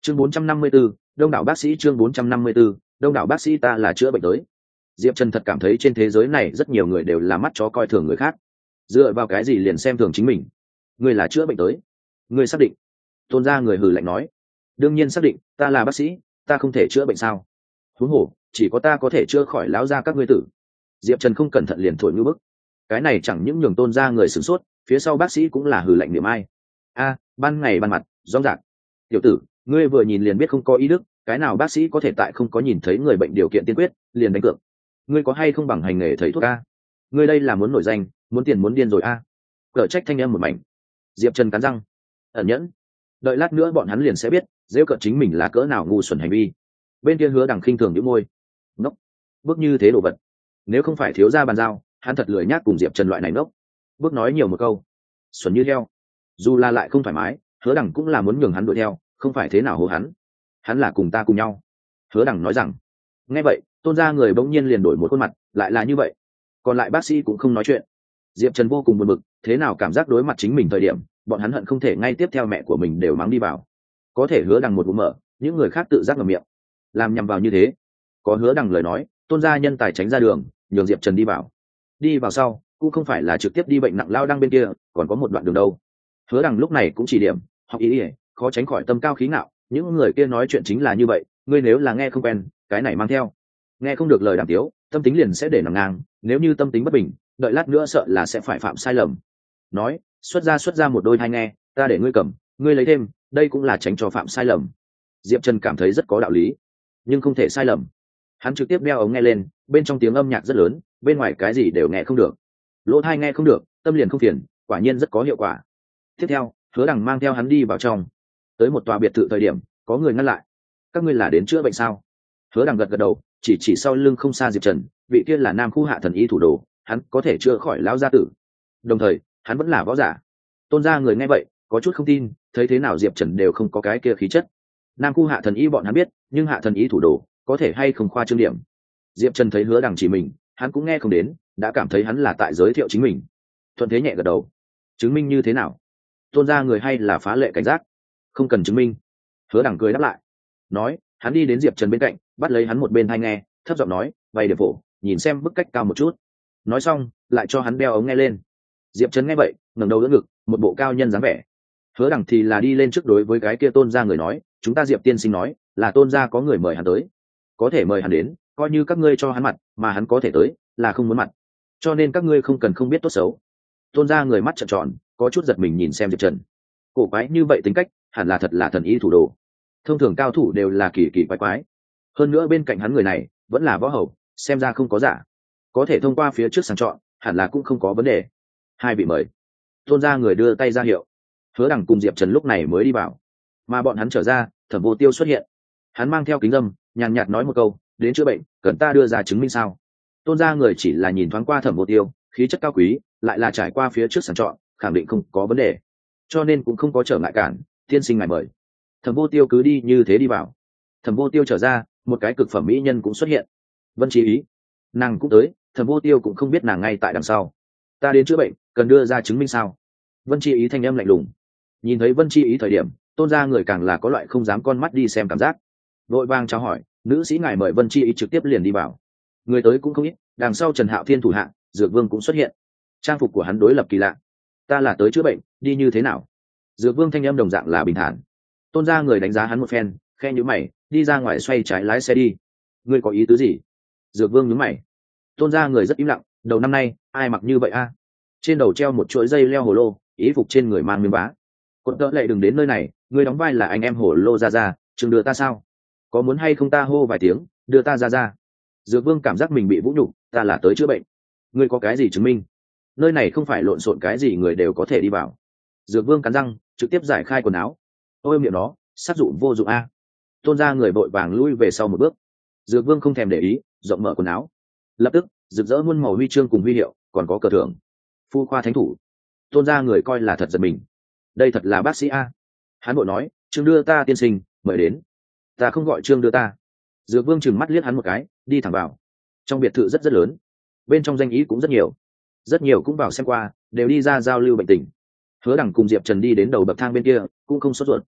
Chương 454, đông đảo bác sĩ. Chương 454, đông đảo bác sĩ. Ta là chữa bệnh tới. Diệp Trần thật cảm thấy trên thế giới này rất nhiều người đều là mắt chó coi thường người khác, dựa vào cái gì liền xem thường chính mình. Ngươi là chữa bệnh tới, ngươi xác định? Tôn gia người hừ lạnh nói. Đương nhiên xác định, ta là bác sĩ, ta không thể chữa bệnh sao? Huống hồ chỉ có ta có thể chữa khỏi lão gia các ngươi tử. Diệp Trần không cẩn thận liền thổi như bức. Cái này chẳng những nhường Tôn gia người sửng sốt, phía sau bác sĩ cũng là hừ lạnh niệm ai. Ban ngày ban mặt rõ ràng. Tiểu tử, ngươi vừa nhìn liền biết không có ý đức, cái nào bác sĩ có thể tại không có nhìn thấy người bệnh điều kiện tiên quyết liền đánh cược? Ngươi có hay không bằng hành nghề thầy thuốc a? Ngươi đây là muốn nổi danh, muốn tiền muốn điên rồi a? Cở trách thanh âm một mảnh. Diệp Trần cắn răng, ẩn nhẫn, đợi lát nữa bọn hắn liền sẽ biết rêu cợt chính mình là cỡ nào ngu xuẩn hành vi. Bên kia Hứa Đằng khinh thường nhíu môi, ngốc, bước như thế đồ vật, nếu không phải thiếu gia bàn giao, hắn thật lười nhác cùng Diệp Trần loại này ngốc. Bước nói nhiều một câu, xuẩn như heo. Dù là lại không thoải mái, Hứa Đằng cũng là muốn nhường hắn đuổi theo, không phải thế nào hố hắn là cùng ta cùng nhau. Hứa Đằng nói rằng. Nghe vậy, Tôn gia người bỗng nhiên liền đổi một khuôn mặt, lại là như vậy. Còn lại bác sĩ cũng không nói chuyện. Diệp Trần vô cùng buồn bực, thế nào cảm giác đối mặt chính mình thời điểm, bọn hắn hận không thể ngay tiếp theo mẹ của mình đều mắng đi vào. Có thể Hứa Đằng một bụng mở, những người khác tự giác ngậm miệng, làm nhằm vào như thế. Có Hứa Đằng lời nói, Tôn gia nhân tài tránh ra đường, nhường Diệp Trần đi vào. Đi vào sau, cũng không phải là trực tiếp đi bệnh nặng lao đăng bên kia, còn có một đoạn đường đâu. Hứa Đằng lúc này cũng chỉ điểm, học ý ỉa, khó tránh khỏi tâm cao khí ngạo, những người kia nói chuyện chính là như vậy, ngươi nếu là nghe không quen, cái này mang theo. Nghe không được lời đàm tiếu, tâm tính liền sẽ để nằm ngang, nếu như tâm tính bất bình, đợi lát nữa sợ là sẽ phải phạm sai lầm. Nói, xuất ra một đôi tai nghe, ta để ngươi cầm, ngươi lấy thêm, đây cũng là tránh cho phạm sai lầm. Diệp Trần cảm thấy rất có đạo lý, nhưng không thể sai lầm. Hắn trực tiếp đeo ống nghe lên, bên trong tiếng âm nhạc rất lớn, bên ngoài cái gì đều nghe không được. Lỗ tai nghe không được, tâm liền không phiền, quả nhiên rất có hiệu quả. Tiếp theo, Hứa Đằng mang theo hắn đi vào trong. Tới một tòa biệt thự thời điểm, có người ngăn lại. Các ngươi là đến chữa bệnh sao? Hứa Đằng gật gật đầu, chỉ sau lưng không xa Diệp Trần, vị kia là Nam khu hạ thần y thủ đồ, hắn có thể chữa khỏi lão gia tử. Đồng thời, hắn vẫn là võ giả. Tôn gia người nghe vậy, có chút không tin, thấy thế nào Diệp Trần đều không có cái kia khí chất. Nam khu hạ thần y bọn hắn biết, nhưng hạ thần y thủ đồ, có thể hay không khoa trương điểm. Diệp Trần thấy Hứa Đằng chỉ mình, hắn cũng nghe không đến, đã cảm thấy hắn là tại giới thiệu chính mình. Thuận thế nhẹ gật đầu. Chứng minh như thế nào? Tôn gia người hay là phá lệ cảnh giác? Không cần chứng minh. Hứa Đằng cười đáp lại. Nói, hắn đi đến Diệp Trần bên cạnh, bắt lấy hắn một bên tai nghe, thấp giọng nói, vay điểm phổ, nhìn xem bức cách cao một chút. Nói xong, lại cho hắn đeo ống nghe lên. Diệp Trần nghe vậy, ngẩng đầu đỡ ngực, một bộ cao nhân dáng vẻ. Hứa Đằng thì là đi lên trước đối với cái kia Tôn gia người nói, chúng ta Diệp tiên sinh nói, là Tôn gia có người mời hắn tới, có thể mời hắn đến, coi như các ngươi cho hắn mặt, mà hắn có thể tới, là không muốn mặt, cho nên các ngươi không cần không biết tốt xấu. Tôn gia người mắt trợn tròn, có chút giật mình nhìn xem Diệp Trần. Cổ quái như vậy tính cách, hẳn là thật là thần y thủ đồ. Thông thường cao thủ đều là kỳ kỳ quái quái. Hơn nữa bên cạnh hắn người này vẫn là võ hầu, xem ra không có giả, có thể thông qua phía trước sàng chọn, hẳn là cũng không có vấn đề. Hai vị mời. Tôn gia người đưa tay ra hiệu. Hứa Đằng cùng Diệp Trần lúc này mới đi vào, mà bọn hắn trở ra, Thẩm Vô Tiêu xuất hiện. Hắn mang theo kính dâm, nhàn nhạt nói một câu, đến chữa bệnh, cần ta đưa ra chứng minh sao? Tôn gia người chỉ là nhìn thoáng qua Thẩm Vô Tiêu, khí chất cao quý, lại là trải qua phía trước sàng chọn, khẳng định không có vấn đề, cho nên cũng không có trở ngại cản. Tiên sinh ngài mời. Thẩm Vô Tiêu cứ đi như thế đi vào. Thẩm Vô Tiêu trở ra, một cái cực phẩm mỹ nhân cũng xuất hiện. Vân Chi Ý, nàng cũng tới. Thẩm Vô Tiêu cũng không biết nàng ngay tại đằng sau. Ta đến chữa bệnh, cần đưa ra chứng minh sao? Vân Chi Ý thanh âm lạnh lùng. Nhìn thấy Vân Chi Ý thời điểm, Tôn gia người càng là có loại không dám con mắt đi xem cảm giác. Vội vàng chào hỏi, nữ sĩ ngài mời. Vân Chi Ý trực tiếp liền đi vào. Người tới cũng không ít, đằng sau Trần Hạo Thiên thủ hạ, Dược Vương cũng xuất hiện. Trang phục của hắn đối lập kỳ lạ. Ta là tới chữa bệnh, đi như thế nào? Dược Vương thanh âm đồng dạng là bình thản. Tôn gia người đánh giá hắn một phen, khe nhíu mày, đi ra ngoài xoay trái lái xe đi. Ngươi có ý tứ gì? Dược Vương nhíu mày. Tôn gia người rất im lặng, đầu năm nay ai mặc như vậy a? Trên đầu treo một chuỗi dây leo hồ lô, ý phục trên người mang miếng vá. Cột đỡ lệ đừng đến nơi này, ngươi đóng vai là anh em hồ lô ra, chừng đưa ta sao? Có muốn hay không ta hô vài tiếng, đưa ta ra. Dược Vương cảm giác mình bị vũ nhục, ta là tới chữa bệnh. Ngươi có cái gì chứng minh? Nơi này không phải lộn xộn cái gì người đều có thể đi vào. Dược Vương cắn răng, trực tiếp giải khai quần áo. Ôi miệng nó, sát dụng vô dụng a. Tôn gia người vội vàng lui về sau một bước. Dược Vương không thèm để ý, rộng mở quần áo. Lập tức rực rỡ muôn màu huy chương cùng huy hiệu, còn có cờ thưởng. Phu khoa thánh thủ. Tôn gia người coi là thật giật mình. Đây thật là bác sĩ a. Hắn vội nói, Trương đưa ta tiên sinh, mời đến. Ta không gọi Trương đưa ta. Dược Vương trừng mắt liếc hắn một cái, đi thẳng vào. Trong biệt thự rất lớn, bên trong danh ý cũng rất nhiều cũng vào xem qua, đều đi ra giao lưu bệnh tình. Hứa Đằng cùng Diệp Trần đi đến đầu bậc thang bên kia, cũng không sốt ruột.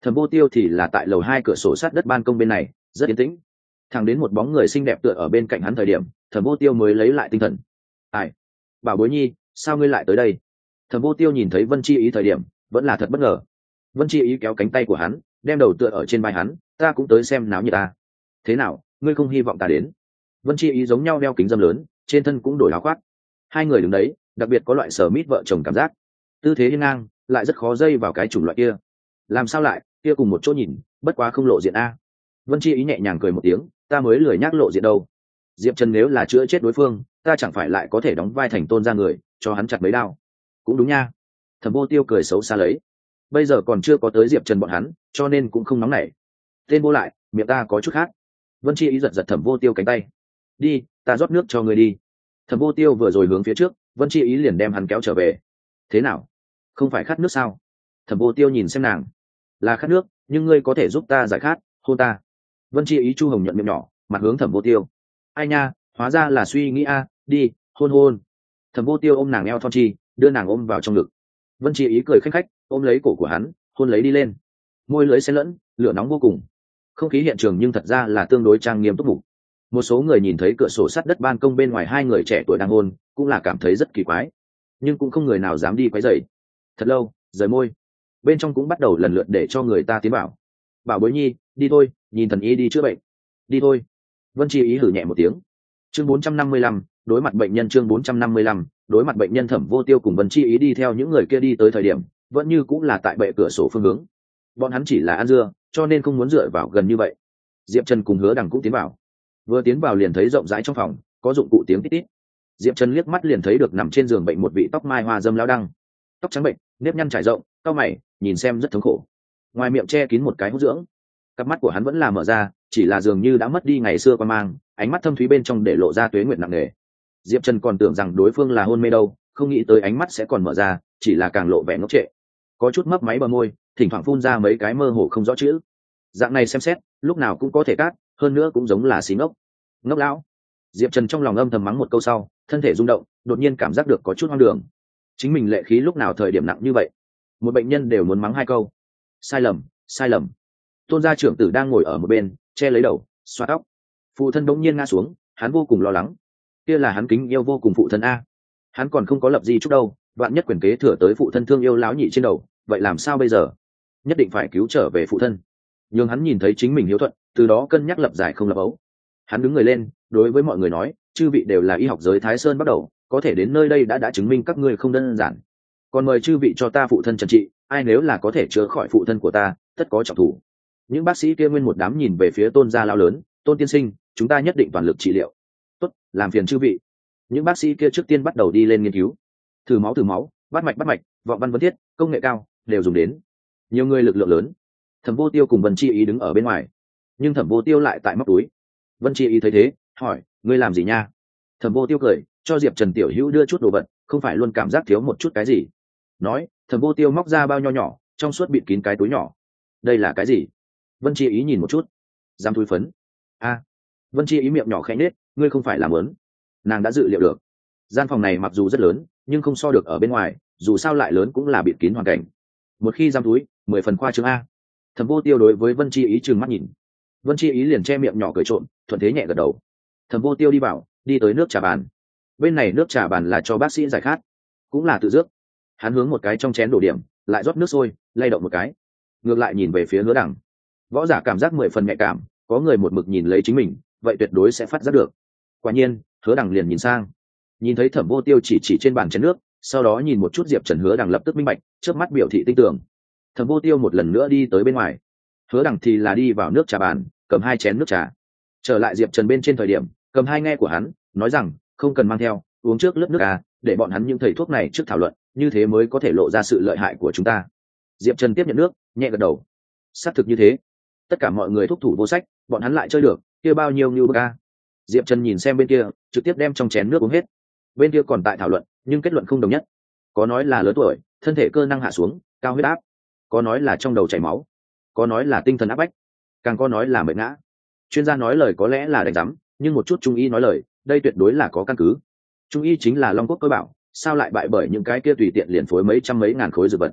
Thẩm Vô Tiêu thì là tại lầu 2 cửa sổ sát đất ban công bên này, rất yên tĩnh. Thẳng đến một bóng người xinh đẹp tựa ở bên cạnh hắn thời điểm, Thẩm Vô Tiêu mới lấy lại tinh thần. "Ai? Bảo bối nhi, sao ngươi lại tới đây?" Thẩm Vô Tiêu nhìn thấy Vân Chi Ý thời điểm, vẫn là thật bất ngờ. Vân Chi Ý kéo cánh tay của hắn, đem đầu tựa ở trên vai hắn, "Ta cũng tới xem náo nhiệt ta." "Thế nào, ngươi không hy vọng ta đến?" Vân Chi Ý giống nhau đeo kính dâm lớn, trên thân cũng đổi áo khoác. Hai người đứng đấy, đặc biệt có loại sở mít vợ chồng cảm giác. Tư thế hiên ngang, lại rất khó dây vào cái chủng loại kia. Làm sao lại, kia cùng một chỗ nhìn, bất quá không lộ diện a. Vân Chi Ý nhẹ nhàng cười một tiếng, "Ta mới lười nhắc lộ diện đâu. Diệp Trần nếu là chữa chết đối phương, ta chẳng phải lại có thể đóng vai thành Tôn gia người, cho hắn chặt mấy đao." "Cũng đúng nha." Thẩm Vô Tiêu cười xấu xa lấy. Bây giờ còn chưa có tới Diệp Trần bọn hắn, cho nên cũng không nóng nảy. "Tên vô lại, miệng ta có chút khác." Vân Chi Ý giật giật Thẩm Vô Tiêu cánh tay. "Đi, ta rót nước cho người đi." Thẩm Vô Tiêu vừa rồi hướng phía trước, Vân Chi Ý liền đem hắn kéo trở về. "Thế nào, không phải khát nước sao?" Thẩm Vô Tiêu nhìn xem nàng. "Là khát nước, nhưng ngươi có thể giúp ta giải khát, hôn ta." Vân Chi Ý chu hồng nhuận miệng nhỏ, mặt hướng Thẩm Vô Tiêu. "Ai nha, hóa ra là suy nghĩ a, đi, hôn hôn." Thẩm Vô Tiêu ôm nàng eo thon chi, đưa nàng ôm vào trong ngực. Vân Chi Ý cười khanh khách, ôm lấy cổ của hắn, hôn lấy đi lên. Môi lưỡi xen lẫn, lửa nóng vô cùng. Không khí hiện trường nhưng thật ra là tương đối trang nghiêm túc mục. Một số người nhìn thấy cửa sổ sắt đất ban công bên ngoài hai người trẻ tuổi đang hôn, cũng là cảm thấy rất kỳ quái, nhưng cũng không người nào dám đi quấy rầy. Thật lâu, rời môi, bên trong cũng bắt đầu lần lượt để cho người ta tiến vào. "Bảo bối nhi, đi thôi, nhìn thần y đi chữa bệnh." "Đi thôi." Vân Chi Ý hử nhẹ một tiếng. Chương 455, đối mặt bệnh nhân. Chương 455, đối mặt bệnh nhân. Thẩm Vô Tiêu cùng Vân Chi Ý đi theo những người kia đi tới thời điểm, vẫn như cũng là tại bệ cửa sổ phương hướng. Bọn hắn chỉ là ăn dưa, cho nên không muốn dựa vào gần như vậy. Diệp Trần cùng Hứa Đằng cũng tiến vào. Vừa tiến vào liền thấy rộng rãi trong phòng, có dụng cụ tiếng tít tít. Diệp Trần liếc mắt liền thấy được nằm trên giường bệnh một vị tóc mai hoa dâm lao đăng, tóc trắng bệnh, nếp nhăn trải rộng, cau mày, nhìn xem rất thống khổ. Ngoài miệng che kín một cái hút dưỡng, cặp mắt của hắn vẫn là mở ra, chỉ là dường như đã mất đi ngày xưa quan mang, ánh mắt thâm thúy bên trong để lộ ra tuế nguyệt nặng nề. Diệp Trần còn tưởng rằng đối phương là hôn mê đâu, không nghĩ tới ánh mắt sẽ còn mở ra, chỉ là càng lộ vẻ ngốc trệ, có chút mấp máy bờ môi, thỉnh thoảng phun ra mấy cái mơ hồ không rõ chữ. Dạng này xem xét, lúc nào cũng có thể cát, hơn nữa cũng giống là xí ngốc. Ngốc lão. Diệp Trần trong lòng âm thầm mắng một câu sau, thân thể rung động, đột nhiên cảm giác được có chút hoang đường. Chính mình lệ khí lúc nào thời điểm nặng như vậy? Một bệnh nhân đều muốn mắng hai câu. Sai lầm, sai lầm. Tôn gia trưởng tử đang ngồi ở một bên, che lấy đầu, xoa tóc. Phụ thân bỗng nhiên ngã xuống, hắn vô cùng lo lắng. Kia là hắn kính yêu vô cùng phụ thân a. Hắn còn không có lập di chúc đâu, vạn nhất quyền kế thừa tới phụ thân thương yêu láo nhị trên đầu, vậy làm sao bây giờ? Nhất định phải cứu trở về phụ thân. Nhưng hắn nhìn thấy chính mình hiếu thuận, từ đó cân nhắc lập giải không lập ấu. Hắn đứng người lên, đối với mọi người nói, chư vị đều là y học giới Thái Sơn bắt đầu, có thể đến nơi đây đã chứng minh các ngươi không đơn giản. Còn mời chư vị cho ta phụ thân trần trị, ai nếu là có thể chữa khỏi phụ thân của ta, tất có trọng thủ. Những bác sĩ kia nguyên một đám nhìn về phía Tôn gia lao lớn, Tôn tiên sinh, chúng ta nhất định toàn lực trị liệu. Tốt, làm phiền chư vị. Những bác sĩ kia trước tiên bắt đầu đi lên nghiên cứu, thử máu, bắt mạch, vọng văn vấn thiết, công nghệ cao đều dùng đến. Nhiều người lực lượng lớn. Thẩm Vô Tiêu cùng Vân Chi Ý đứng ở bên ngoài, nhưng Thẩm Vô Tiêu lại tại móc túi. Vân Chi Ý thấy thế, hỏi, ngươi làm gì nha? Thẩm Vô Tiêu cười, cho Diệp Trần tiểu hữu đưa chút đồ vật, không phải luôn cảm giác thiếu một chút cái gì. Nói, Thẩm Vô Tiêu móc ra bao nho nhỏ, trong suốt bịt kín cái túi nhỏ. Đây là cái gì? Vân Chi Ý nhìn một chút. Giam túi phấn. A. Vân Chi Ý miệng nhỏ khẽ nết, ngươi không phải làm lớn. Nàng đã dự liệu được. Gian phòng này mặc dù rất lớn, nhưng không so được ở bên ngoài, dù sao lại lớn cũng là bịt kín hoàn cảnh. Một khi giam túi, 10 phần khoa trương a. Thẩm Vô Tiêu đối với Vân Chi Ý trừng mắt nhìn. Vân Chi Ý liền che miệng nhỏ cười trộm, thuận thế nhẹ gật đầu. Thẩm Vô Tiêu đi vào, đi tới nước trà bàn. Bên này nước trà bàn là cho bác sĩ giải khát, cũng là tự dước. Hắn hướng một cái trong chén đổ điểm, lại rót nước sôi, lay động một cái. Ngược lại nhìn về phía Hứa Đằng. Võ giả cảm giác 10 phần nhạy cảm, có người một mực nhìn lấy chính mình, vậy tuyệt đối sẽ phát giác được. Quả nhiên, Hứa Đằng liền nhìn sang, nhìn thấy Thẩm Vô Tiêu chỉ trên bàn chén nước, sau đó nhìn một chút Diệp Trần. Hứa Đằng lập tức minh bạch, chớp mắt biểu thị tin tưởng. Thẩm Vô Tiêu một lần nữa đi tới bên ngoài, Hứa Đằng thì là đi vào nước trà bàn, cầm 2 chén nước trà. Trở lại Diệp Trần bên trên thời điểm, cầm 2 nghe của hắn, nói rằng, không cần mang theo, uống trước lớp nước à, để bọn hắn những thầy thuốc này trước thảo luận, như thế mới có thể lộ ra sự lợi hại của chúng ta. Diệp Trần tiếp nhận nước, nhẹ gật đầu. Xác thực như thế. Tất cả mọi người thúc thủ vô sách, bọn hắn lại chơi được, kia bao nhiêu như bơ ca. Diệp Trần nhìn xem bên kia, trực tiếp đem trong chén nước uống hết. Bên kia còn tại thảo luận, nhưng kết luận không đồng nhất. Có nói là lớn tuổi, thân thể cơ năng hạ xuống, cao huyết áp. Có nói là trong đầu chảy máu. Có nói là tinh thần áp bách. Càng có nói là mệt ngã. Chuyên gia nói lời có lẽ là đánh giám, nhưng một chút trung y nói lời, đây tuyệt đối là có căn cứ. Trung y chính là Long Quốc cơ bảo, sao lại bại bởi những cái kia tùy tiện liền phối mấy trăm mấy ngàn khối dược vật.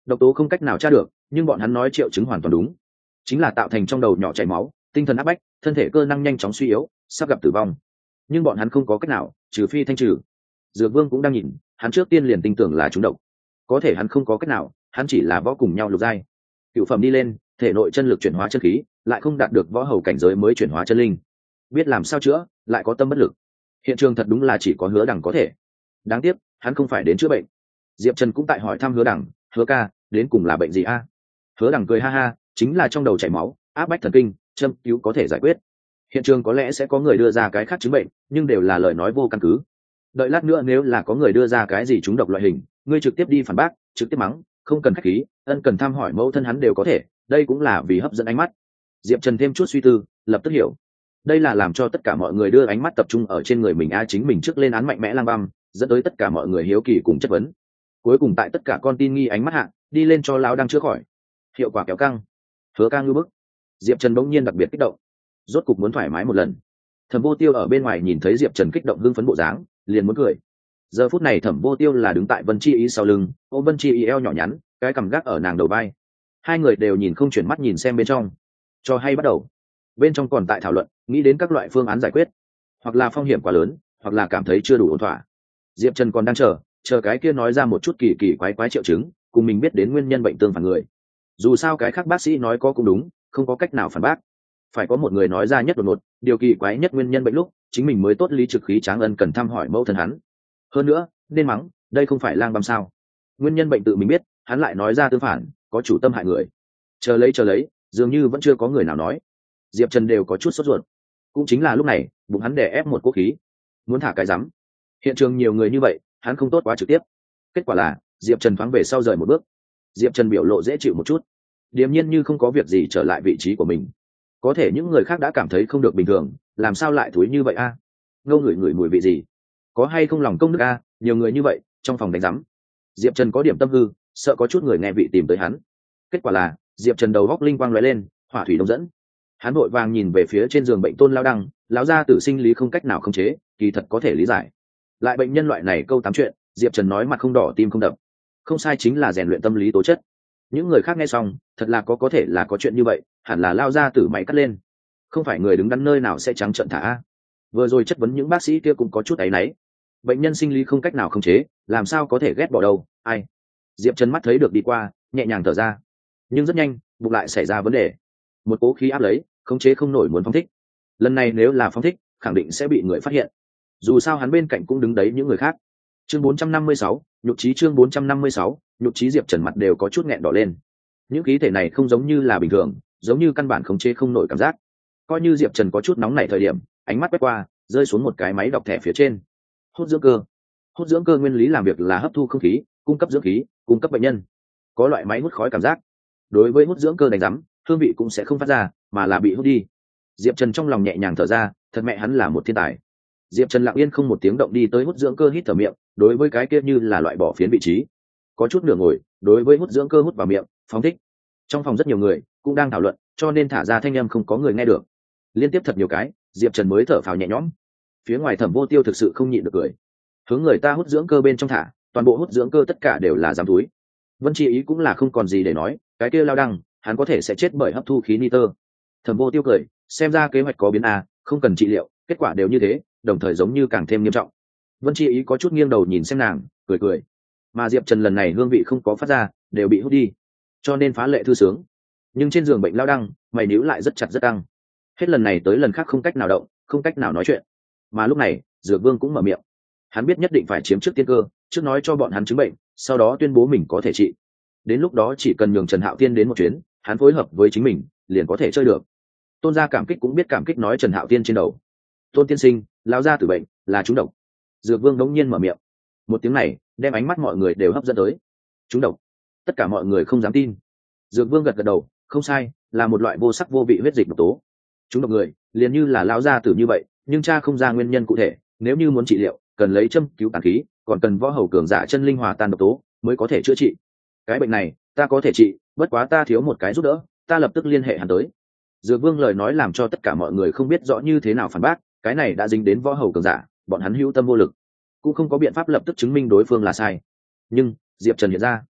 độc tố không cách nào tra được, nhưng bọn hắn nói triệu chứng hoàn toàn đúng, chính là tạo thành trong đầu nhỏ chảy máu, tinh thần áp bách, thân thể cơ năng nhanh chóng suy yếu, sắp gặp tử vong. Nhưng bọn hắn không có cách nào, trừ phi thanh trừ. Dược Vương cũng đang nhìn, hắn trước tiên liền tin tưởng là trúng độc, có thể hắn không có cách nào, hắn chỉ là võ cùng nhau lục giai, cựu phẩm đi lên, thể nội chân lực chuyển hóa chân khí, lại không đạt được võ hầu cảnh giới mới chuyển hóa chân linh, biết làm sao chữa, lại có tâm bất lực. Hiện trường thật đúng là chỉ có Hứa Đằng có thể. Đáng tiếc, hắn không phải đến chữa bệnh. Diệp Trần cũng tại hỏi thăm Hứa Đằng, Hứa ca, đến cùng là bệnh gì a? Hứa Đằng cười ha ha, chính là trong đầu chảy máu, áp bách thần kinh, châm cứu có thể giải quyết. Hiện trường có lẽ sẽ có người đưa ra cái khác chứng bệnh, nhưng đều là lời nói vô căn cứ. Đợi lát nữa nếu là có người đưa ra cái gì trúng độc loại hình, ngươi trực tiếp đi phản bác, trực tiếp mắng, không cần khách khí, ân cần thăm hỏi mẫu thân hắn đều có thể, đây cũng là vì hấp dẫn ánh mắt. Diệp Trần thêm chút suy tư, lập tức hiểu. Đây là làm cho tất cả mọi người đưa ánh mắt tập trung ở trên người mình, chính mình trước lên án mạnh mẽ lang băm, dẫn tới tất cả mọi người hiếu kỳ cùng chất vấn. Cuối cùng tại tất cả con tin nghi ánh mắt hạ, đi lên cho lão đang chữa khỏi. Hiệu quả kéo căng. Hứa ca ngư bức. Diệp Trần bỗng nhiên đặc biệt kích động, rốt cục muốn thoải mái một lần. Thẩm Vô Tiêu ở bên ngoài nhìn thấy Diệp Trần kích động hưng phấn bộ dáng, liền muốn cười. Giờ phút này Thẩm Vô Tiêu là đứng tại Vân Chi Ý sau lưng, ôm Vân Chi Ý eo nhỏ nhắn, cái cằm gác ở nàng đầu vai. Hai người đều nhìn không chuyển mắt nhìn xem bên trong. Cho hay bắt đầu. Bên trong còn tại thảo luận, nghĩ đến các loại phương án giải quyết, hoặc là phong hiểm quá lớn, hoặc là cảm thấy chưa đủ ổn thỏa. Diệp Trần còn đang chờ cái kia nói ra một chút kỳ kỳ quái quái triệu chứng, cùng mình biết đến nguyên nhân bệnh tương phản người. Dù sao cái khác bác sĩ nói có cũng đúng, không có cách nào phản bác. Phải có một người nói ra nhất đột ngột, điều kỳ quái nhất nguyên nhân bệnh lúc, chính mình mới tốt lý trực khí tráng ân cần thăm hỏi mẫu thân hắn. Hơn nữa, nên mắng, đây không phải lang băm sao? Nguyên nhân bệnh tự mình biết, hắn lại nói ra tương phản, có chủ tâm hại người. Chờ lấy, dường như vẫn chưa có người nào nói. Diệp Trần đều có chút sốt ruột. Cũng chính là lúc này, bụng hắn đè ép một quốc khí, muốn thả cái rắm. Hiện trường nhiều người như vậy, hắn không tốt quá trực tiếp. Kết quả là, Diệp Trần thoáng về sau rời một bước. Diệp Trần biểu lộ dễ chịu một chút, điềm nhiên như không có việc gì trở lại vị trí của mình. Có thể những người khác đã cảm thấy không được bình thường, làm sao lại thúi như vậy a? Ngâu ngửi mùi vị gì? Có hay không lòng công đức a? Nhiều người như vậy, trong phòng đánh rắm. Diệp Trần có điểm tâm hư, sợ có chút người nghe vị tìm tới hắn. Kết quả là, Diệp Trần đầu góc linh quang lóe lên, hỏa thủy đông dẫn. Hắn vội vàng nhìn về phía trên giường bệnh Tôn Lao Đăng, lão gia tử sinh lý không cách nào khống chế, kỳ thật có thể lý giải. Lại bệnh nhân loại này câu tám chuyện, Diệp Trần nói mặt không đỏ tim không đập. Không sai, chính là rèn luyện tâm lý tố chất. Những người khác nghe xong, thật là có thể là có chuyện như vậy, hẳn là lao gia tử mày cắt lên. Không phải người đứng đắn nơi nào sẽ trắng trợn thả. Vừa rồi chất vấn những bác sĩ kia cũng có chút áy náy. Bệnh nhân sinh lý không cách nào khống chế, làm sao có thể ghét bỏ đâu, ai. Diệp Trần mắt thấy được đi qua, nhẹ nhàng thở ra. Nhưng rất nhanh, bụng lại xảy ra vấn đề. Một cố khí áp lấy, khống chế không nổi muốn phóng thích. Lần này nếu là phóng thích, khẳng định sẽ bị người phát hiện. Dù sao hắn bên cạnh cũng đứng đấy những người khác. Chương 456, nhục trí. Chương 456, nhục trí. Diệp Trần mặt đều có chút nghẹn đỏ lên. Những khí thể này không giống như là bình thường, giống như căn bản khống chế không nổi cảm giác. Coi như Diệp Trần có chút nóng nảy thời điểm, ánh mắt quét qua, rơi xuống một cái máy đọc thẻ phía trên. Hút dưỡng cơ. Hút dưỡng cơ nguyên lý làm việc là hấp thu không khí, cung cấp dưỡng khí, cung cấp bệnh nhân. Có loại máy hút khói cảm giác. Đối với hút dưỡng cơ đánh rắm, hương vị cũng sẽ không phát ra, mà là bị hút đi. Diệp Trần trong lòng nhẹ nhàng thở ra, thật mẹ hắn là một thiên tài. Diệp Trần lặng yên không một tiếng động đi tới hút dưỡng cơ, hít thở miệng, đối với cái kia như là loại bỏ phiến vị trí. Có chút nửa ngồi, đối với hút dưỡng cơ hút vào miệng, phóng thích. Trong phòng rất nhiều người cũng đang thảo luận, cho nên thả ra thanh âm không có người nghe được. Liên tiếp thật nhiều cái, Diệp Trần mới thở phào nhẹ nhõm. Phía ngoài Thẩm Vô Tiêu thực sự không nhịn được cười. Hướng người ta hút dưỡng cơ bên trong thả, toàn bộ hút dưỡng cơ tất cả đều là giám túi. Vân Chi Ý cũng là không còn gì để nói, cái kia Lao Đăng, hắn có thể sẽ chết bởi hấp thu khí nitơ. Thẩm Vô Tiêu cười, xem ra kế hoạch có biến a, không cần trị liệu, kết quả đều như thế, đồng thời giống như càng thêm nghiêm trọng. Vân Chi Ý có chút nghiêng đầu nhìn xem nàng, cười. Mà Diệp Trần lần này hương vị không có phát ra, đều bị hút đi, cho nên phá lệ thư sướng. Nhưng trên giường bệnh Lao Đăng, mày níu lại rất chặt rất căng. Hết lần này tới lần khác không cách nào động, không cách nào nói chuyện. Mà lúc này, Dược Vương cũng mở miệng. Hắn biết nhất định phải chiếm trước tiên cơ, trước nói cho bọn hắn chứng bệnh, sau đó tuyên bố mình có thể trị. Đến lúc đó chỉ cần nhường Trần Hạo Thiên đến một chuyến, hắn phối hợp với chính mình, liền có thể chơi được. Tôn gia cảm kích cũng biết cảm kích, nói Trần Hạo Thiên trên đầu. Tôn tiên sinh, lão gia tử bệnh, là trúng độc. Dược Vương đống nhiên mở miệng. Một tiếng này, đem ánh mắt mọi người đều hấp dẫn tới. Trúng độc? Tất cả mọi người không dám tin. Dược Vương gật đầu, không sai, là một loại vô sắc vô vị huyết dịch độc tố. Trúng độc người, liền như là lão gia tử như vậy, nhưng cha không ra nguyên nhân cụ thể, nếu như muốn trị liệu, cần lấy châm cứu tàn khí, còn cần võ hầu cường giả chân linh hòa tan độc tố mới có thể chữa trị. Cái bệnh này, ta có thể trị, bất quá ta thiếu một cái giúp đỡ, ta lập tức liên hệ hắn tới. Dược Vương lời nói làm cho tất cả mọi người không biết rõ như thế nào phản bác, cái này đã dính đến võ hầu cường giả, bọn hắn hữu tâm vô lực, cũng không có biện pháp lập tức chứng minh đối phương là sai. Nhưng Diệp Trần hiện ra,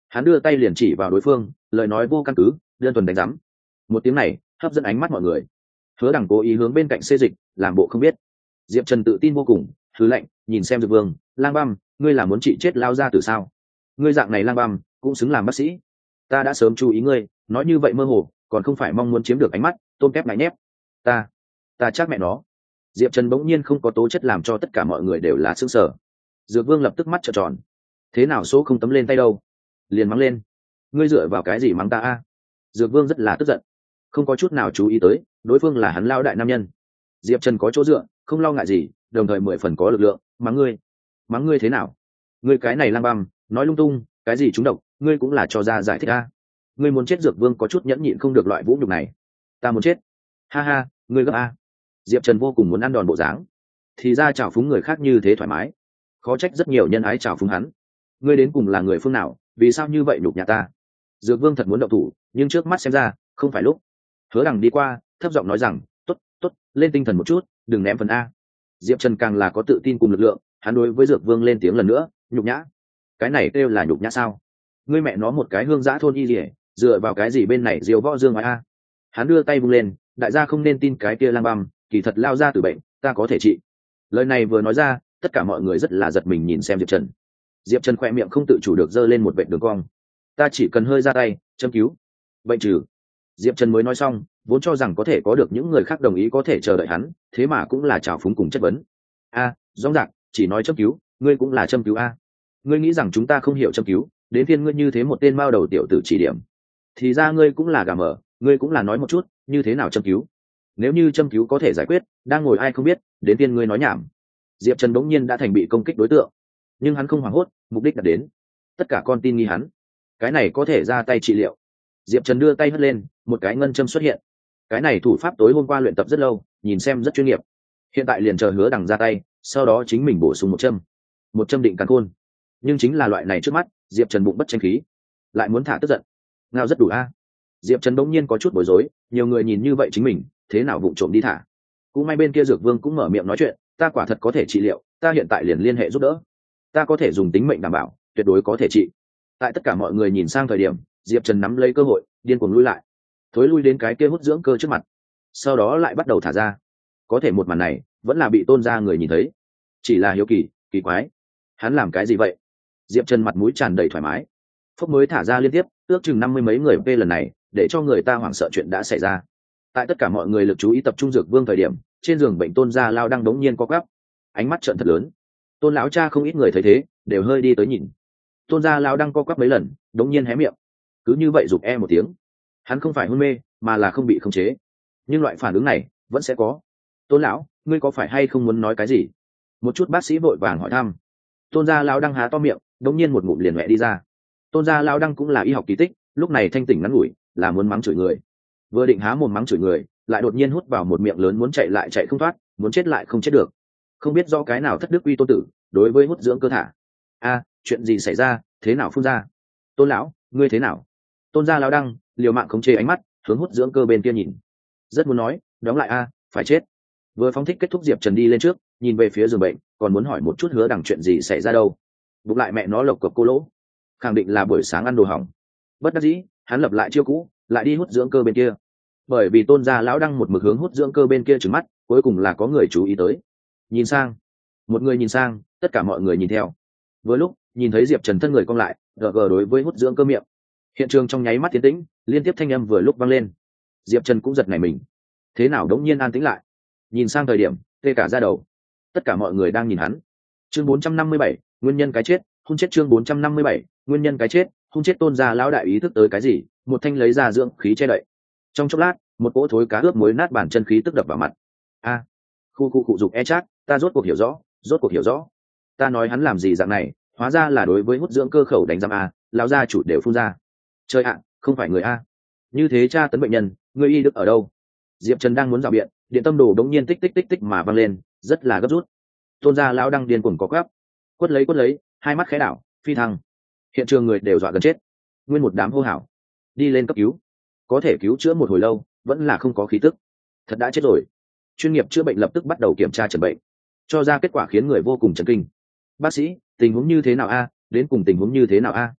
Hắn đưa tay liền chỉ vào đối phương, lời nói vô căn cứ, đơn thuần đánh giám. Một tiếng này hấp dẫn ánh mắt mọi người. Hứa Đằng cố ý hướng bên cạnh xê dịch, làm bộ không biết. Diệp Trần tự tin vô cùng, hứ lạnh nhìn xem Dược Vương, lang băm, ngươi là muốn trị chết lao ra từ sao? Ngươi dạng này lang băm cũng xứng làm bác sĩ. Ta đã sớm chú ý ngươi, nói như vậy mơ hồ, còn không phải mong muốn chiếm được ánh mắt, tôm kép ngại nhép. Ta chắc mẹ nó. Diệp Trần bỗng nhiên không có tố chất làm cho tất cả mọi người đều là sững sờ. Dược Vương lập tức mắt trợn tròn. Thế nào số không tấm lên tay đâu? Liền mắng lên. Ngươi dựa vào cái gì mắng ta a? Dược Vương rất là tức giận, không có chút nào chú ý tới đối phương là hắn lao đại nam nhân. Diệp Trần có chỗ dựa, không lo ngại gì, đồng thời 10 phần có lực lượng. Mắng ngươi thế nào? Ngươi cái này lang băm, nói lung tung, cái gì trúng độc, ngươi cũng là cho ra giải thích a. Ngươi muốn chết. Dược Vương có chút nhẫn nhịn không được loại vũ nhục này. Ta muốn chết. Ha ha, ngươi gấp a. Diệp Trần vô cùng muốn ăn đòn bộ dáng, thì ra chào phúng người khác như thế thoải mái, khó trách rất nhiều nhân ái chào phúng hắn. Ngươi đến cùng là người phương nào, vì sao như vậy nhục nhã ta? Dược Vương thật muốn động thủ, nhưng trước mắt xem ra không phải lúc. Hứa Đằng đi qua, thấp giọng nói rằng, tốt, lên tinh thần một chút, đừng ném phần a. Diệp Trần càng là có tự tin cùng lực lượng, hắn đối với Dược Vương lên tiếng lần nữa, nhục nhã. Cái này kêu là nhục nhã sao? Ngươi mẹ nó một cái hương giã thôn y liễu, dựa vào cái gì bên này diều võ dương a? Hắn đưa tay vung lên, đại gia không nên tin cái kia lang băm, kỳ thật lao ra từ bệnh, ta có thể trị. Lời này vừa nói ra, tất cả mọi người rất là giật mình nhìn xem Diệp Trần. Diệp Trần khoe miệng không tự chủ được giơ lên một vệt đường cong. Ta chỉ cần hơi ra tay, châm cứu, bệnh trừ. Diệp Trần mới nói xong, vốn cho rằng có thể có được những người khác đồng ý có thể chờ đợi hắn, thế mà cũng là trào phúng cùng chất vấn. A, rõ ràng, chỉ nói châm cứu, ngươi cũng là châm cứu a. Ngươi nghĩ rằng chúng ta không hiểu châm cứu, đến phiên ngươi như thế một tên mao đầu tiểu tử chỉ điểm. Thì ra ngươi cũng là gà mở, ngươi cũng là nói một chút, như thế nào châm cứu? Nếu như châm cứu có thể giải quyết, đang ngồi ai không biết, đến tiên ngươi nói nhảm. Diệp Trần bỗng nhiên đã thành bị công kích đối tượng, nhưng hắn không hoảng hốt, mục đích đạt đến. Tất cả con tin nghi hắn, cái này có thể ra tay trị liệu. Diệp Trần đưa tay hất lên, một cái ngân châm xuất hiện. Cái này thủ pháp tối hôm qua luyện tập rất lâu, nhìn xem rất chuyên nghiệp. Hiện tại liền chờ Hứa Đằng ra tay, sau đó chính mình bổ sung một châm định càn khôn. Nhưng chính là loại này trước mắt, Diệp Trần bụng bất tranh khí, lại muốn thả tức giận, ngao rất đủ a. Diệp Trần bỗng nhiên có chút bối rối, nhiều người nhìn như vậy chính mình, thế nào vụng trộm đi thả? Cũng may bên kia Dược Vương cũng mở miệng nói chuyện, ta quả thật có thể trị liệu, ta hiện tại liền liên hệ giúp đỡ, ta có thể dùng tính mệnh đảm bảo, tuyệt đối có thể trị. Tại tất cả mọi người nhìn sang thời điểm, Diệp Trần nắm lấy cơ hội, điên cuồng lui lại, thối lui đến cái kia hút dưỡng cơ trước mặt, sau đó lại bắt đầu thả ra. Có thể một màn này vẫn là bị Tôn gia người nhìn thấy, chỉ là hiếu kỳ, kỳ quái, hắn làm cái gì vậy? Diệp Trần mặt mũi tràn đầy thoải mái, phốc mới thả ra liên tiếp, ước chừng 50 mấy người về lần này, để cho người ta hoảng sợ chuyện đã xảy ra. Tại tất cả mọi người lực chú ý tập trung Dược Vương thời điểm, trên giường bệnh Tôn gia lao đang đống nhiên co quắp, ánh mắt trợn thật lớn. Tôn lão cha không ít người thấy thế, đều hơi đi tới nhìn. Tôn gia lao đang co quắp mấy lần, đống nhiên hé miệng, cứ như vậy rụp một tiếng. Hắn không phải hôn mê, mà là không bị khống chế, nhưng loại phản ứng này vẫn sẽ có. Tôn lão, ngươi có phải hay không muốn nói cái gì? Một chút bác sĩ vội vàng hỏi thăm. Tôn gia lao đang há to miệng, đống nhiên một ngụm liền mẹ đi ra. Tôn gia lao đang cũng là y học kỳ tích, lúc này thanh tỉnh ngắn ngủi, là muốn mắng chửi người. Vừa định há mồm mắng chửi người, lại đột nhiên hút vào một miệng lớn, muốn chạy lại chạy không thoát, muốn chết lại không chết được. Không biết do cái nào thất đức uy tôn tử, đối với hút dưỡng cơ thả. A, chuyện gì xảy ra, thế nào phun ra? Tôn lão, ngươi thế nào? Tôn gia lao đăng liều mạng khống chế ánh mắt, hướng hút dưỡng cơ bên kia nhìn, rất muốn nói, đóng lại a, phải chết. Vừa phóng thích kết thúc, Diệp Trần đi lên trước, nhìn về phía giường bệnh, còn muốn hỏi một chút Hứa Đằng chuyện gì xảy ra đâu. Bụng lại mẹ nó lộc cộc cô lỗ, khẳng định là buổi sáng ăn đồ hỏng. Bất đắc dĩ, hắn lập lại chiêu cũ, lại đi hút dưỡng cơ bên kia. Bởi vì Tôn gia lão đăng một mực hướng hút dưỡng cơ bên kia trừng mắt, cuối cùng là có người chú ý tới. Nhìn sang, một người nhìn sang, tất cả mọi người nhìn theo. Vừa lúc nhìn thấy Diệp Trần thân người cong lại, gờ gờ đối với hút dưỡng cơ miệng. Hiện trường trong nháy mắt tiến tĩnh, liên tiếp thanh âm vừa lúc vang lên. Diệp Trần cũng giật nảy mình, thế nào đống nhiên an tĩnh lại. Nhìn sang thời điểm, tê cả da đầu. Tất cả mọi người đang nhìn hắn. Chương 457, nguyên nhân cái chết, hung chết. Chương 457, nguyên nhân cái chết, hung chết. Tôn gia lão đại ý thức tới cái gì, một thanh lấy ra dưỡng khí che đậy. Trong chốc lát, một cỗ thối cá ướp muối nát bàn chân khí tức đập vào mặt. A, khu cụ dục chát, ta rốt cuộc hiểu rõ. Ta nói hắn làm gì dạng này, hóa ra là đối với hút dưỡng cơ khẩu đánh giam a, lão gia chủ đều phun ra. Trời ạ, không phải người a. Như thế tra tấn bệnh nhân, người y đức ở đâu? Diệp Trần đang muốn rào biện, điện tâm đồ đống nhiên tích tích mà văng lên, rất là gấp rút. Tôn gia lão đang điên cuồng có gấp, quất lấy, hai mắt khẽ đảo, phi thăng. Hiện trường người đều dọa gần chết, nguyên một đám hô hào, đi lên cấp cứu. Có thể cứu chữa một hồi lâu, vẫn là không có khí tức, thật đã chết rồi. Chuyên nghiệp chữa bệnh lập tức bắt đầu kiểm tra chẩn bệnh, cho ra kết quả khiến người vô cùng chấn kinh. Bác sĩ, tình huống như thế nào a? Đến cùng tình huống như thế nào a?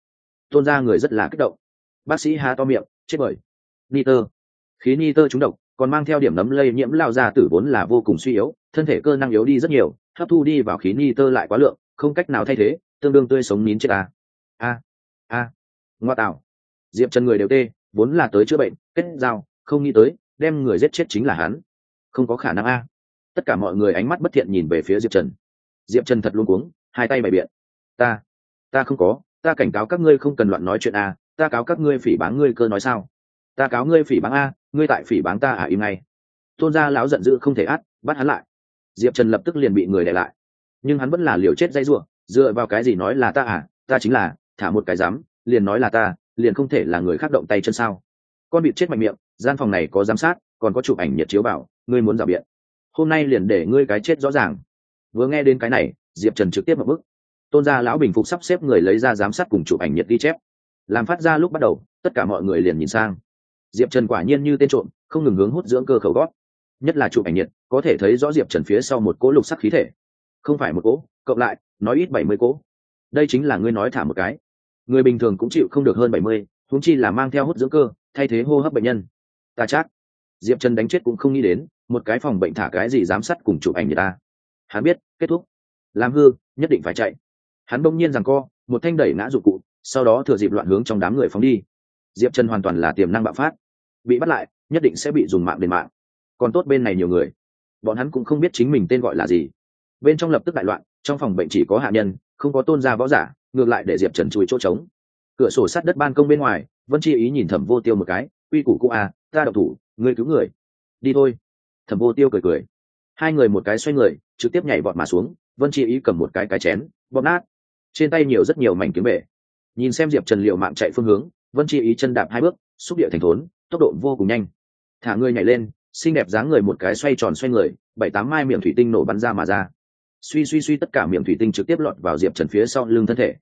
Tôn gia người rất là kích động. Bác sĩ há to miệng, chết bởi nitơ, khí nitơ trúng độc, còn mang theo điểm nấm lây nhiễm lao ra tử vốn là vô cùng suy yếu, thân thể cơ năng yếu đi rất nhiều, hấp thu đi vào khí nitơ lại quá lượng, không cách nào thay thế, tương đương tươi sống nín chết à. Ngoa tạo. Diệp Trần người đều tê, vốn là tới chữa bệnh, kết giao, không nghĩ tới, đem người giết chết chính là hắn. Không có khả năng a. Tất cả mọi người ánh mắt bất thiện nhìn về phía Diệp Trần. Diệp Trần thật luống cuống, hai tay bày biện. Ta không có, ta cảnh cáo các ngươi không cần loạn nói chuyện a, ta cáo các ngươi phỉ báng ngươi cơ nói sao? Ta cáo ngươi phỉ báng a, ngươi tại phỉ báng ta à, im ngay. Tôn gia lão giận dữ không thể át, bắt hắn lại. Diệp Trần lập tức liền bị người đè lại. Nhưng hắn vẫn là liều chết dây rủa, dựa vào cái gì nói là ta à, ta chính là, thả một cái dám, liền nói là ta, liền không thể là người khác động tay chân sao? Con vịt chết mạnh miệng, gian phòng này có giám sát, còn có chụp ảnh nhiệt chiếu bảo, ngươi muốn rào biện. Hôm nay liền để ngươi cái chết rõ ràng. Vừa nghe đến cái này, Diệp Trần trực tiếp một bước. Tôn gia lão bình phục sắp xếp người lấy ra giám sát cùng chụp ảnh nhiệt ghi chép. Làm phát ra lúc bắt đầu, tất cả mọi người liền nhìn sang. Diệp Trần quả nhiên như tên trộm, không ngừng hướng hút dưỡng cơ khẩu gót. Nhất là chụp ảnh nhiệt, có thể thấy rõ Diệp Trần phía sau một cỗ lục sắc khí thể. Không phải một cỗ, cộng lại, nói ít 70 cỗ. Đây chính là ngươi nói thả một cái. Người bình thường cũng chịu không được hơn 70, huống chi là mang theo hút dưỡng cơ, thay thế hô hấp bệnh nhân. Ta chắc Diệp Trần đánh chết cũng không nghĩ đến, một cái phòng bệnh thả cái gì giám sát cùng chụp ảnh người ta. Hắn biết, kết thúc. Làm hư, nhất định phải chạy. Hắn bỗng nhiên giằng co, một thanh đẩy ngã dụng cụ, sau đó thừa dịp loạn hướng trong đám người phóng đi. Diệp Trần hoàn toàn là tiềm năng bạo phát, bị bắt lại, nhất định sẽ bị dùng mạng đền mạng. Còn tốt bên này nhiều người, bọn hắn cũng không biết chính mình tên gọi là gì. Bên trong lập tức đại loạn, trong phòng bệnh chỉ có hạ nhân, không có Tôn gia võ giả, ngược lại để Diệp Trần chui chỗ trống. Cửa sổ sắt đất ban công bên ngoài, Vân Chi Ý nhìn Thẩm Vô Tiêu một cái, uy củ cũ à, ta độc thủ, ngươi cứu người, đi thôi. Thẩm Vô Tiêu cười cười, hai người một cái xoay người, trực tiếp nhảy vọt mà xuống. Vân Chi Ý cầm một cái chén, bóp nát, trên tay nhiều rất nhiều mảnh kiếm bể. Nhìn xem Diệp Trần liệu mạng chạy phương hướng, Vân Chi Ý chân đạp hai bước, xúc địa thành thốn, tốc độ vô cùng nhanh. Thả người nhảy lên, xinh đẹp dáng người một cái xoay tròn xoay người, 7-8 mai miệng thủy tinh nổ bắn ra mà ra. Suy tất cả miệng thủy tinh trực tiếp lọt vào Diệp Trần phía sau lưng thân thể.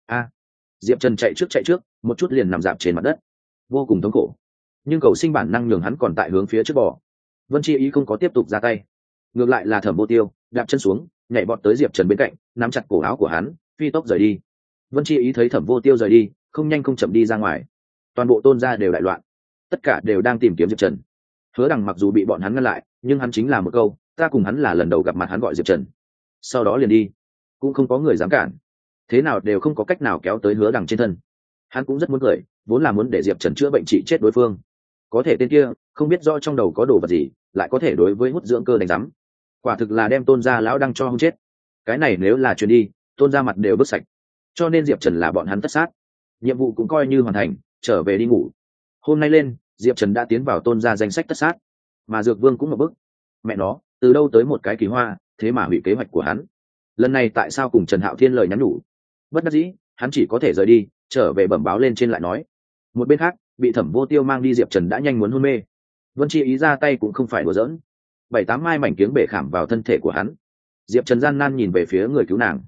Diệp Trần chạy trước, một chút liền nằm dạp trên mặt đất, vô cùng thống khổ. Nhưng cầu sinh bản năng nhường hắn còn tại hướng phía trước bò. Vân Chi Ý không có tiếp tục ra tay, ngược lại là Thẩm Vô Tiêu đạp chân xuống, nhảy bọt tới Diệp Trần bên cạnh, nắm chặt cổ áo của hắn, phi tốc rời đi. Vân Chi Ý thấy Thẩm Vô Tiêu rời đi, không nhanh không chậm đi ra ngoài. Toàn bộ Tôn gia đều đại loạn, tất cả đều đang tìm kiếm Diệp Trần. Hứa Đằng mặc dù bị bọn hắn ngăn lại, nhưng hắn chính là một câu, ta cùng hắn là lần đầu gặp mặt, hắn gọi Diệp Trần, sau đó liền đi, cũng không có người dám cản. Thế nào đều không có cách nào kéo tới Hứa Đằng trên thân. Hắn cũng rất muốn cười, vốn là muốn để Diệp Trần chữa bệnh trị chết đối phương. Có thể tên kia không biết do trong đầu có đồ vật gì, lại có thể đối với hút dưỡng cơ đánh rắm. Quả thực là đem Tôn gia lão đang cho không chết. Cái này nếu là truyền đi, Tôn gia mặt đều bứt sạch. Cho nên Diệp Trần là bọn hắn tất sát. Nhiệm vụ cũng coi như hoàn thành, trở về đi ngủ. Hôm nay lên, Diệp Trần đã tiến vào Tôn gia danh sách tất sát, mà Dược Vương cũng một bức. Mẹ nó, từ đâu tới một cái kỳ hoa, thế mà hủy kế hoạch của hắn. Lần này tại sao cùng Trần Hạo Thiên lời nhắn nhủ? Bất đắc dĩ, hắn chỉ có thể rời đi, trở về bẩm báo lên trên lại nói. Một bên khác, bị Thẩm Vô Tiêu mang đi Diệp Trần đã nhanh muốn hôn mê. Vân Chi Ý ra tay cũng không phải đùa giỡn, 7-8 mai mảnh kiếng bể khảm vào thân thể của hắn. Diệp Trần gian nan nhìn về phía người cứu nàng.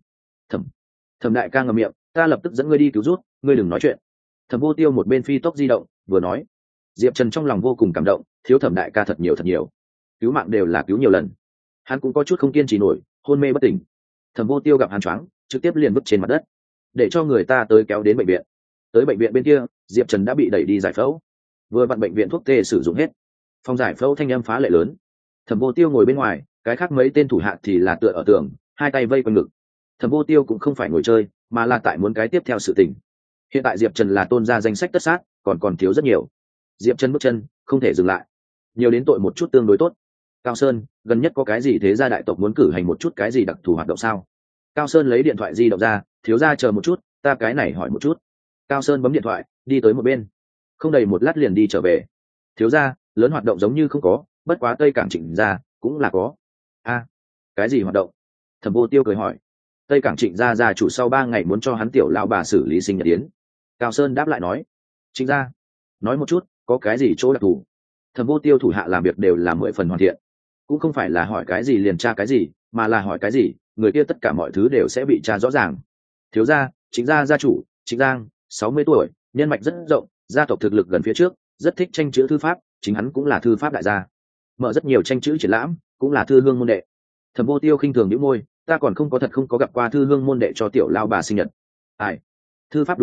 Thẩm đại ca ngậm miệng, ta lập tức dẫn ngươi đi cứu rút, ngươi đừng nói chuyện. Thẩm Vô Tiêu một bên phi tốc di động, vừa nói. Diệp Trần trong lòng vô cùng cảm động, thiếu Thẩm đại ca thật nhiều, cứu mạng đều là cứu nhiều lần. Hắn cũng có chút không kiên trì nổi, hôn mê bất tỉnh. Thẩm Vô Tiêu gặp hắn choáng, trực tiếp liền vứt trên mặt đất, để cho người ta tới kéo đến bệnh viện. Tới bệnh viện bên kia, Diệp Trần đã bị đẩy đi giải phẫu. Vừa vặn bệnh viện thuốc tê sử dụng hết, phòng giải phẫu thanh âm phá lệ lớn. Thẩm Vô Tiêu ngồi bên ngoài, cái khác mấy tên thủ hạ thì là tựa ở tường, hai tay vây quanh ngực. Thẩm Vô Tiêu cũng không phải ngồi chơi, mà là tại muốn cái tiếp theo sự tình. Hiện tại Diệp Trần là Tôn gia danh sách tất sát, còn thiếu rất nhiều. Diệp Trần bước chân không thể dừng lại, nhiều đến tội một chút tương đối tốt. Cao Sơn, gần nhất có cái gì thế gia đại tộc muốn cử hành một chút cái gì đặc thù hoạt động sao? Cao Sơn lấy điện thoại di động ra, thiếu gia chờ một chút, ta cái này hỏi một chút. Cao Sơn bấm điện thoại, đi tới một bên, không đầy một lát liền đi trở về. Thiếu gia, lớn hoạt động giống như không có, bất quá Tây Cảng Trịnh gia cũng là có. Cái gì hoạt động? Thẩm Vô Tiêu cười hỏi. Tây Cảng Trịnh gia gia chủ sau 3 ngày muốn cho hắn tiểu lão bà xử lý sinh nhật yến. Cao Sơn đáp lại nói. Trịnh gia, nói một chút, có cái gì chỗ đặc thù? Thẩm Vô Tiêu thủ hạ làm việc đều là 10 phần hoàn thiện, cũng không phải là hỏi cái gì liền tra cái gì, mà là hỏi cái gì, người kia tất cả mọi thứ đều sẽ bị tra rõ ràng. Thiếu gia, Trịnh gia gia chủ, Trịnh Giang, 60 tuổi, nhân mạch rất rộng, gia tộc thực lực gần phía trước, rất thích tranh chữ thư pháp, chính hắn cũng là thư pháp đại gia, mở rất nhiều tranh chữ triển lãm, cũng là thư hương môn đệ. Thẩm Vô Tiêu khinh thường nhíu môi, ta còn không có gặp qua thư hương môn đệ cho tiểu lao bà sinh nhật. Ai? Thư pháp đúng không?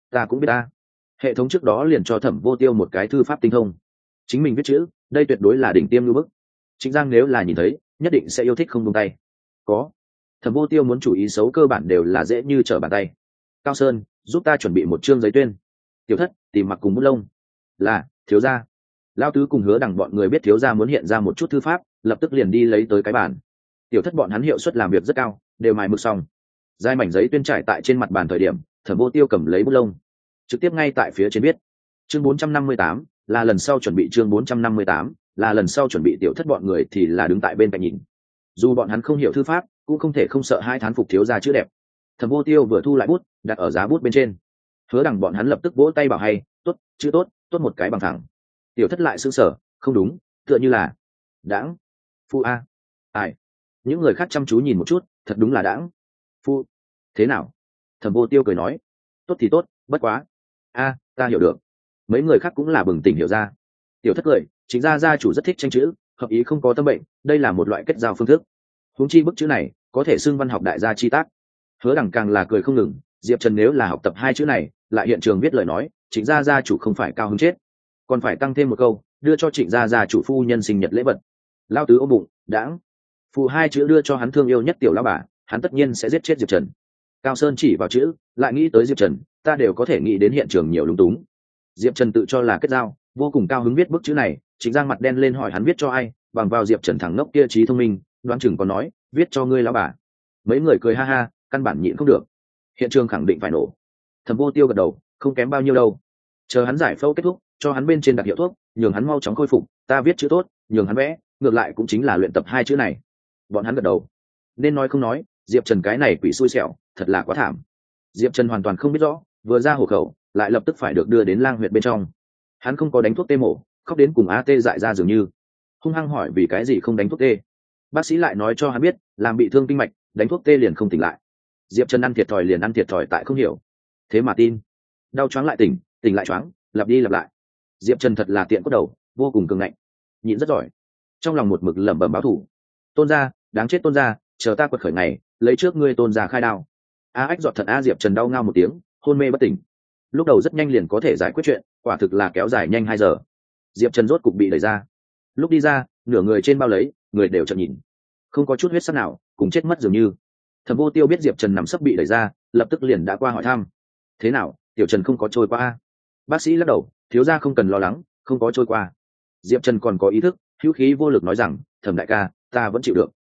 ta cũng biết ta. Hệ thống trước đó liền cho Thẩm Vô Tiêu một cái thư pháp tinh thông, chính mình viết chữ, đây tuyệt đối là đỉnh tiêm lưu bức. Trịnh Giang nếu là nhìn thấy, nhất định sẽ yêu thích không buông tay. Có. Thẩm Vô Tiêu muốn chủ ý xấu cơ bản đều là dễ như trở bàn tay. Cao Sơn, giúp ta chuẩn bị một chương giấy tuyên. Tiểu Thất, tìm mặc cùng bút lông. Là, thiếu gia. Lão tứ cùng Hứa Đằng bọn người biết thiếu gia muốn hiện ra một chút thư pháp, lập tức liền đi lấy tới cái bàn. Tiểu Thất bọn hắn hiệu suất làm việc rất cao, đều mài mực xong. Giai mảnh giấy tuyên trải tại trên mặt bàn thời điểm, Thẩm Vô Tiêu cầm lấy bút lông, trực tiếp ngay tại phía trên viết. Chương 458, là lần sau chuẩn bị chương 458, là lần sau chuẩn bị. Tiểu Thất bọn người thì là đứng tại bên cạnh nhìn. Dù bọn hắn không hiểu thư pháp, cũng không thể không sợ hai thán phục thiếu gia chữ đẹp. Thẩm Vô Tiêu vừa thu lại bút, đặt ở giá bút bên trên. Hứa Đằng bọn hắn lập tức vỗ tay bảo hay, tốt, chữ tốt, tốt một cái bằng thẳng. Tiểu Thất lại sững sờ, không đúng, tựa như là đãng. Phu a. Ai? Những người khác chăm chú nhìn một chút, thật đúng là đãng. Phu. Thế nào? Thẩm Vô Tiêu cười nói, tốt thì tốt, bất quá. A, ta hiểu được. Mấy người khác cũng là bừng tỉnh hiểu ra. Tiểu Thất cười, chính ra gia chủ rất thích tranh chữ, hợp ý không có tâm bệnh, đây là một loại kết giao phương thức. Huống chi bức chữ này có thể xưng văn học đại gia chi tác. Hứa Đằng càng là cười không ngừng, Diệp Trần nếu là học tập hai chữ này, lại hiện trường viết lời nói, Trịnh gia chủ không phải cao hứng chết, còn phải tăng thêm một câu, đưa cho Trịnh gia chủ phu nhân sinh nhật lễ vật. Lao tứ ôm bụng, đãng. Phù hai chữ đưa cho hắn thương yêu nhất tiểu lão bà, hắn tất nhiên sẽ giết chết Diệp Trần. Cao Sơn chỉ vào chữ, lại nghĩ tới Diệp Trần, ta đều có thể nghĩ đến hiện trường nhiều lúng túng. Diệp Trần tự cho là kết giao, vô cùng cao hứng viết bức chữ này, Trịnh Giang mặt đen lên hỏi hắn viết cho ai, bằng vào Diệp Trần thẳng ngốc kia trí thông minh, đoán chừng còn nói, viết cho ngươi lão bà. Mấy người cười ha ha, căn bản nhịn không được. Hiện trường khẳng định phải nổ. Thẩm Vô Tiêu gật đầu, không kém bao nhiêu đâu. Chờ hắn giải phẫu kết thúc, cho hắn bên trên đặt hiệu thuốc, nhường hắn mau chóng khôi phục, ta viết chữ tốt, nhường hắn vẽ, ngược lại cũng chính là luyện tập hai chữ này. Bọn hắn gật đầu. Nên nói không nói, Diệp Trần cái này quỷ xui xẻo, thật là quá thảm. Diệp Trần hoàn toàn không biết rõ, vừa ra hộ khẩu, lại lập tức phải được đưa đến Lang huyện bên trong. Hắn không có đánh thuốc tê mổ, khóc đến cùng AT dại ra dường như. Hung hăng hỏi vì cái gì không đánh thuốc tê. Bác sĩ lại nói cho hắn biết, làm bị thương kinh mạch, đánh thuốc tê liền không tỉnh lại. Diệp Trần ăn thiệt thòi liền ăn thiệt thòi tại không hiểu. Thế mà tin. Đau choáng lại tỉnh, tỉnh lại choáng, lặp đi lặp lại. Diệp Trần thật là tiện cốt đầu, vô cùng cường ngạnh, nhịn rất giỏi. Trong lòng một mực lẩm bẩm báo thù. Tôn gia, đáng chết Tôn gia, chờ ta quật khởi ngày, lấy trước ngươi Tôn gia khai đao. A ách giọt thật a. Diệp Trần đau ngao một tiếng, hôn mê bất tỉnh. Lúc đầu rất nhanh liền có thể giải quyết chuyện, quả thực là kéo dài nhanh 2 giờ. Diệp Trần rốt cục bị đẩy ra. Lúc đi ra, nửa người trên bao lấy, người đều trợn nhìn, không có chút huyết sắc nào, cùng chết mất dường như. Thẩm Vô Tiêu biết Diệp Trần nằm sấp bị đẩy ra, lập tức liền đã qua hỏi thăm. Thế nào, tiểu Trần không có trôi qua a? Bác sĩ lắc đầu, thiếu gia không cần lo lắng, không có trôi qua. Diệp Trần còn có ý thức, hữu khí vô lực nói rằng, Thẩm đại ca, ta vẫn chịu được.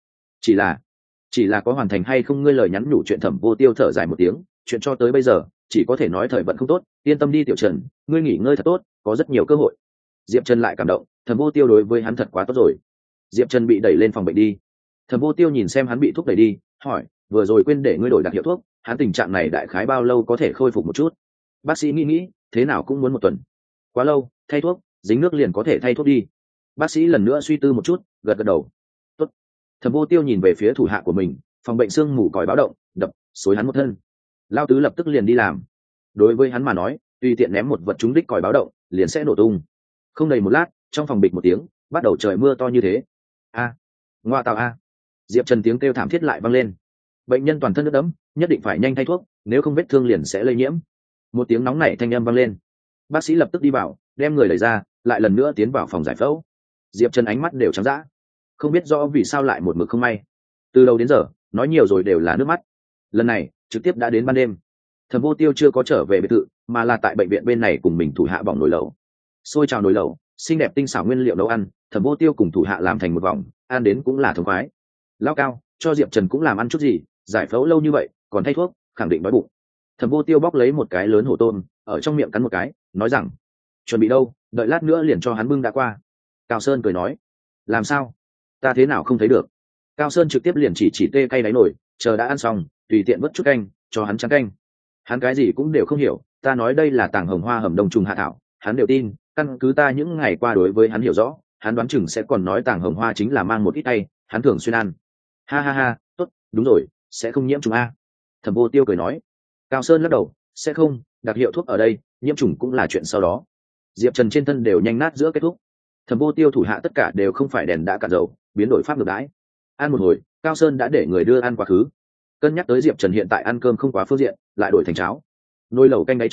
Chỉ là có hoàn thành hay không ngươi lời nhắn nhủ chuyện. Thẩm Vô Tiêu thở dài một tiếng, chuyện cho tới bây giờ, chỉ có thể nói thời vận không tốt, yên tâm đi tiểu Trần, ngươi nghỉ ngơi thật tốt, có rất nhiều cơ hội. Diệp Trần lại cảm động, Thẩm Vô Tiêu đối với hắn thật quá tốt rồi. Diệp Trần bị đẩy lên phòng bệnh đi. Thẩm Vô Tiêu nhìn xem hắn bị thuốc đẩy đi, hỏi, vừa rồi quên để ngươi đổi đặc hiệu thuốc, hắn tình trạng này đại khái bao lâu có thể khôi phục một chút? Bác sĩ nghĩ, thế nào cũng muốn 1 tuần. Quá lâu, thay thuốc, dính nước liền có thể thay thuốc đi. Bác sĩ lần nữa suy tư một chút, gật gật đầu. Tốt. Thẩm Vô Tiêu nhìn về phía thủ hạ của mình, phòng bệnh sương mù còi báo động, đập, xối hắn một thân. Lao tứ lập tức liền đi làm. Đối với hắn mà nói, tùy tiện ném một vật trúng đích còi báo động, liền sẽ nổ tung. Không đầy một lát, trong phòng bịch một tiếng, bắt đầu trời mưa to như thế. A, ngoa tạo a. Diệp Trần tiếng kêu thảm thiết lại vang lên. Bệnh nhân toàn thân nước đẫm, nhất định phải nhanh thay thuốc, nếu không vết thương liền sẽ lây nhiễm. Một tiếng nóng nảy thanh âm vang lên. Bác sĩ lập tức đi vào, đem người đẩy ra, lại lần nữa tiến vào phòng giải phẫu. Diệp Trần ánh mắt đều trắng dã, không biết rõ vì sao lại một mực không may. Từ đầu đến giờ, nói nhiều rồi đều là nước mắt. Lần này, trực tiếp đã đến ban đêm. Thẩm Vô Tiêu chưa có trở về biệt thự, mà là tại bệnh viện bên này cùng mình thủ hạ bỏng nồi lẩu. Xôi trào nồi lẩu, xinh đẹp tinh xảo nguyên liệu nấu ăn, Thẩm Vô Tiêu cùng thủ hạ làm thành một vòng, ăn đến cũng là thống khoái. Lão Cao, cho Diệp Trần cũng làm ăn chút gì, giải phẫu lâu như vậy, còn thay thuốc, khẳng định đói bụng. Thẩm Vô Tiêu bóc lấy một cái lớn hổ tôm, ở trong miệng cắn một cái, nói rằng, chuẩn bị đâu, đợi lát nữa liền cho hắn bưng đã qua. Cao Sơn cười nói, làm sao? Ta thế nào không thấy được? Cao Sơn trực tiếp liền chỉ tê cay đáy nổi, chờ đã ăn xong, tùy tiện vớt chút canh, cho hắn trắng canh. Hắn cái gì cũng đều không hiểu, ta nói đây là tàng hồng hoa hầm đông trùng hạ thảo, hắn đều tin, căn cứ ta những ngày qua đối với hắn hiểu rõ, hắn đoán chừng sẽ còn nói tàng hồng hoa chính là mang một ít tay, hắn thường xuyên ăn. Ha ha ha, tốt, đúng rồi, sẽ không nhiễm trùng a. Thẩm Vô Tiêu cười nói. Cao Sơn lắc đầu, sẽ không, đặc hiệu thuốc ở đây, nhiễm trùng cũng là chuyện sau đó. Diệp Trần trên thân đều nhanh nát giữa kết thúc. Thẩm Vô Tiêu thủ hạ tất cả đều không phải đèn đã cạn dầu, biến đổi pháp ngược đãi. Ăn một hồi, Cao Sơn đã để người đưa ăn quá khứ. Cân nhắc tới Diệp Trần hiện tại ăn cơm không quá phương diện, lại đổi thành cháo. Nồi lẩu canh đáy cháo,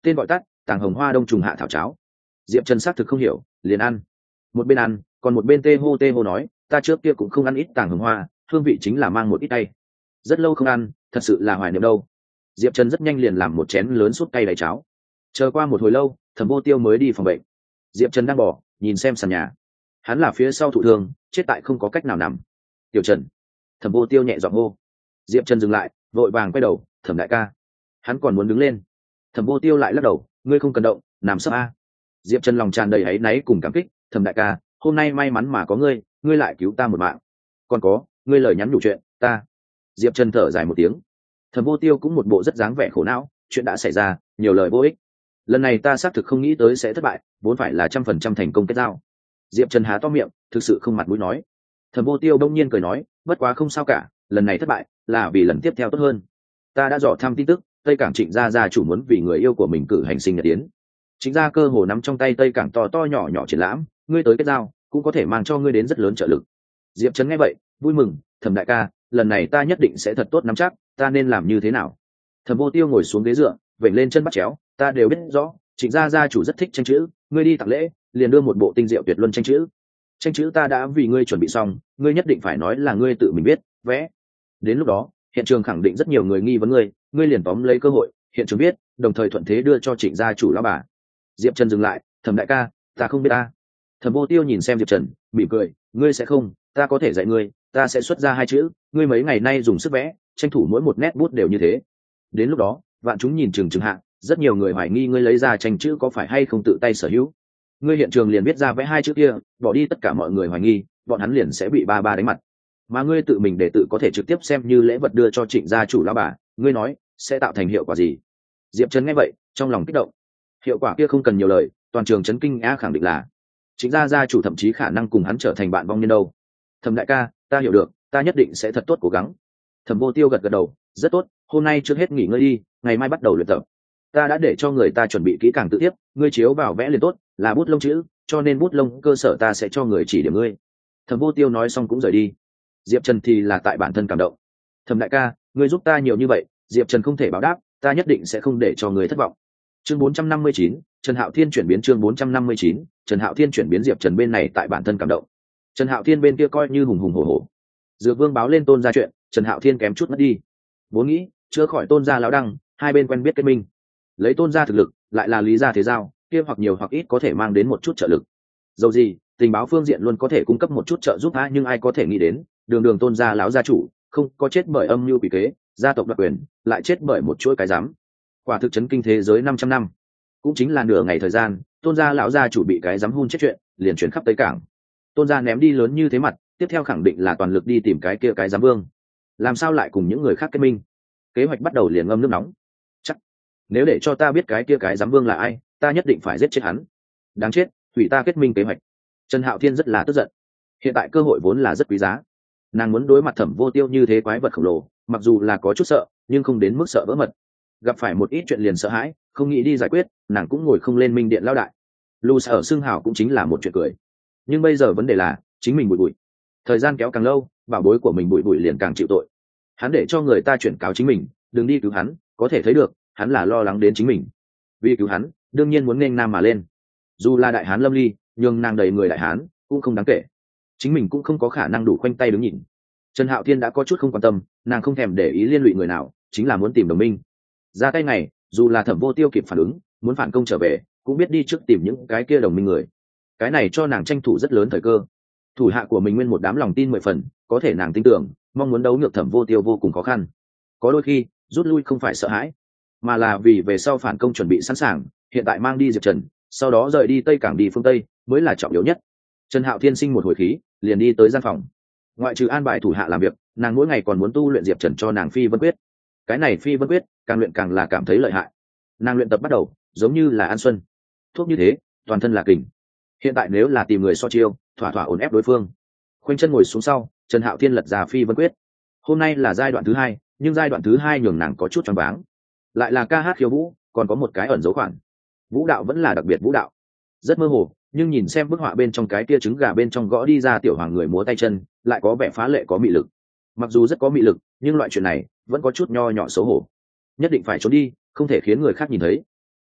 tên gọi tắt tàng hồng hoa đông trùng hạ thảo cháo. Diệp Trần xác thực không hiểu, liền ăn. Một bên ăn, còn một bên tê hô nói, ta trước kia cũng không ăn ít tàng hồng hoa, hương vị chính là mang một ít tay. Rất lâu không ăn, thật sự là hoài niệm đâu. Diệp Trần rất nhanh liền làm một chén lớn súp cay đầy cháo. Chờ qua một hồi lâu, Thẩm Vô Tiêu mới đi phòng bệnh. Diệp Trần đang bỏ, nhìn xem sàn nhà. Hắn là phía sau thụ thương, chết tại không có cách nào nằm. Tiểu Trần. Thẩm Vô Tiêu nhẹ giọng hô. Diệp Trần dừng lại, vội vàng quay đầu, Thẩm đại ca. Hắn còn muốn đứng lên. Thẩm Vô Tiêu lại lắc đầu, ngươi không cần động, nằm sấp a. Diệp Trần lòng tràn đầy áy náy cùng cảm kích, Thẩm đại ca, hôm nay may mắn mà có ngươi, ngươi lại cứu ta một mạng. Còn có, ngươi lời nhắn nhủ chuyện, ta. Diệp Trần thở dài một tiếng. Thẩm Vô Tiêu cũng một bộ rất dáng vẻ khổ não, chuyện đã xảy ra, nhiều lời vô ích. Lần này ta xác thực không nghĩ tới sẽ thất bại, vốn phải là 100% thành công kết giao. Diệp Trần há to miệng, thực sự không mặt mũi nói. Thẩm Vô Tiêu đông nhiên cười nói, bất quá không sao cả, lần này thất bại là vì lần tiếp theo tốt hơn. Ta đã dò thăm tin tức, Tây Cảng Trịnh gia chủ muốn vì người yêu của mình cử hành sinh nhật yến. Trịnh gia cơ hồ nắm trong tay Tây Cảng to to nhỏ nhỏ triển lãm, ngươi tới kết giao cũng có thể mang cho ngươi đến rất lớn trợ lực. Diệp Trần nghe vậy, vui mừng, Thẩm đại ca, lần này ta nhất định sẽ thật tốt nắm chắc, ta nên làm như thế nào? Thẩm Vô Tiêu ngồi xuống ghế dựa, vểnh lên chân bắt chéo, ta đều biết rõ, Trịnh gia chủ rất thích tranh chữ, ngươi đi tặng lễ, liền đưa một bộ tinh diệu tuyệt luân tranh chữ. Tranh chữ ta đã vì ngươi chuẩn bị xong, ngươi nhất định phải nói là ngươi tự mình viết, vẽ. Đến lúc đó, hiện trường khẳng định rất nhiều người nghi vấn ngươi, ngươi liền tóm lấy cơ hội, hiện trường viết, đồng thời thuận thế đưa cho Trịnh gia chủ lão bà. Diệp Trần dừng lại, Thẩm đại ca, ta không biết ta. Thẩm Vô Tiêu nhìn xem Diệp Trần, mỉm cười, ngươi sẽ không, ta có thể dạy ngươi, ta sẽ xuất ra 2 chữ, ngươi mấy ngày nay dùng sức vẽ, tranh thủ mỗi một nét bút đều như thế. Đến lúc đó, vạn chúng nhìn chừng hạ, rất nhiều người hoài nghi ngươi lấy ra tranh chữ có phải hay không tự tay sở hữu. Ngươi hiện trường liền viết ra vẽ 2 chữ kia, bỏ đi tất cả mọi người hoài nghi, bọn hắn liền sẽ bị ba đánh mặt. Mà ngươi tự mình để tự có thể trực tiếp xem như lễ vật đưa cho Trịnh gia chủ lão bà, ngươi nói sẽ tạo thành hiệu quả gì? Diệp Trần nghe vậy, trong lòng kích động. Hiệu quả kia không cần nhiều lời, toàn trường chấn kinh khẳng định là Trịnh gia chủ thậm chí khả năng cùng hắn trở thành bạn vong niên đâu. Thẩm đại ca, ta hiểu được, ta nhất định sẽ thật tốt cố gắng. Thẩm Vô Tiêu gật đầu, rất tốt, hôm nay trước hết nghỉ ngơi đi, ngày mai bắt đầu luyện tập. Ta đã để cho người ta chuẩn bị kỹ càng tự tiếp, ngươi chiếu vào vẽ liền tốt, là bút lông chữ, cho nên bút lông cơ sở ta sẽ cho người chỉ điểm ngươi. Thẩm Vô Tiêu nói xong cũng rời đi. Diệp Trần thì là tại bản thân cảm động. Thẩm đại ca, ngươi giúp ta nhiều như vậy, Diệp Trần không thể báo đáp, ta nhất định sẽ không để cho người thất vọng. Chương 459, Trần Hạo Thiên chuyển biến. Chương 459, Trần Hạo Thiên chuyển biến. Diệp Trần bên này tại bản thân cảm động, Trần Hạo Thiên bên kia coi như hùng hùng hổ hổ. Dược Vương báo lên Tôn gia chuyện, Trần Hạo Thiên kém chút mất đi. Vốn nghĩ chữa khỏi Tôn gia lão đăng, hai bên quen biết kết minh, lấy Tôn gia thực lực, lại là Lý gia thế giao, kia hoặc nhiều hoặc ít có thể mang đến một chút trợ lực. Dầu gì, tình báo phương diện luôn có thể cung cấp một chút trợ giúp nhưng ai có thể nghĩ đến, đường Tôn gia lão gia chủ, không có chết bởi âm mưu quỷ kế, gia tộc đoạt quyền, lại chết bởi một chuỗi cái giám. Quả thực chấn kinh thế giới 500 năm. Cũng chính là nửa ngày thời gian, Tôn gia lão gia chủ bị cái giám hun chết chuyện, liền chuyển khắp Tây Cảng. Tôn gia ném đi lớn như thế mặt, tiếp theo khẳng định là toàn lực đi tìm cái kia cái giám vương. Làm sao lại cùng những người khác kết minh? Kế hoạch bắt đầu liền ngâm nước nóng. Chắc nếu để cho ta biết cái kia cái giám vương là ai, ta nhất định phải giết chết hắn. Đáng chết, hủy ta kết minh kế hoạch. Trần Hạo Thiên rất là tức giận. Hiện tại cơ hội vốn là rất quý giá, nàng muốn đối mặt Thẩm Vô Tiêu như thế quái vật khổng lồ, mặc dù là có chút sợ, nhưng không đến mức sợ vỡ mật. Gặp phải một ít chuyện liền sợ hãi, không nghĩ đi giải quyết, nàng cũng ngồi không lên minh điện lao đại. Lu ở xương hảo cũng chính là một chuyện cười. Nhưng bây giờ vấn đề là chính mình bụi. Thời gian kéo càng lâu, bảo bối của mình bụi liền càng chịu tội. Hắn để cho người ta chuyển cáo chính mình, đừng đi cứu hắn, có thể thấy được hắn là lo lắng đến chính mình. Vì cứu hắn, đương nhiên muốn nghênh nam mà lên. Dù là đại hán lâm ly, nhưng nàng đầy người đại hán cũng không đáng kể. Chính mình cũng không có khả năng đủ khoanh tay đứng nhìn. Trần Hạo Thiên đã có chút không quan tâm, nàng không thèm để ý liên lụy người nào, chính là muốn tìm đồng minh. Ra tay này, dù là Thẩm Vô Tiêu kịp phản ứng, muốn phản công trở về, cũng biết đi trước tìm những cái kia đồng minh người. Cái này cho nàng tranh thủ rất lớn thời cơ. Thủ hạ của mình nguyên một đám lòng tin 10 phần, có thể nàng tin tưởng, mong muốn đấu ngược Thẩm Vô Tiêu vô cùng khó khăn. Có đôi khi, rút lui không phải sợ hãi, mà là vì về sau phản công chuẩn bị sẵn sàng, hiện tại mang đi Diệp Trần, sau đó rời đi Tây Cảng đi phương Tây, mới là trọng yếu nhất. Trần Hạo Thiên sinh một hồi khí, liền đi tới gian phòng. Ngoại trừ an bài thủ hạ làm việc, nàng mỗi ngày còn muốn tu luyện Diệp Trần cho nàng Phi Vân Quyết. Cái này Phi Vân Quyết, càng luyện càng là cảm thấy lợi hại. Nàng luyện tập bắt đầu, giống như là ăn xuân. Thuốc như thế, toàn thân là kình. Hiện tại nếu là tìm người so chiêu, thỏa thỏa ổn ép đối phương. Khoanh chân ngồi xuống sau, Trần Hạo Thiên lật ra Phi Vân Quyết. Hôm nay là giai đoạn thứ 2, nhưng giai đoạn thứ 2 nhường nàng có chút choáng váng. Lại là ca hát khiêu vũ, còn có một cái ẩn dấu khoản. Vũ đạo vẫn là đặc biệt vũ đạo, rất mơ hồ, nhưng nhìn xem bức họa bên trong cái kia trứng gà bên trong gõ đi ra tiểu hoàng người múa tay chân, lại có vẻ phá lệ có mị lực. Mặc dù rất có mị lực, nhưng loại chuyện này vẫn có chút nho nhỏ xấu hổ. Nhất định phải trốn đi, không thể khiến người khác nhìn thấy.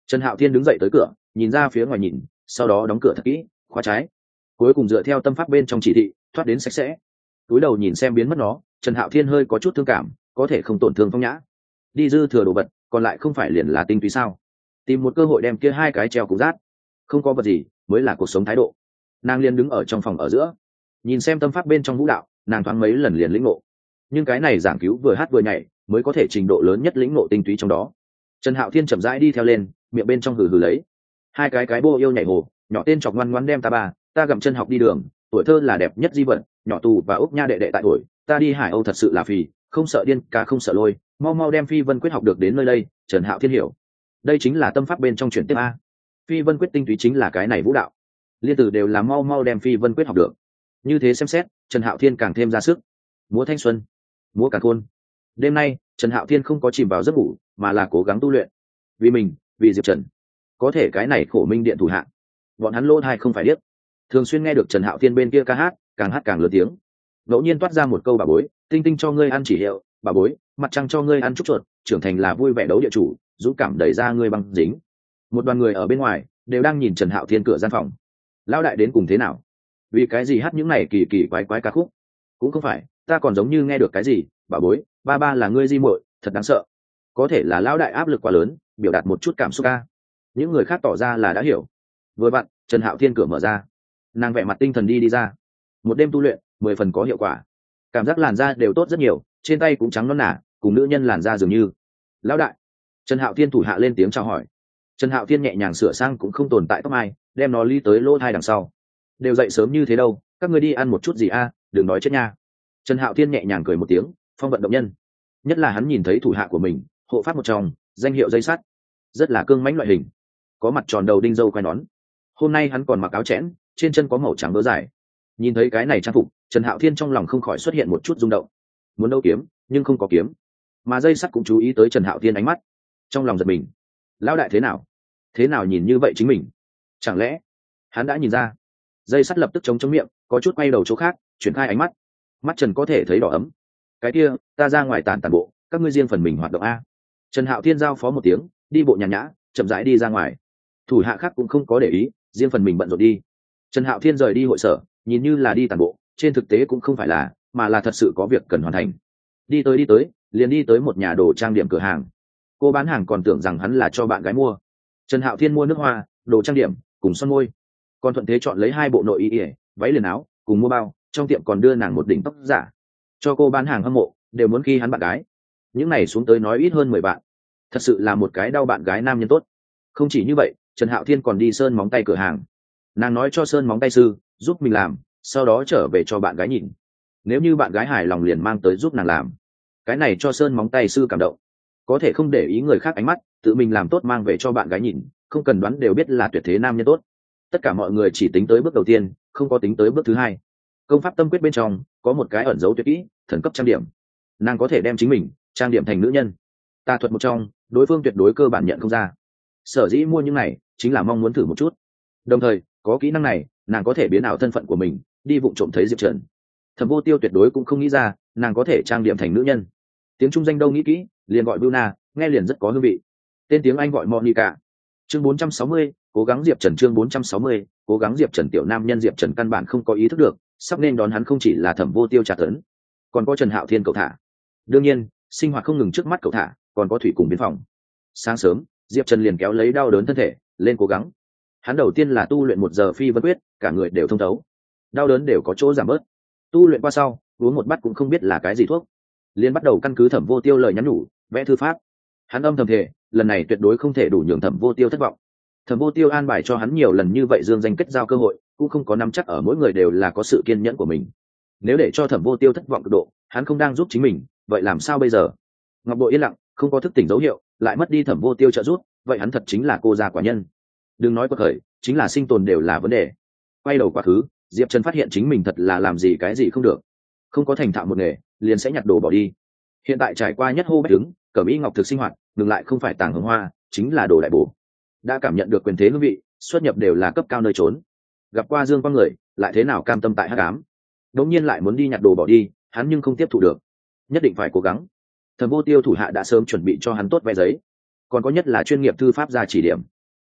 Trần Hạo Thiên đứng dậy tới cửa, nhìn ra phía ngoài nhìn, sau đó đóng cửa thật kỹ, khóa trái, cuối cùng dựa theo tâm pháp bên trong chỉ thị thoát đến sạch sẽ. Túi đầu nhìn xem biến mất nó, Trần Hạo Thiên hơi có chút thương cảm, có thể không tổn thương Phong Nhã. Đi dư thừa đồ vật, còn lại không phải liền là tinh túy sao? Tìm một cơ hội đem kia hai cái treo cục rát. Không có vật gì mới là cuộc sống thái độ. Nàng liền đứng ở trong phòng ở giữa, nhìn xem tâm pháp bên trong vũ đạo, nàng thoáng mấy lần liền lĩnh ngộ. Nhưng cái này giảng cứu vừa hát vừa nhảy, mới có thể trình độ lớn nhất lĩnh ngộ tinh túy trong đó. Trần Hạo Thiên chậm rãi đi theo lên, miệng bên trong hừ hừ lấy. Hai cái bô yêu nhảy hồ, nhỏ tên chọc ngoan ngoãn đem ta gặm chân học đi đường, tuổi thơ là đẹp nhất di vật, nhỏ tù và ốc nha đệ đệ tại tuổi, ta đi Hải Âu thật sự là phì, không sợ điên cả không sợ lôi, mau mau đem Phi Vân quyết học được đến nơi đây. Trần Hạo Thiên hiểu, đây chính là tâm pháp bên trong chuyển tiếp a. Phi Vân quyết tinh túy chính là cái này vũ đạo, liên tử đều là mau mau đem Phi Vân quyết học được. Như thế xem xét, Trần Hạo Thiên càng thêm ra sức. Múa thanh xuân, múa càn khôn. Đêm nay, Trần Hạo Thiên không có chìm vào giấc ngủ, mà là cố gắng tu luyện. Vì mình, vì Diệp Trần. Có thể cái này khổ minh điện thủ hạ, bọn hắn lỗ tai không phải điếc, thường xuyên nghe được Trần Hạo Thiên bên kia ca hát, càng hát càng lớn tiếng. Ngẫu nhiên toát ra một câu bà bối, tinh tinh cho ngươi ăn chỉ hiệu, bà bối, mặt trăng cho ngươi ăn trúc chuột, trưởng thành là vui vẻ đấu địa chủ, dũng cảm đẩy ra ngươi băng dính. Một đoàn người ở bên ngoài đều đang nhìn Trần Hạo Thiên cửa gian phòng. Lão đại đến cùng thế nào? Vì cái gì hát những này kỳ kỳ quái quái ca khúc? Cũng không phải, ta còn giống như nghe được cái gì, bà bối, ba là ngươi di muội, thật đáng sợ. Có thể là lão đại áp lực quá lớn, biểu đạt một chút cảm xúc ca. Những người khác tỏ ra là đã hiểu. Vừa vặn, Trần Hạo Thiên cửa mở ra, nàng vẻ mặt tinh thần đi ra. Một đêm tu luyện 10 phần có hiệu quả, cảm giác làn da đều tốt rất nhiều, trên tay cũng trắng nõn nả, cùng nữ nhân làn da dường như. Lão đại. Trần Hạo Thiên thủ hạ lên tiếng chào hỏi. Trần Hạo Thiên nhẹ nhàng sửa sang cũng không tồn tại tóc mai, đem nó ly tới lỗ thai đằng sau. Đều dậy sớm như thế đâu, các ngươi đi ăn một chút gì a, đừng nói chết nha. Trần Hạo Thiên nhẹ nhàng cười một tiếng, phong vận động nhân. Nhất là hắn nhìn thấy thủ hạ của mình, hộ pháp một trong, danh hiệu dây sắt, rất là cương mãnh loại hình, có mặt tròn đầu đinh dâu quai nón. Hôm nay hắn còn mặc áo chẽn, trên chân có màu trắng bớ dài. Nhìn thấy cái này trang phục, Trần Hạo Thiên trong lòng không khỏi xuất hiện một chút rung động. Muốn đấu kiếm, nhưng không có kiếm. Mà dây sắt cũng chú ý tới Trần Hạo Thiên ánh mắt, trong lòng giật mình. Lão đại thế nào? Thế nào nhìn như vậy chính mình? Chẳng lẽ hắn đã nhìn ra? Dây sắt lập tức chống miệng, có chút quay đầu chỗ khác, chuyển khai ánh mắt. Mắt Trần có thể thấy đỏ ấm. Cái kia, ta ra ngoài tản bộ, các ngươi riêng phần mình hoạt động a. Trần Hạo Thiên giao phó một tiếng, đi bộ nhàn nhã, chậm rãi đi ra ngoài. Thủ hạ khác cũng không có để ý, riêng phần mình bận rộn đi. Trần Hạo Thiên rời đi hội sở, nhìn như là đi tản bộ, trên thực tế cũng không phải là, mà là thật sự có việc cần hoàn thành. Đi tới, liền đi tới một nhà đồ trang điểm cửa hàng. Cô bán hàng còn tưởng rằng hắn là cho bạn gái mua. Trần Hạo Thiên mua nước hoa, đồ trang điểm, cùng son môi, còn thuận thế chọn lấy 2 bộ nội y, váy liền áo, cùng mua bao, trong tiệm còn đưa nàng một đỉnh tóc giả. Cho cô bán hàng hâm mộ, đều muốn khi hắn bạn gái. Những này xuống tới nói ít hơn 10 bạn. Thật sự là một cái đau bạn gái nam nhân tốt. Không chỉ như vậy, Trần Hạo Thiên còn đi sơn móng tay cửa hàng. Nàng nói cho sơn móng tay sư giúp mình làm, sau đó trở về cho bạn gái nhìn. Nếu như bạn gái hài lòng liền mang tới giúp nàng làm. Cái này cho sơn móng tay sư cảm động. Có thể không để ý người khác ánh mắt, tự mình làm tốt mang về cho bạn gái nhìn, không cần đoán đều biết là tuyệt thế nam nhân tốt. Tất cả mọi người chỉ tính tới bước đầu tiên, không có tính tới bước thứ hai. Công pháp tâm quyết bên trong có một cái ẩn dấu tuyệt kỹ, thần cấp trang điểm. Nàng có thể đem chính mình trang điểm thành nữ nhân. Tà thuật một trong, đối phương tuyệt đối cơ bản nhận không ra. Sở dĩ mua những này chính là mong muốn thử một chút. Đồng thời, có kỹ năng này, nàng có thể biến ảo thân phận của mình, đi vụng trộm thấy Diệp Trần. Thẩm Vô Tiêu tuyệt đối cũng không nghĩ ra, nàng có thể trang điểm thành nữ nhân. Tiếng trung danh đâu nghĩ kỹ, liền gọi Buna, nghe liền rất có hương vị. Tên tiếng Anh gọi Monica. Chương 460, cố gắng Diệp Trần. Chương 460, cố gắng Diệp Trần. Tiểu nam nhân Diệp Trần căn bản không có ý thức được, sắp nên đón hắn không chỉ là Thẩm Vô Tiêu tra tấn, còn có Trần Hạo Thiên cậu thả. Đương nhiên, sinh hoạt không ngừng trước mắt cậu thả, còn có thủy cùng biên phòng. Sáng sớm, Diệp Trần liền kéo lấy đau đớn thân thể lên cố gắng. Hắn đầu tiên là tu luyện 1 giờ phi vân quyết, cả người đều thông thấu, đau đớn đều có chỗ giảm bớt. Tu luyện qua sau, uống một bát cũng không biết là cái gì thuốc, liền bắt đầu căn cứ Thẩm Vô Tiêu lời nhắn nhủ, vẽ thư pháp. Hắn âm thầm thề, lần này tuyệt đối không thể đủ nhường Thẩm Vô Tiêu thất vọng. Thẩm Vô Tiêu an bài cho hắn nhiều lần như vậy dương danh kết giao cơ hội, cũng không có nắm chắc ở mỗi người đều là có sự kiên nhẫn của mình. Nếu để cho Thẩm Vô Tiêu thất vọng cực độ, hắn không đang giúp chính mình, vậy làm sao bây giờ? Ngọc Bội yên lặng, không có thức tỉnh dấu hiệu, lại mất đi Thẩm Vô Tiêu trợ giúp, vậy hắn thật chính là cô gia quả nhân. Đừng nói quật khởi, chính là sinh tồn đều là vấn đề. Quay đầu quá khứ, Diệp Trần phát hiện chính mình thật là làm gì cái gì không được, không có thành thạo một nghề, liền sẽ nhặt đồ bỏ đi. Hiện tại trải qua nhất hô bách đứng, Cẩm Y Ngọc thực sinh hoạt, ngừng lại không phải tàng hồng hoa, chính là đồ đại bổ. Đã cảm nhận được quyền thế hương vị, xuất nhập đều là cấp cao nơi trốn. Gặp qua Dương Quang người, lại thế nào cam tâm tại hắc ám. Đống nhiên lại muốn đi nhặt đồ bỏ đi, hắn nhưng không tiếp thụ được, nhất định phải cố gắng. Thẩm Vô Tiêu thủ hạ đã sớm chuẩn bị cho hắn tốt vé giấy, còn có nhất là chuyên nghiệp thư pháp ra chỉ điểm.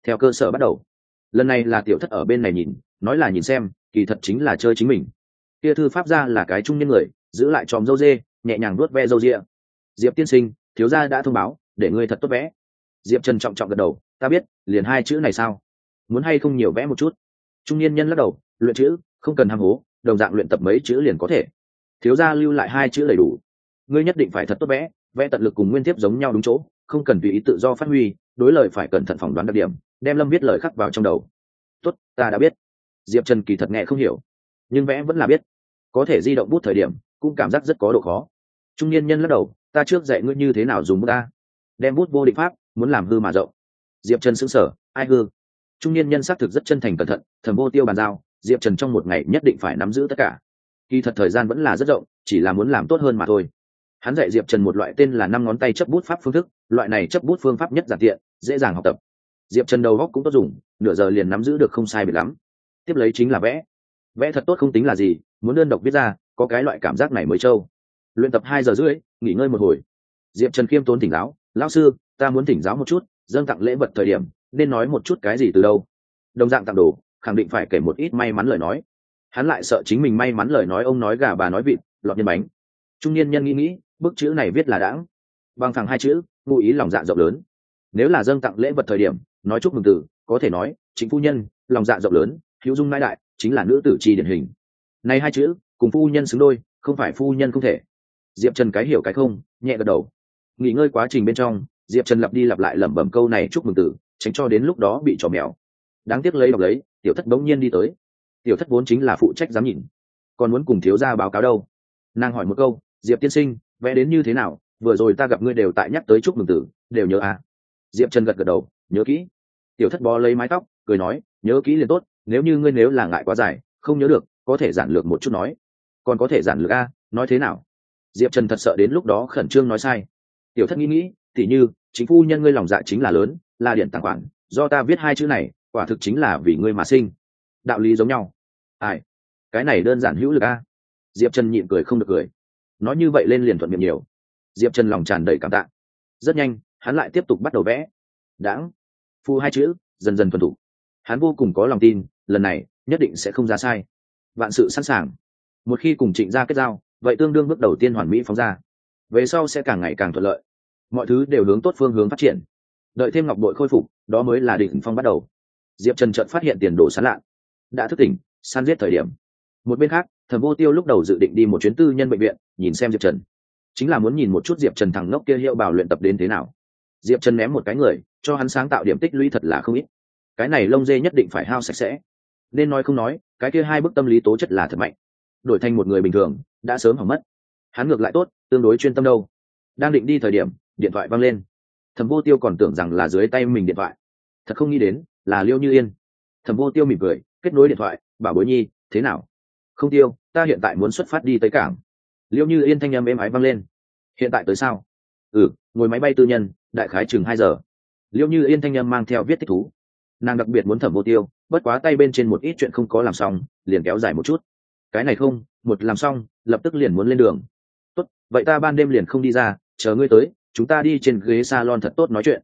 theo cơ sở bắt đầu. Lần này là tiểu thất ở bên này nhìn, nói là nhìn xem, kỳ thật chính là chơi chính mình. Kia thư pháp ra là cái trung nhân người, giữ lại tròm râu dê, nhẹ nhàng vuốt ve râu ria. Diệp tiên sinh, thiếu gia đã thông báo để ngươi thật tốt vẽ. Diệp Trần trọng trọng gật đầu, ta biết, liền 2 chữ này sao? Muốn hay không nhiều vẽ một chút? Trung niên nhân lắc đầu, luyện chữ không cần ham hố, đồng dạng luyện tập mấy chữ liền có thể. Thiếu gia lưu lại 2 chữ đầy đủ. Ngươi nhất định phải thật tốt vẽ, vẽ tận lực cùng nguyên tiếp giống nhau đúng chỗ, không cần tùy ý tự do phát huy, đối lời phải cẩn thận phỏng đoán đặc điểm, đem Lâm viết lời khắc vào trong đầu. Tốt, ta đã biết. Diệp Trần kỳ thật nghe không hiểu, nhưng vẽ vẫn là biết. Có thể di động bút thời điểm, cũng cảm giác rất có độ khó. Trung niên nhân lắc đầu, ta trước dạy ngươi như thế nào dùng bút ta. Đem bút vô định pháp, muốn làm hư mà rộng. Diệp Trần sững sờ, ai hư? Trung niên nhân xác thực rất chân thành cẩn thận, Thẩm Vô Tiêu bàn giao, Diệp Trần trong một ngày nhất định phải nắm giữ tất cả. Kỳ thật thời gian vẫn là rất rộng, chỉ là muốn làm tốt hơn mà thôi. Hắn dạy Diệp Trần một loại tên là 5 ngón tay chấp bút pháp phương thức, loại này chấp bút phương pháp nhất giản tiện, dễ dàng học tập. Diệp Trần đầu óc cũng tốt dùng, nửa giờ liền nắm giữ được không sai biệt lắm. Tiếp lấy chính là vẽ. Vẽ thật tốt không tính là gì, muốn đơn độc viết ra, có cái loại cảm giác này mới trâu. Luyện tập 2 giờ rưỡi, nghỉ ngơi một hồi. Diệp Trần khiêm tốn thỉnh giáo, lão sư, ta muốn thỉnh giáo một chút, dâng tặng lễ vật thời điểm nên nói một chút cái gì từ đâu? Đồng dạng tặng đồ, khẳng định phải kể một ít may mắn lời nói. Hắn lại sợ chính mình may mắn lời nói ông nói gà bà nói vịt, lọt nhân bánh. Trung niên nhân nghĩ, bức chữ này viết là đãng, bằng thẳng 2 chữ, ngụ ý lòng dạ rộng lớn. Nếu là dâng tặng lễ vật thời điểm, nói chúc mừng từ, có thể nói, chính phu nhân, lòng dạ rộng lớn, hữu dung nãi đại, chính là nữ tử chi điển hình. Này 2 chữ, cùng phu nhân xứng đôi, không phải phu nhân không thể. Diệp Trần cái hiểu cái không, nhẹ gật đầu. Nghỉ ngơi quá trình bên trong, Diệp Trần lặp đi lặp lại lẩm bẩm câu này chúc mừng từ, tránh cho đến lúc đó bị trò mèo. Đáng tiếc lấy đọc lấy, tiểu thất bỗng nhiên đi tới. Tiểu thất vốn chính là phụ trách giám nhìn, còn muốn cùng thiếu gia báo cáo đâu. Nàng hỏi một câu, Diệp tiên sinh, vẽ đến như thế nào? Vừa rồi ta gặp ngươi đều tại nhắc tới chúc mừng từ, đều nhớ à? Diệp Trần gật gật đầu, nhớ kỹ. Tiểu thất bó lấy mái tóc, cười nói, nhớ kỹ liền tốt, nếu như ngươi nếu là ngại quá dài, không nhớ được, có thể giản lược một chút nói. Còn có thể giản lược a, nói thế nào? Diệp Trần thật sợ đến lúc đó khẩn trương nói sai. Tiểu thất nghĩ, tỉ như, chính phu nhân ngươi lòng dạ chính là lớn, là điện tàng khoản, do ta viết 2 chữ này, quả thực chính là vì ngươi mà sinh. Đạo lý giống nhau. Ai? Cái này đơn giản hữu lực a. Diệp Trần nhịn cười không được cười. Nói như vậy lên liền thuận miệng nhiều. Diệp Trần lòng tràn đầy cảm tạ. Rất nhanh, hắn lại tiếp tục bắt đầu vẽ. Đãng, phu 2 chữ, dần dần thuần thục. Hắn vô cùng có lòng tin, lần này nhất định sẽ không ra sai. Vạn sự sẵn sàng. Một khi cùng Trịnh gia kết giao, vậy tương đương bước đầu tiên hoàn mỹ phóng ra. Về sau sẽ càng ngày càng thuận lợi. Mọi thứ đều hướng tốt phương hướng phát triển. Đợi thêm ngọc bội khôi phục, đó mới là đỉnh phong bắt đầu. Diệp Trần chợt phát hiện tiền đồ sán lạ. Đã thức tỉnh, săn giết thời điểm. Một bên khác, Thẩm Vô Tiêu lúc đầu dự định đi một chuyến tư nhân bệnh viện, nhìn xem Diệp Trần. Chính là muốn nhìn một chút Diệp Trần thằng ngốc kia hiệu bảo luyện tập đến thế nào. Diệp Trần ném một cái người, cho hắn sáng tạo điểm tích lũy thật là không ít. Cái này lông dê nhất định phải hao sạch sẽ. Nên nói không nói, cái kia 2 bức tâm lý tố chất là thật mạnh. Đổi thành một người bình thường, đã sớm hỏng mất. Hắn ngược lại tốt, tương đối chuyên tâm đâu. Đang định đi thời điểm, điện thoại vang lên. Thẩm Vô Tiêu còn tưởng rằng là dưới tay mình điện thoại, thật không nghĩ đến là Liêu Như Yên. Thẩm Vô Tiêu mỉm cười, kết nối điện thoại, bảo Bối Nhi, thế nào? Không Tiêu, ta hiện tại muốn xuất phát đi tới cảng. Liêu Như Yên thanh âm êm ái vang lên. Hiện tại tới sao? Ngồi máy bay tư nhân, đại khái chừng 2 giờ. Liêu Như Yên thanh âm mang theo viết thích thú. Nàng đặc biệt muốn Thẩm Vô Tiêu, bất quá tay bên trên một ít chuyện không có làm xong, liền kéo dài một chút. Cái này không, một làm xong, lập tức liền muốn lên đường. Tốt, vậy ta ban đêm liền không đi ra, chờ ngươi tới, chúng ta đi trên ghế salon thật tốt nói chuyện.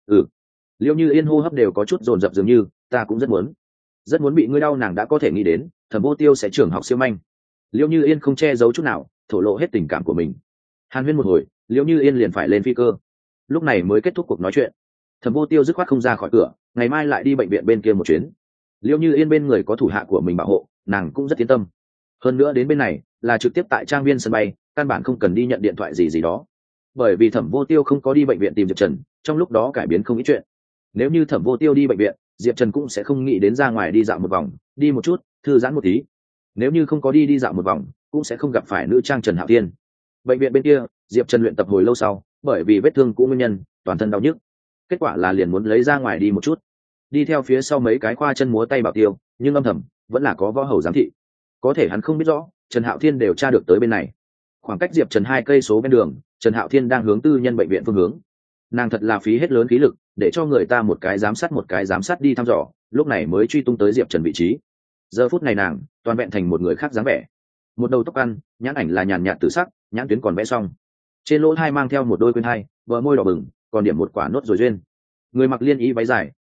Liêu Như Yên hô hấp đều có chút dồn dập dường như, ta cũng rất muốn bị ngươi đau. Nàng đã có thể nghĩ đến Thẩm Vô Tiêu sẽ trưởng học siêu manh. Liêu Như Yên không che giấu chút nào, thổ lộ hết tình cảm của mình. Hàn huyên một hồi, Liêu Như Yên liền phải lên phi cơ, lúc này mới kết thúc cuộc nói chuyện. Thẩm Vô Tiêu dứt khoát không ra khỏi cửa, ngày mai lại đi bệnh viện bên kia một chuyến. Liêu Như Yên bên người có thủ hạ của mình bảo hộ, nàng cũng rất yên tâm. Hơn nữa đến bên này là trực tiếp tại trang viên sân bay, căn bản không cần đi nhận điện thoại gì đó. Bởi vì Thẩm Vô Tiêu không có đi bệnh viện tìm Diệp Trần, trong lúc đó cải biến không ít chuyện. Nếu như Thẩm Vô Tiêu đi bệnh viện, Diệp Trần cũng sẽ không nghĩ đến ra ngoài đi dạo một vòng, đi một chút, thư giãn một tí. Nếu như không có đi dạo một vòng, cũng sẽ không gặp phải nữ trang Trần Hạo Thiên. Bệnh viện bên kia, Diệp Trần luyện tập hồi lâu sau, bởi vì vết thương cũ nguyên nhân, toàn thân đau nhức. Kết quả là liền muốn lấy ra ngoài đi một chút. Đi theo phía sau mấy cái khoa chân múa tay bảo tiêu, nhưng âm thầm vẫn là có võ hầu giám thị. Có thể hắn không biết rõ, Trần Hạo Thiên đều tra được tới bên này. Khoảng cách Diệp Trần 2 cây số bên đường, Trần Hạo Thiên đang hướng tư nhân bệnh viện phương hướng. Nàng thật là phí hết lớn khí lực, để cho người ta một cái giám sát đi thăm dò, lúc này mới truy tung tới Diệp Trần vị trí. Giờ phút này nàng toàn vẹn thành một người khác dáng vẻ. Một đầu tóc ăn, nhãn ảnh là nhàn nhạt tử sắc, nhãn tuyến còn vẽ xong. Trên lỗ tai mang theo một đôi quyên hai, bờ môi đỏ bừng, còn điểm một quả nốt rồi duyên. Người mặc liên y váy dài,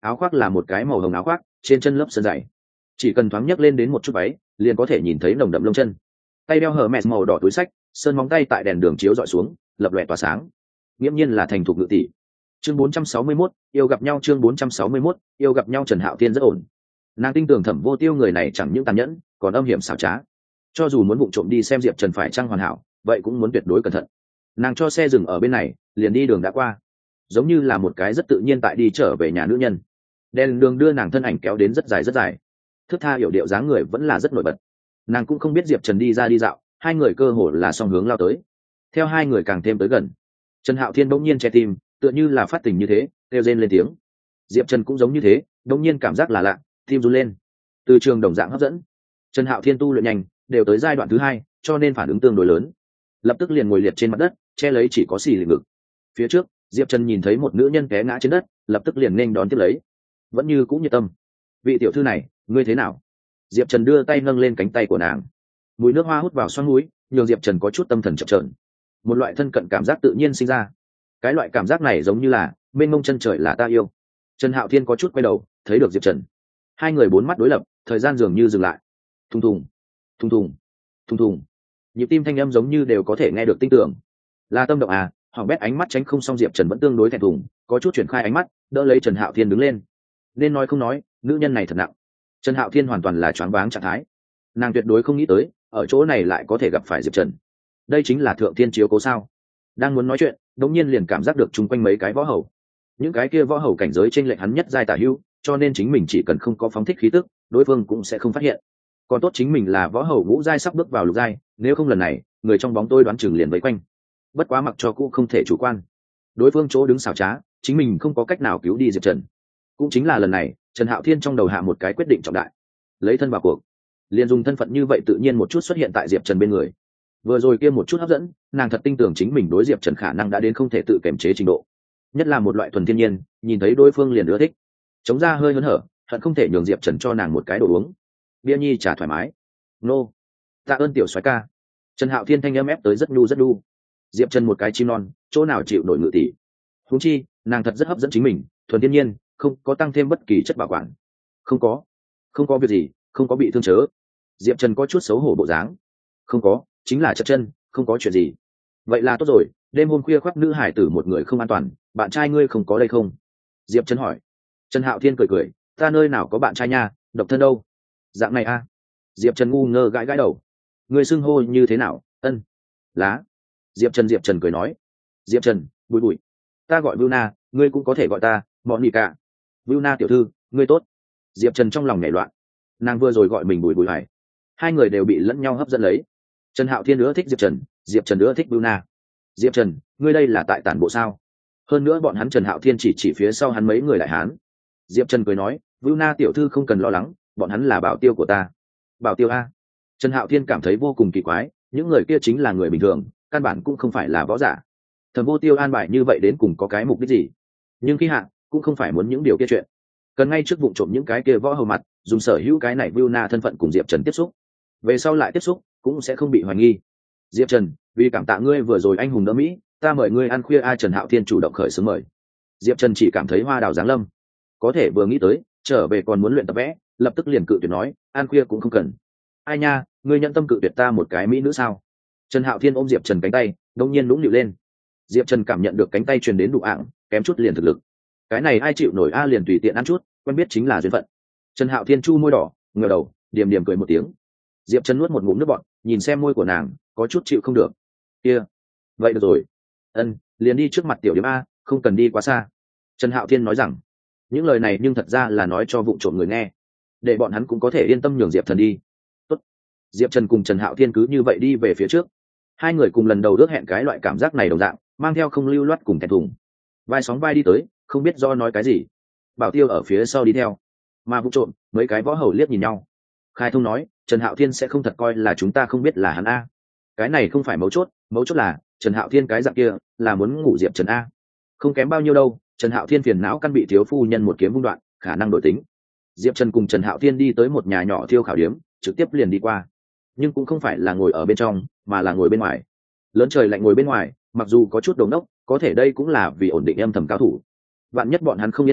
áo khoác là một cái màu hồng áo khoác, trên chân lớp sơn dày, chỉ cần thoáng nhấc lên đến một chút váy liền có thể nhìn thấy nồng đậm lông chân. Tay đeo hở mẹt màu đỏ túi sách, sơn móng tay tại đèn đường chiếu dọi xuống lập lòe tỏa sáng, nghiễm nhiên là thành thục ngự tỷ. Chương 461, yêu gặp nhau. Chương 461, yêu gặp nhau. Trần Hạo Thiên rất ổn. Nàng tin tưởng Thẩm Vô Tiêu người này chẳng những tàn nhẫn còn âm hiểm xảo trá, cho dù muốn vụng trộm đi xem Diệp Trần phải chăng hoàn hảo, vậy cũng muốn tuyệt đối cẩn thận. Nàng cho xe dừng ở bên này, liền đi đường đã qua, giống như là một cái rất tự nhiên tại đi trở về nhà nữ nhân. Đèn đường đưa nàng thân ảnh kéo đến rất dài rất dài, thước tha hiểu điệu dáng người vẫn là rất nổi bật. Nàng cũng không biết Diệp Trần đi ra đi dạo, hai người cơ hồ là song hướng lao tới. Theo hai người càng thêm tới gần, Trần Hạo Thiên bỗng nhiên che tim, tựa như là phát tình như thế, kêu rên lên tiếng. Diệp Trần cũng giống như thế, bỗng nhiên cảm giác là lạ, tim run lên. Từ trường đồng dạng hấp dẫn, Trần Hạo Thiên tu luyện nhanh, đều tới giai đoạn thứ hai, cho nên phản ứng tương đối lớn. Lập tức liền ngồi liệt trên mặt đất, che lấy chỉ có xì lì ngực. Phía trước, Diệp Trần nhìn thấy một nữ nhân té ngã trên đất, lập tức liền nên đón tiếp lấy, vẫn như cũng nhiệt tâm. Vị tiểu thư này, ngươi thế nào? Diệp Trần đưa tay nâng lên cánh tay của nàng, mùi nước hoa hút vào xoang mũi, nhường Diệp Trần có chút tâm thần chập chờn. Một loại thân cận cảm giác tự nhiên sinh ra. Cái loại cảm giác này giống như là mênh mông chân trời là ta yêu. Trần Hạo Thiên có chút quay đầu, thấy được Diệp Trần. Hai người bốn mắt đối lập, thời gian dường như dừng lại. Thùng thùng, thùng thùng, thùng thùng. Nhịp tim thanh âm giống như đều có thể nghe được tinh tưởng. Là tâm động à? Hoàng bét ánh mắt tránh không xong, Diệp Trần vẫn tương đối thẹn thùng, có chút chuyển khai ánh mắt, đỡ lấy Trần Hạo Thiên đứng lên. Nên nói không nói, nữ nhân này thật nặng. Trần Hạo Thiên hoàn toàn là choáng váng trạng thái. Nàng tuyệt đối không nghĩ tới, ở chỗ này lại có thể gặp phải Diệp Trần. Đây chính là thượng thiên chiếu cố sao? Đang muốn nói chuyện, đống nhiên liền cảm giác được chung quanh mấy cái võ hầu. Những cái kia võ hầu cảnh giới trên lệch hắn nhất giai tả hữu, cho nên chính mình chỉ cần không có phóng thích khí tức, đối phương cũng sẽ không phát hiện. Còn tốt chính mình là võ hầu ngũ giai sắp bước vào lục giai, nếu không lần này, người trong bóng tôi đoán chừng liền vây quanh. Bất quá mặc cho cũng không thể chủ quan. Đối phương chỗ đứng xảo trá, chính mình không có cách nào cứu đi Diệp Trần. Cũng chính là lần này, Trần Hạo Thiên trong đầu hạ một cái quyết định trọng đại, lấy thân vào cuộc. Liền dùng thân phận như vậy tự nhiên một chút xuất hiện tại Diệp Trần bên người. Vừa rồi kia một chút hấp dẫn, nàng thật tin tưởng chính mình đối Diệp Trần khả năng đã đến không thể tự kiềm chế trình độ. Nhất là một loại thuần thiên nhiên, nhìn thấy đối phương liền ưa thích. Chống ra hơi hớn hở, hận không thể nhường Diệp Trần cho nàng một cái đồ uống. Bia nhi trả thoải mái. Nô. Tạ ơn tiểu soái ca. Trần Hạo Thiên thanh âm ép tới rất nhu rất nhu. Diệp Trần một cái chim non, chỗ nào chịu nổi ngự tỷ. Huống chi, nàng thật rất hấp dẫn chính mình, thuần thiên nhiên, không có tăng thêm bất kỳ chất bảo quản. Không có việc gì, không có bị thương chớ. Diệp Trần có chút xấu hổ bộ dáng. Không có, chính là chật chân, không có chuyện gì. Vậy là tốt rồi, đêm hôm khuya khoác nữ hải tử một người không an toàn, bạn trai ngươi không có đây không? Diệp Trần hỏi. Trần Hạo Thiên cười cười, ta nơi nào có bạn trai nha, độc thân đâu. Dạng này a? Diệp Trần ngu ngơ gãi gãi đầu. Ngươi xưng hô như thế nào? Ân. Lá. Diệp Trần cười nói. Diệp Trần, bụi bụi. Ta gọi Vuna, ngươi cũng có thể gọi ta bọn nhị cả. Vuna tiểu thư, ngươi tốt. Diệp Trần trong lòng nhảy loạn. Nàng vừa rồi gọi mình bụi bụi hải, hai người đều bị lẫn nhau hấp dẫn lấy. Trần Hạo Thiên ưa thích Diệp Trần, Diệp Trần ưa thích Vuna. Diệp Trần, ngươi đây là tại tản bộ sao? Hơn nữa bọn hắn Trần Hạo Thiên chỉ phía sau hắn mấy người đại hán. Diệp Trần cười nói, Vuna tiểu thư không cần lo lắng, bọn hắn là bảo tiêu của ta. Bảo tiêu a? Trần Hạo Thiên cảm thấy vô cùng kỳ quái, những người kia chính là người bình thường, căn bản cũng không phải là võ giả. Thẩm Vô Tiêu an bài như vậy đến cùng có cái mục đích gì? Nhưng khi hạ cũng không phải muốn những điều kia chuyện, cần ngay trước vụ trộm những cái kia võ hầu mặt, dùng sở hữu cái này Vuna thân phận cùng Diệp Trần tiếp xúc, về sau lại tiếp xúc cũng sẽ không bị hoài nghi. Diệp Trần, vì cảm tạ ngươi vừa rồi anh hùng đỡ mỹ, ta mời ngươi ăn khuya. Trần Hạo Thiên chủ động khởi xướng mời. Diệp Trần chỉ cảm thấy hoa đào giáng lâm, có thể vừa nghĩ tới trở về còn muốn luyện tập vẽ, lập tức liền cự tuyệt nói, ăn khuya cũng không cần. Ai nha, ngươi nhận tâm cự tuyệt ta một cái mỹ nữ sao? Trần Hạo Thiên ôm Diệp Trần cánh tay, đông nhiên nũng nịu lên. Diệp Trần cảm nhận được cánh tay truyền đến đủ ạng, kém chút liền thực lực. Cái này ai chịu nổi a, liền tùy tiện ăn chút, quen biết chính là duyên phận. Trần Hạo Thiên chu môi đỏ, ngửa đầu, điềm điềm cười một tiếng. Diệp Trần nuốt một ngụm nước bọt, nhìn xem môi của nàng, có chút chịu không được. Kia, vậy được rồi. Ân, liền đi trước mặt tiểu điểm a, không cần đi quá xa. Trần Hạo Thiên nói rằng, những lời này nhưng thật ra là nói cho vụng trộm người nghe, để bọn hắn cũng có thể yên tâm nhường Diệp Thần đi. Tốt. Diệp Trần cùng Trần Hạo Thiên cứ như vậy đi về phía trước. Hai người cùng lần đầu ước hẹn cái loại cảm giác này đồng dạng, mang theo không lưu loát cùng thẹn thùng. Vai sóng vai đi tới, không biết do nói cái gì. Bảo Tiêu ở phía sau đi theo, mà vụ trộm mấy cái võ hầu liếc nhìn nhau. Khai thông nói, Trần Hạo Thiên sẽ không thật coi là chúng ta không biết là hắn a. Cái này không phải mấu chốt là Trần Hạo Thiên cái dạng kia là muốn ngủ Diệp Trần a. Không kém bao nhiêu đâu, Trần Hạo Thiên phiền não căn bị thiếu phu nhân một kiếm vung đoạn, khả năng đổi tính. Diệp Trần cùng Trần Hạo Thiên đi tới một nhà nhỏ thiêu khảo điếm, trực tiếp liền đi qua. Nhưng cũng không phải là ngồi ở bên trong, mà là ngồi bên ngoài. Lớn trời lạnh ngồi bên ngoài, mặc dù có chút đầu nốc, có thể đây cũng là vì ổn định âm thầm cao thủ. Vạn nhất bọn hắn không yên lòng,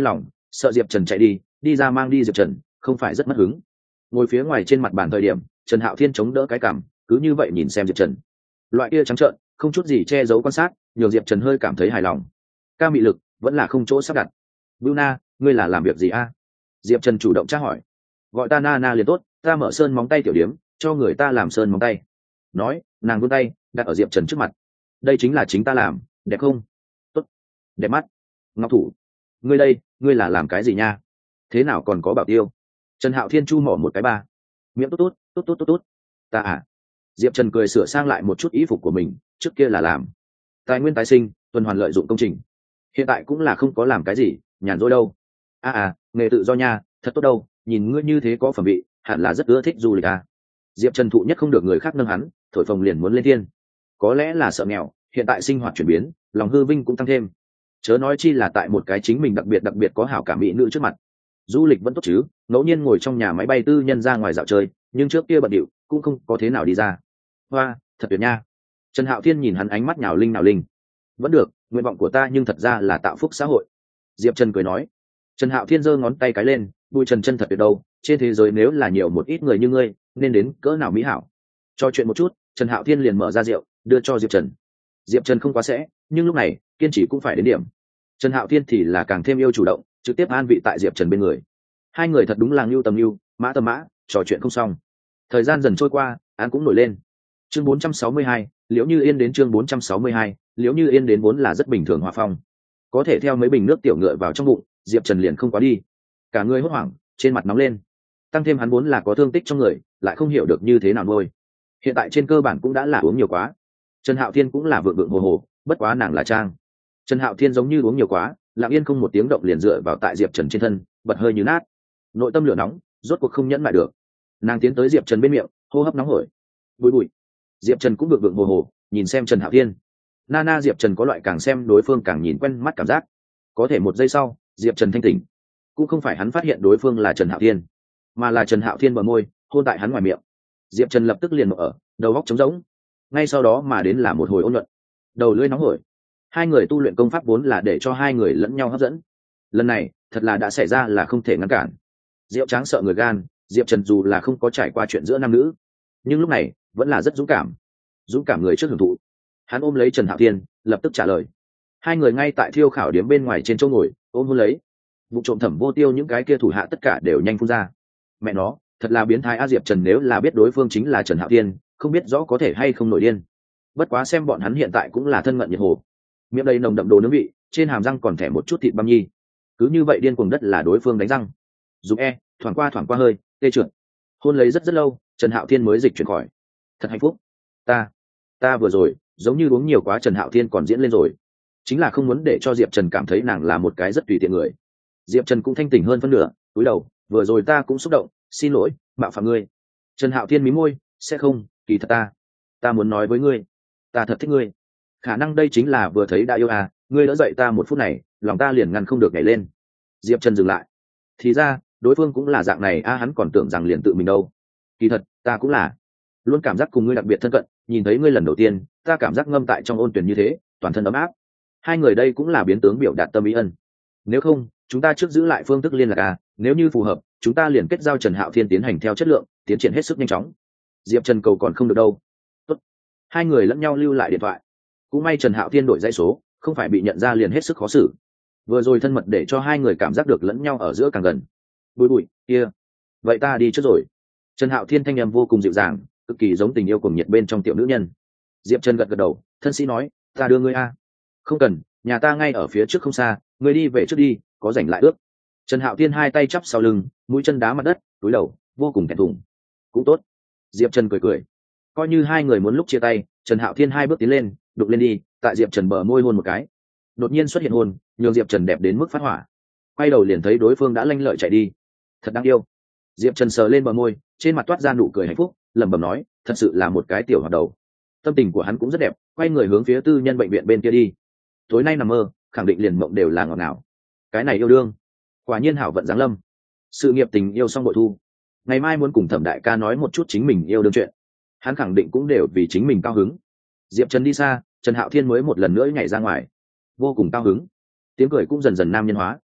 sợ diệp trần chạy đi ra mang đi diệp trần không phải rất mất hứng. Ngồi phía ngoài trên mặt bàn thời điểm, Trần Hạo Thiên chống đỡ cái cằm, cứ như vậy nhìn xem diệp trần. Loại kia trắng trợn không chút gì che giấu quan sát, nhường diệp trần hơi cảm thấy hài lòng. Ca mị lực vẫn là không chỗ sắp đặt. Bưu Na, ngươi là làm việc gì a? Diệp trần chủ động tra hỏi. Gọi ta Na Na liền tốt, ta mở sơn móng tay tiểu điếm, cho người ta làm sơn móng tay. Nói, nàng vươn tay đặt ở diệp trần trước mặt. Đây chính là chính ta làm, đẹp không? Tốt, đẹp mắt. Ngọc thủ, ngươi đây, ngươi là làm cái gì nha? Thế nào còn có bảo tiêu? Trần Hạo Thiên chu mỏ một cái ba. Miệng tốt tốt tốt tốt tốt tốt. Ta à? Diệp trần cười sửa sang lại một chút y phục của mình, trước kia là làm tài nguyên tái sinh, tuần hoàn lợi dụng công trình, hiện tại cũng là không có làm cái gì, nhàn rỗi đâu. Nghề tự do nha, thật tốt đâu, nhìn ngươi như thế có phẩm vị, hẳn là rất ưa thích du lịch à. Diệp trần thụ nhất không được người khác nâng hắn, thổi phồng liền muốn lên thiên. Có lẽ là sợ nghèo, hiện tại sinh hoạt chuyển biến, lòng hư vinh cũng tăng thêm, chớ nói chi là tại một cái chính mình đặc biệt có hảo cảm mỹ nữ trước mặt. Du lịch vẫn tốt chứ, ngẫu nhiên ngồi trong nhà máy bay tư nhân ra ngoài dạo chơi, nhưng trước kia bận điệu cũng không có thế nào đi ra. Hoa, thật tuyệt nha. Trần Hạo Thiên nhìn hắn ánh mắt nhào linh. Vẫn được, nguyện vọng của ta nhưng thật ra là tạo phúc xã hội. Diệp Trần cười nói. Trần Hạo Thiên giơ ngón tay cái lên, bùi trần chân thật tuyệt đâu, trên thế giới nếu là nhiều một ít người như ngươi, nên đến cỡ nào mỹ hảo. Cho chuyện một chút, Trần Hạo Thiên liền mở ra rượu, đưa cho Diệp Trần. Diệp Trần không quá sẽ, nhưng lúc này, kiên trì cũng phải đến điểm. Trần Hạo Thiên thì là càng thêm yêu chủ động, trực tiếp an vị tại Diệp Trần bên người. Hai người thật đúng là ngưu tầm ngưu, mã tầm mã, trò chuyện không xong. Thời gian dần trôi qua, án cũng nổi lên. Chương 462, Liễu Như Yên đến chương 462, Liễu Như Yên đến vốn là rất bình thường hòa phong. Có thể theo mấy bình nước tiểu ngựa vào trong bụng, Diệp Trần liền không quá đi. Cả người hốt hoảng, trên mặt nóng lên. Tăng thêm hắn vốn là có thương tích trong người, lại không hiểu được như thế nào nuôi. Hiện tại trên cơ bản cũng đã là uống nhiều quá. Trần Hạo Thiên cũng là vượng hồ hồ, bất quá nàng là trang. Trần Hạo Thiên giống như uống nhiều quá, lặng yên không một tiếng động liền dựa vào tại Diệp Trần trên thân, bật hơi như nát. Nội tâm lửa nóng, rốt cuộc không nhẫn lại được. Nàng tiến tới Diệp Trần bên miệng, hô hấp nóng hổi. Bụi. Diệp Trần cũng vượng hồ hồ, nhìn xem Trần Hạo Thiên. Nana Diệp Trần có loại càng xem đối phương càng nhìn quen mắt cảm giác. Có thể một giây sau, Diệp Trần thanh tỉnh. Cũng không phải hắn phát hiện đối phương là Trần Hạo Thiên, mà là Trần Hạo Thiên bờ môi hôn tại hắn ngoài miệng. Diệp Trần lập tức liền mở ở, đầu óc trống rỗng. Ngay sau đó mà đến là một hồi ôn luận. Đầu lưỡi nóng hổi. Hai người tu luyện công pháp vốn là để cho hai người lẫn nhau hấp dẫn. Lần này, thật là đã xảy ra là không thể ngăn cản. Diệu Tráng sợ người gan, Diệp Trần dù là không có trải qua chuyện giữa nam nữ, nhưng lúc này vẫn là rất dũng cảm người trước hưởng thụ. Hắn ôm lấy Trần Hạo Thiên, lập tức trả lời. Hai người ngay tại thiêu khảo điếm bên ngoài trên chỗ ngồi, ôm hôn lấy. Vụ trộm Thẩm Vô Tiêu những cái kia thủ hạ tất cả đều nhanh phun ra. Mẹ nó, thật là biến thái a. Diệp Trần nếu là biết đối phương chính là Trần Hạo Thiên, không biết rõ có thể hay không nổi điên. Bất quá xem bọn hắn hiện tại cũng là thân ngận nhiệt hồ, miệng đầy nồng đậm đồ nướng vị, trên hàm răng còn thẻ một chút thịt băm nhi. Cứ như vậy điên cuồng đất là đối phương đánh răng. Dùng thoảng qua hơi, tê trượt. Hôn lấy rất lâu, Trần Hạo Thiên mới dịch chuyển khỏi. Thật hạnh phúc. Ta vừa rồi giống như uống nhiều quá. Trần Hạo Thiên còn diễn lên rồi, chính là không muốn để cho Diệp Trần cảm thấy nàng là một cái rất tùy tiện người. Diệp Trần cũng thanh tỉnh hơn phân nửa, cúi đầu, vừa rồi ta cũng xúc động, xin lỗi, mạo phạm ngươi. Trần Hạo Thiên mí môi, sẽ không, kỳ thật ta muốn nói với ngươi, ta thật thích ngươi. Khả năng đây chính là vừa thấy đã yêu à, ngươi đỡ dậy ta một phút này, lòng ta liền ngăn không được nhảy lên. Diệp Trần dừng lại. Thì ra, đối phương cũng là dạng này a. Hắn còn tưởng rằng liền tự mình đâu. Kỳ thật, ta cũng là. Luôn cảm giác cùng ngươi đặc biệt thân cận, nhìn thấy ngươi lần đầu tiên, ta cảm giác ngâm tại trong ôn tuyển như thế, toàn thân ấm áp. Hai người đây cũng là biến tướng biểu đạt tâm ý ân. Nếu không, chúng ta trước giữ lại phương thức liên lạc à, nếu như phù hợp, chúng ta liền kết giao Trần Hạo Thiên tiến hành theo chất lượng, tiến triển hết sức nhanh chóng. Diệp Trần cầu còn không được đâu. Tốt. Hai người lẫn nhau lưu lại điện thoại. Cũng may Trần Hạo Thiên đổi dãy số, không phải bị nhận ra liền hết sức khó xử. Vừa rồi thân mật để cho hai người cảm giác được lẫn nhau ở giữa càng gần. Bụi kia, vậy ta đi trước rồi. Trần Hạo Thiên thanh âm vô cùng dịu dàng, cực kỳ giống tình yêu cuồng nhiệt bên trong tiểu nữ nhân. Diệp Trần gật gật đầu, thân sĩ nói, ta đưa ngươi a. Không cần, nhà ta ngay ở phía trước không xa, ngươi đi về trước đi, có rảnh lại ước. Trần Hạo Thiên hai tay chắp sau lưng, mũi chân đá mặt đất, cúi đầu, vô cùng thẹn thùng. Cũng tốt. Diệp Trần cười. Coi như hai người muốn lúc chia tay, Trần Hạo Thiên hai bước tiến lên, đụng lên đi, tại Diệp Trần bờ môi hôn một cái. Đột nhiên xuất hiện hôn, nhường Diệp Trần đẹp đến mức phát hỏa. Quay đầu liền thấy đối phương đã lanh lợi chạy đi. Thật đáng yêu. Diệp Trần sờ lên bờ môi, trên mặt toát ra nụ cười hạnh phúc, lẩm bẩm nói, thật sự là một cái tiểu hoạt đầu. Tâm tình của hắn cũng rất đẹp, quay người hướng phía tư nhân bệnh viện bên kia đi. Tối nay nằm mơ, khẳng định liền mộng đều là ngọt ngào. Cái này yêu đương, quả nhiên hảo vận giáng lâm. Sự nghiệp tình yêu xong bội thu, ngày mai muốn cùng Thẩm đại ca nói một chút chính mình yêu đương chuyện. Hắn khẳng định cũng đều vì chính mình cao hứng. Diệp Trần đi xa, Trần Hạo Thiên mới một lần nữa nhảy ra ngoài, vô cùng cao hứng. Tiếng cười cũng dần dần nam nhân hóa.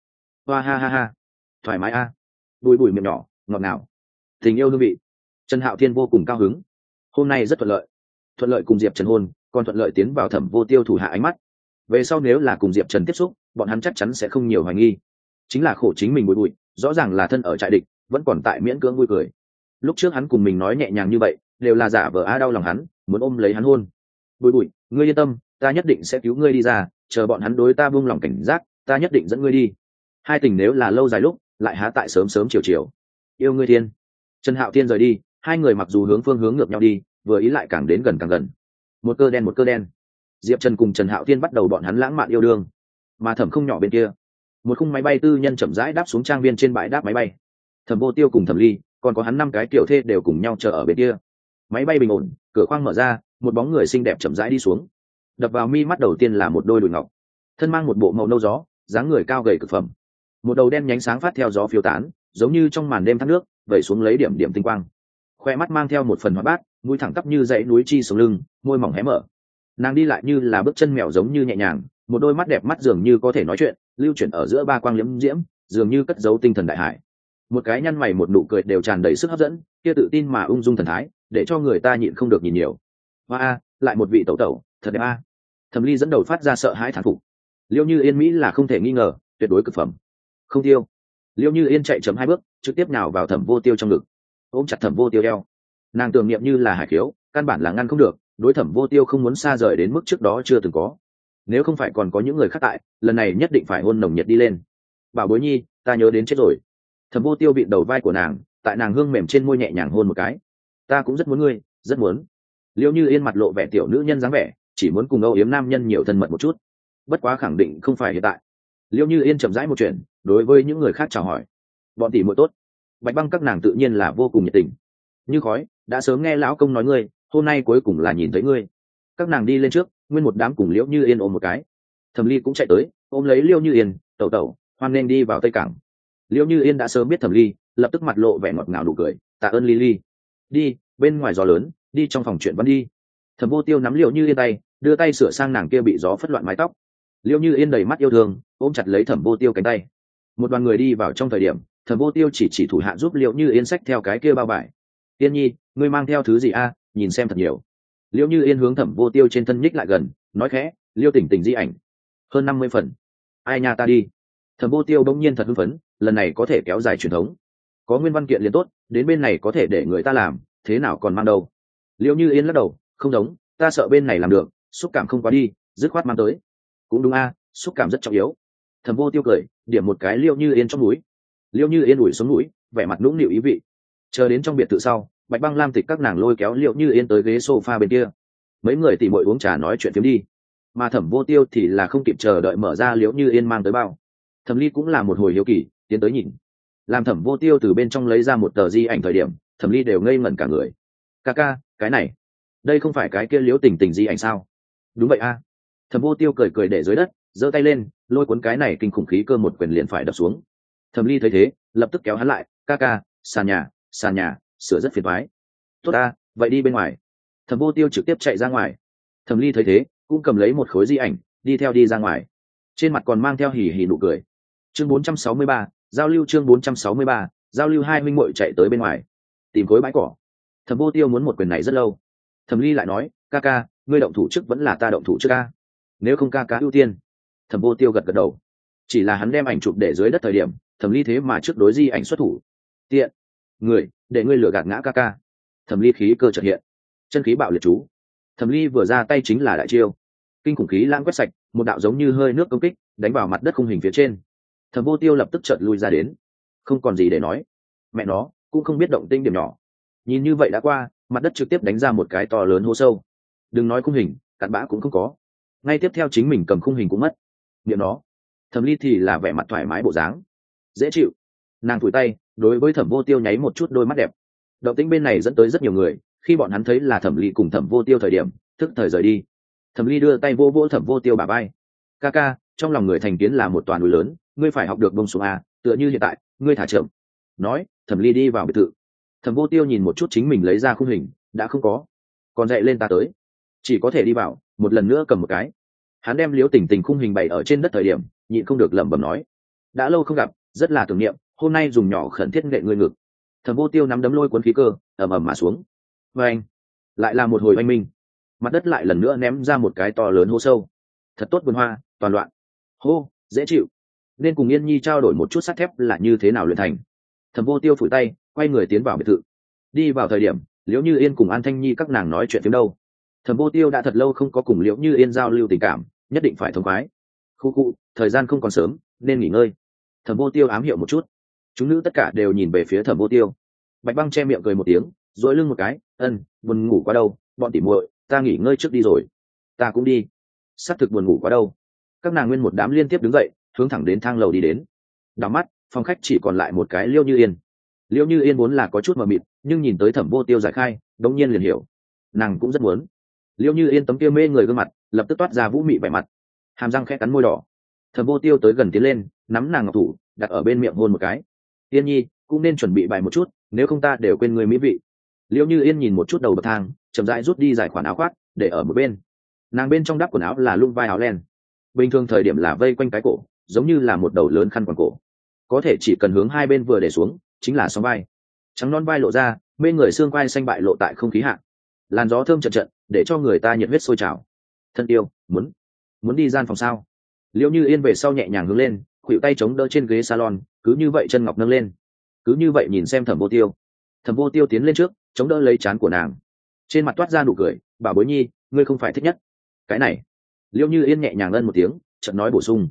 hoa ha ha ha, thoải mái a. Bùi bùi miệng nhỏ ngọt ngào, tình yêu hương vị. Trần Hạo Thiên vô cùng cao hứng, hôm nay rất thuận lợi cùng Diệp Trần hôn, còn thuận lợi tiến vào Thẩm Vô Tiêu thủ hạ ánh mắt. Về sau nếu là cùng Diệp Trần tiếp xúc, bọn hắn chắc chắn sẽ không nhiều hoài nghi. Chính là khổ chính mình bùi bùi, rõ ràng là thân ở trại địch, vẫn còn tại miễn cưỡng vui cười. Lúc trước hắn cùng mình nói nhẹ nhàng như vậy, đều là giả vờ đau lòng hắn, muốn ôm lấy hắn hôn. Bùi bùi, ngươi yên tâm, ta nhất định sẽ cứu ngươi đi ra, chờ bọn hắn đối ta buông lòng cảnh giác, ta nhất định dẫn ngươi đi. Hai tình nếu là lâu dài lúc, lại há tại sớm sớm chiều chiều. Yêu ngươi thiên. Trần Hạo Thiên rời đi, hai người mặc dù hướng phương hướng ngược nhau đi, vừa ý lại càng đến gần càng gần. Một cơ đen. Diệp Trần cùng Trần Hạo Thiên bắt đầu bọn hắn lãng mạn yêu đương. Mà Thẩm Không nhỏ bên kia, một khung máy bay tư nhân chậm rãi đáp xuống trang viên trên bãi đáp máy bay. Thẩm Vô Tiêu cùng Thẩm Ly, còn có hắn 5 cái tiểu thê đều cùng nhau chờ ở bên kia. Máy bay bình ổn, cửa khoang mở ra, một bóng người xinh đẹp chậm rãi đi xuống. Đập vào mi mắt đầu tiên là một đôi đùi ngọc, thân mang một bộ màu nâu gió, dáng người cao gầy cực phẩm. Một đầu đen nhánh sáng phát theo gió phiêu tán, giống như trong màn đêm thác nước, vẩy xuống lấy điểm điểm tinh quang. Khoe mắt mang theo một phần hoạt bát, mũi thẳng tắp như dãy núi chi sống lưng, môi mỏng hé mở. Nàng đi lại như là bước chân mèo giống như nhẹ nhàng, một đôi mắt đẹp mắt dường như có thể nói chuyện, lưu chuyển ở giữa ba quang liễm diễm, dường như cất giấu tinh thần đại hải. Một cái nhăn mày một nụ cười đều tràn đầy sức hấp dẫn, kia tự tin mà ung dung thần thái, để cho người ta nhịn không được nhìn nhiều. Hoa lại một vị tẩu tẩu, thật đẹp a. Thẩm Ly dẫn đầu phát ra sợ hãi thán phục. Liễu Như Yên mỹ là không thể nghi ngờ, tuyệt đối cực phẩm. Không tiêu. Liễu Như Yên chạy chậm 2 bước, trực tiếp nào vào Thẩm Vô Tiêu trong ngực, ôm chặt Thẩm Vô Tiêu eo. Nàng tưởng niệm như là hải khiếu, căn bản là ngăn không được, đối Thẩm Vô Tiêu không muốn xa rời đến mức trước đó chưa từng có. Nếu không phải còn có những người khác tại, lần này nhất định phải hôn nồng nhiệt đi lên. Bảo bối nhi, ta nhớ đến chết rồi. Thẩm Vô Tiêu vịn đầu vai của nàng, tại nàng hương mềm trên môi nhẹ nhàng hôn một cái. Ta cũng rất muốn ngươi, rất muốn. Liễu Như Yên mặt lộ vẻ tiểu nữ nhân dáng vẻ, chỉ muốn cùng âu yếm nam nhân nhiều thân mật một chút. Bất quá khẳng định không phải hiện tại. Liễu Như Yên chậm rãi một chuyện, đối với những người khác chào hỏi. Bọn tỷ muội tốt. Bạch Băng các nàng tự nhiên là vô cùng nhiệt tình. Như khói, đã sớm nghe lão công nói ngươi, hôm nay cuối cùng là nhìn thấy ngươi. Các nàng đi lên trước, nguyên một đám cùng Liễu Như Yên ôm một cái. Thẩm Ly cũng chạy tới, ôm lấy Liễu Như Yên, tẩu tẩu, hoan nên đi vào Tây Cảng. Liễu Như Yên đã sớm biết Thẩm Ly, lập tức mặt lộ vẻ ngọt ngào nụ cười, tạ ơn Ly. Đi, bên ngoài gió lớn, đi trong phòng chuyện văn đi. Thẩm Vô Tiêu nắm Liễu Như Yên tay, đưa tay sửa sang nàng kia bị gió phất loạn mái tóc. Liễu Như Yên đầy mắt yêu thương, ôm chặt lấy Thẩm Vô Tiêu cánh tay. Một đoàn người đi vào trong thời điểm, Thẩm Vô Tiêu chỉ thủ hạ giúp Liễu Như Yên xách theo cái kia bao vải. Tiên nhi, ngươi mang theo thứ gì a? Nhìn xem thật nhiều. Liễu Như Yên hướng Thẩm Vô Tiêu trên thân nhích lại gần, nói khẽ, Liêu Tỉnh Tỉnh di ảnh, hơn 50 phần. Ai nha ta đi. Thẩm Vô Tiêu bỗng nhiên thật hưng phấn, lần này có thể kéo dài truyền thống. Có nguyên văn kiện liền tốt, đến bên này có thể để người ta làm, thế nào còn mang đâu. Liễu Như Yên lắc đầu, không giống, ta sợ bên này làm được, xúc cảm không quá đi, dứt khoát mang tới. Cũng đúng a, xúc cảm rất trọng yếu. Thẩm Vô Tiêu cười, điểm một cái Liễu Như Yên trong mũi. Liễu Như Yên ủi xuống mũi, vẻ mặt nũng nịu ý vị. Chờ đến trong biệt thự sau, Bạch Băng Lam Tịch các nàng lôi kéo Liễu Như Yên tới ghế sofa bên kia. Mấy người tỉ muội uống trà nói chuyện phiếm đi. Mà Thẩm Vô Tiêu thì là không kịp chờ đợi mở ra Liễu Như Yên mang tới bao. Thẩm Ly cũng là một hồi hiếu kỳ, tiến tới nhìn. Làm Thẩm Vô Tiêu từ bên trong lấy ra một tờ di ảnh thời điểm, Thẩm Ly đều ngây ngẩn cả người. Ca, cái này, đây không phải cái kia Liễu Tỉnh Tỉnh di ảnh sao? Đúng vậy a. Thẩm Vô Tiêu cười cười để dưới đất, giơ tay lên, lôi cuốn cái này kinh khủng khí cơ một quyền liền phải đập xuống. Thẩm Ly thấy thế, lập tức kéo hắn lại, ca, sàn nhà, sửa rất phiền toái. Tốt a, vậy đi bên ngoài. Thẩm Vô Tiêu trực tiếp chạy ra ngoài. Thẩm Ly thấy thế, cũng cầm lấy một khối di ảnh, đi theo đi ra ngoài. Trên mặt còn mang theo hỉ hỉ nụ cười. Chương 463, giao lưu chương 463, giao lưu hai huynh muội chạy tới bên ngoài, tìm khối bãi cỏ. Thẩm Vô Tiêu muốn một quyền này rất lâu. Thẩm Ly lại nói, ca, ngươi động thủ trước vẫn là ta động thủ trước ca? Nếu không ca ưu tiên. Thẩm Vô Tiêu gật gật đầu. Chỉ là hắn đem ảnh chụp để dưới đất thời điểm, Thẩm Ly thế mà trước đối di ảnh xuất thủ. Tiện, người, để ngươi lừa gạt ngã ca. Thẩm Ly khí cơ chợt hiện, chân khí bạo liệt chú. Thẩm Ly vừa ra tay chính là đại chiêu, kinh khủng khí lãng quét sạch, một đạo giống như hơi nước công kích đánh vào mặt đất khung hình phía trên. Thẩm Vô Tiêu lập tức chợt lui ra đến, không còn gì để nói. Mẹ nó cũng không biết động tĩnh điểm nhỏ. Nhìn như vậy đã qua, mặt đất trực tiếp đánh ra một cái to lớn hố sâu. Đừng nói khung hình, cặn bã cũng không có. Ngay tiếp theo chính mình cầm khung hình cũng mất. Niệm nó. Thẩm Ly thì là vẻ mặt thoải mái bộ dáng, dễ chịu. Nàng phủi tay, đối với Thẩm Vô Tiêu nháy một chút đôi mắt đẹp. Động tĩnh bên này dẫn tới rất nhiều người, khi bọn hắn thấy là Thẩm Ly cùng Thẩm Vô Tiêu thời điểm, tức thời rời đi. Thẩm Ly đưa tay vô vỗ Thẩm Vô Tiêu bả vai. Ca, trong lòng người thành kiến là một toàn núi lớn, ngươi phải học được bông xuống a, tựa như hiện tại, ngươi thả chậm. Nói, Thẩm Ly đi vào biệt thự. Thẩm Vô Tiêu nhìn một chút chính mình lấy ra khung hình, đã không có, còn dậy lên ta tới, chỉ có thể đi vào, một lần nữa cầm một cái. Hắn đem Liễu Tỉnh Tỉnh khung hình bày ở trên đất thời điểm, nhịn không được lẩm bẩm nói, đã lâu không gặp, rất là tưởng niệm, hôm nay dùng nhỏ khẩn thiết nghệ ngươi ngực. Thẩm Vô Tiêu nắm đấm lôi cuốn khí cơ, ầm ầm mà xuống. Và anh, lại là một hồi oanh minh, mặt đất lại lần nữa ném ra một cái to lớn hố sâu. Thật tốt vườn hoa, toàn loạn. Hô, dễ chịu. Nên cùng Yên Nhi trao đổi một chút sắt thép là như thế nào luyện thành. Thẩm Vô Tiêu phủi tay, quay người tiến vào biệt thự. Đi vào thời điểm, Liễu Như Yên cùng An Thanh Nhi các nàng nói chuyện tiếng đâu. Thẩm Vô Tiêu đã thật lâu không có cùng Liễu Như Yên giao lưu tình cảm, nhất định phải thông khoái. Khu, thời gian không còn sớm, nên nghỉ ngơi. Thẩm Vô Tiêu ám hiệu một chút. Chúng nữ tất cả đều nhìn về phía Thẩm Vô Tiêu. Bạch Băng che miệng cười một tiếng, duỗi lưng một cái, buồn ngủ quá đâu, bọn tỉ muội, ta nghỉ ngơi trước đi rồi. Ta cũng đi. Sắp thực buồn ngủ quá đâu. Các nàng nguyên một đám liên tiếp đứng dậy, hướng thẳng đến thang lầu đi đến. Đảo mắt, phòng khách chỉ còn lại một cái Liễu Như Yên. Liễu Như Yên vốn là có chút mờ mịt, nhưng nhìn tới Thẩm Vô Tiêu giải khai, đống nhiên liền hiểu. Nàng cũng rất muốn. Liễu Như Yên tấm kia mê người gương mặt, lập tức toát ra vũ mị vẻ mặt, hàm răng khẽ cắn môi đỏ. Thẩm Vô Tiêu tới gần tiến lên, nắm nàng ngọc thủ, đặt ở bên miệng hôn một cái. Yên Nhi, cũng nên chuẩn bị bài một chút, nếu không ta đều quên người mỹ vị. Liễu Như Yên nhìn một chút đầu bậc thang, chậm rãi rút đi giải khoản áo khoác, để ở một bên. Nàng bên trong đắp quần áo là lung vai áo len, bình thường thời điểm là vây quanh cái cổ, giống như là một đầu lớn khăn quàng cổ. Có thể chỉ cần hướng hai bên vừa để xuống, chính là sóng vai. Trắng non vai lộ ra, mê người xương vai xanh bại lộ tại không khí hạ. Làn gió thơm trận trận, để cho người ta nhiệt huyết sôi trào. Thân yêu, muốn đi gian phòng sao? Liễu Như Yên về sau nhẹ nhàng hướng lên, khuỷu tay chống đỡ trên ghế salon, cứ như vậy chân ngọc nâng lên, cứ như vậy nhìn xem Thẩm Vô Tiêu. Thẩm Vô Tiêu tiến lên trước, chống đỡ lấy trán của nàng, trên mặt toát ra nụ cười, bảo bối nhi, ngươi không phải thích nhất cái này. Liễu Như Yên nhẹ nhàng ân một tiếng, chợt nói bổ sung,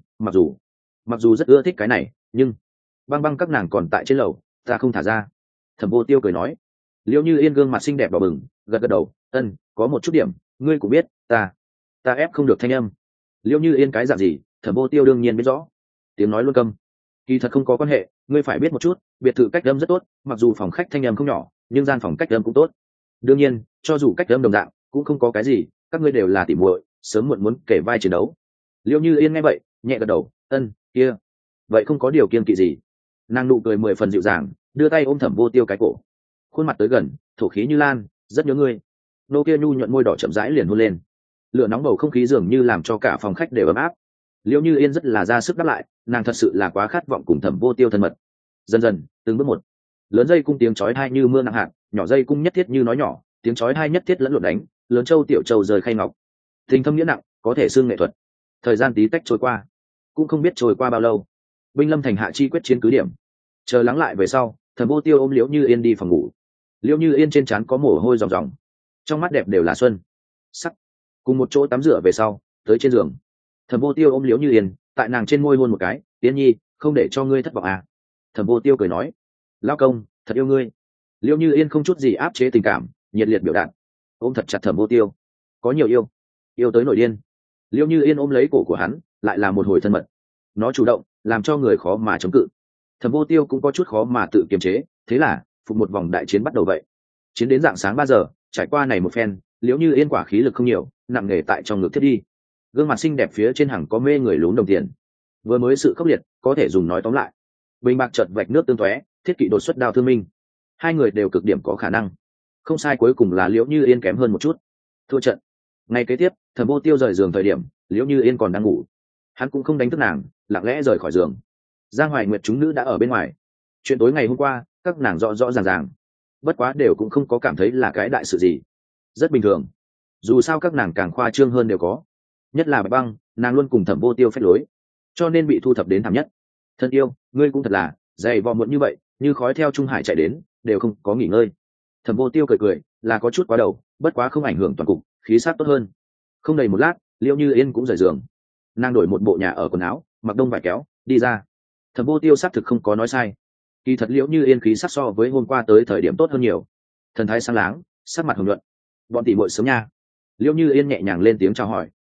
mặc dù rất ưa thích cái này, nhưng băng băng các nàng còn tại trên lầu, ta không thả ra. Thẩm Vô Tiêu cười nói. Liễu Như Yên gương mặt xinh đẹp đỏ bừng, gật gật đầu, có một chút điểm, ngươi cũng biết, ta ép không được thanh âm. Liễu Như Yên cái dạng gì, Thẩm Vô Tiêu đương nhiên biết rõ. Tiếng nói luôn câm. Kỳ thật không có quan hệ, ngươi phải biết một chút, biệt thự cách âm rất tốt, mặc dù phòng khách thanh âm không nhỏ, nhưng gian phòng cách âm cũng tốt. Đương nhiên, cho dù cách âm đồng dạng, cũng không có cái gì, các ngươi đều là tỉ muội, sớm muộn muốn kể vai chiến đấu. Liễu Như Yên nghe vậy, nhẹ gật đầu, kia, vậy không có điều kiêng kỵ gì. Nàng nụ cười 10 phần dịu dàng, đưa tay ôm Thẩm Vô Tiêu cái cổ, khuôn mặt tới gần, thổ khí như lan, rất nhớ ngươi. Nô kia nhu nhuận môi đỏ chậm rãi liền hôn lên. Lửa nóng bầu không khí dường như làm cho cả phòng khách đều ấm áp. Liễu Như Yên rất là ra sức đáp lại, nàng thật sự là quá khát vọng cùng Thẩm Vô Tiêu thân mật. Dần dần, từng bước một, lớn dây cung tiếng chói tai như mưa nặng hạt, nhỏ dây cung nhất thiết như nói nhỏ, tiếng chói tai nhất thiết lẫn lộn đánh, lớn châu tiểu châu rời khay ngọc. Tình thâm nghĩa nặng, có thể xương nghệ thuật. Thời gian tí tách trôi qua, cũng không biết trôi qua bao lâu. Binh Lâm thành hạ chi quyết chiến cứ điểm. Chờ lắng lại về sau, Thẩm Vô Tiêu ôm Liễu Như Yên đi phòng ngủ. Liễu Như Yên trên trán có mồ hôi ròng ròng, trong mắt đẹp đều là xuân sắc. Cùng một chỗ tắm rửa về sau, tới trên giường, Thẩm Vô Tiêu ôm Liễu Như Yên, tại nàng trên môi hôn một cái, Yên Nhi, không để cho ngươi thất vọng à. Thẩm Vô Tiêu cười nói, lao công, thật yêu ngươi. Liễu Như Yên không chút gì áp chế tình cảm, nhiệt liệt biểu đạt, ôm thật chặt Thẩm Vô Tiêu, có nhiều yêu tới nổi điên. Liễu Như Yên ôm lấy cổ của hắn, lại là một hồi thân mật. Nó chủ động, làm cho người khó mà chống cự. Thẩm Vô Tiêu cũng có chút khó mà tự kiềm chế, thế là phục một vòng đại chiến bắt đầu vậy. Chiến đến rạng sáng 3 giờ, trải qua này một phen, Liễu Như Yên quả khí lực không nhiều, nặng nề tại trong ngực thiết đi. Gương mặt xinh đẹp phía trên hằng có mê người lún đồng tiền. Vừa mới sự khốc liệt, có thể dùng nói tóm lại. Bình bạc chợt vạch nước tương tóe, thiết kỵ đột xuất đao thương minh. Hai người đều cực điểm có khả năng. Không sai, cuối cùng là Liễu Như Yên kém hơn một chút, thua trận. Ngày kế tiếp, Thẩm Vô Tiêu rời giường thời điểm, Liễu Như Yên còn đang ngủ. Hắn cũng không đánh thức nàng, lặng lẽ rời khỏi giường. Giang Hoài Nguyệt chúng nữ đã ở bên ngoài. Chuyện tối ngày hôm qua, các nàng rõ rõ ràng ràng, bất quá đều cũng không có cảm thấy là cái đại sự gì, rất bình thường. Dù sao các nàng càng khoa trương hơn đều có, nhất là Bạch Băng, nàng luôn cùng Thẩm Vô Tiêu phép lối, cho nên bị thu thập đến thảm nhất. Thân yêu, ngươi cũng thật là dày vò muộn như vậy, như khói theo Trung Hải chạy đến, đều không có nghỉ ngơi. Thẩm Vô Tiêu cười cười, là có chút quá đầu, bất quá không ảnh hưởng toàn cục, khí sắc tốt hơn. Không đầy một lát, Liễu Như Yên cũng rời giường, nàng đổi một bộ nhà ở quần áo, mặc đông vải kéo đi ra. Thẩm Vô Tiêu xác thực không có nói sai, kỳ thật Liễu Như Yên khí sắc so với hôm qua tới thời điểm tốt hơn nhiều, thần thái sáng láng, sắc mặt hồng nhuận. Bọn tỷ muội sớm nha. Liễu Như Yên nhẹ nhàng lên tiếng chào hỏi.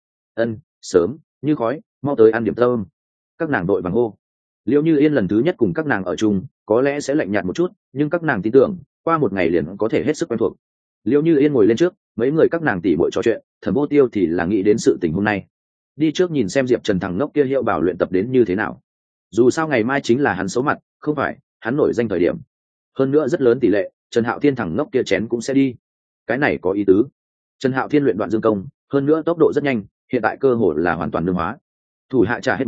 Sớm như khói, mau tới ăn điểm tâm. Các nàng đội vàng hô. Liễu Như Yên lần thứ nhất cùng các nàng ở chung, có lẽ sẽ lạnh nhạt một chút, nhưng các nàng tin tưởng qua một ngày liền có thể hết sức quen thuộc. Liễu Như Yên ngồi lên trước, mấy người các nàng tỷ muội trò chuyện, Thẩm Vô Tiêu thì là nghĩ đến sự tình hôm nay, đi trước nhìn xem Diệp Trần thằng ngốc kia hiệu bảo luyện tập đến như thế nào. Dù sao ngày mai chính là hắn xấu mặt, không phải hắn nổi danh thời điểm. Hơn nữa rất lớn tỷ lệ, Trần Hạo Thiên thằng ngốc kia chén cũng sẽ đi. Cái này có ý tứ. Trần Hạo Thiên luyện đoạn dương công, hơn nữa tốc độ rất nhanh, hiện tại cơ hội là hoàn toàn nương hóa. Thủ hạ trả hết báo,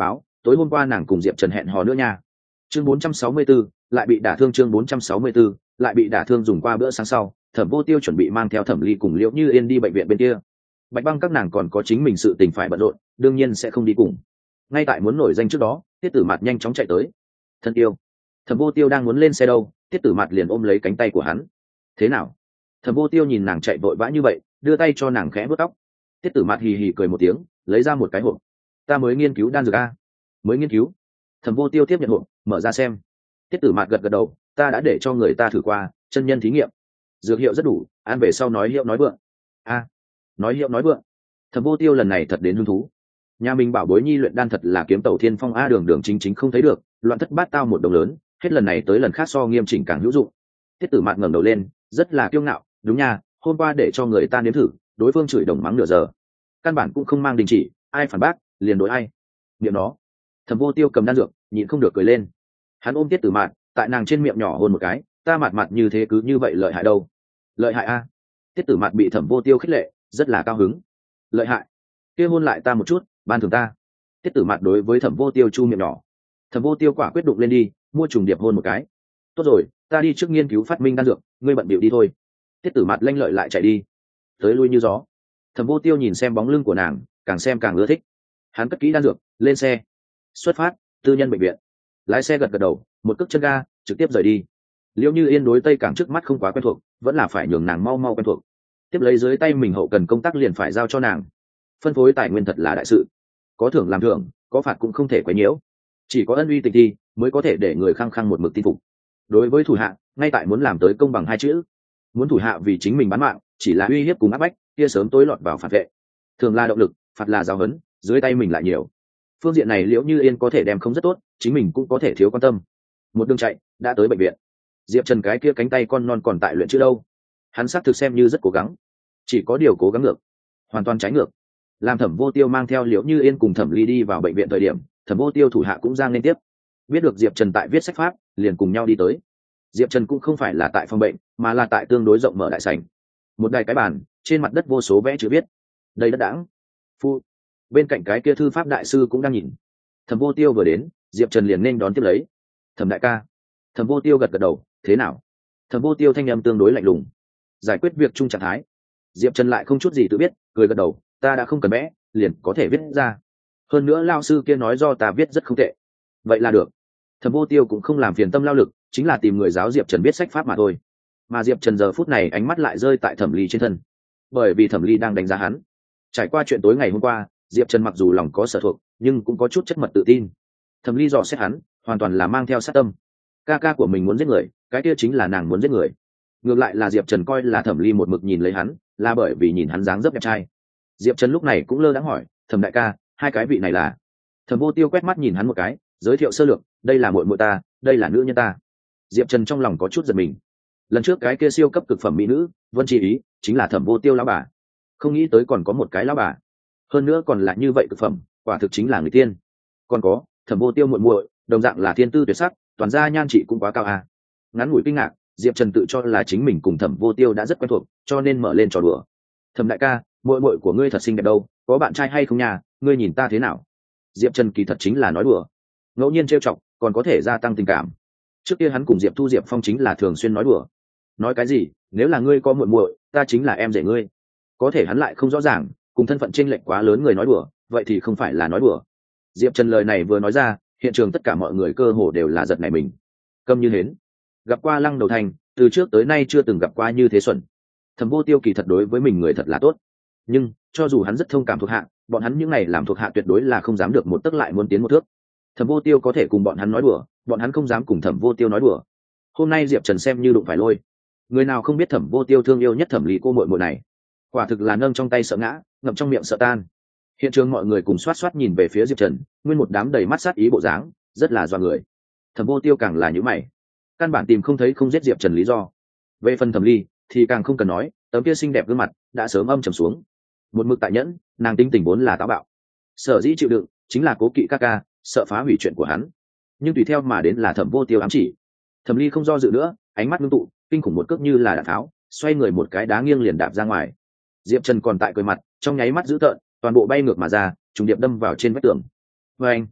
tối hôm qua nàng cùng diệp trần hẹn hò nữa nha. Chương 464, lại bị đả thương. Chương 464, lại bị đả thương. Dùng qua bữa sáng sau, Thẩm Vô Tiêu chuẩn bị mang theo Thẩm Ly cùng Liễu Như Yên đi bệnh viện bên kia. Bạch Băng các nàng còn có chính mình sự tình phải bận rộn, đương nhiên sẽ không đi cùng. Ngay tại muốn nổi danh trước đó, Tiết Tử Mạt nhanh chóng chạy tới. Thân yêu. Thẩm Vô Tiêu đang muốn lên xe đâu, Tiết Tử Mạt liền ôm lấy cánh tay của hắn. Thế nào? Thẩm Vô Tiêu nhìn nàng chạy vội vã như vậy, đưa tay cho nàng khẽ vuốt tóc. Tiết Tử Mạt hì hì cười một tiếng, lấy ra một cái hộp. Ta mới nghiên cứu đan dược a. Mới nghiên cứu. Thẩm Vô Tiêu tiếp nhận hộp, mở ra xem. Tiết Tử Mạt gật gật đầu, ta đã để cho người ta thử qua, chân nhân thí nghiệm, dược hiệu rất đủ, ăn về sau nói hiệu nói vượng. A, nói hiệu nói vượng. Thẩm Vô Tiêu lần này thật đến hứng thú. Nhà mình bảo bối nhi luyện đan thật là kiếm tàu thiên phong a, đường đường chính chính không thấy được, loạn thất bát tao một đồng lớn, hết lần này tới lần khác so nghiêm chỉnh càng hữu dụng. Tiết Tử Mạt ngẩng đầu lên, rất là kiêu ngạo, đúng nha, hôm qua để cho người ta nếm thử, đối phương chửi đồng mắng nửa giờ, căn bản cũng không mang đình chỉ, ai phản bác liền đối ai. Niệm nó. Thẩm Vô Tiêu cầm đan dược, nhịn không được cười lên. Hắn ôm Tiết Tử Mạt, tại nàng trên miệng nhỏ hôn một cái, ta mạt mạt như thế cứ như vậy lợi hại đâu? Lợi hại a. Tiết Tử Mạt bị Thẩm Vô Tiêu khích lệ, rất là cao hứng. Lợi hại. Kia hôn lại ta một chút, ban thưởng ta. Tiết Tử Mạt đối với Thẩm Vô Tiêu chu miệng nhỏ. Thẩm Vô Tiêu quả quyết đụng lên đi, mua trùng điệp hôn một cái. Tốt rồi, ta đi trước nghiên cứu phát minh đan dược, ngươi bận bịu đi thôi. Tiết Tử Mạt lanh lợi lại chạy đi, tới lui như gió. Thẩm Vô Tiêu nhìn xem bóng lưng của nàng, càng xem càng ưa thích. Hắn cất kỹ đan dược, lên xe, xuất phát, tư nhân bệnh viện. Lái xe gật gật đầu, một cước chân ga, trực tiếp rời đi. Liễu Như Yên đối Tây Cảng trước mắt không quá quen thuộc, vẫn là phải nhường nàng mau mau quen thuộc. Tiếp lấy dưới tay mình hậu cần công tác liền phải giao cho nàng. Phân phối tài nguyên thật là đại sự, có thưởng làm thưởng, có phạt cũng không thể quấy nhiễu. Chỉ có ân uy tình thi mới có thể để người khăng khăng một mực tin phục. Đối với thủ hạ, ngay tại muốn làm tới công bằng hai chữ. Muốn thủ hạ vì chính mình bán mạng, chỉ là uy hiếp cùng áp bách, kia sớm tối lọt vào phản vệ. Thường là động lực, phạt là giáo huấn, dưới tay mình lại nhiều. Phương diện này Liễu Như Yên có thể đem không rất tốt, chính mình cũng có thể thiếu quan tâm. Một đường chạy đã tới bệnh viện. Diệp Trần cái kia cánh tay con non còn tại luyện chữ đâu. Hắn xác thực xem như rất cố gắng, chỉ có điều cố gắng ngược, hoàn toàn trái ngược. Làm Thẩm Vô Tiêu mang theo Liễu Như Yên cùng Thẩm Ly đi vào bệnh viện thời điểm, Thẩm Vô Tiêu thủ hạ cũng giang lên tiếp. Biết được Diệp Trần tại viết sách pháp, liền cùng nhau đi tới. Diệp Trần cũng không phải là tại phòng bệnh, mà là tại tương đối rộng mở đại sảnh. Một đài cái bàn, trên mặt đất vô số vẽ chữ viết. Đây đất đãng. Phu. Bên cạnh cái kia thư pháp đại sư cũng đang nhìn. Thẩm Vô Tiêu vừa đến, Diệp Trần liền nên đón tiếp lấy. Thẩm đại ca. Thẩm Vô Tiêu gật gật đầu, thế nào? Thẩm Vô Tiêu thanh âm tương đối lạnh lùng. Giải quyết việc chung trạng thái. Diệp Trần lại không chút gì tự biết, cười gật đầu, ta đã không cần vẽ, liền có thể viết ra. Hơn nữa lao sư kia nói do ta viết rất không tệ. Vậy là được. Thẩm Vô Tiêu cũng không làm phiền tâm lao lực, chính là tìm người giáo Diệp Trần viết sách pháp mà thôi. Mà Diệp Trần giờ phút này ánh mắt lại rơi tại Thẩm Ly trên thân, bởi vì Thẩm Ly đang đánh giá hắn. Trải qua chuyện tối ngày hôm qua, Diệp Trần mặc dù lòng có sở thuộc, nhưng cũng có chút chất mật tự tin. Thẩm Ly dò xét hắn, hoàn toàn là mang theo sát tâm. Ca ca của mình muốn giết người, cái kia chính là nàng muốn giết người. Ngược lại là Diệp Trần coi là Thẩm Ly một mực nhìn lấy hắn, là bởi vì nhìn hắn dáng dấp đẹp trai. Diệp Trần lúc này cũng lơ đãng hỏi, Thẩm đại ca, hai cái vị này là? Thẩm Vô Tiêu quét mắt nhìn hắn một cái, giới thiệu sơ lược, đây là muội muội ta, đây là nữ nhân ta. Diệp Trần trong lòng có chút giật mình. Lần trước cái kia siêu cấp cực phẩm mỹ nữ Vân Chi Ý chính là Thẩm Vô Tiêu lão bà, không nghĩ tới còn có một cái lão bà, hơn nữa còn là như vậy cực phẩm, quả thực chính là người tiên. Còn có Thẩm Vô Tiêu muội muội đồng dạng là thiên tư tuyệt sắc, toàn gia nhan trị cũng quá cao à. Ngắn ngủi kinh ngạc, Diệp Trần tự cho là chính mình cùng Thẩm Vô Tiêu đã rất quen thuộc, cho nên mở lên trò đùa. Thẩm đại ca, muội muội của ngươi thật xinh đẹp đâu, có bạn trai hay không nhà, ngươi nhìn ta thế nào? Diệp Trần kỳ thật chính là nói đùa, ngẫu nhiên trêu chọc còn có thể gia tăng tình cảm. Trước kia hắn cùng Diệp Thu Diệp Phong chính là thường xuyên nói đùa. Nói cái gì, nếu là ngươi có muội muội, ta chính là em rể ngươi. Có thể hắn lại không rõ ràng, cùng thân phận chênh lệch quá lớn người nói đùa, vậy thì không phải là nói đùa. Diệp Trần lời này vừa nói ra, hiện trường tất cả mọi người cơ hồ đều là giật nảy mình. Câm như hến. Gặp qua Lăng Đầu Thành, từ trước tới nay chưa từng gặp qua như thế xuẩn. Thẩm Vô Tiêu kỳ thật đối với mình người thật là tốt, nhưng cho dù hắn rất thông cảm thuộc hạ, bọn hắn những này làm thuộc hạ tuyệt đối là không dám được một tấc lại muốn tiến một thước. Thẩm Vô Tiêu có thể cùng bọn hắn nói đùa, bọn hắn không dám cùng Thẩm Vô Tiêu nói đùa. Hôm nay Diệp Trần xem như đụng phải lôi. Người nào không biết Thẩm Vô Tiêu thương yêu nhất Thẩm Ly cô muội muội này, quả thực là nâng trong tay sợ ngã, ngậm trong miệng sợ tan. Hiện trường mọi người cùng xoát xoát nhìn về phía Diệp Trần, nguyên một đám đầy mắt sát ý bộ dáng, rất là doa người. Thẩm Vô Tiêu càng là nhíu mày, căn bản tìm không thấy không giết Diệp Trần lý do. Về phần Thẩm Ly thì càng không cần nói, tấm kia xinh đẹp gương mặt đã sớm âm trầm xuống. Một mực tại nhẫn, nàng tính tình vốn là táo bạo, sở dĩ chịu đựng chính là cố kỵ ca ca, sợ phá hủy chuyện của hắn. Nhưng tùy theo mà đến là Thẩm Vô Tiêu ám chỉ. Thẩm Ly không do dự nữa, ánh mắt ngưng tụ, kinh khủng một cước như là đạn tháo, xoay người một cái đá nghiêng liền đạp ra ngoài. Diệp Trần còn tại cười mặt, trong nháy mắt dữ tợn, toàn bộ bay ngược mà ra, trùng điệp đâm vào trên vách tường. Vâng!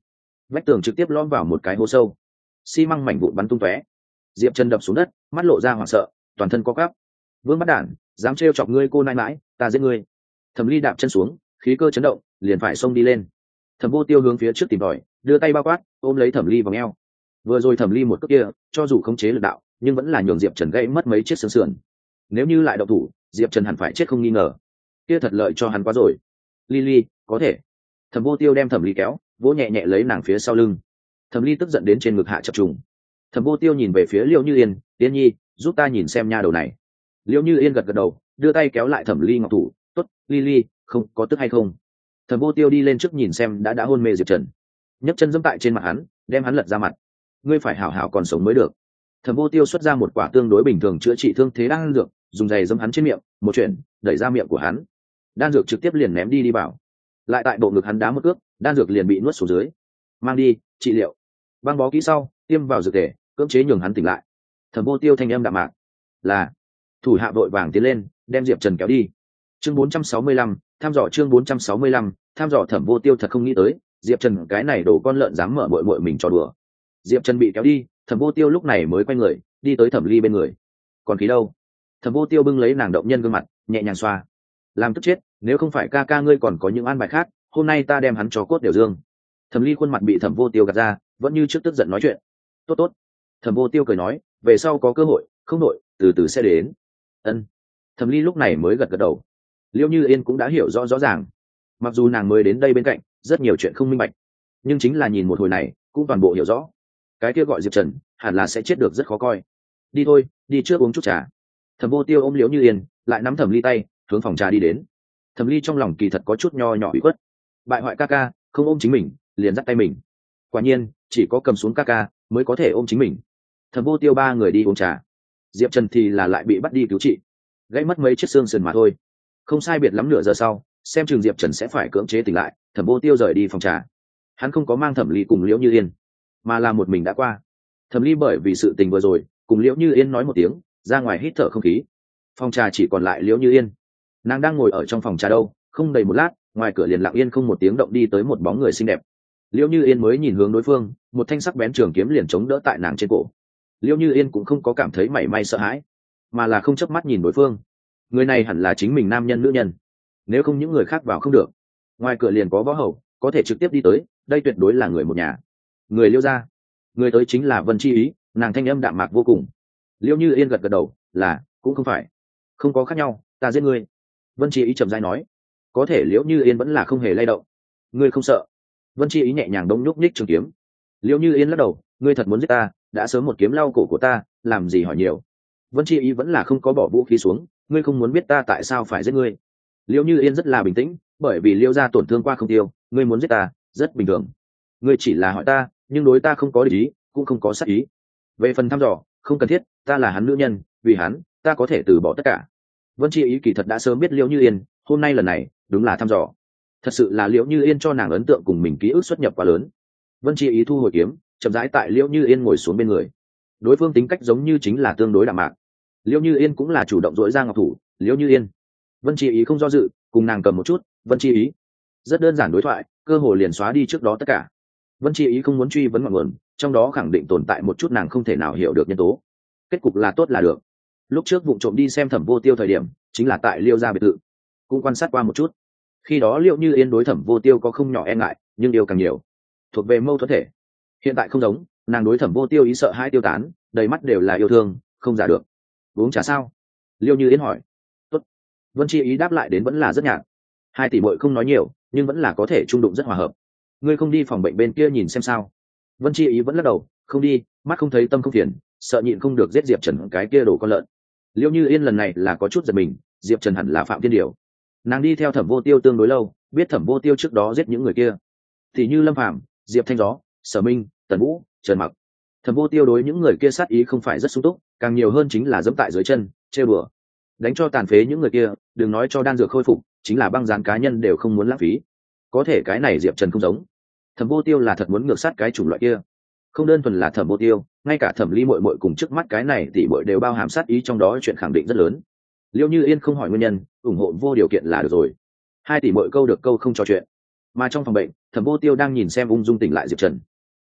vách tường trực tiếp lõm vào một cái hố sâu, xi măng mảnh vụn bắn tung tóe. Diệp Trần đập xuống đất, mắt lộ ra hoảng sợ, toàn thân co quắp. Vương bắt đản, dám trêu chọc ngươi cô nãi nãi, ta giết ngươi. Thẩm Ly đạp chân xuống, khí cơ chấn động, liền phải xông đi lên. Thẩm Vô Tiêu hướng phía trước tìm tòi, đưa tay bao quát, ôm lấy Thẩm Ly vòng eo. Vừa rồi Thẩm Ly một cước kia, cho dù khống chế lực đạo, nhưng vẫn là nhường Diệp Trần gãy mất mấy chiếc xương sườn. Nếu như lại động thủ, Diệp Trần hẳn phải chết không nghi ngờ. Kia thật lợi cho hắn quá rồi. Ly, có thể. Thẩm Vô Tiêu đem Thẩm Ly kéo, vỗ nhẹ nhẹ lấy nàng phía sau lưng. Thẩm Ly tức giận đến trên ngực hạ chập trùng. Thẩm Vô Tiêu nhìn về phía Liễu Như Yên, "Yên Nhi, giúp ta nhìn xem nha đầu này." Liễu Như Yên gật gật đầu, đưa tay kéo lại Thẩm Ly ngọc thủ, "Tốt, Ly, không có tức hay không?" Thẩm Vô Tiêu đi lên trước nhìn xem đã hôn mê Diệp Trần, nhấc chân giẫm tại trên mặt hắn, đem hắn lật ra mặt. "Ngươi phải hảo hảo còn sống mới được." Thẩm Vô Tiêu xuất ra một quả tương đối bình thường chữa trị thương thế đan dược, dùng giày giẫm hắn trên miệng, một chuyện, đẩy ra miệng của hắn. Đan dược trực tiếp liền ném đi bảo. Lại tại bộ ngực hắn đá một cước, đan dược liền bị nuốt xuống dưới. "Mang đi, trị liệu." Băng bó kỹ sau, tiêm vào dược tề, cưỡng chế nhường hắn tỉnh lại. Thẩm Vô Tiêu thanh âm đạm mạc, "Là." Thủ hạ vội vàng tiến lên, đem Diệp Trần kéo đi. Chương 465, thăm dò chương 465, thăm dò. Thẩm Vô Tiêu thật không nghĩ tới, Diệp Trần cái này đồ con lợn dám mở muội mình trò đùa. Diệp Trần bị kéo đi, Thẩm Vô Tiêu lúc này mới quay người, đi tới Thẩm Ly bên người. "Còn khí đâu?" Thẩm Vô Tiêu bưng lấy nàng động nhân gương mặt, nhẹ nhàng xoa. "Làm tức chết, nếu không phải ca ca ngươi còn có những an bài khác, hôm nay ta đem hắn cho cốt đều dương." Thẩm Ly khuôn mặt bị Thẩm Vô Tiêu gạt ra, vẫn như trước tức giận nói chuyện. Tốt. Thẩm Vô Tiêu cười nói, "Về sau có cơ hội, không nội, từ từ sẽ đến." Ân. Thẩm Ly lúc này mới gật gật đầu. Liễu Như Yên cũng đã hiểu rõ ràng, mặc dù nàng mới đến đây bên cạnh, rất nhiều chuyện không minh bạch, nhưng chính là nhìn một hồi này, cũng toàn bộ hiểu rõ. Cái kia gọi Diệp Trần, hẳn là sẽ chết được rất khó coi. "Đi thôi, đi trước uống chút trà." Thẩm Vô Tiêu ôm Liễu Như Yên, lại nắm Thẩm Ly tay, hướng phòng trà đi đến. Thẩm Ly trong lòng kỳ thật có chút nho nhỏ ủy khuất, bại hoại ca ca, không ôm chính mình, liền dắt tay mình. Quả nhiên, chỉ có cầm xuống ca ca mới có thể ôm chính mình. Thẩm Vô Tiêu ba người đi uống trà, Diệp Trần thì là lại bị bắt đi cứu trị, gãy mất mấy chiếc xương sườn mà thôi. Không sai biệt lắm nửa giờ sau, xem chừng Diệp Trần sẽ phải cưỡng chế tỉnh lại, Thẩm Vô Tiêu rời đi phòng trà. Hắn không có mang Thẩm Ly cùng Liễu Như Yên, mà là một mình đã qua. Thẩm Ly bởi vì sự tình vừa rồi, cùng Liễu Như Yên nói một tiếng, ra ngoài hít thở không khí. Phòng trà chỉ còn lại Liễu Như Yên. Nàng đang ngồi ở trong phòng trà đâu, không đầy một lát, ngoài cửa liền lặng yên không một tiếng động đi tới một bóng người xinh đẹp. Liễu Như Yên mới nhìn hướng đối phương, một thanh sắc bén trường kiếm liền chống đỡ tại nàng trên cổ. Liễu Như Yên cũng không có cảm thấy mảy may sợ hãi, mà là không chớp mắt nhìn đối phương. Người này hẳn là chính mình nam nhân nữ nhân, nếu không những người khác vào không được. Ngoài cửa liền có võ hầu, có thể trực tiếp đi tới, đây tuyệt đối là người một nhà. Người Liễu gia, người tới chính là Vân Chi Ý, nàng thanh âm đạm mạc vô cùng. Liễu Như Yên gật gật đầu, là, cũng không phải, không có khác nhau, ta giết ngươi. Vân Chi Ý trầm dai nói. Có thể Liễu Như Yên vẫn là không hề lay động. Ngươi không sợ? Vân Chi Ý nhẹ nhàng đông nhúc nhích trường kiếm. Liễu Như Yên lắc đầu, ngươi thật muốn giết ta, đã sớm một kiếm lau cổ của ta, làm gì hỏi nhiều. Vân Chi Ý vẫn là không có bỏ vũ khí xuống, ngươi không muốn biết ta tại sao phải giết ngươi. Liễu Như Yên rất là bình tĩnh, bởi vì Liễu gia tổn thương qua không tiêu, ngươi muốn giết ta, rất bình thường. Ngươi chỉ là hỏi ta, nhưng đối ta không có địch ý, cũng không có sát ý. Về phần thăm dò, không cần thiết, ta là hắn nữ nhân, vì hắn, ta có thể từ bỏ tất cả. Vân Chi Ý kỳ thật đã sớm biết Liễu Như Yên, hôm nay lần này, đúng là thăm dò. Thật sự là Liễu Như Yên cho nàng ấn tượng cùng mình ký ức xuất nhập quá lớn. Vân Chi Ý thu hồi kiếm, chậm rãi tại Liễu Như Yên ngồi xuống bên người. Đối phương tính cách giống như chính là tương đối đạm mạc. Liễu Như Yên cũng là chủ động dỗi ra ngọc thủ. Liễu Như Yên. Vân Chi Ý không do dự, cùng nàng cầm một chút. Vân Chi Ý. Rất đơn giản đối thoại, cơ hồ liền xóa đi trước đó tất cả. Vân Chi Ý không muốn truy vấn ngọn nguồn, trong đó khẳng định tồn tại một chút nàng không thể nào hiểu được nhân tố. Kết cục là tốt là được. Lúc trước vụ trộm đi xem Thẩm Vô Tiêu thời điểm, chính là tại Liễu gia biệt thự, cũng quan sát qua một chút. Khi đó Liễu Như Yên đối Thẩm Vô Tiêu có không nhỏ e ngại, nhưng điều càng nhiều, thuộc về mâu thuẫn thể. Hiện tại không giống, nàng đối Thẩm Vô Tiêu ý sợ hãi tiêu tán, đầy mắt đều là yêu thương, không giả được. Uống trà sao? Liễu Như Yên hỏi. Tốt. Vân Chi Ý đáp lại đến vẫn là rất nhạt. Hai tỷ muội không nói nhiều, nhưng vẫn là có thể trung đụng rất hòa hợp. Ngươi không đi phòng bệnh bên kia nhìn xem sao? Vân Chi Ý vẫn lắc đầu, không đi, mắt không thấy tâm không phiền, sợ nhịn không được giết Diệp Trần cái kia đổ con lợn. Liễu Như Yên lần này là có chút giật mình, Diệp Trần hẳn là Phạm Thiên Điều. Nàng đi theo Thẩm Vô Tiêu tương đối lâu, biết Thẩm Vô Tiêu trước đó giết những người kia, thì như Lâm Phàm, Diệp Thanh Gió, Sở Minh, Tần Vũ, Trần Mặc. Thẩm Vô Tiêu đối những người kia sát ý không phải rất sung túc, càng nhiều hơn chính là giẫm tại dưới chân, trêu đùa, đánh cho tàn phế những người kia, đừng nói cho đan dược khôi phục, chính là băng dán cá nhân đều không muốn lãng phí. Có thể cái này Diệp Trần không giống. Thẩm Vô Tiêu là thật muốn ngược sát cái chủng loại kia. Không đơn thuần là Thẩm Vô Tiêu, ngay cả Thẩm Ly muội muội cùng trước mắt cái này tỷ muội đều bao hàm sát ý trong đó, chuyện khẳng định rất lớn. Liễu Như Yên không hỏi nguyên nhân, ủng hộ vô điều kiện là được rồi. Hai tỷ muội câu được câu không trò chuyện. Mà trong phòng bệnh, Thẩm Vô Tiêu đang nhìn xem ung dung tỉnh lại Diệp Trần.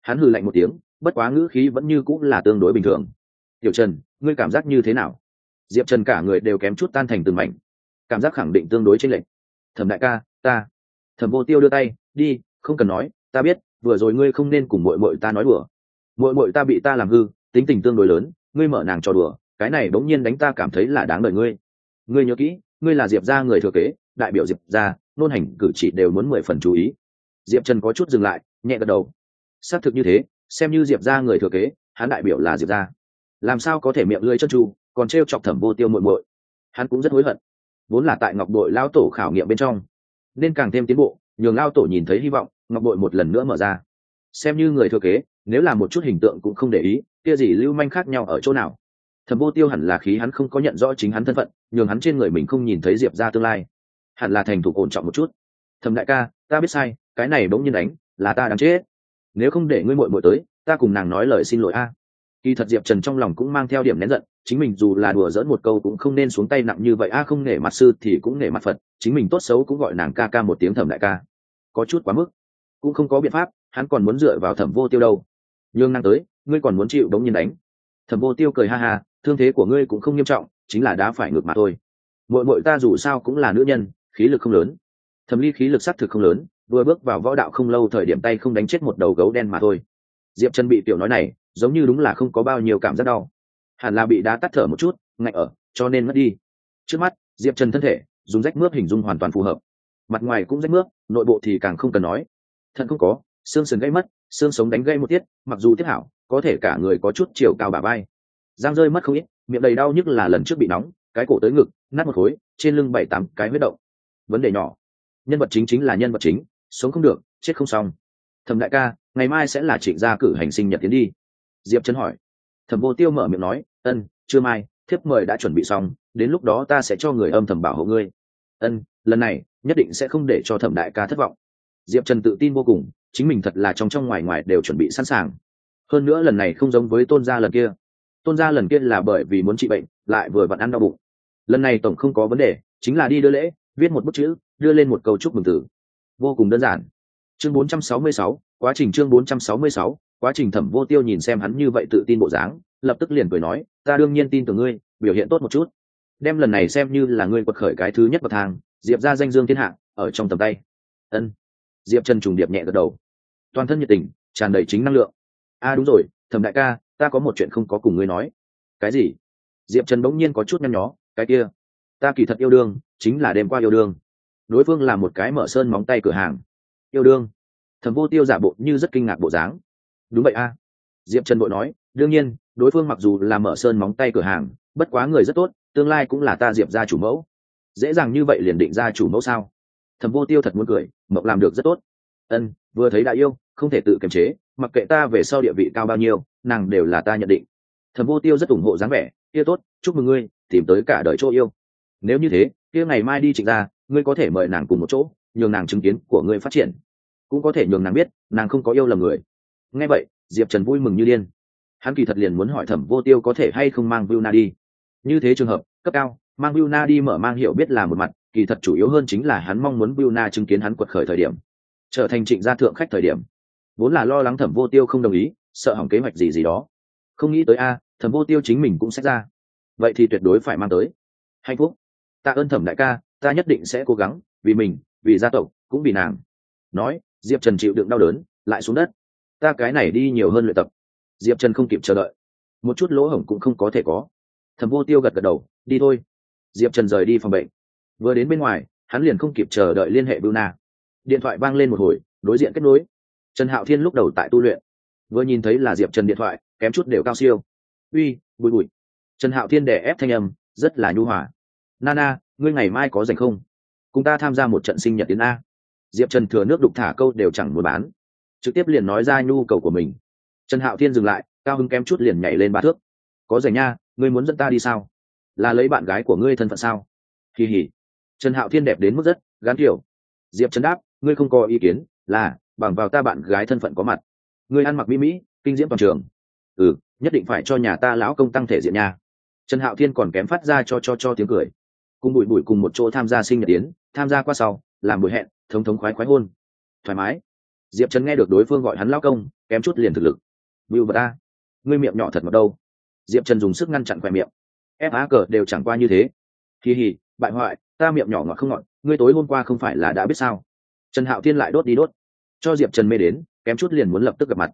Hắn hừ lạnh một tiếng, bất quá ngữ khí vẫn như cũng là tương đối bình thường. Tiểu Trần, ngươi cảm giác như thế nào? Diệp Trần cả người đều kém chút tan thành từng mảnh, cảm giác khẳng định tương đối chênh lệch. Thẩm đại ca, ta. Thẩm Vô Tiêu đưa tay, đi, không cần nói, ta biết, vừa rồi ngươi không nên cùng muội muội ta nói đùa. Muội muội ta bị ta làm hư, tính tình tương đối lớn, ngươi mở nàng trò đùa, cái này bỗng nhiên đánh ta cảm thấy là đáng đời ngươi. Ngươi nhớ kỹ, ngươi là Diệp gia người thừa kế, đại biểu Diệp gia, nôn hành cử chỉ đều muốn 10 phần chú ý. Diệp Trần có chút dừng lại, nhẹ gật đầu. Xác thực như thế, xem như Diệp gia người thừa kế, hắn đại biểu là Diệp gia, làm sao có thể miệng lưỡi chân tru, còn trêu chọc Thẩm Vô Tiêu muội muội. Hắn cũng rất hối hận, vốn là tại Ngọc Bội lao tổ khảo nghiệm bên trong, nên càng thêm tiến bộ, nhường lao tổ nhìn thấy hy vọng, Ngọc Bội một lần nữa mở ra. Xem như người thừa kế, nếu là một chút hình tượng cũng không để ý, kia gì lưu manh khác nhau ở chỗ nào? Thẩm Vô Tiêu hẳn là khí hắn không có nhận rõ chính hắn thân phận, nhường hắn trên người mình không nhìn thấy Diệp gia tương lai, hẳn là thành thục ổn trọng một chút. Thẩm đại ca, ta biết sai, cái này bỗng nhiên đánh, là ta đáng chết. Nếu không để ngươi muội muội tới, ta cùng nàng nói lời xin lỗi a. Kỳ thật Diệp Trần trong lòng cũng mang theo điểm nén giận, chính mình dù là đùa giỡn một câu cũng không nên xuống tay nặng như vậy a, không nể mặt sư thì cũng nể mặt Phật, chính mình tốt xấu cũng gọi nàng ca ca một tiếng Thẩm đại ca, có chút quá mức. Cũng không có biện pháp, hắn còn muốn dựa vào Thẩm Vô Tiêu đâu. Nhưng năng tới, ngươi còn muốn chịu đống nhiên đánh. Thẩm Vô Tiêu cười ha ha, thương thế của ngươi cũng không nghiêm trọng, chính là đá phải ngược mà thôi. Muội muội ta dù sao cũng là nữ nhân, khí lực không lớn. Thẩm Ly khí lực xác thực không lớn, vừa bước vào võ đạo không lâu thời điểm tay không đánh chết một đầu gấu đen mà thôi. Diệp Trần bị tiểu nói này, giống như đúng là không có bao nhiêu cảm giác đau, hẳn là bị đá tắt thở một chút, ngạnh ở, cho nên mất đi. Trước mắt, Diệp Trần thân thể, dùng rách mướp hình dung hoàn toàn phù hợp. Mặt ngoài cũng rách mướp, nội bộ thì càng không cần nói. Thận không có, xương sườn gãy mất, xương sống đánh gãy một tiết, mặc dù tiết hảo, có thể cả người có chút chiều cao bả vai. Răng rơi mất không ít, miệng đầy đau nhức là lần trước bị nóng, cái cổ tới ngực, nát một khối, trên lưng 7-8 cái huyết động. Vấn đề nhỏ. Nhân vật chính là nhân vật chính, sống không được, chết không xong. Thẩm đại ca, ngày mai sẽ là Trịnh gia cử hành sinh nhật tiến đi. Diệp Trần hỏi. Thẩm Vô Tiêu mở miệng nói, ân, trưa mai, thiếp mời đã chuẩn bị xong, đến lúc đó ta sẽ cho người âm thầm bảo hộ ngươi. Ân, lần này nhất định sẽ không để cho Thẩm đại ca thất vọng. Diệp Trần tự tin vô cùng, chính mình thật là trong ngoài ngoài đều chuẩn bị sẵn sàng. Hơn nữa lần này không giống với Tôn gia lần kia. Tôn gia lần kia là bởi vì muốn trị bệnh, lại vừa vặn ăn đau bụng. Lần này tổng không có vấn đề, chính là đi đưa lễ, viết một bức chữ, đưa lên một câu chúc mừng tử. Vô cùng đơn giản. Chương 466, quá trình chương 466, quá trình. Thẩm Vô Tiêu nhìn xem hắn như vậy tự tin bộ dáng, lập tức liền cười nói, ta đương nhiên tin tưởng ngươi, biểu hiện tốt một chút. Đem lần này xem như là ngươi quật khởi cái thứ nhất bậc thang, Diệp ra danh dương thiên hạ, ở trong tầm tay. Ân. Diệp Trần trùng điệp nhẹ gật đầu, toàn thân nhiệt tình, tràn đầy chính năng lượng. Đúng rồi, Thẩm đại ca, ta có một chuyện không có cùng ngươi nói. Cái gì? Diệp Trần bỗng nhiên có chút nhăn nhó, cái kia, ta kỳ thật yêu đương, chính là đêm qua yêu đương. Đối phương là một cái mở sơn móng tay cửa hàng. Yêu đương? Thẩm Vô Tiêu giả bộ như rất kinh ngạc bộ dáng. Đúng vậy a. Diệp Trần bội nói, đương nhiên, đối phương mặc dù là mở sơn móng tay cửa hàng, bất quá người rất tốt, tương lai cũng là ta Diệp gia chủ mẫu. Dễ dàng như vậy liền định ra chủ mẫu sao? Thẩm Vô Tiêu thật muốn cười, mộng làm được rất tốt. Ân, vừa thấy đã yêu, không thể tự kiềm chế, mặc kệ ta về sau địa vị cao bao nhiêu, nàng đều là ta nhận định. Thẩm Vô Tiêu rất ủng hộ dáng vẻ, kia tốt, chúc mừng ngươi, tìm tới cả đời chỗ yêu. Nếu như thế, kia ngày mai đi Trịnh gia, ngươi có thể mời nàng cùng một chỗ, nhường nàng chứng kiến của ngươi phát triển, cũng có thể nhường nàng biết, nàng không có yêu lầm người. Nghe vậy, Diệp Trần vui mừng như điên. Hắn kỳ thật liền muốn hỏi Thẩm Vô Tiêu có thể hay không mang Viu Na đi. Như thế trường hợp cấp cao, mang Viu Na đi mở mang hiểu biết là một mặt, kỳ thật chủ yếu hơn chính là hắn mong muốn Viu Na chứng kiến hắn quật khởi thời điểm, trở thành Trịnh gia thượng khách thời điểm. Vốn là lo lắng Thẩm Vô Tiêu không đồng ý, sợ hỏng kế hoạch gì đó. Không nghĩ tới Thẩm Vô Tiêu chính mình cũng sẽ ra. Vậy thì tuyệt đối phải mang tới. Hạnh phúc. Tạ ơn Thẩm đại ca, ta nhất định sẽ cố gắng, vì mình, vì gia tộc, cũng vì nàng. Nói, Diệp Trần chịu đựng đau đớn, lại xuống đất. Ta cái này đi nhiều hơn luyện tập. Diệp Trần không kịp chờ đợi, một chút lỗ hổng cũng không có thể có. Thẩm Vô Tiêu gật gật đầu, đi thôi. Diệp Trần rời đi phòng bệnh. Vừa đến bên ngoài, hắn liền không kịp chờ đợi liên hệ Bưu Na. Điện thoại vang lên một hồi, đối diện kết nối. Trần Hạo Thiên lúc đầu tại tu luyện, vừa nhìn thấy là Diệp Trần điện thoại, kém chút đều cao siêu. Uy, bụi bụi. Trần Hạo Thiên đè ép thanh âm, rất là nhu hòa. Nana, ngươi ngày mai có rảnh không? Cùng ta tham gia một trận sinh nhật tiến a. Diệp Trần thừa nước đục thả câu đều chẳng muốn bán, trực tiếp liền nói ra nhu cầu của mình. Trần Hạo Thiên dừng lại, cao hứng kém chút liền nhảy lên 3 thước. Có rảnh nha, ngươi muốn dẫn ta đi sao? Là lấy bạn gái của ngươi thân phận sao? Kỳ hỉ. Trần Hạo Thiên đẹp đến mức rất gán kiểu. Diệp Trần đáp, ngươi không có ý kiến, là bằng vào ta bạn gái thân phận có mặt. Ngươi ăn mặc mỹ mỹ, kinh diễm toàn trường. Nhất định phải cho nhà ta lão công tăng thể diện nha. Trần Hạo Thiên còn kém phát ra cho tiếng cười. Cùng bụi bụi cùng một chỗ tham gia sinh nhật tiến, tham gia qua sau, làm buổi hẹn, thống khoái hôn. Thoải mái. Diệp Trần nghe được đối phương gọi hắn lao công, kém chút liền thực lực. Bưu vật ta, ngươi miệng nhỏ thật ngọt đâu. Diệp Trần dùng sức ngăn chặn khỏe miệng. FA cờ đều chẳng qua như thế. Kỳ hỉ, bại hoại, ta miệng nhỏ ngọt không ngọt, ngươi tối hôm qua không phải là đã biết sao? Trần Hạo Thiên lại đốt đi đốt, cho Diệp Trần mê đến, kém chút liền muốn lập tức gặp mặt.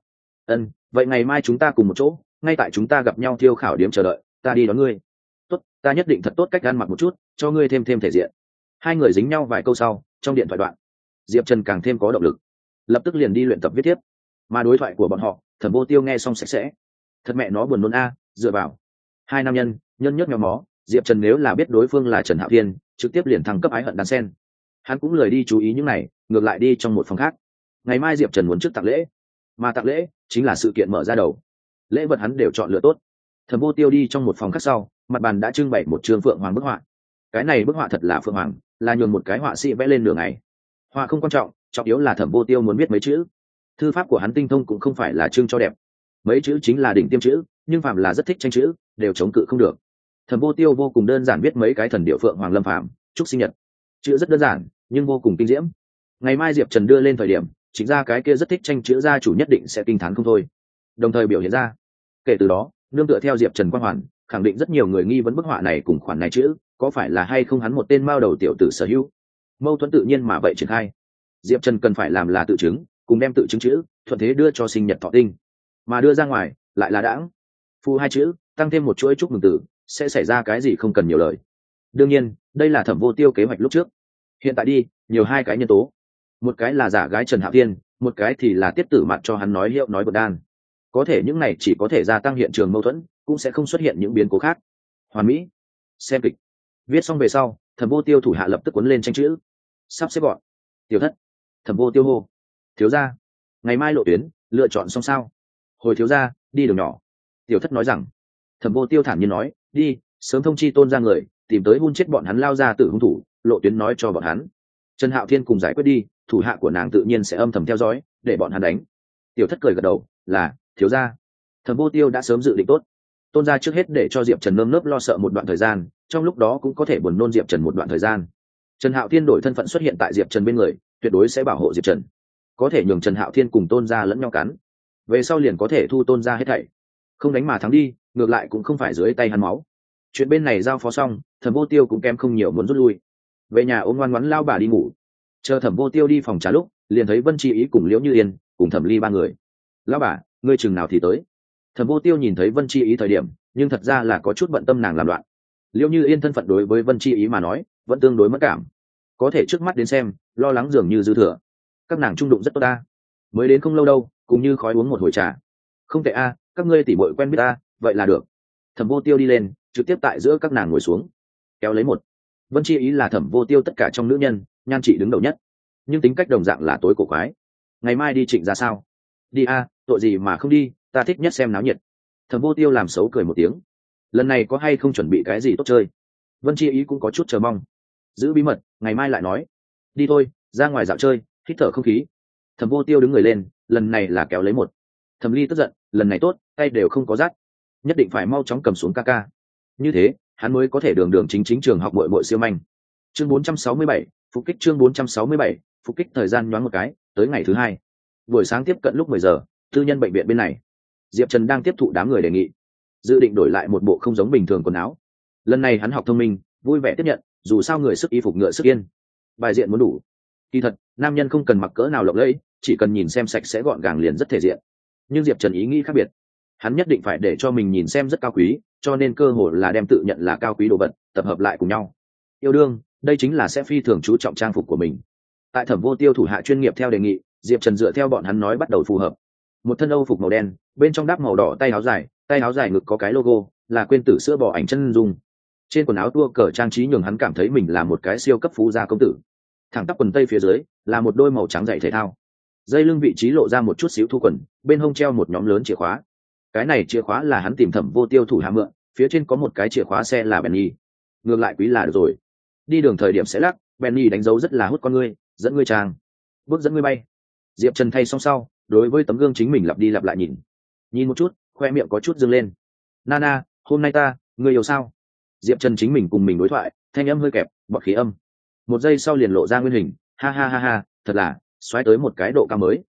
Vậy ngày mai chúng ta cùng một chỗ, ngay tại chúng ta gặp nhau thiêu khảo điểm chờ đợi, ta đi đón ngươi. Tốt, ta nhất định thật tốt cách ăn mặc một chút, cho ngươi thêm thể diện. Hai người dính nhau vài câu sau, trong điện thoại đoạn, Diệp Trần càng thêm có động lực, lập tức liền đi luyện tập viết tiếp. Mà đối thoại của bọn họ, Thẩm Vô Tiêu nghe xong sạch sẽ. Thật mẹ nó buồn nôn a, dựa vào. Hai nam nhân, nhân nhất nhóm mó, Diệp Trần nếu là biết đối phương là Trần Hạo Thiên, trực tiếp liền thăng cấp ái hận đan sen. Hắn cũng lười đi chú ý những này, ngược lại đi trong một phòng khác. Ngày mai Diệp Trần muốn trước tặng lễ, mà tặng lễ chính là sự kiện mở ra đầu. Lễ vật hắn đều chọn lựa tốt. Thẩm Vô Tiêu đi trong một phòng khác sau, mặt bàn đã trưng bày một trường phượng hoàng bức họa. Cái này bức họa thật là phượng hoàng, là nhường một cái họa sĩ vẽ lên nửa ngày. Họa không quan trọng, trọng yếu là Thẩm Vô Tiêu muốn viết mấy chữ. Thư pháp của hắn tinh thông cũng không phải là trưng cho đẹp, mấy chữ chính là đỉnh tiêm chữ, nhưng phạm là rất thích tranh chữ, đều chống cự không được. Thẩm Vô Tiêu vô cùng đơn giản viết mấy cái thần điệu phượng hoàng lâm phàm, chúc sinh nhật. Chữ rất đơn giản, nhưng vô cùng kinh diễm. Ngày mai Diệp Trần đưa lên thời điểm, chính ra cái kia rất thích tranh chữ gia chủ nhất định sẽ kinh thán không thôi. Đồng thời biểu hiện ra, kể từ đó, nương tựa theo Diệp Trần quang hoàn, khẳng định rất nhiều người nghi vấn bức họa này cùng khoản này chữ, có phải là hay không hắn một tên mao đầu tiểu tử sở hữu. Mâu thuẫn tự nhiên mà vậy triển khai. Diệp Trần cần phải làm là tự chứng, cùng đem tự chứng chữ thuận thế đưa cho sinh nhật thọ tinh, mà đưa ra ngoài lại là đãng phu hai chữ tăng thêm một chuỗi chúc mừng tử, sẽ xảy ra cái gì không cần nhiều lời. Đương nhiên đây là Thẩm Vô Tiêu kế hoạch lúc trước. Hiện tại đi nhiều hai cái nhân tố, một cái là giả gái Trần Hạo Thiên, một cái thì là tiết tử mặt cho hắn nói hiệu nói bột đan. Có thể những này chỉ có thể gia tăng hiện trường mâu thuẫn, cũng sẽ không xuất hiện những biến cố khác. Hoàn mỹ. Xem kịch viết xong về sau, Thẩm Vô Tiêu thủ hạ lập tức cuốn lên tranh chữ, sắp xếp gọn. Tiểu thất. Thẩm Vô Tiêu hô. Thiếu gia, ngày mai lộ tuyến lựa chọn xong sao? Hồi thiếu gia, đi đường nhỏ. Tiểu thất nói rằng. Thẩm Vô Tiêu thản nhiên nói, đi, sớm thông chi Tôn ra người, tìm tới hun chết bọn hắn lao ra tử hung thủ, lộ tuyến nói cho bọn hắn. Trần Hạo Thiên cùng giải quyết đi, thủ hạ của nàng tự nhiên sẽ âm thầm theo dõi, để bọn hắn đánh. Tiểu thất cười gật đầu, là thiếu gia. Thẩm Vô Tiêu đã sớm dự định tốt. Tôn gia trước hết để cho Diệp Trần nơm nớp lo sợ một đoạn thời gian, trong lúc đó cũng có thể buồn nôn Diệp Trần một đoạn thời gian. Trần Hạo Thiên đổi thân phận xuất hiện tại Diệp Trần bên người, tuyệt đối sẽ bảo hộ Diệp Trần, có thể nhường Trần Hạo Thiên cùng Tôn gia lẫn nhau cắn, về sau liền có thể thu Tôn gia hết thảy. Không đánh mà thắng đi, ngược lại cũng không phải dưới tay hắn máu. Chuyện bên này giao phó xong, Thẩm Vô Tiêu cũng kém không nhiều muốn rút lui, về nhà ôm ngoan ngoãn lao bà đi ngủ. Chờ Thẩm Vô Tiêu đi phòng trà lúc, liền thấy Vân Chi Ý cùng Liễu Như Yên cùng Thẩm Ly ba người. Lão bà, ngươi chừng nào thì tới? Thẩm Vô Tiêu nhìn thấy Vân Chi Ý thời điểm, nhưng thật ra là có chút bận tâm nàng làm loạn. Liễu Như Yên thân phận đối với Vân Chi Ý mà nói vẫn tương đối mất cảm, có thể trước mắt đến xem, lo lắng dường như dư thừa. Các nàng trung đụng rất tốt ta, mới đến không lâu đâu, cùng như khói uống một hồi trà. Không tệ a, các ngươi tỉ muội quen biết ta, vậy là được. Thẩm Vô Tiêu đi lên, trực tiếp tại giữa các nàng ngồi xuống, kéo lấy một. Vân Chi Ý là Thẩm Vô Tiêu tất cả trong nữ nhân, nhan trị đứng đầu nhất, nhưng tính cách đồng dạng là tối cổ quái. Ngày mai đi Trịnh ra sao? Đi a, tội gì mà không đi, ta thích nhất xem náo nhiệt. Thẩm Vô Tiêu làm xấu cười một tiếng. Lần này có hay không chuẩn bị cái gì tốt chơi? Vân Chi Ý cũng có chút chờ mong. Giữ bí mật, ngày mai lại nói. Đi thôi, ra ngoài dạo chơi, hít thở không khí. Thẩm Vô Tiêu đứng người lên, lần này là kéo lấy một. Thẩm Ly tức giận, lần này tốt, tay đều không có rát, nhất định phải mau chóng cầm xuống ca ca. Như thế, hắn mới có thể đường đường chính chính trường học muội muội siêu manh. Chương 467, phục kích. Chương 467, phục kích. Thời gian nhoáng một cái, tới ngày thứ hai. Buổi sáng tiếp cận lúc 10 giờ, tư nhân bệnh viện bên này, Diệp Trần đang tiếp thụ đám người đề nghị, dự định đổi lại một bộ không giống bình thường quần áo. Lần này hắn học thông minh, vui vẻ tiếp nhận, dù sao người sức y phục ngựa sức yên, bài diện muốn đủ. Kỳ thật, nam nhân không cần mặc cỡ nào lộng lẫy, chỉ cần nhìn xem sạch sẽ gọn gàng liền rất thể diện. Nhưng Diệp Trần ý nghĩ khác biệt, hắn nhất định phải để cho mình nhìn xem rất cao quý, cho nên cơ hội là đem tự nhận là cao quý đồ vật tập hợp lại cùng nhau. Yêu đương, đây chính là sẽ phi thường chú trọng trang phục của mình. Tại Thẩm Vô Tiêu thủ hạ chuyên nghiệp theo đề nghị, Diệp Trần dựa theo bọn hắn nói bắt đầu phù hợp. Một thân âu phục màu đen, bên trong đắp màu đỏ tay áo dài ngực có cái logo, là quên tử sữa bò ảnh chân dung. Trên quần áo tua cờ trang trí nhường hắn cảm thấy mình là một cái siêu cấp phú gia công tử. Thẳng tắp quần tây phía dưới là một đôi màu trắng giày thể thao, dây lưng vị trí lộ ra một chút xíu thu quần, bên hông treo một nhóm lớn chìa khóa. Cái này chìa khóa là hắn tìm Thẩm Vô Tiêu thủ hạ mượn, phía trên có một cái chìa khóa xe là Benny. Ngược lại quý là được rồi. Đi đường thời điểm sẽ lắc, Benny đánh dấu rất là hút con ngươi, dẫn ngươi trang, bước dẫn ngươi bay. Diệp Trần thay xong sau, đối với tấm gương chính mình lặp đi lặp lại nhìn một chút, khoe miệng có chút dương lên. Nana, hôm nay ngươi yêu sao? Diệp Trần chính mình cùng mình đối thoại, thanh âm hơi kẹp, bọt khí âm. Một giây sau liền lộ ra nguyên hình, ha ha ha ha, thật là xoáy tới một cái độ cao mới.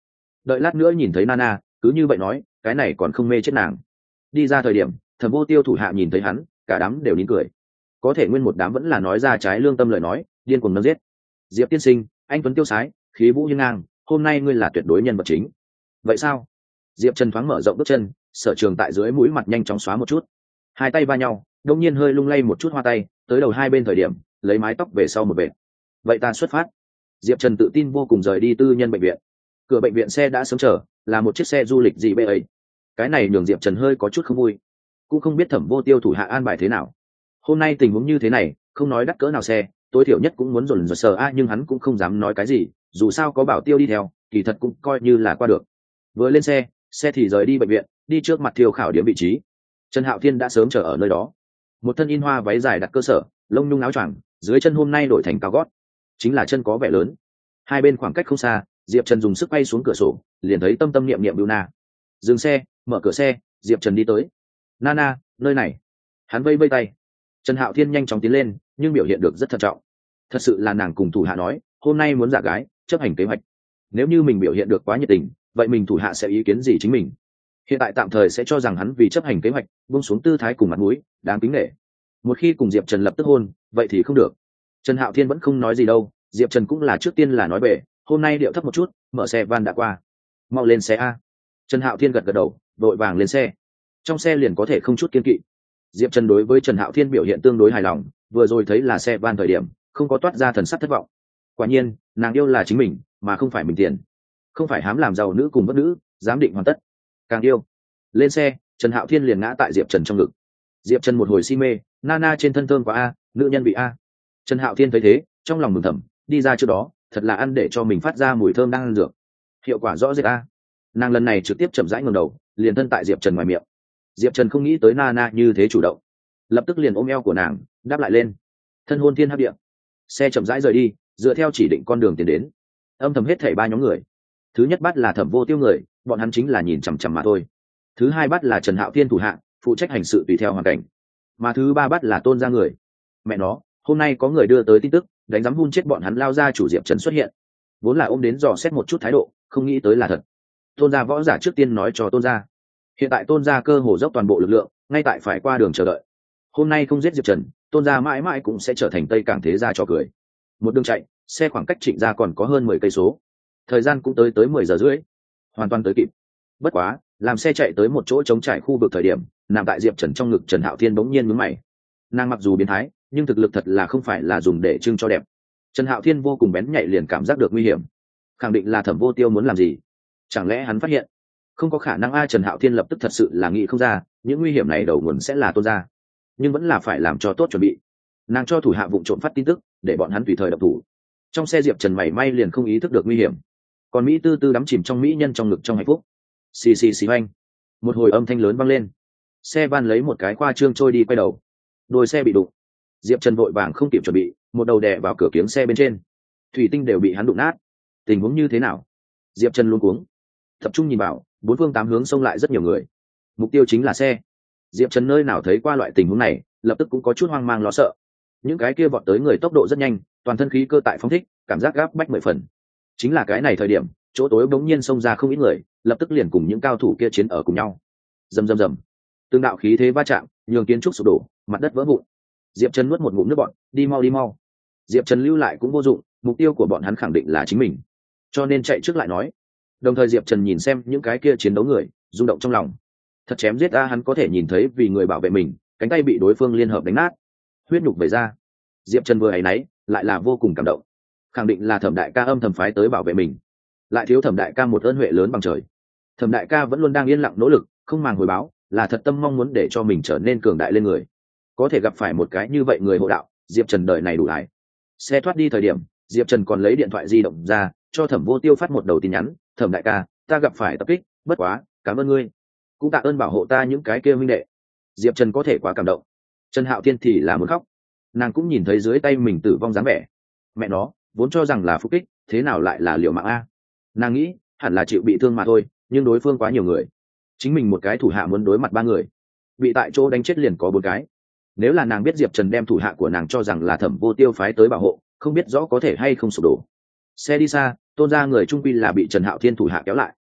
đợi lát nữa nhìn thấy Nana cứ như vậy nói cái này còn không mê chết nàng. Đi ra thời điểm Thẩm Vô Tiêu thủ hạ nhìn thấy hắn cả đám đều nín cười, có thể nguyên một đám vẫn là nói ra trái lương tâm lời nói, điên cuồng nâng giết. Diệp tiên sinh, anh tuấn tiêu sái, khí vũ hiên ngang, hôm nay ngươi là tuyệt đối nhân vật chính. Vậy sao? Diệp Trần thoáng mở rộng bước chân, Sở Trường tại dưới mũi mặt nhanh chóng xóa một chút, hai tay va nhau đông nhiên hơi lung lay một chút hoa tay tới đầu hai bên thời điểm lấy mái tóc về sau một vệt. Vậy ta xuất phát. Diệp Trần tự tin vô cùng rời đi tư nhân bệnh viện. Cửa bệnh viện xe đã sớm chờ, là một chiếc xe du lịch gì bê ấy. Cái này nhường Diệp Trần hơi có chút không vui, cũng không biết Thẩm Vô Tiêu thủ hạ an bài thế nào. Hôm nay tình huống như thế này, không nói đắt cỡ nào xe, tối thiểu nhất cũng muốn dồn dồn sờ nhưng hắn cũng không dám nói cái gì, dù sao có Bảo Tiêu đi theo, kỳ thật cũng coi như là qua được. Vừa lên xe, xe thì rời đi bệnh viện, đi trước mặt Thiêu Khảo điểm vị trí. Trần Hạo Thiên đã sớm chờ ở nơi đó. Một thân in hoa váy dài đặt cơ sở, lông nhung áo choàng, dưới chân hôm nay đổi thành cao gót, chính là chân có vẻ lớn. Hai bên khoảng cách không xa, Diệp Trần dùng sức bay xuống cửa sổ, liền thấy Tâm Tâm niệm niệm Bưu Na. Dừng xe, mở cửa xe, Diệp Trần đi tới. Nana, nơi này. Hắn vây vây tay. Trần Hạo Thiên nhanh chóng tiến lên, nhưng biểu hiện được rất thận trọng. Thật sự là nàng cùng thủ hạ nói, hôm nay muốn giả gái, chấp hành kế hoạch. Nếu như mình biểu hiện được quá nhiệt tình, vậy mình thủ hạ sẽ ý kiến gì chính mình. Hiện tại tạm thời sẽ cho rằng hắn vì chấp hành kế hoạch, buông xuống tư thái cùng mặt mũi, đáng kính nể. Một khi cùng Diệp Trần lập tức hôn, vậy thì không được. Trần Hạo Thiên vẫn không nói gì đâu, Diệp Trần cũng là trước tiên là nói về, hôm nay điệu thấp một chút, mở xe van đã qua. Mau lên xe a. Trần Hạo Thiên gật gật đầu, vội vàng lên xe. Trong xe liền có thể không chút kiên kỵ. Diệp Trần đối với Trần Hạo Thiên biểu hiện tương đối hài lòng, vừa rồi thấy là xe van thời điểm, không có toát ra thần sắc thất vọng. Quả nhiên, nàng yêu là chính mình, mà không phải mình tiền. Không phải hám làm giàu nữ cùng bất nữ, giám định hoàn tất. Càng yêu. Lên xe, Trần Hạo Thiên liền ngã tại Diệp Trần trong ngực. Diệp Trần một hồi si mê, Nana trên thân thơm quá a, nữ nhân bị a. Trần Hạo Thiên thấy thế, trong lòng mừng thầm, đi ra trước đó, thật là ăn để cho mình phát ra mùi thơm đang ăn dược. Hiệu quả rõ rệt a. Nàng lần này trực tiếp chậm rãi ngẩng đầu, liền thân tại Diệp Trần ngoài miệng. Diệp Trần không nghĩ tới Nana như thế chủ động, lập tức liền ôm eo của nàng, đáp lại lên. Thân hôn thiên hấp địa. Xe chậm rãi rời đi, dựa theo chỉ định con đường tiến đến. Âm thầm hết thảy ba nhóm người. Thứ nhất bắt là Thẩm Vô Tiêu người, bọn hắn chính là nhìn chằm chằm mà thôi. Thứ hai bắt là Trần Hạo Thiên thủ hạ, phụ trách hành sự tùy theo hoàn cảnh. Mà thứ ba bắt là Tôn gia người. Mẹ nó, hôm nay có người đưa tới tin tức, đánh giám hun chết bọn hắn lao ra chủ Diệp Trần xuất hiện. Vốn là ôm đến dò xét một chút thái độ, không nghĩ tới là thật. Tôn gia võ giả trước tiên nói cho Tôn gia. Hiện tại Tôn gia cơ hồ dốc toàn bộ lực lượng, ngay tại phải qua đường chờ đợi. Hôm nay không giết Diệp Trần, Tôn gia mãi mãi cũng sẽ trở thành Tây Cảng thế gia cho cười. Một đường chạy, xe khoảng cách Trịnh gia còn có hơn 10 cây số. Thời gian cũng tới 10 giờ rưỡi, hoàn toàn tới kịp. Bất quá, làm xe chạy tới một chỗ trống trải khu vực thời điểm, nằm tại Diệp Trần trong ngực Trần Hạo Thiên bỗng nhiên nhướng mày. Nàng mặc dù biến thái, nhưng thực lực thật là không phải là dùng để trưng cho đẹp. Trần Hạo Thiên vô cùng bén nhạy liền cảm giác được nguy hiểm, khẳng định là Thẩm Vô Tiêu muốn làm gì. Chẳng lẽ hắn phát hiện? Không có khả năng a. Trần Hạo Thiên lập tức thật sự là nghĩ không ra, những nguy hiểm này đầu nguồn sẽ là Tôn gia, nhưng vẫn là phải làm cho tốt chuẩn bị. Nàng cho thủ hạ vụng trộm phát tin tức, để bọn hắn tùy thời động thủ. Trong xe Diệp Trần mảy may liền không ý thức được nguy hiểm, còn Mỹ tư tư đắm chìm trong mỹ nhân trong ngực trong hạnh phúc. Xì xì xì oanh, một hồi âm thanh lớn vang lên, xe van lấy một cái khoa trương trôi đi quay đầu, đôi xe bị đụng. Diệp Trần vội vàng không kịp chuẩn bị, một đầu đè vào cửa kiếng xe bên trên, thủy tinh đều bị hắn đụng nát. Tình huống như thế nào? Diệp Trần luống cuống, tập trung nhìn vào, bốn phương tám hướng xông lại rất nhiều người, mục tiêu chính là xe. Diệp Trần nơi nào thấy qua loại tình huống này, lập tức cũng có chút hoang mang lo sợ. Những cái kia vọt tới người tốc độ rất nhanh, toàn thân khí cơ tại phóng thích, cảm giác gáp bách 10 phần. Chính là cái này thời điểm, chỗ tối bỗng nhiên xông ra không ít người, lập tức liền cùng những cao thủ kia chiến ở cùng nhau. Rầm rầm rầm, từng đạo khí thế va chạm, nhường kiến trúc sụp đổ, mặt đất vỡ vụn. Diệp Trần nuốt một ngụm nước bọt, đi mau đi mau. Diệp Trần lưu lại cũng vô dụng, mục tiêu của bọn hắn khẳng định là chính mình, cho nên chạy trước lại nói. Đồng thời Diệp Trần nhìn xem những cái kia chiến đấu người, rung động trong lòng. Thật chém giết ra hắn có thể nhìn thấy vì người bảo vệ mình, cánh tay bị đối phương liên hợp đánh nát, huyết nhục vẩy ra. Diệp Trần vừa ấy nấy, lại là vô cùng cảm động. Khẳng định là Thẩm đại ca âm thầm phái tới bảo vệ mình, lại thiếu Thẩm đại ca một ơn huệ lớn bằng trời. Thẩm đại ca vẫn luôn đang yên lặng nỗ lực, không màng hồi báo, là thật tâm mong muốn để cho mình trở nên cường đại lên người. Có thể gặp phải một cái như vậy người hộ đạo, Diệp Trần đời này đủ ải. Xe thoát đi thời điểm, Diệp Trần còn lấy điện thoại di động ra, cho Thẩm Vô Tiêu phát một đầu tin nhắn. Thẩm đại ca, ta gặp phải tập kích, bất quá, cảm ơn ngươi, cũng tạ ơn bảo hộ ta những cái kia huynh đệ. Diệp Trần có thể quá cảm động. Trần Hạo Thiên thì là muốn khóc, nàng cũng nhìn thấy dưới tay mình tử vong dáng vẻ. Mẹ nó, vốn cho rằng là phục kích, thế nào lại là liều mạng a. Nàng nghĩ hẳn là chịu bị thương mà thôi, nhưng đối phương quá nhiều người, chính mình một cái thủ hạ muốn đối mặt 3 người, bị tại chỗ đánh chết liền có 4 cái. Nếu là nàng biết Diệp Trần đem thủ hạ của nàng cho rằng là Thẩm Vô Tiêu phái tới bảo hộ, không biết rõ có thể hay không sụp đổ. Xe đi xa, Tôn gia người trung quy là bị Trần Hạo Thiên thủ hạ kéo lại.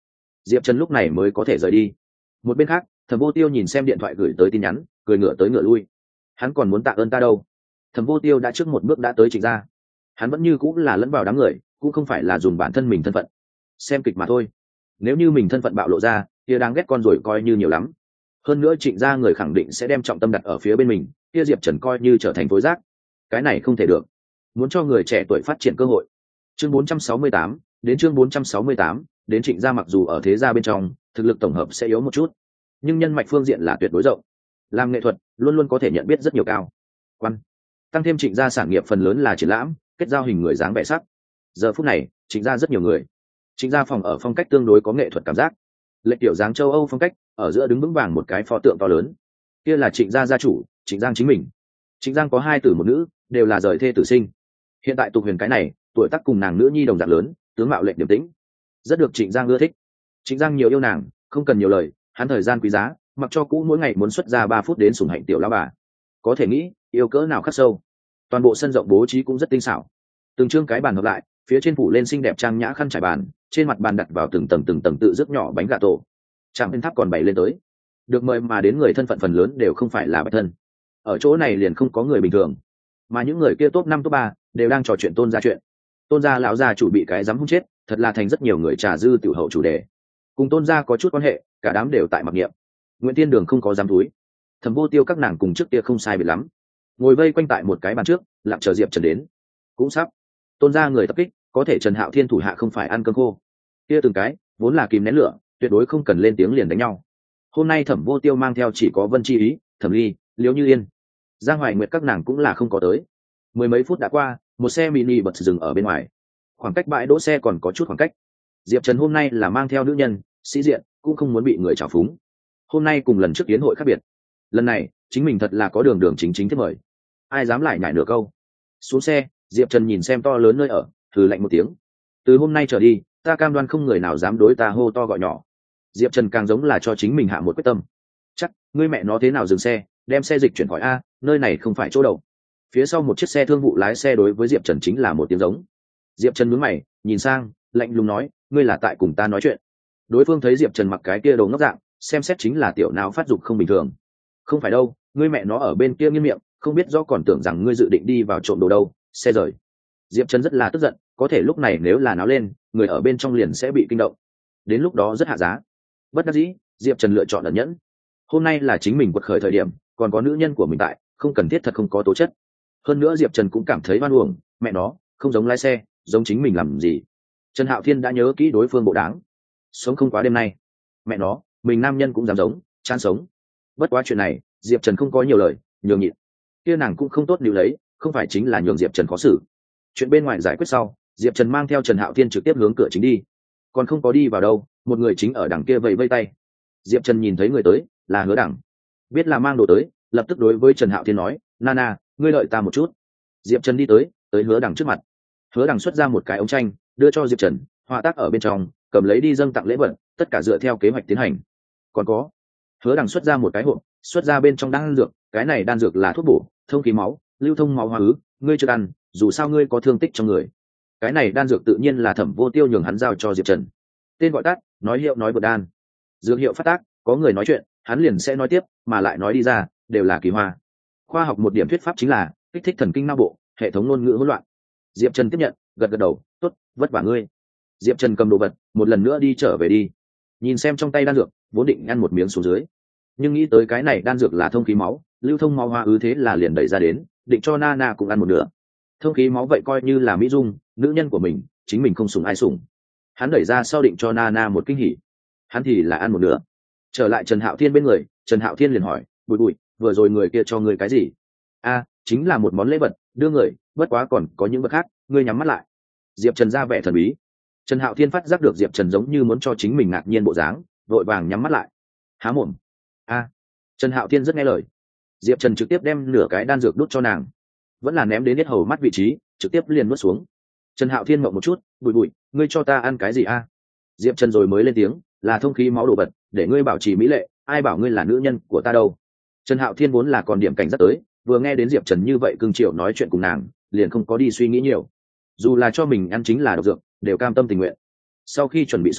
Diệp Trần lúc này mới có thể rời đi. Một bên khác, Thẩm Vô Tiêu nhìn xem điện thoại gửi tới tin nhắn, cười ngửa tới ngửa lui. Hắn còn muốn tạ ơn ta đâu. Thẩm Vô Tiêu đã trước một bước đã tới Trịnh gia. Hắn vẫn như cũng là lẫn vào đám người, cũng không phải là dùng bản thân mình thân phận xem kịch mà thôi. Nếu như mình thân phận bạo lộ ra, kia đáng ghét con rồi coi như nhiều lắm. Hơn nữa Trịnh gia người khẳng định sẽ đem trọng tâm đặt ở phía bên mình, kia Diệp Trần coi như trở thành phối giác. Cái này không thể được. Muốn cho người trẻ tuổi phát triển cơ hội. Chương 468, đến chương 468, đến Trịnh gia mặc dù ở thế gia bên trong, thực lực tổng hợp sẽ yếu một chút, nhưng nhân mạch phương diện là tuyệt đối rộng. Làm nghệ thuật, luôn luôn có thể nhận biết rất nhiều cao quan. Tăng thêm Trịnh gia sản nghiệp phần lớn là triển lãm, kết giao hình người dáng vẻ sắc. Giờ phút này, Trịnh gia rất nhiều người. Trịnh gia phòng ở phong cách tương đối có nghệ thuật cảm giác. Lệ tiểu dáng châu Âu phong cách, ở giữa đứng vững vàng một cái pho tượng to lớn. Kia là Trịnh gia gia chủ, Trịnh Giang chính mình. Trịnh Giang có 2 tử 1 nữ, đều là rời thê tử sinh. Hiện tại Tục Huyền cái này, tuổi tác cùng nàng nữ nhi đồng dạng lớn, tướng mạo lệnh điềm tĩnh, rất được Trịnh Giang ưa thích. Trịnh Giang nhiều yêu nàng, không cần nhiều lời, hắn thời gian quý giá, mặc cho cũ mỗi ngày muốn xuất ra 3 phút đến sủng hạnh tiểu lão bà. Có thể nghĩ, yêu cỡ nào khắc sâu. Toàn bộ sân rộng bố trí cũng rất tinh xảo. Từng chương cái bàn hợp lại, phía trên phủ lên xinh đẹp trang nhã khăn trải bàn, trên mặt bàn đặt vào từng tầng tự rất nhỏ bánh gà tổ. Trạm bên tháp còn bày lên tới. Được mời mà đến người thân phận phần lớn đều không phải là bạch thân. Ở chỗ này liền không có người bình thường, mà những người kia top 5 top 3 đều đang trò chuyện Tôn gia chuyện. Tôn gia lão gia chủ bị cái dám hung chết, thật là thành rất nhiều người trà dư tiểu hậu chủ đề. Cùng Tôn gia có chút quan hệ, cả đám đều tại mặc niệm. Nguyễn Tiên Đường không có dám túi. Thẩm Vô Tiêu các nàng cùng trước kia không sai biệt lắm, ngồi vây quanh tại một cái bàn trước, lặng chờ Diệp Trần đến. Cũng sắp. Tôn gia người tập kích, có thể Trần Hạo Thiên thủ hạ không phải ăn cơm khô. Kia từng cái, vốn là kìm nén lửa, tuyệt đối không cần lên tiếng liền đánh nhau. Hôm nay Thẩm Vô Tiêu mang theo chỉ có Vân Chi Ý, Thẩm Ly, Liễu Như Yên, Giang Hoài Nguyệt các nàng cũng là không có tới. Mười mấy phút đã qua, một xe mini bật dừng ở bên ngoài. Khoảng cách bãi đỗ xe còn có chút khoảng cách. Diệp Trần hôm nay là mang theo nữ nhân, sĩ diện, cũng không muốn bị người trào phúng. Hôm nay cùng lần trước yến hội khác biệt. Lần này, chính mình thật là có đường đường chính chính thiết mời. Ai dám lại nhảy nửa câu. Xuống xe, Diệp Trần nhìn xem to lớn nơi ở, thử lạnh một tiếng. Từ hôm nay trở đi, ta cam đoan không người nào dám đối ta hô to gọi nhỏ. Diệp Trần càng giống là cho chính mình hạ một quyết tâm. Chắc, ngươi mẹ nó thế nào dừng xe, đem xe dịch chuyển khỏi a, nơi này không phải chỗ đậu. Phía sau một chiếc xe thương vụ lái xe đối với Diệp Trần chính là một tiếng giống. Diệp Trần nhướng mày, nhìn sang, lạnh lùng nói, ngươi là tại cùng ta nói chuyện. Đối phương thấy Diệp Trần mặc cái kia đồ ngốc dạng, xem xét chính là tiểu não phát dục không bình thường. Không phải đâu, ngươi mẹ nó ở bên kia nghiêm miệng, không biết do còn tưởng rằng ngươi dự định đi vào trộm đồ đâu. Xe rời. Diệp Trần rất là tức giận, có thể lúc này nếu là náo lên, người ở bên trong liền sẽ bị kinh động. Đến lúc đó rất hạ giá. Bất đắc dĩ, Diệp Trần lựa chọn ẩn nhẫn. Hôm nay là chính mình quật khởi thời điểm, còn có nữ nhân của mình tại, không cần thiết thật không có tố chất. Hơn nữa Diệp Trần cũng cảm thấy oan uổng, mẹ nó, không giống lái xe, giống chính mình làm gì. Trần Hạo Thiên đã nhớ kỹ đối phương bộ đáng. Sống không quá đêm nay. Mẹ nó, mình nam nhân cũng dám giống, chán sống. Bất quá chuyện này, Diệp Trần không có nhiều lời, nhường nhịn. Kia nàng cũng không tốt níu lấy, không phải chính là nhường Diệp Trần khó xử. Chuyện bên ngoài giải quyết sau, Diệp Trần mang theo Trần Hạo Thiên trực tiếp hướng cửa chính đi. Còn không có đi vào đâu, một người chính ở đằng kia vẫy vây tay. Diệp Trần nhìn thấy người tới, là Hứa Đẳng. Biết là mang đồ tới, lập tức đối với Trần Hạo Thiên nói, Nana, ngươi đợi ta một chút. Diệp Trần đi tới Hứa Đẳng trước mặt. Hứa Đẳng xuất ra một cái ống tranh, đưa cho Diệp Trần, họa tác ở bên trong, cầm lấy đi dâng tặng lễ vật, tất cả dựa theo kế hoạch tiến hành. Còn có, Hứa Đẳng xuất ra một cái hộp, xuất ra bên trong đan dược, cái này đan dược là thuốc bổ, thông khí máu, lưu thông máu hóa ứ, ngươi chưa ăn, dù sao ngươi có thương tích trong người. Cái này đan dược tự nhiên là Thẩm Vô Tiêu nhường hắn giao cho Diệp Trần. Tên gọi tắt, nói hiệu nói bột đan. Dược hiệu phát tác, có người nói chuyện, hắn liền sẽ nói tiếp, mà lại nói đi ra, đều là kỳ hoa. Khoa học một điểm thuyết pháp chính là kích thích thần kinh não bộ, hệ thống ngôn ngữ hỗn loạn. Diệp Trần tiếp nhận, gật gật đầu, tốt, vất vả ngươi. Diệp Trần cầm đồ vật, một lần nữa đi trở về đi. Nhìn xem trong tay đan dược, vốn định ăn một miếng xuống dưới, nhưng nghĩ tới cái này đan dược là thông khí máu, lưu thông máu hoa ứ, thế là liền đẩy ra đến, định cho Nana cũng ăn một nửa. Thông khí máu vậy coi như là mỹ dung, nữ nhân của mình, chính mình không sủng ai sủng. Hắn đẩy ra sau định cho Nana một kinh hỉ, hắn thì là ăn một nửa. Trở lại Trần Hạo Thiên bên người, Trần Hạo Thiên liền hỏi, bụi bụi, vừa rồi người kia cho ngươi cái gì? A, chính là một món lễ vật, đưa người, bất quá còn có những vật khác, ngươi nhắm mắt lại. Diệp Trần ra vẻ thần bí. Trần Hạo Thiên phát giác được Diệp Trần giống như muốn cho chính mình ngạc nhiên bộ dáng, vội vàng nhắm mắt lại. Há mồm. A. Trần Hạo Thiên rất nghe lời. Diệp Trần trực tiếp đem nửa cái đan dược đút cho nàng, vẫn là ném đến hết hầu mắt vị trí, trực tiếp liền nuốt xuống. Trần Hạo Thiên ngậm một chút, bụi bụi, ngươi cho ta ăn cái gì a? Diệp Trần rồi mới lên tiếng, là thông khí máu đồ vật, để ngươi bảo trì mỹ lệ, ai bảo ngươi là nữ nhân của ta đâu. Trần Hạo Thiên vốn là còn điểm cảnh giác tới, vừa nghe đến Diệp Trần như vậy cưng chiều nói chuyện cùng nàng, liền không có đi suy nghĩ nhiều. Dù là cho mình ăn chính là độc dược, đều cam tâm tình nguyện. Sau khi chuẩn bị xong,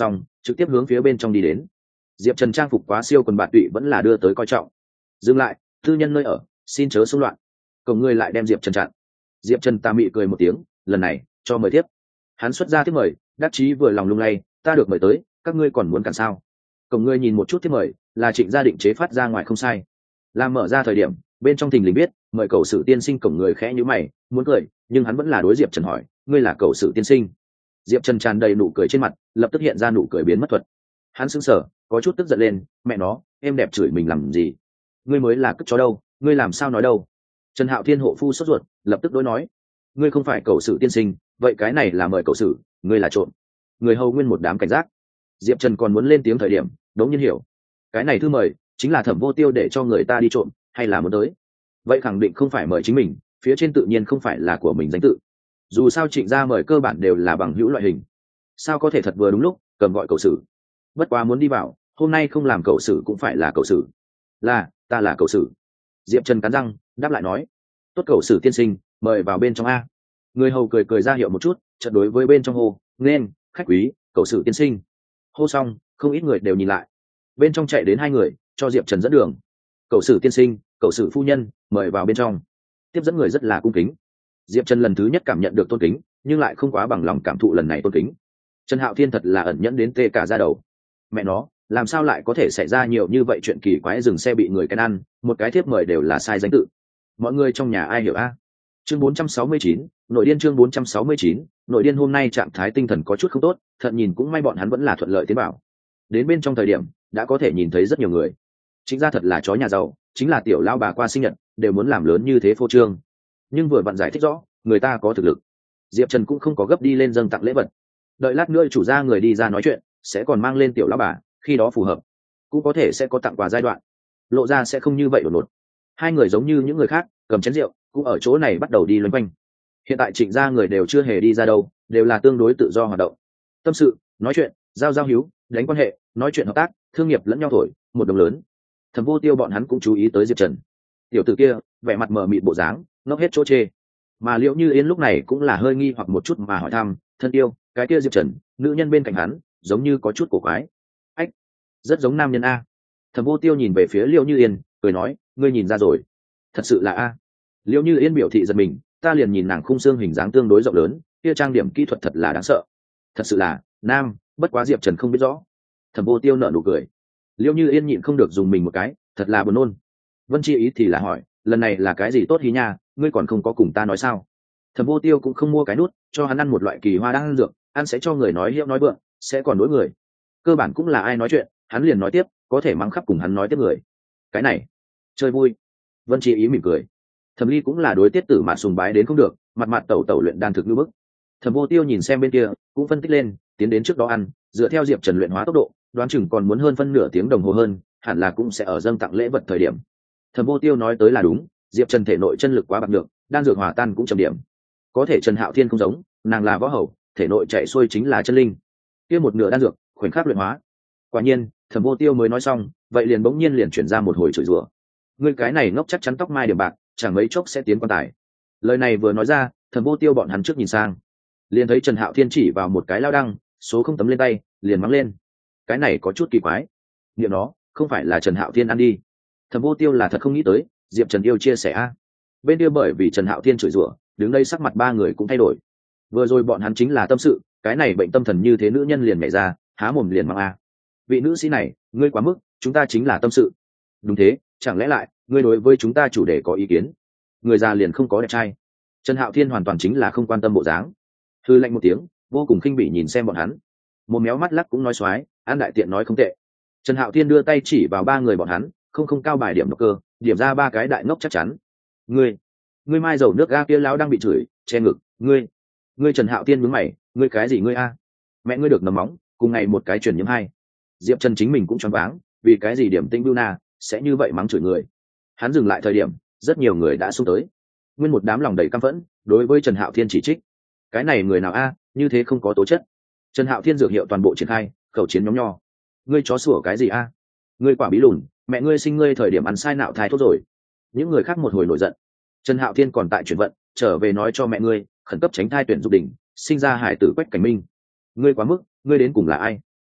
trực tiếp hướng phía bên trong đi đến. Diệp Trần trang phục quá siêu quần bạt tụy vẫn là đưa tới coi trọng. Dừng lại, tư nhân nơi ở, xin chớ xung loạn. Cổng người lại đem Diệp Trần chặn. Diệp Trần tà mị cười một tiếng, lần này cho mời tiếp. Hắn xuất ra tiếp mời, đắc chí vừa lòng lung lay, ta được mời tới, các ngươi còn muốn cản sao? Cổng người nhìn một chút tiếp mời, là Trịnh gia định chế phát ra ngoài không sai. Làm mở ra thời điểm, bên trong thình lình biết, mời cầu sử tiên sinh. Cổng người khẽ nhíu mày, muốn cười, nhưng hắn vẫn là đối Diệp Trần hỏi, ngươi là cầu sử tiên sinh? Diệp Trần tràn đầy nụ cười trên mặt, lập tức hiện ra nụ cười biến mất thuật. Hắn sững sờ, có chút tức giận lên, mẹ nó, em đẹp chửi mình làm gì? Ngươi mới là cất chó đâu, ngươi làm sao nói đâu? Trần Hạo Thiên hộ phu sốt ruột, lập tức đối nói, ngươi không phải cầu sử tiên sinh, vậy cái này là mời cầu sử, ngươi là trộm. Người hầu nguyên một đám cảnh giác. Diệp Trần còn muốn lên tiếng thời điểm, đống nhiên hiểu, cái này thư mời chính là Thẩm Vô Tiêu để cho người ta đi trộm, hay là muốn tới? Vậy khẳng định không phải mời chính mình, phía trên tự nhiên không phải là của mình danh tự. Dù sao Trịnh gia mời cơ bản đều là bằng hữu loại hình, sao có thể thật vừa đúng lúc cầm gọi cầu sử? Bất quá muốn đi vào, hôm nay không làm cầu sử cũng phải là cầu sử. Là, ta là cầu sử. Diệp Trần cắn răng đáp lại nói, tốt, cầu sử tiên sinh, mời vào bên trong a. Người hầu cười cười ra hiệu một chút, chợt đối với bên trong hô, nên khách quý, cầu sử tiên sinh. Hô xong, không ít người đều nhìn lại. Bên trong chạy đến hai người, cho Diệp Trần dẫn đường. Cầu sử tiên sinh, cầu sử phu nhân, mời vào bên trong. Tiếp dẫn người rất là cung kính. Diệp Trần lần thứ nhất cảm nhận được tôn kính, nhưng lại không quá bằng lòng cảm thụ lần này tôn kính. Trần Hạo Thiên thật là ẩn nhẫn đến tê cả da đầu. Mẹ nó, làm sao lại có thể xảy ra nhiều như vậy chuyện kỳ quái, dừng xe bị người cái ăn, một cái thiếp mời đều là sai danh tự. Mọi người trong nhà ai hiểu a? Chương 469, nội điên. Chương 469, nội điên. Hôm nay trạng thái tinh thần có chút không tốt, thận nhìn cũng may bọn hắn vẫn là thuận lợi tiến bảo. Đến bên trong thời điểm, đã có thể nhìn thấy rất nhiều người. Chính ra thật là chó nhà giàu, chính là tiểu lao bà qua sinh nhật, đều muốn làm lớn như thế phô trương. Nhưng vừa vặn giải thích rõ, người ta có thực lực. Diệp Trần cũng không có gấp đi lên dâng tặng lễ vật. Đợi lát nữa chủ gia người đi ra nói chuyện, sẽ còn mang lên tiểu lao bà, khi đó phù hợp. Cũng có thể sẽ có tặng quà giai đoạn. Lộ ra sẽ không như vậy đột ngột. Hai người giống như những người khác, cầm chén rượu, cũng ở chỗ này bắt đầu đi loanh quanh. Hiện tại Trịnh gia người đều chưa hề đi ra đâu, đều là tương đối tự do hoạt động. Tâm sự, nói chuyện, giao hữu, đánh quan hệ, nói chuyện hợp tác, thương nghiệp lẫn nhau thổi, một đồng lớn. Thẩm Vô Tiêu bọn hắn cũng chú ý tới Diệp Trần. Tiểu tử kia, vẻ mặt mờ mịt bộ dáng, ngốc hết chỗ chê. Mà Liễu Như Yên lúc này cũng là hơi nghi hoặc một chút mà hỏi thăm, thân yêu, cái kia Diệp Trần, nữ nhân bên cạnh hắn, giống như có chút cổ quái. Ách, rất giống nam nhân a. Thẩm Vô Tiêu nhìn về phía Liễu Như Yên, cười nói, ngươi nhìn ra rồi. Thật sự là a. Liễu Như Yên biểu thị giật mình, ta liền nhìn nàng khung xương hình dáng tương đối rộng lớn, kia trang điểm kỹ thuật thật là đáng sợ. Thật sự là nam, bất quá Diệp Trần không biết rõ. Thẩm Vô Tiêu nở nụ cười. Liễu Như Yên nhịn không được dùng mình một cái, thật là buồn nôn. Vân Chi ý thì là hỏi, lần này là cái gì tốt hí nha, ngươi còn không có cùng ta nói sao? Thẩm Vô Tiêu cũng không mua cái nút, cho hắn ăn một loại kỳ hoa đang ăn dược, ăn sẽ cho người nói hiệu nói vượng, sẽ còn đối người. Cơ bản cũng là ai nói chuyện, hắn liền nói tiếp, có thể mắng khắp cùng hắn nói tiếp người. Cái này, chơi vui. Vân Chi ý mỉm cười. Thẩm Ly cũng là đối Tiết Tử Mạn sùng bái đến không được, mặt mặt tẩu luyện đan thực như bức. Thẩm Vô Tiêu nhìn xem bên kia, cũng phân tích lên, tiến đến trước đó ăn, dựa theo Diệp Trần luyện hóa tốc độ, đoán chừng còn muốn hơn phân nửa tiếng đồng hồ hơn, hẳn là cũng sẽ ở dâng tặng lễ vật thời điểm. Thẩm Vô Tiêu nói tới là đúng, Diệp Trần thể nội chân lực quá bạc được, đan dược hòa tan cũng chậm điểm. Có thể Trần Hạo Thiên không giống, nàng là võ hầu, thể nội chạy xuôi chính là chân linh. Kia một nửa đan dược, khoảnh khắc luyện hóa. Quả nhiên, Thẩm Vô Tiêu mới nói xong, vậy liền bỗng nhiên liền chuyển ra một hồi chửi rủa. Ngươi cái này ngốc chắc chắn tóc mai điểm bạc, chẳng mấy chốc sẽ tiến quan tài. Lời này vừa nói ra, Thẩm Vô Tiêu bọn hắn trước nhìn sang, liền thấy Trần Hạo Thiên chỉ vào một cái lao đăng, số không tấm lên tay, liền mắng lên. Cái này có chút kỳ quái. Niệm nó, không phải là Trần Hạo Thiên ăn đi. Thẩm Vô Tiêu là thật không nghĩ tới, Diệp Trần yêu chia sẻ a. Bên kia bởi vì Trần Hạo Thiên chửi rủa, đứng đây sắc mặt ba người cũng thay đổi. Vừa rồi bọn hắn chính là tâm sự, cái này bệnh tâm thần như thế nữ nhân liền nhảy ra, há mồm liền mắng a. Vị nữ sĩ này, ngươi quá mức, chúng ta chính là tâm sự. Đúng thế, chẳng lẽ lại, ngươi đối với chúng ta chủ đề có ý kiến? Người già liền không có đẹp trai. Trần Hạo Thiên hoàn toàn chính là không quan tâm bộ dáng. Hư lạnh một tiếng, vô cùng khinh bỉ nhìn xem bọn hắn. Một méo mắt lắc cũng nói xoái, An đại tiện nói không tệ. Trần Hạo Thiên đưa tay chỉ vào ba người bọn hắn, không cao bài điểm độc cơ, điểm ra ba cái đại ngốc chắc chắn. Ngươi mai dầu nước ga kia lão đang bị chửi, che ngực, ngươi Trần Hạo Thiên nhướng mày, ngươi cái gì ngươi a? Mẹ ngươi được nấm móng, cùng ngày một cái truyền nhiễm hai. Diệp Trần chính mình cũng choáng váng, vì cái gì điểm tinh bưu na sẽ như vậy mắng chửi người. Hắn dừng lại thời điểm, rất nhiều người đã xung tới. Nguyên một đám lòng đầy căm phẫn, đối với Trần Hạo Thiên chỉ trích. Cái này người nào a, như thế không có tố chất. Trần Hạo Thiên dược hiệu toàn bộ triển khai, khẩu chiến nhóm nho. Ngươi chó sủa cái gì a? Ngươi quả bí lùn, mẹ ngươi sinh ngươi thời điểm ăn sai nạo thai thuốc rồi. Những người khác một hồi nổi giận. Trần Hạo Thiên còn tại chuyển vận, trở về nói cho mẹ ngươi, khẩn cấp tránh thai tuyển dục đỉnh, sinh ra hải tử Quách Cảnh Minh. Ngươi quá mức, ngươi đến cùng là ai?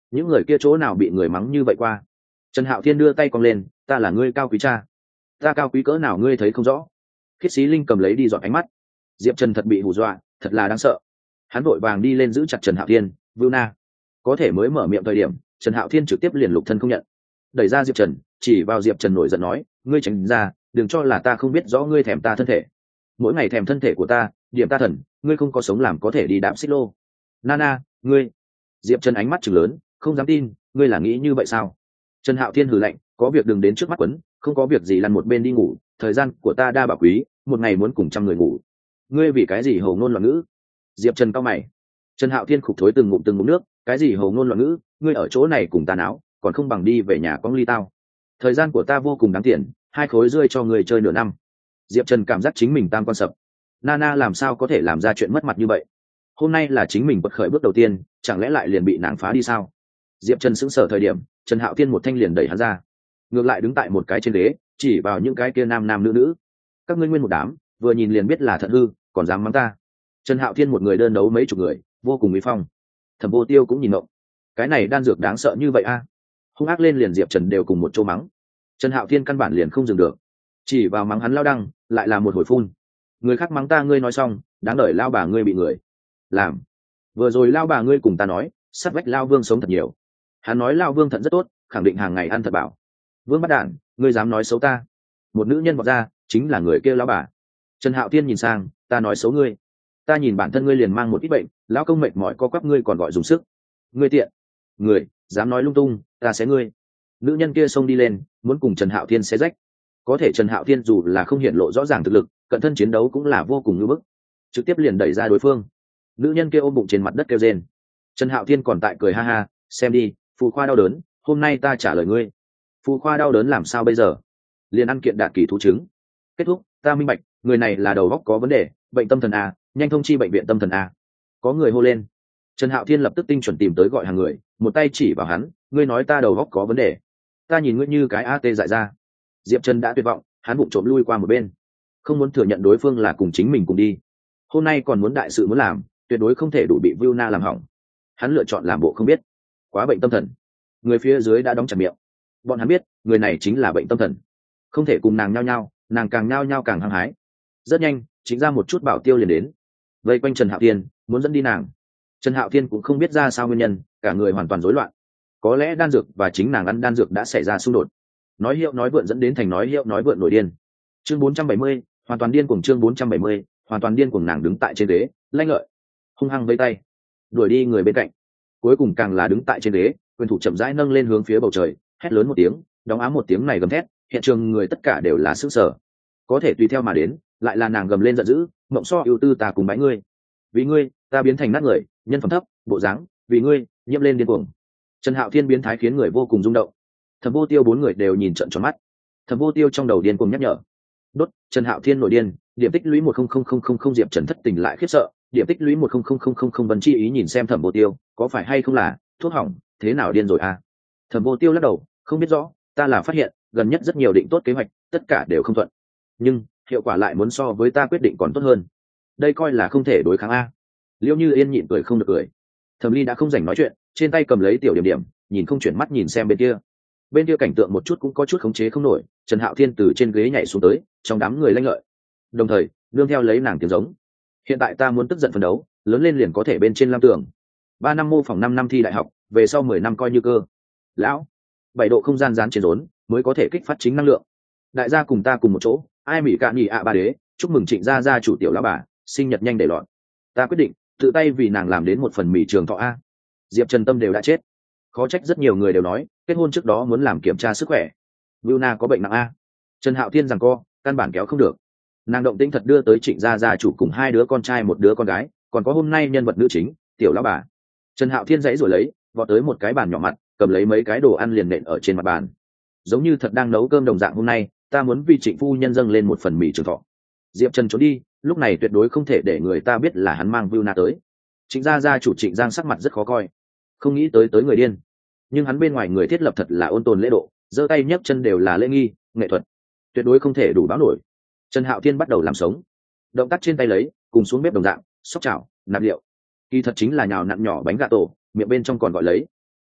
những người kia chỗ nào bị người mắng như vậy qua. Trần Hạo Thiên đưa tay cong lên, ta là ngươi cao quý cha. Ta cao quý cỡ nào ngươi thấy không rõ. Khiết Xí Linh cầm lấy đi dọn ánh mắt. Diệp Trần thật bị hù dọa, thật là đáng sợ. Hắn vội vàng đi lên giữ chặt Trần Hạo Thiên, Vưu Na. Có thể mới mở miệng thời điểm, Trần Hạo Thiên trực tiếp liền lục thân không nhận. Đẩy ra Diệp Trần, chỉ vào Diệp Trần nổi giận nói, ngươi tránh ra, đừng cho là ta không biết rõ ngươi thèm ta thân thể. Mỗi ngày thèm thân thể của ta, điểm ta thần, ngươi không có sống làm có thể đi đạp xích lô. Nana, ngươi. Diệp Trần ánh mắt trừng lớn, không dám tin, ngươi là nghĩ như vậy sao? Trần Hạo Thiên hừ lạnh, có việc đừng đến trước mắt quấn, không có việc gì lăn một bên đi ngủ, thời gian của ta đa bảo quý, một ngày muốn cùng trăm người ngủ. Ngươi vì cái gì hồ ngôn loạn ngữ? Diệp Trần cau mày. Trần Hạo Thiên khục thối từng ngụm nước, cái gì hồ ngôn loạn ngữ, ngươi ở chỗ này cùng ta náo, còn không bằng đi về nhà quăng ly tao. Thời gian của ta vô cùng đáng tiền, 2 khối rưỡi cho người chơi nửa năm. Diệp Trần cảm giác chính mình tam quan sập. Nana làm sao có thể làm ra chuyện mất mặt như vậy? Hôm nay là chính mình bật khởi bước đầu tiên, chẳng lẽ lại liền bị nàng phá đi sao? Diệp Trần sững sờ thời điểm, Trần Hạo Thiên một thanh liền đẩy hắn ra, ngược lại đứng tại một cái trên ghế, chỉ vào những cái kia nam nam nữ nữ. Các ngươi nguyên một đám, vừa nhìn liền biết là thận hư, còn dám mắng ta. Trần Hạo Thiên một người đơn đấu mấy chục người, vô cùng uy phong. Thẩm Vô Tiêu cũng nhìn động, cái này đan dược đáng sợ như vậy a? Hung ác lên liền Diệp Trần đều cùng một chỗ mắng. Trần Hạo Thiên căn bản liền không dừng được, chỉ vào mắng hắn lao đăng, lại là một hồi phun. Người khác mắng ta ngươi nói xong, đáng đợi lao bà ngươi bị người làm. Vừa rồi lao bà ngươi cùng ta nói, sát vách lao vương sống thật nhiều. Hắn nói lao vương thận rất tốt, khẳng định hàng ngày ăn thật bảo. Vương bắt đản, ngươi dám nói xấu ta? Một nữ nhân vọt ra, chính là người kia lao bà. Trần Hạo Thiên nhìn sang, ta nói xấu ngươi? Ta nhìn bản thân ngươi liền mang một ít bệnh, lão công mệt mỏi co quắp ngươi còn gọi dùng sức. Ngươi tiện, người dám nói lung tung, ta sẽ ngươi. Nữ nhân kia xông đi lên, muốn cùng Trần Hạo Thiên xé rách. Có thể Trần Hạo Thiên dù là không hiện lộ rõ ràng thực lực, cận thân chiến đấu cũng là vô cùng ngưỡng bức, trực tiếp liền đẩy ra đối phương. Nữ nhân kia ôm bụng trên mặt đất kêu rên. Trần Hạo Thiên còn tại cười ha ha, xem đi, phù khoa đau đớn, hôm nay ta trả lời ngươi. Phù khoa đau đớn làm sao bây giờ? Liền ăn kiện đạt kỳ thú chứng. Kết thúc, ta minh bạch, người này là đầu óc có vấn đề, bệnh tâm thần a, nhanh thông chi bệnh viện tâm thần a. Có người hô lên. Trần Hạo Thiên lập tức tinh chuẩn tìm tới gọi hàng người, một tay chỉ vào hắn, ngươi nói ta đầu óc có vấn đề, ta nhìn ngươi như cái AT dại ra. Diệp Trần đã tuyệt vọng, hắn bụng trộm lui qua một bên, không muốn thừa nhận đối phương là cùng chính mình cùng đi. Hôm nay còn muốn đại sự muốn làm, tuyệt đối không thể đủ bị Viu Na làm hỏng. Hắn lựa chọn làm bộ không biết, quá bệnh tâm thần. Người phía dưới đã đóng chặt miệng, bọn hắn biết người này chính là bệnh tâm thần, không thể cùng nàng nhao nhao, nàng càng nhao nhao càng hăng hái. Rất nhanh, chính ra một chút bảo tiêu liền đến, vây quanh Trần Hạo Thiên, muốn dẫn đi nàng. Trần Hạo Thiên cũng không biết ra sao nguyên nhân, cả người hoàn toàn rối loạn. Có lẽ đan dược và chính nàng ăn đan dược đã xảy ra xung đột, nói hiệu nói vượn dẫn đến thành nói hiệu nói vượn nổi điên. Chương 470, hoàn toàn điên cuồng. Chương 470, hoàn toàn điên cuồng. Nàng đứng tại trên ghế, lanh lợi, hung hăng vây tay, đuổi đi người bên cạnh. Cuối cùng càng là đứng tại trên ghế, quyền thủ chậm rãi nâng lên hướng phía bầu trời, hét lớn một tiếng, đóng ám một tiếng này gầm thét, hiện trường người tất cả đều là sửng sở. Có thể tùy theo mà đến, lại là nàng gầm lên giận dữ, mộng so ưu tư ta cùng bái ngươi, vì ngươi ta biến thành nát người, nhân phẩm thấp, bộ dáng, vì ngươi nhiễm lên điên cuồng. Trần Hạo Thiên biến thái khiến người vô cùng rung động. Thẩm Vô Tiêu 4 người đều nhìn trợn tròn mắt. Thẩm Vô Tiêu trong đầu điên cuồng nhắc nhở, đốt. Trần Hạo Thiên nổi điên, điểm tích lũy 100000. Diệp Trần thất tình lại khiếp sợ, điểm tích lũy 100000. Vân Chi ý nhìn xem Thẩm Vô Tiêu, có phải hay không là thuốc hỏng, thế nào điên rồi à? Thẩm Vô Tiêu lắc đầu, không biết rõ, ta là phát hiện gần nhất rất nhiều định tốt kế hoạch, tất cả đều không thuận, nhưng hiệu quả lại muốn so với ta quyết định còn tốt hơn. Đây coi là không thể đối kháng a. Liễu Như Yên nhịn cười không được cười. Thẩm Ly đã không rảnh nói chuyện, trên tay cầm lấy tiểu điểm điểm, nhìn không chuyển mắt nhìn xem bên kia. Bên kia cảnh tượng một chút cũng có chút khống chế không nổi, Trần Hạo Thiên từ trên ghế nhảy xuống tới, trong đám người lanh lợi, đồng thời nương theo lấy nàng tiếng giống. Hiện tại ta muốn tức giận phấn đấu, lớn lên liền có thể bên trên lam tường. 3 năm mô phỏng 5 năm thi đại học, về sau 10 năm coi như cơ. Lão, 7 độ không gian dán trên rốn, mới có thể kích phát chính năng lượng. Đại gia cùng ta cùng một chỗ, ai mỹ cạn nhị ạ ba đế, chúc mừng Trịnh gia gia chủ tiểu lão bà, sinh nhật nhanh để lọt. Ta quyết định tự tay vì nàng làm đến một phần mì trường thọ a. Diệp Trần tâm đều đã chết, khó trách rất nhiều người đều nói kết hôn trước đó muốn làm kiểm tra sức khỏe. Viu Na có bệnh nặng a. Trần Hạo Thiên rằng co, căn bản kéo không được. Nàng động tĩnh thật đưa tới Trịnh gia gia chủ cùng 2 đứa con trai 1 đứa con gái, còn có hôm nay nhân vật nữ chính tiểu lão bà. Trần Hạo Thiên dãy rồi lấy, vọt tới một cái bàn nhỏ mặt, cầm lấy mấy cái đồ ăn liền nện ở trên mặt bàn, giống như thật đang nấu cơm đồng dạng. Hôm nay ta muốn vì Trịnh phu nhân dâng lên một phần mì trường thọ. Diệp Trần trốn đi, lúc này tuyệt đối không thể để người ta biết là hắn mang Viu Na tới. Trịnh gia gia chủ Trịnh Giang sắc mặt rất khó coi, không nghĩ tới người điên, nhưng hắn bên ngoài người thiết lập thật là ôn tồn lễ độ, giơ tay nhấc chân đều là lễ nghi nghệ thuật, tuyệt đối không thể đủ báo nổi. Trần Hạo Thiên bắt đầu làm sống, động tác trên tay lấy cùng xuống bếp đồng dạng, xóc chảo nạp liệu, kỳ thật chính là nhào nặn nhỏ bánh gà tổ, miệng bên trong còn gọi lấy.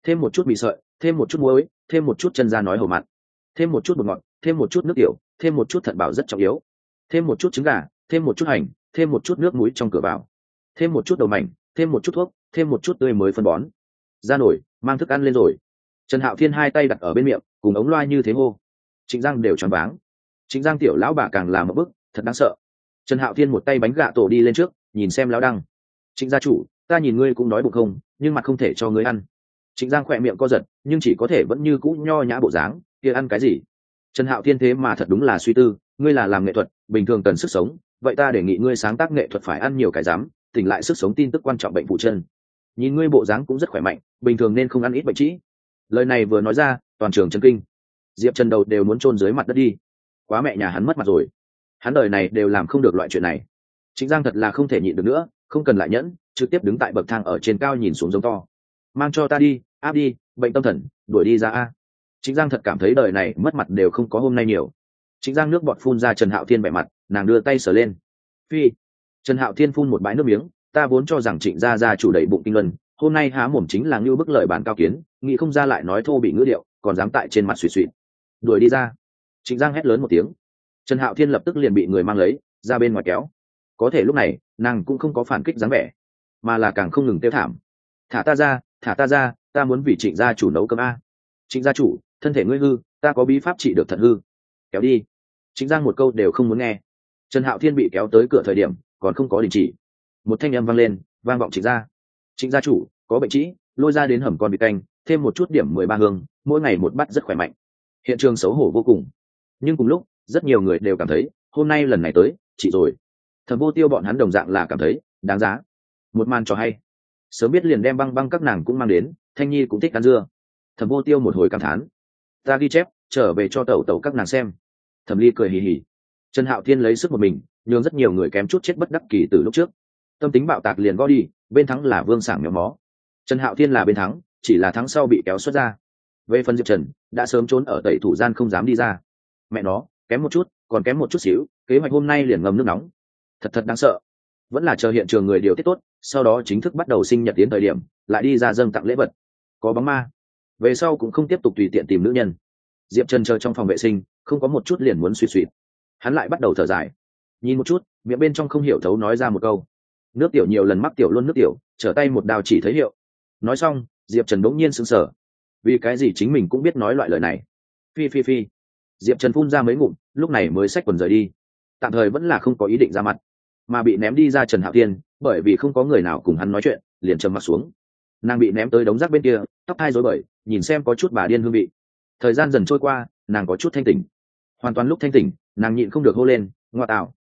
thêm một chút mì sợi, thêm một chút muối, thêm một chút chân ra nói hầu mặn, thêm một chút bột ngọt, thêm một chút nước tiểu, thêm một chút thận bảo rất trọng yếu, thêm một chút trứng gà, thêm một chút hành, thêm một chút nước muối trong cửa vào, thêm một chút đầu mảnh, thêm một chút thuốc, thêm một chút tươi mới phân bón. Ra nổi, mang thức ăn lên rồi. Trần Hạo Thiên hai tay đặt ở bên miệng, cùng ống loa như thế hô. Trịnh Giang đều choáng váng. Trịnh Giang tiểu lão bà càng làm một bức, thật đáng sợ. Trần Hạo Thiên một tay bánh gạ tổ đi lên trước, nhìn xem lão đăng. Trịnh gia chủ, ta nhìn ngươi cũng đói bụng không, nhưng mà không thể cho ngươi ăn. Trịnh Giang khỏe miệng co giật, nhưng chỉ có thể vẫn như cũ nho nhã bộ dáng, kia ăn cái gì? Trần Hạo Thiên thế mà thật đúng là suy tư, ngươi là làm nghệ thuật, bình thường cần sức sống, vậy ta đề nghị ngươi sáng tác nghệ thuật phải ăn nhiều cái dám, tỉnh lại sức sống tin tức quan trọng bệnh phụ chân. Nhìn ngươi bộ dáng cũng rất khỏe mạnh, bình thường nên không ăn ít bệnh trĩ. Lời này vừa nói ra, toàn trường chấn kinh. Diệp Trần đầu đều muốn chôn dưới mặt đất đi. Quá mẹ nhà hắn mất mặt rồi. Hắn đời này đều làm không được loại chuyện này. Trịnh Giang thật là không thể nhịn được nữa, không cần lại nhẫn, trực tiếp đứng tại bậc thang ở trên cao nhìn xuống giống to. Mang cho ta đi, áp đi, bệnh tâm thần, đuổi đi ra a. Trịnh Giang thật cảm thấy đời này mất mặt đều không có hôm nay nhiều. Trịnh Giang nước bọt phun ra Trần Hạo Thiên bẻ mặt, nàng đưa tay sờ lên. Phi. Trần Hạo Thiên phun một bãi nước miếng, ta vốn cho rằng Trịnh gia chủ đầy bụng kinh luân, hôm nay há mồm chính là ngưu bức lời bản cao kiến, nghĩ không ra lại nói thô bị ngữ điệu, còn dám tại trên mặt suy suy. Đuổi đi ra. Trịnh Giang hét lớn một tiếng. Trần Hạo Thiên lập tức liền bị người mang lấy ra bên ngoài kéo. Có thể lúc này nàng cũng không có phản kích dáng vẻ, mà là càng không ngừng kêu thảm. Thả ta ra, thả ta ra, ta muốn vì Trịnh gia chủ nấu cơm a. Trịnh gia chủ, thân thể ngươi hư, ta có bí pháp trị được thận hư. Kéo đi. Trịnh Giang một câu đều không muốn nghe. Trần Hạo Thiên bị kéo tới cửa thời điểm còn không có đình chỉ, một thanh âm vang lên, vang vọng Trịnh gia. Trịnh gia chủ có bệnh trĩ, lôi ra đến hầm con vịt canh, thêm một chút điểm 13 hương, mỗi ngày một bát rất khỏe mạnh. Hiện trường xấu hổ vô cùng, nhưng cùng lúc rất nhiều người đều cảm thấy hôm nay lần này tới chị rồi. Thẩm Vô Tiêu bọn hắn đồng dạng là cảm thấy đáng giá. Một màn trò hay, sớm biết liền đem băng băng các nàng cũng mang đến, Thanh Nhi cũng thích ăn dưa. Thẩm Vô Tiêu một hồi cảm thán, ta ghi chép trở về cho tẩu tẩu các nàng xem. Thẩm Ly cười hì hì. Trần Hạo Thiên lấy sức một mình nhường rất nhiều người kém chút chết bất đắc kỳ từ lúc trước. Tâm tính bạo tạc liền gõ đi, bên thắng là Vương Sảng méo mó. Trần Hạo Thiên là bên thắng, chỉ là thắng sau bị kéo xuất ra. Về phần Diệp Trần đã sớm trốn ở tẩy thủ gian không dám đi ra. Mẹ nó, kém một chút, còn kém một chút xíu, kế hoạch hôm nay liền ngầm nước nóng. Thật đáng sợ. Vẫn là chờ hiện trường người điều tiết tốt, sau đó chính thức bắt đầu sinh nhật tiến thời điểm, lại đi ra dâng tặng lễ vật. Có bóng ma. Về sau cũng không tiếp tục tùy tiện tìm nữ nhân. Diệp Trần chờ trong phòng vệ sinh, không có một chút liền muốn suy suy. Hắn lại bắt đầu thở dài. Nhìn một chút, miệng bên trong không hiểu thấu nói ra một câu. Nước tiểu nhiều lần mắc tiểu luôn nước tiểu, trở tay một đào chỉ thấy hiệu. Nói xong, Diệp Trần đống nhiên sững sờ. Vì cái gì chính mình cũng biết nói loại lời này. Phi. Diệp Trần phun ra mấy ngụm, lúc này mới xách quần rời đi. Tạm thời vẫn là không có ý định ra mặt, mà bị ném đi ra Trần Hạo Thiên, bởi vì không có người nào cùng hắn nói chuyện, liền trầm mặt xuống. Nàng bị ném tới đống rác bên kia, tóc hai rối bời, nhìn xem có chút bà điên hương vị. Thời gian dần trôi qua, nàng có chút thanh tỉnh. Hoàn toàn lúc thanh tỉnh, nàng nhịn không được hô lên, ngoa tạo,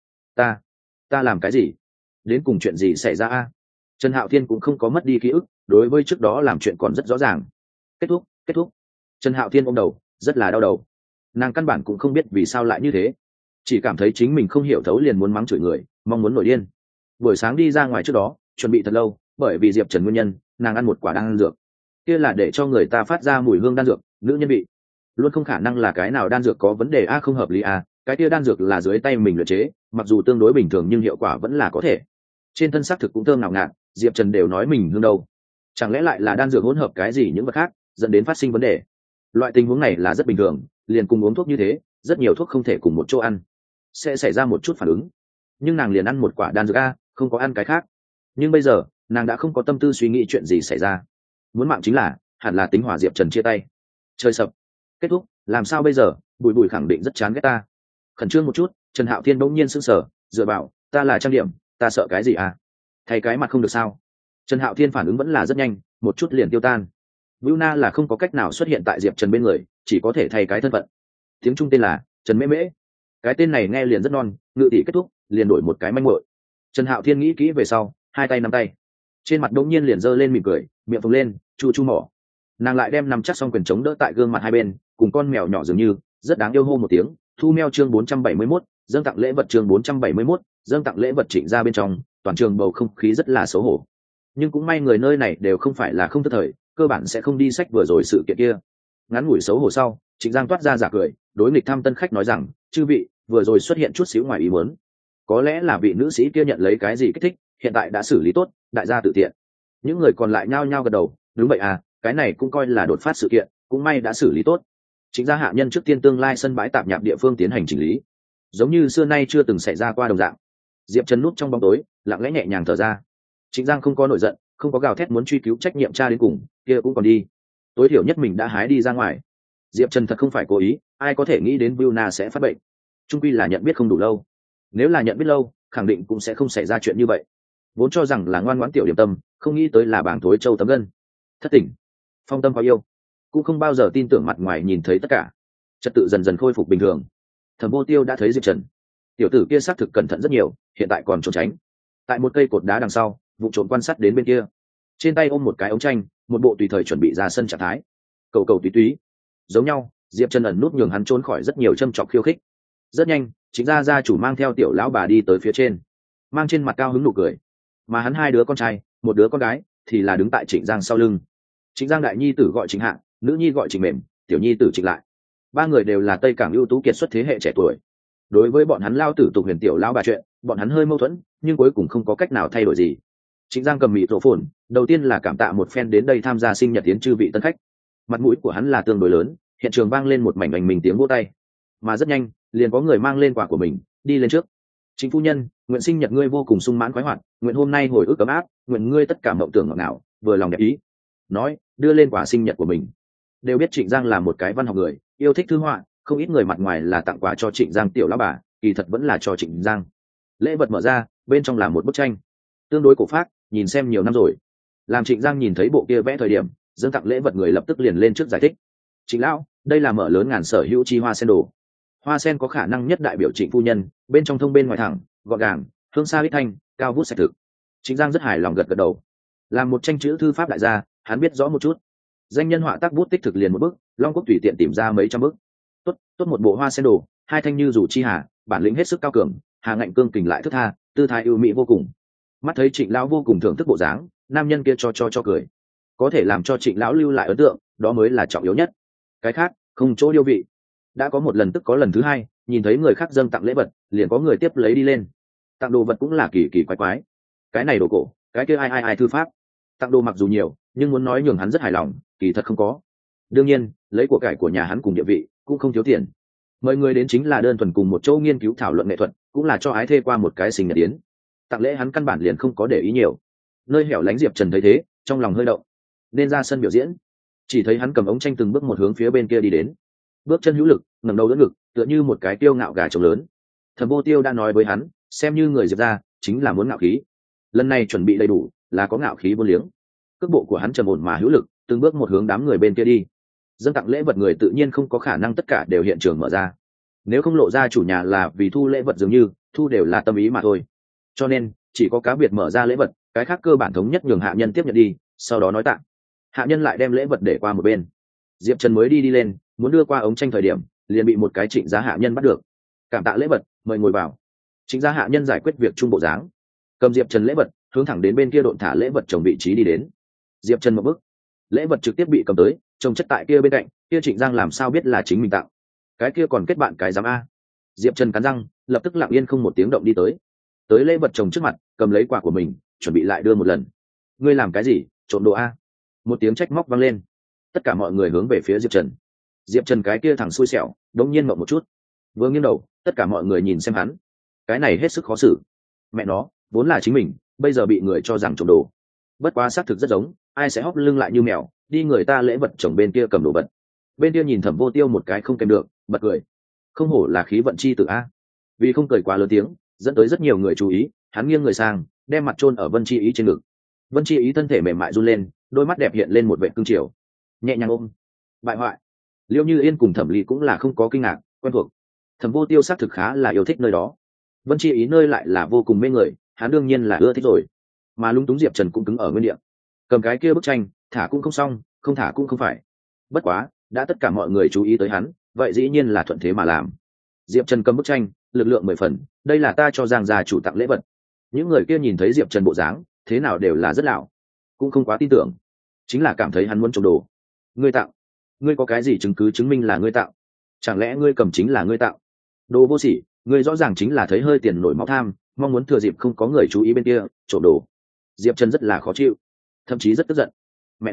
ta làm cái gì? Đến cùng chuyện gì xảy ra a? Trần Hạo Thiên cũng không có mất đi ký ức, đối với trước đó làm chuyện còn rất rõ ràng. Kết thúc. Trần Hạo Thiên ôm đầu, rất là đau đầu. Nàng căn bản cũng không biết vì sao lại như thế, chỉ cảm thấy chính mình không hiểu thấu liền muốn mắng chửi người, mong muốn nổi điên. Buổi sáng đi ra ngoài trước đó chuẩn bị thật lâu, bởi vì Diệp Trần nguyên nhân, nàng ăn một quả đan dược. Kia là để cho người ta phát ra mùi hương đan dược, nữ nhân bị luôn không khả năng là cái nào đan dược có vấn đề không hợp lý cái kia đan dược là dưới tay mình luyện chế, mặc dù tương đối bình thường nhưng hiệu quả vẫn là có thể. Trên thân xác thực cũng thơm nào ngạt, Diệp Trần đều nói mình hương đâu, chẳng lẽ lại là đan dược hỗn hợp cái gì những vật khác dẫn đến phát sinh vấn đề. Loại tình huống này là rất bình thường, liền cùng uống thuốc như thế, rất nhiều thuốc không thể cùng một chỗ ăn, sẽ xảy ra một chút phản ứng. Nhưng nàng liền ăn một quả đan dược không có ăn cái khác. Nhưng bây giờ nàng đã không có tâm tư suy nghĩ chuyện gì xảy ra, muốn mạng chính là hẳn là tính hỏa Diệp Trần chia tay. Trời sập. Kết thúc, làm sao bây giờ? Bùi khẳng định rất chán ghét ta. Khẩn trương một chút, Trần Hạo Thiên bỗng nhiên sững sờ, dựa vào, ta là trang điểm, ta sợ cái gì thay cái mặt không được sao? Trần Hạo Thiên phản ứng vẫn là rất nhanh, một chút liền tiêu tan. Vũ Na là không có cách nào xuất hiện tại Diệp Trần bên người, chỉ có thể thay cái thân phận. Tiếng Trung tên là Trần Mễ Mễ. Cái tên này nghe liền rất non, ngự tỷ kết thúc, liền đổi một cái manh muội. Trần Hạo Thiên nghĩ kỹ về sau, hai tay nắm tay, trên mặt đống nhiên liền giơ lên mỉm cười, miệng phồng lên, chu mỏ. Nàng lại đem nắm chắc xong quyền chống đỡ tại gương mặt hai bên, cùng con mèo nhỏ dường như, rất đáng yêu hô một tiếng. Thu meo chương 471, dâng tặng lễ vật chương 471, dâng tặng lễ vật Trịnh ra bên trong, toàn trường bầu không khí rất là xấu hổ. Nhưng cũng may người nơi này đều không phải là không thất thời, cơ bản sẽ không đi sách vừa rồi sự kiện kia. Ngắn ngủi xấu hổ sau, Trịnh Giang toát ra giả cười, đối nghịch tham tân khách nói rằng, chư vị, vừa rồi xuất hiện chút xíu ngoài ý muốn, có lẽ là vị nữ sĩ kia nhận lấy cái gì kích thích, hiện tại đã xử lý tốt, đại gia tự tiện. Những người còn lại nhao nhao gật đầu, đúng vậy cái này cũng coi là đột phát sự kiện, cũng may đã xử lý tốt. Trịnh gia hạ nhân trước tiên tương lai sân bãi tạp nhạp địa phương tiến hành chỉnh lý, giống như xưa nay chưa từng xảy ra qua đồng dạng. Diệp Trần núp trong bóng tối lặng lẽ nhẹ nhàng thở ra. Trịnh Giang không có nổi giận, không có gào thét muốn truy cứu trách nhiệm cha đến cùng, kia cũng còn đi. Tối thiểu nhất mình đã hái đi ra ngoài. Diệp Trần thật không phải cố ý, ai có thể nghĩ đến Vilna sẽ phát bệnh. Trung quy là nhận biết không đủ lâu. Nếu là nhận biết lâu, khẳng định cũng sẽ không xảy ra chuyện như vậy. Vốn cho rằng là ngoan ngoãn tiểu điểm tâm, không nghĩ tới là bảng thối châu tấm gân. Thất tỉnh, phong tâm có yêu, cũng không bao giờ tin tưởng mặt ngoài nhìn thấy tất cả. Trật tự dần dần khôi phục bình thường. Thẩm Vô Tiêu đã thấy Diệp Trần. Tiểu tử kia xác thực cẩn thận rất nhiều, hiện tại còn trốn tránh. Tại một cây cột đá đằng sau, vụ trộm quan sát đến bên kia. Trên tay ôm một cái ống tranh, một bộ tùy thời chuẩn bị ra sân trạng thái. Cầu cầu túy túy. Giống nhau, Diệp Trần ẩn nút nhường hắn trốn khỏi rất nhiều châm chọc khiêu khích. Rất nhanh, chính gia chủ mang theo tiểu lão bà đi tới phía trên, mang trên mặt cao hứng nụ cười. Mà hắn hai đứa con trai, một đứa con gái, thì là đứng tại Trịnh Giang sau lưng. Trịnh Giang đại nhi tử gọi Trịnh Hạ, nữ nhi gọi Trịnh Mềm, tiểu nhi tử Trịnh Lại. Ba người đều là Tây Cảng ưu tú kiệt xuất thế hệ trẻ tuổi. Đối với bọn hắn lao tử tục huyền tiểu lão bà chuyện, bọn hắn hơi mâu thuẫn, nhưng cuối cùng không có cách nào thay đổi gì. Trịnh Giang cầm mịt rổ phồn, đầu tiên là cảm tạ một phen đến đây tham gia sinh nhật tiến chư vị tân khách. Mặt mũi của hắn là tương đối lớn, hiện trường vang lên một mảnh ảnh mình tiếng vỗ tay. Mà rất nhanh, liền có người mang lên quà của mình, đi lên trước. Trịnh phu nhân, nguyện sinh nhật ngươi vô cùng sung mãn khoái hoạt, nguyện hôm nay hồi ức ấm áp, nguyện ngươi tất cả mộng tưởng ngọt ngào, vừa lòng đẹp ý. Nói, đưa lên quà sinh nhật của mình. Đều biết Trịnh Giang là một cái văn học người, yêu thích thư họa, không ít người mặt ngoài là tặng quà cho Trịnh Giang tiểu lão bà, kỳ thật vẫn là cho Trịnh Giang. Lễ vật mở ra, bên trong là một bức tranh, tương đối cổ phác, nhìn xem nhiều năm rồi. Làm Trịnh Giang nhìn thấy bộ kia vẽ thời điểm, dâng tặng lễ vật người lập tức liền lên trước giải thích. Trịnh lão, đây là mở lớn ngàn sở hữu chi hoa sen đồ. Hoa sen có khả năng nhất đại biểu Trịnh phu nhân, bên trong thông bên ngoài thẳng, gọn gàng, hương xa ít thanh, cao vút sạch thực. Trịnh Giang rất hài lòng gật gật đầu. Làm một tranh chữ thư pháp đại gia, hắn biết rõ một chút. Danh nhân họa tác bút tích thực liền một bức, Long Quốc tùy tiện tìm ra mấy trăm bức. Tốt một bộ hoa sen đồ, hai thanh như dù chi hà, bản lĩnh hết sức cao cường, hà ngạnh cương kình lại thức tha, tư thái ưu mỹ vô cùng. Mắt thấy Trịnh lão vô cùng thưởng thức bộ dáng, nam nhân kia cho cười. Có thể làm cho Trịnh lão lưu lại ấn tượng, đó mới là trọng yếu nhất. Cái khác không chỗ điêu vị. Đã có một lần tức có lần thứ hai, nhìn thấy người khác dâng tặng lễ vật, liền có người tiếp lấy đi lên. Tặng đồ vật cũng là kỳ kỳ quái quái. Cái này đồ cổ, cái kia ai thư pháp. Tặng đồ mặc dù nhiều, nhưng muốn nói nhường hắn rất hài lòng, kỳ thật không có. Đương nhiên, lấy của cải của nhà hắn cùng địa vị, cũng không thiếu tiền. Mời người đến chính là đơn thuần cùng một chỗ nghiên cứu thảo luận nghệ thuật, cũng là cho ái thê qua một cái sinh nhật yến. Tặng lễ hắn căn bản liền không có để ý nhiều. Nơi hẻo lánh Diệp Trần thấy thế, trong lòng hơi động, nên ra sân biểu diễn. Chỉ thấy hắn cầm ống tranh từng bước một hướng phía bên kia đi đến, bước chân hữu lực, ngẩng đầu đỡ ngực, tựa như một cái tiêu ngạo gà trống lớn. Thẩm Vô Tiêu đã nói với hắn, xem như người Diệp ra, chính là muốn ngạo khí. Lần này chuẩn bị đầy đủ, là có ngạo khí vô liếng. Cước bộ của hắn trầm ổn mà hữu lực, từng bước một hướng đám người bên kia đi. Dâng tặng lễ vật người tự nhiên không có khả năng tất cả đều hiện trường mở ra. Nếu không lộ ra chủ nhà là vì thu lễ vật, dường như thu đều là tâm ý mà thôi. Cho nên chỉ có cá biệt mở ra lễ vật, cái khác cơ bản thống nhất nhường hạ nhân tiếp nhận đi, sau đó nói tặng. Hạ nhân lại đem lễ vật để qua một bên. Diệp Trần mới đi lên, muốn đưa qua ống tranh thời điểm, liền bị một cái Trịnh gia hạ nhân bắt được. Cảm tạ lễ vật, mời ngồi vào. Trịnh gia hạ nhân giải quyết việc trung bộ dáng, cầm Diệp Trần lễ vật, hướng thẳng đến bên kia độn thả lễ vật chồng vị trí đi đến. Diệp Trần một bước, lễ vật trực tiếp bị cầm tới, trông chất tại kia bên cạnh, kia Trịnh Giang làm sao biết là chính mình tặng? Cái kia còn kết bạn cái giám a. Diệp Trần cắn răng, lập tức lặng yên không một tiếng động đi tới lễ vật chồng trước mặt, cầm lấy quà của mình, chuẩn bị lại đưa một lần. Ngươi làm cái gì, trộm đồ a? Một tiếng trách móc vang lên. Tất cả mọi người hướng về phía Diệp Trần. Diệp Trần cái kia thằng xui xẻo, đống nhiên mộng một chút. Vừa nghiêng đầu, tất cả mọi người nhìn xem hắn. Cái này hết sức khó xử. Mẹ nó, vốn là chính mình, bây giờ bị người cho rằng trộm đồ. Bất quá xác thực rất giống, ai sẽ hóp lưng lại như mèo, đi người ta lễ vật chồng bên kia cầm đồ vật. Bên kia nhìn Thẩm Vô Tiêu một cái không kèm được, bật cười. Không hổ là khí vận chi tử a. Vì không cười quá lớn tiếng, dẫn tới rất nhiều người chú ý, hắn nghiêng người sang, đem mặt chôn ở Vân Chi Ý trên ngực. Vân Chi Ý thân thể mềm mại run lên, đôi mắt đẹp hiện lên một vẻ cương triều, nhẹ nhàng ôm. Bại hoại. Liêu Như Yên cùng Thẩm Ly cũng là không có kinh ngạc, quen thuộc. Thẩm Vô Tiêu xác thực khá là yêu thích nơi đó. Vân Chi Ý nơi lại là vô cùng mê người, hắn đương nhiên là ưa thích rồi. Mà lung túng Diệp Trần cũng cứng ở nguyên địa. Cầm cái kia bức tranh, thả cũng không xong, không thả cũng không phải. Bất quá, đã tất cả mọi người chú ý tới hắn, vậy dĩ nhiên là thuận thế mà làm. Diệp Trần cầm bức tranh, lực lượng 10 phần, đây là ta cho Giang gia chủ tặng lễ vật. Những người kia nhìn thấy Diệp Trần bộ dáng, thế nào đều là rất lão, cũng không quá tin tưởng, chính là cảm thấy hắn muốn trộm đồ. Ngươi tặng? Ngươi có cái gì chứng cứ chứng minh là ngươi tặng? Chẳng lẽ ngươi cầm chính là ngươi tặng? Đồ vô sỉ, ngươi rõ ràng chính là thấy hơi tiền nổi máu tham, mong muốn thừa dịp không có người chú ý bên kia trộm đồ. Diệp Trần rất là khó chịu, thậm chí rất tức giận. Mẹ nó,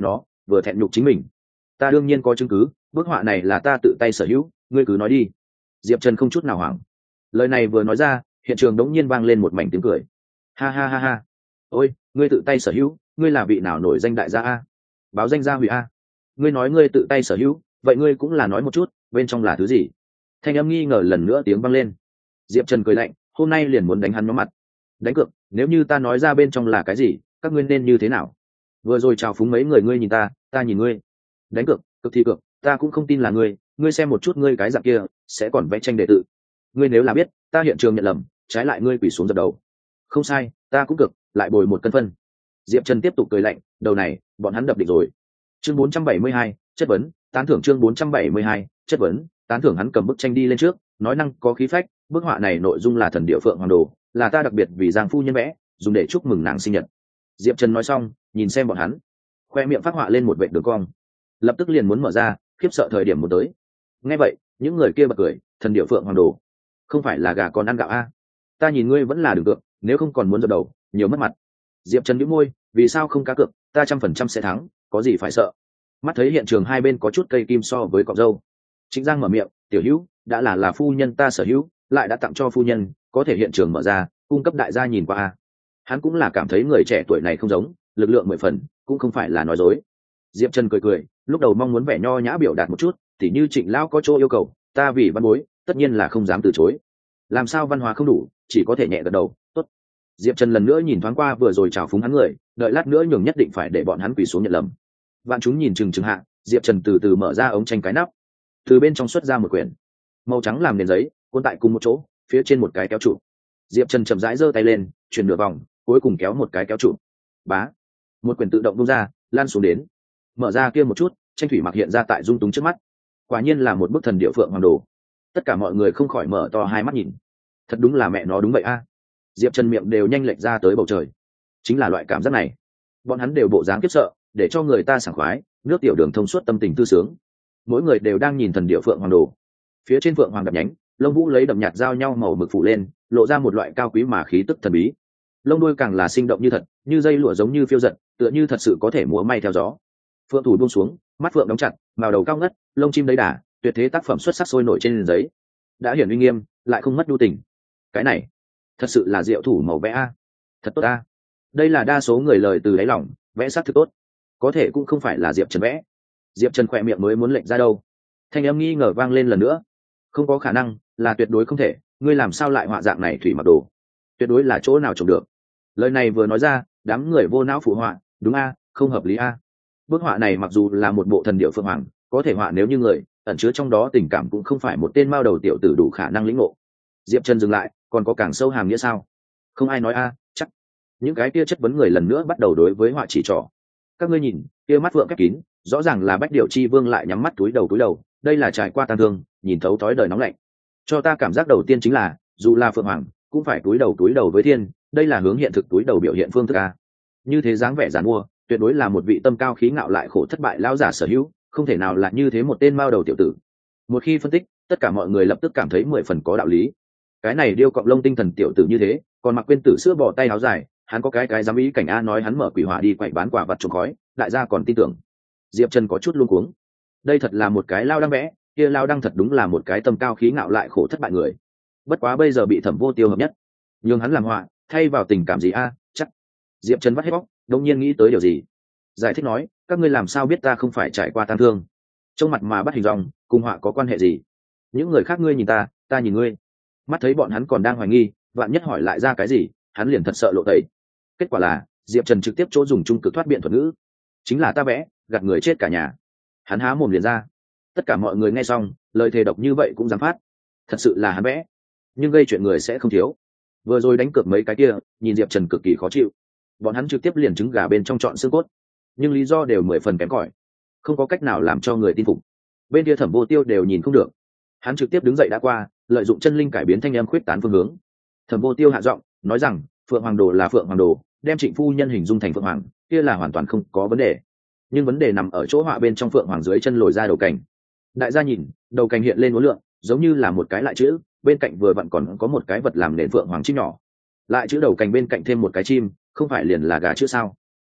vừa thẹn nhục chính mình. Ta đương nhiên có chứng cứ, bức họa này là ta tự tay sở hữu, ngươi cứ nói đi. Diệp Trần không chút nào hoảng. Lời này vừa nói ra, hiện trường đống nhiên vang lên một mảnh tiếng cười. Ha ha ha ha. Ôi, ngươi tự tay sở hữu, ngươi là vị nào nổi danh đại gia a? Báo danh gia hủy a? Ngươi nói ngươi tự tay sở hữu, vậy ngươi cũng là nói một chút, bên trong là thứ gì? Thanh âm nghi ngờ lần nữa tiếng vang lên. Diệp Trần cười lạnh, hôm nay liền muốn đánh hắn nhóm mặt. Đánh cược, nếu như ta nói ra bên trong là cái gì, các ngươi nên như thế nào? Vừa rồi chào phúng mấy người ngươi nhìn ta nhìn ngươi. Đánh cược, cực thì cược, ta cũng không tin là ngươi xem một chút ngươi cái dạng kia, sẽ còn vẽ tranh đệ tử. Ngươi nếu là biết, ta hiện trường nhận lầm, trái lại ngươi quỳ xuống dập đầu. Không sai, ta cũng cực, lại bồi 1 cân phân. Diệp Trần tiếp tục cười lạnh, đầu này, bọn hắn đập định rồi. Chương 472, chất vấn, tán thưởng chương 472, chất vấn, tán thưởng. Hắn cầm bức tranh đi lên trước, nói năng có khí phách, bức họa này nội dung là thần địa phượng hoàng đồ, là ta đặc biệt vì Giang phu nhân vẽ, dùng để chúc mừng nàng sinh nhật. Diệp Trần nói xong, nhìn xem bọn hắn, khoe miệng phát họa lên một vệt đường cong, lập tức liền muốn mở ra, khiếp sợ thời điểm muốn tới. Nghe vậy, những người kia bật cười, thần địa phượng hoàng đồ, không phải là gà con ăn gạo a? Ta nhìn ngươi vẫn là đường cược, nếu không còn muốn dập đầu, nhiều mất mặt. Diệp Trần nhíu môi, vì sao không cá cược, ta 100% sẽ thắng, có gì phải sợ. Mắt thấy hiện trường hai bên có chút cây kim so với cọng râu, Trịnh Giang mở miệng, tiểu hữu, đã là phu nhân ta sở hữu, lại đã tặng cho phu nhân, có thể hiện trường mở ra, cung cấp đại gia nhìn qua a. Hắn cũng là cảm thấy người trẻ tuổi này không giống, lực lượng 10 phần, cũng không phải là nói dối. Diệp Trần cười cười, lúc đầu mong muốn vẻ nho nhã biểu đạt một chút, tỉ như Trịnh lão có chỗ yêu cầu, ta vì văn bối, tất nhiên là không dám từ chối. Làm sao văn hóa không đủ, chỉ có thể nhẹ gật đầu, tốt. Diệp Trần lần nữa nhìn thoáng qua vừa rồi chào phúng hắn người, đợi lát nữa nhường nhất định phải để bọn hắn quỳ xuống nhận lầm. Vạn chúng nhìn chừng chừng hạ, Diệp Trần từ từ mở ra ống tranh cái nắp, từ bên trong xuất ra một quyển màu trắng làm nền giấy, cuốn tại cùng một chỗ, phía trên một cái kéo trụ. Diệp Trần chậm rãi giơ tay lên, chuyển nửa vòng, cuối cùng kéo một cái kéo trụ. Bá, một quyển tự động bung ra, lan xuống đến. Mở ra kia một chút, tranh thủy mặc hiện ra tại dung túng trước mắt. Quả nhiên là một bức thần địa phượng hoàng đồ. Tất cả mọi người không khỏi mở to hai mắt nhìn. Thật đúng là mẹ nó đúng vậy a. Diệp Trần miệng đều nhanh lệch ra tới bầu trời. Chính là loại cảm giác này, bọn hắn đều bộ dáng khiếp sợ, để cho người ta sảng khoái, nước tiểu đường thông suốt tâm tình tư sướng. Mỗi người đều đang nhìn thần địa phượng hoàng đồ. Phía trên phượng hoàng đập nhánh, lông vũ lấy đậm nhạt giao nhau màu mực phủ lên, lộ ra một loại cao quý mà khí tức thần bí. Lông đuôi càng là sinh động như thật, như dây lụa giống như phiêu giật, tựa như thật sự có thể múa may theo gió. Phượng thủ buông xuống, mắt phượng đóng chặt, màu đầu cao ngất, lông chim đầy đà, tuyệt thế tác phẩm xuất sắc sôi nổi trên giấy. Đã hiển uy nghiêm, lại không mất nhu tình. Cái này, thật sự là diệu thủ màu vẽ a, thật tốt a. Đây là đa số người lời từ đáy lòng, vẽ sắc thực tốt. Có thể cũng không phải là Diệp Trần vẽ. Diệp Trần khỏe miệng mới muốn lệnh ra đâu, thanh âm nghi ngờ vang lên lần nữa. Không có khả năng, là tuyệt đối không thể, ngươi làm sao lại họa dạng này thủy mặc đồ? Tuyệt đối là chỗ nào trồng được? Lời này vừa nói ra, đám người vô não phụ họa, đúng a, không hợp lý a. Bức họa này mặc dù là một bộ thần điệu phượng hoàng, có thể họa nếu như người ẩn chứa trong đó tình cảm cũng không phải một tên mao đầu tiểu tử đủ khả năng lĩnh ngộ. Diệp Trần dừng lại, còn có càng sâu hàm nghĩa sao? Không ai nói a, chắc. Những cái kia chất vấn người lần nữa bắt đầu đối với họa chỉ trỏ. Các ngươi nhìn, kia mắt phượng khép kín, rõ ràng là Bách Điểu Chi Vương lại nhắm mắt túi đầu, đây là trải qua tang thương, nhìn thấu thói đời nóng lạnh. Cho ta cảm giác đầu tiên chính là, dù là phượng hoàng, cũng phải túi đầu với thiên, đây là hướng hiện thực túi đầu biểu hiện phương thức a. Như thế dáng vẻ giàn mua, tuyệt đối là một vị tâm cao khí ngạo lại khổ thất bại lão giả sở hữu, không thể nào là như thế một tên mao đầu tiểu tử. Một khi phân tích, tất cả mọi người lập tức cảm thấy 10 phần có đạo lý. Cái này điêu cọng lông tinh thần tiểu tử như thế, còn mặc quên tử sữa bò tay áo dài, hắn có cái dám ý cảnh a nói hắn mở quỷ hỏa đi quậy bán quả vật trồng khói, đại gia còn tin tưởng. Diệp Trần có chút luống cuống. Đây thật là một cái lao đăng vẽ, kia lao đăng thật đúng là một cái tâm cao khí ngạo lại khổ thất bại người. Bất quá bây giờ bị Thẩm Vô Tiêu hợp nhất, nhưng hắn làm họa, thay vào tình cảm gì a, chắc. Diệp Trần vắt hết bóc, đột nhiên nghĩ tới điều gì. Giải thích nói, các ngươi làm sao biết ta không phải trải qua tang thương? Trong mặt mà bắt hình dòng, cùng họa có quan hệ gì? Những người khác ngươi nhìn ta nhìn ngươi. Mắt thấy bọn hắn còn đang hoài nghi, vạn nhất hỏi lại ra cái gì, hắn liền thật sợ lộ tẩy. Kết quả là, Diệp Trần trực tiếp chỗ dùng trung cực thoát biện thuật ngữ. Chính là ta vẽ, gạt người chết cả nhà. Hắn há mồm liền ra. Tất cả mọi người nghe xong, lời thề độc như vậy cũng dám phát. Thật sự là hắn vẽ, nhưng gây chuyện người sẽ không thiếu. Vừa rồi đánh cược mấy cái kia, nhìn Diệp Trần cực kỳ khó chịu. Bọn hắn trực tiếp liền trứng gà bên trong chọn xương cốt, nhưng lý do đều 10 phần kém cỏi, không có cách nào làm cho người tin phục. Bên kia Thẩm Vô Tiêu đều nhìn không được, hắn trực tiếp đứng dậy đã qua, lợi dụng chân linh cải biến thanh âm khuyết tán phương hướng. Thẩm Vô Tiêu hạ giọng nói rằng, phượng hoàng đồ là phượng hoàng đồ, đem Trịnh phu nhân hình dung thành phượng hoàng, kia là hoàn toàn không có vấn đề. Nhưng vấn đề nằm ở chỗ họa bên trong phượng hoàng dưới chân lồi ra đầu cành. Đại gia nhìn, đầu cành hiện lên uốn lượn, giống như là một cái lại chữ, bên cạnh vừa vặn còn có một cái vật làm nền phượng hoàng chim nhỏ. Lại chữ đầu cành bên cạnh thêm một cái chim, không phải liền là gà chữ sao?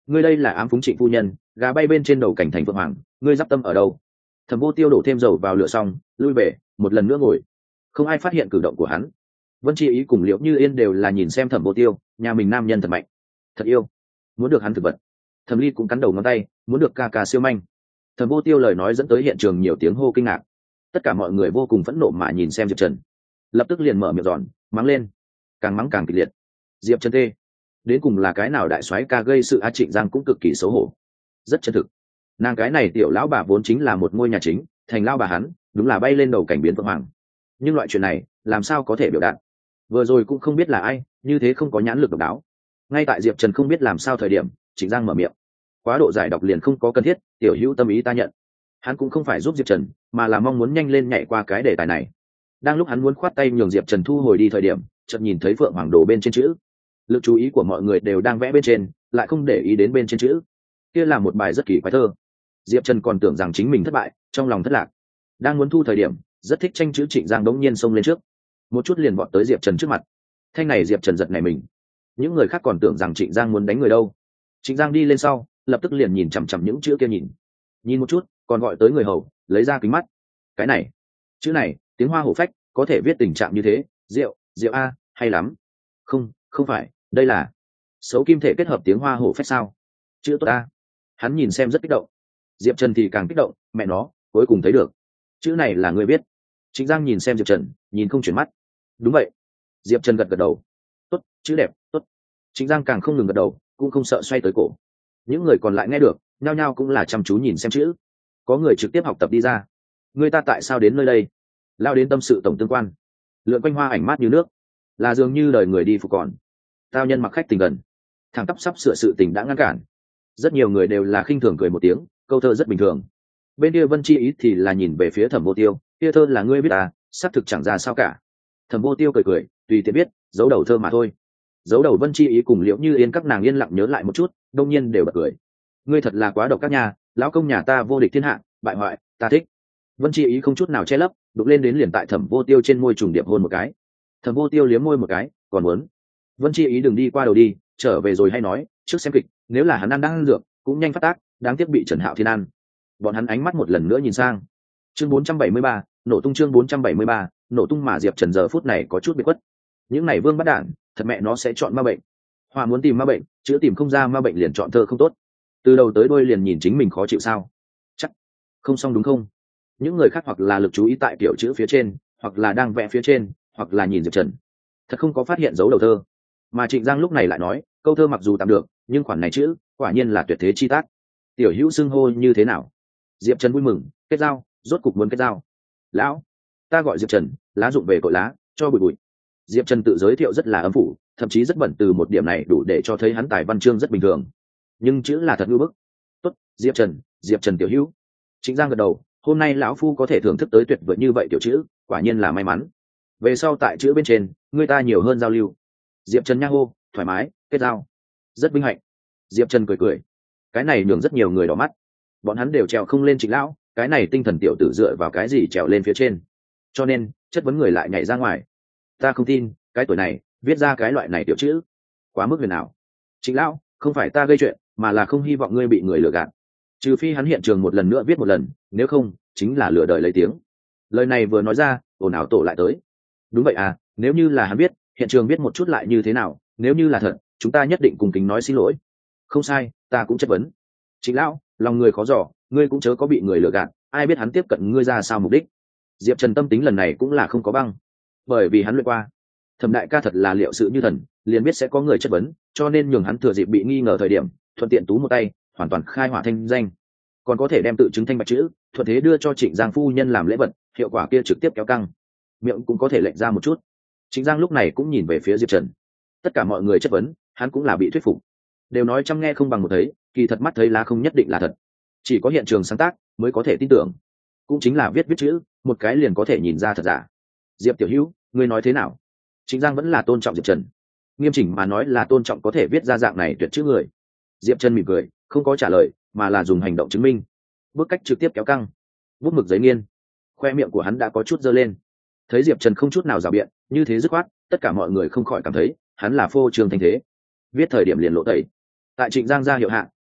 ngươi đây là ám phúng Trịnh phu nhân, gà bay bên trên đầu cảnh thành phượng hoàng, ngươi d tâm ở đâu? Thẩm Vô Tiêu đổ thêm dầu vào lửa xong lui về, một lần nữa ngồi. Không ai phát hiện cử động của hắn. Vân Chi Ý cùng Liễu Như Yên đều là nhìn xem Thẩm Vô Tiêu, nhà mình nam nhân thật mạnh, thật yêu, muốn được hắn thực vật. Thẩm Ly cũng cắn đầu ngón tay, muốn được ca ca siêu manh. Thẩm Vô Tiêu lời nói dẫn tới hiện trường nhiều tiếng hô kinh ngạc. Tất cả mọi người vô cùng phẫn nộ mà nhìn xem Diệp Trần, lập tức liền mở miệng giòn mắng lên, càng mắng càng kịch liệt. Diệp Trần tê, đến cùng là cái nào đại soái ca gây sự? A Trịnh Giang cũng cực kỳ xấu hổ, rất chân thực. Nàng cái này tiểu lão bà vốn chính là một ngôi nhà chính, thành lao bà hắn đúng là bay lên đầu cảnh biến phượng hoàng, nhưng loại chuyện này làm sao có thể biểu đạt? Vừa rồi cũng không biết là ai như thế không có nhãn lực độc đáo. Ngay tại Diệp Trần không biết làm sao thời điểm, Trịnh Giang mở miệng. Quá độ giải độc liền không có cần thiết, tiểu hữu tâm ý ta nhận. Hắn cũng không phải giúp Diệp Trần, mà là mong muốn nhanh lên nhảy qua cái đề tài này. Đang lúc hắn muốn khoát tay nhường Diệp Trần thu hồi đi thời điểm, chợt nhìn thấy phượng hoàng đồ bên trên chữ. Lực chú ý của mọi người đều đang vẽ bên trên, lại không để ý đến bên trên chữ. Kia là một bài rất kỳ quái thơ. Diệp Trần còn tưởng rằng chính mình thất bại, trong lòng thất lạc. Đang muốn thu thời điểm, rất thích tranh chữ Trịnh Giang đống nhiên xông lên trước, một chút liền vọt tới Diệp Trần trước mặt. Thanh này Diệp Trần giật nảy mình. Những người khác còn tưởng rằng Trịnh Giang muốn đánh người đâu. Trịnh Giang đi lên sau, lập tức liền nhìn chằm chằm những chữ kia nhìn một chút, còn gọi tới người hầu lấy ra kính mắt. Cái này, chữ này, tiếng Hoa hổ phách, có thể viết tình trạng như thế, rượu a, hay lắm. Không phải, đây là xấu kim thể kết hợp tiếng Hoa hổ phách sao? Chữ tốt a. Hắn nhìn xem rất kích động. Diệp Trần thì càng kích động, mẹ nó, cuối cùng thấy được. Chữ này là người viết. Trịnh Giang nhìn xem Diệp Trần, nhìn không chuyển mắt. Đúng vậy. Diệp Trần gật gật đầu. Tốt, chữ đẹp, tốt. Trịnh Giang càng không ngừng gật đầu, cũng không sợ xoay tới cổ. Những người còn lại nghe được, nhao nhao cũng là chăm chú nhìn xem chữ. Có người trực tiếp học tập đi ra. Người ta tại sao đến nơi đây? Lao đến tâm sự tổng tương quan. Lượn quanh hoa ảnh mát như nước, là dường như đời người đi phục còn. Tao nhân mặc khách tình gần, thằng tắp sắp sửa sự tình đã ngăn cản. Rất nhiều người đều là khinh thường cười một tiếng, câu thơ rất bình thường. Bên kia Vân Chi Ý thì là nhìn về phía Thẩm Vô Tiêu, kia thơ là ngươi biết à, xác thực chẳng ra sao cả. Thẩm Vô Tiêu cười cười, tùy tiện biết, giấu đầu thơ mà thôi. Giấu đầu Vân Chi Ý cùng Liễu Như Yên các nàng yên lặng nhớ lại một chút, đông nhiên đều bật cười. Ngươi thật là quá độc các nhà, lão công nhà ta vô địch thiên hạ, bại hoại, ta thích. Vân Chi Ý không chút nào che lấp, đục lên đến liền tại Thẩm Vô Tiêu trên môi trùng điệp hôn một cái. Thẩm Vô Tiêu liếm môi một cái, còn muốn. Vân Chi Ý đừng đi qua đầu đi, trở về rồi hay nói, trước xem kịch, nếu là hắn đang dược, cũng nhanh phát tác, đáng tiếc bị Trần Hạo Thiên ăn. Bọn hắn ánh mắt một lần nữa nhìn sang. Chương 473, nổ tung. Chương 473, nổ tung. Mà Diệp Trần giờ phút này có chút bị quất. Những này vương bắt đản, thật mẹ nó sẽ chọn ma bệnh. Hoa muốn tìm ma bệnh, chữa tìm không ra ma bệnh liền chọn thơ không tốt. Từ đầu tới đuôi liền nhìn chính mình khó chịu sao? Chắc không xong đúng không? Những người khác hoặc là lực chú ý tại kiểu chữ phía trên, hoặc là đang vẽ phía trên, hoặc là nhìn Diệp Trần. Thật không có phát hiện dấu đầu thơ. Mà Trịnh Giang lúc này lại nói, câu thơ mặc dù tạm được, nhưng khoản này chữ, quả nhiên là tuyệt thế chi tác. Tiểu hữu xưng hô như thế nào? Diệp Trần vui mừng, kết giao, rốt cục muốn kết giao. Lão, ta gọi Diệp Trần, lá dụng về cội lá, cho bụi bụi. Diệp Trần tự giới thiệu rất là âm phủ, thậm chí rất bẩn, từ một điểm này đủ để cho thấy hắn tài văn chương rất bình thường. Nhưng chữ là thật ngữ bức. Tốt, Diệp Trần tiểu hữu. Trịnh Giang gật đầu, hôm nay lão phu có thể thưởng thức tới tuyệt vời như vậy tiểu chữ, quả nhiên là may mắn. Về sau tại chữ bên trên, người ta nhiều hơn giao lưu. Diệp Trần nha hô, thoải mái, kết giao. Rất vinh hạnh. Diệp Trần cười cười. Cái này nhường rất nhiều người đỏ mắt. Bọn hắn đều trèo không lên Trịnh lão, cái này tinh thần tiểu tử dựa vào cái gì trèo lên phía trên? Cho nên, chất vấn người lại nhảy ra ngoài. Ta không tin, cái tuổi này, viết ra cái loại này tiểu chữ. Quá mức huyền ảo. Trịnh lão, không phải ta gây chuyện, mà là không hy vọng ngươi bị người lừa gạt. Trừ phi hắn hiện trường một lần nữa viết một lần, nếu không, chính là lừa đời lấy tiếng. Lời này vừa nói ra, ồn ào tổ lại tới. Đúng vậy à, nếu như là hắn biết, hiện trường viết một chút lại như thế nào, nếu như là thật, chúng ta nhất định cùng kính nói xin lỗi. Không sai, ta cũng chất vấn. Trịnh lão, lòng người khó dò, ngươi cũng chớ có bị người lừa gạt, ai biết hắn tiếp cận ngươi ra sao mục đích. Diệp Trần tâm tính lần này cũng là không có băng, bởi vì hắn luyện qua. Thẩm đại ca thật là liệu sự như thần, liền biết sẽ có người chất vấn, cho nên nhường hắn thừa dịp bị nghi ngờ thời điểm, thuận tiện tú một tay, hoàn toàn khai hỏa thanh danh, còn có thể đem tự chứng thanh bạch chữ, thuận thế đưa cho Trịnh Giang phu nhân làm lễ vật, hiệu quả kia trực tiếp kéo căng. Miệng cũng có thể lệnh ra một chút. Trịnh Giang lúc này cũng nhìn về phía Diệp Trần. Tất cả mọi người chất vấn, hắn cũng là bị thuyết phục. Đều nói chăm nghe không bằng một thấy, kỳ thật mắt thấy lá không nhất định là thật. Chỉ có hiện trường sáng tác mới có thể tin tưởng. Cũng chính là viết chữ, một cái liền có thể nhìn ra thật giả. Diệp tiểu hữu, ngươi nói thế nào? Trịnh Giang vẫn là tôn trọng Diệp Trần. Nghiêm chỉnh mà nói là tôn trọng có thể viết ra dạng này tuyệt chữ người. Diệp Trần mỉm cười, không có trả lời, mà là dùng hành động chứng minh. Bước cách trực tiếp kéo căng. Bút mực giấy nghiên. Khoe miệng của hắn đã có chút dơ lên. Thấy Diệp Trần không chút nào rào biện, như thế dứt khoát, tất cả mọi người không khỏi cảm thấy hắn là phô trương thanh thế. Viết thời điểm liền lộ tẩy. Tại Trịnh Giang ra hiệu hạ,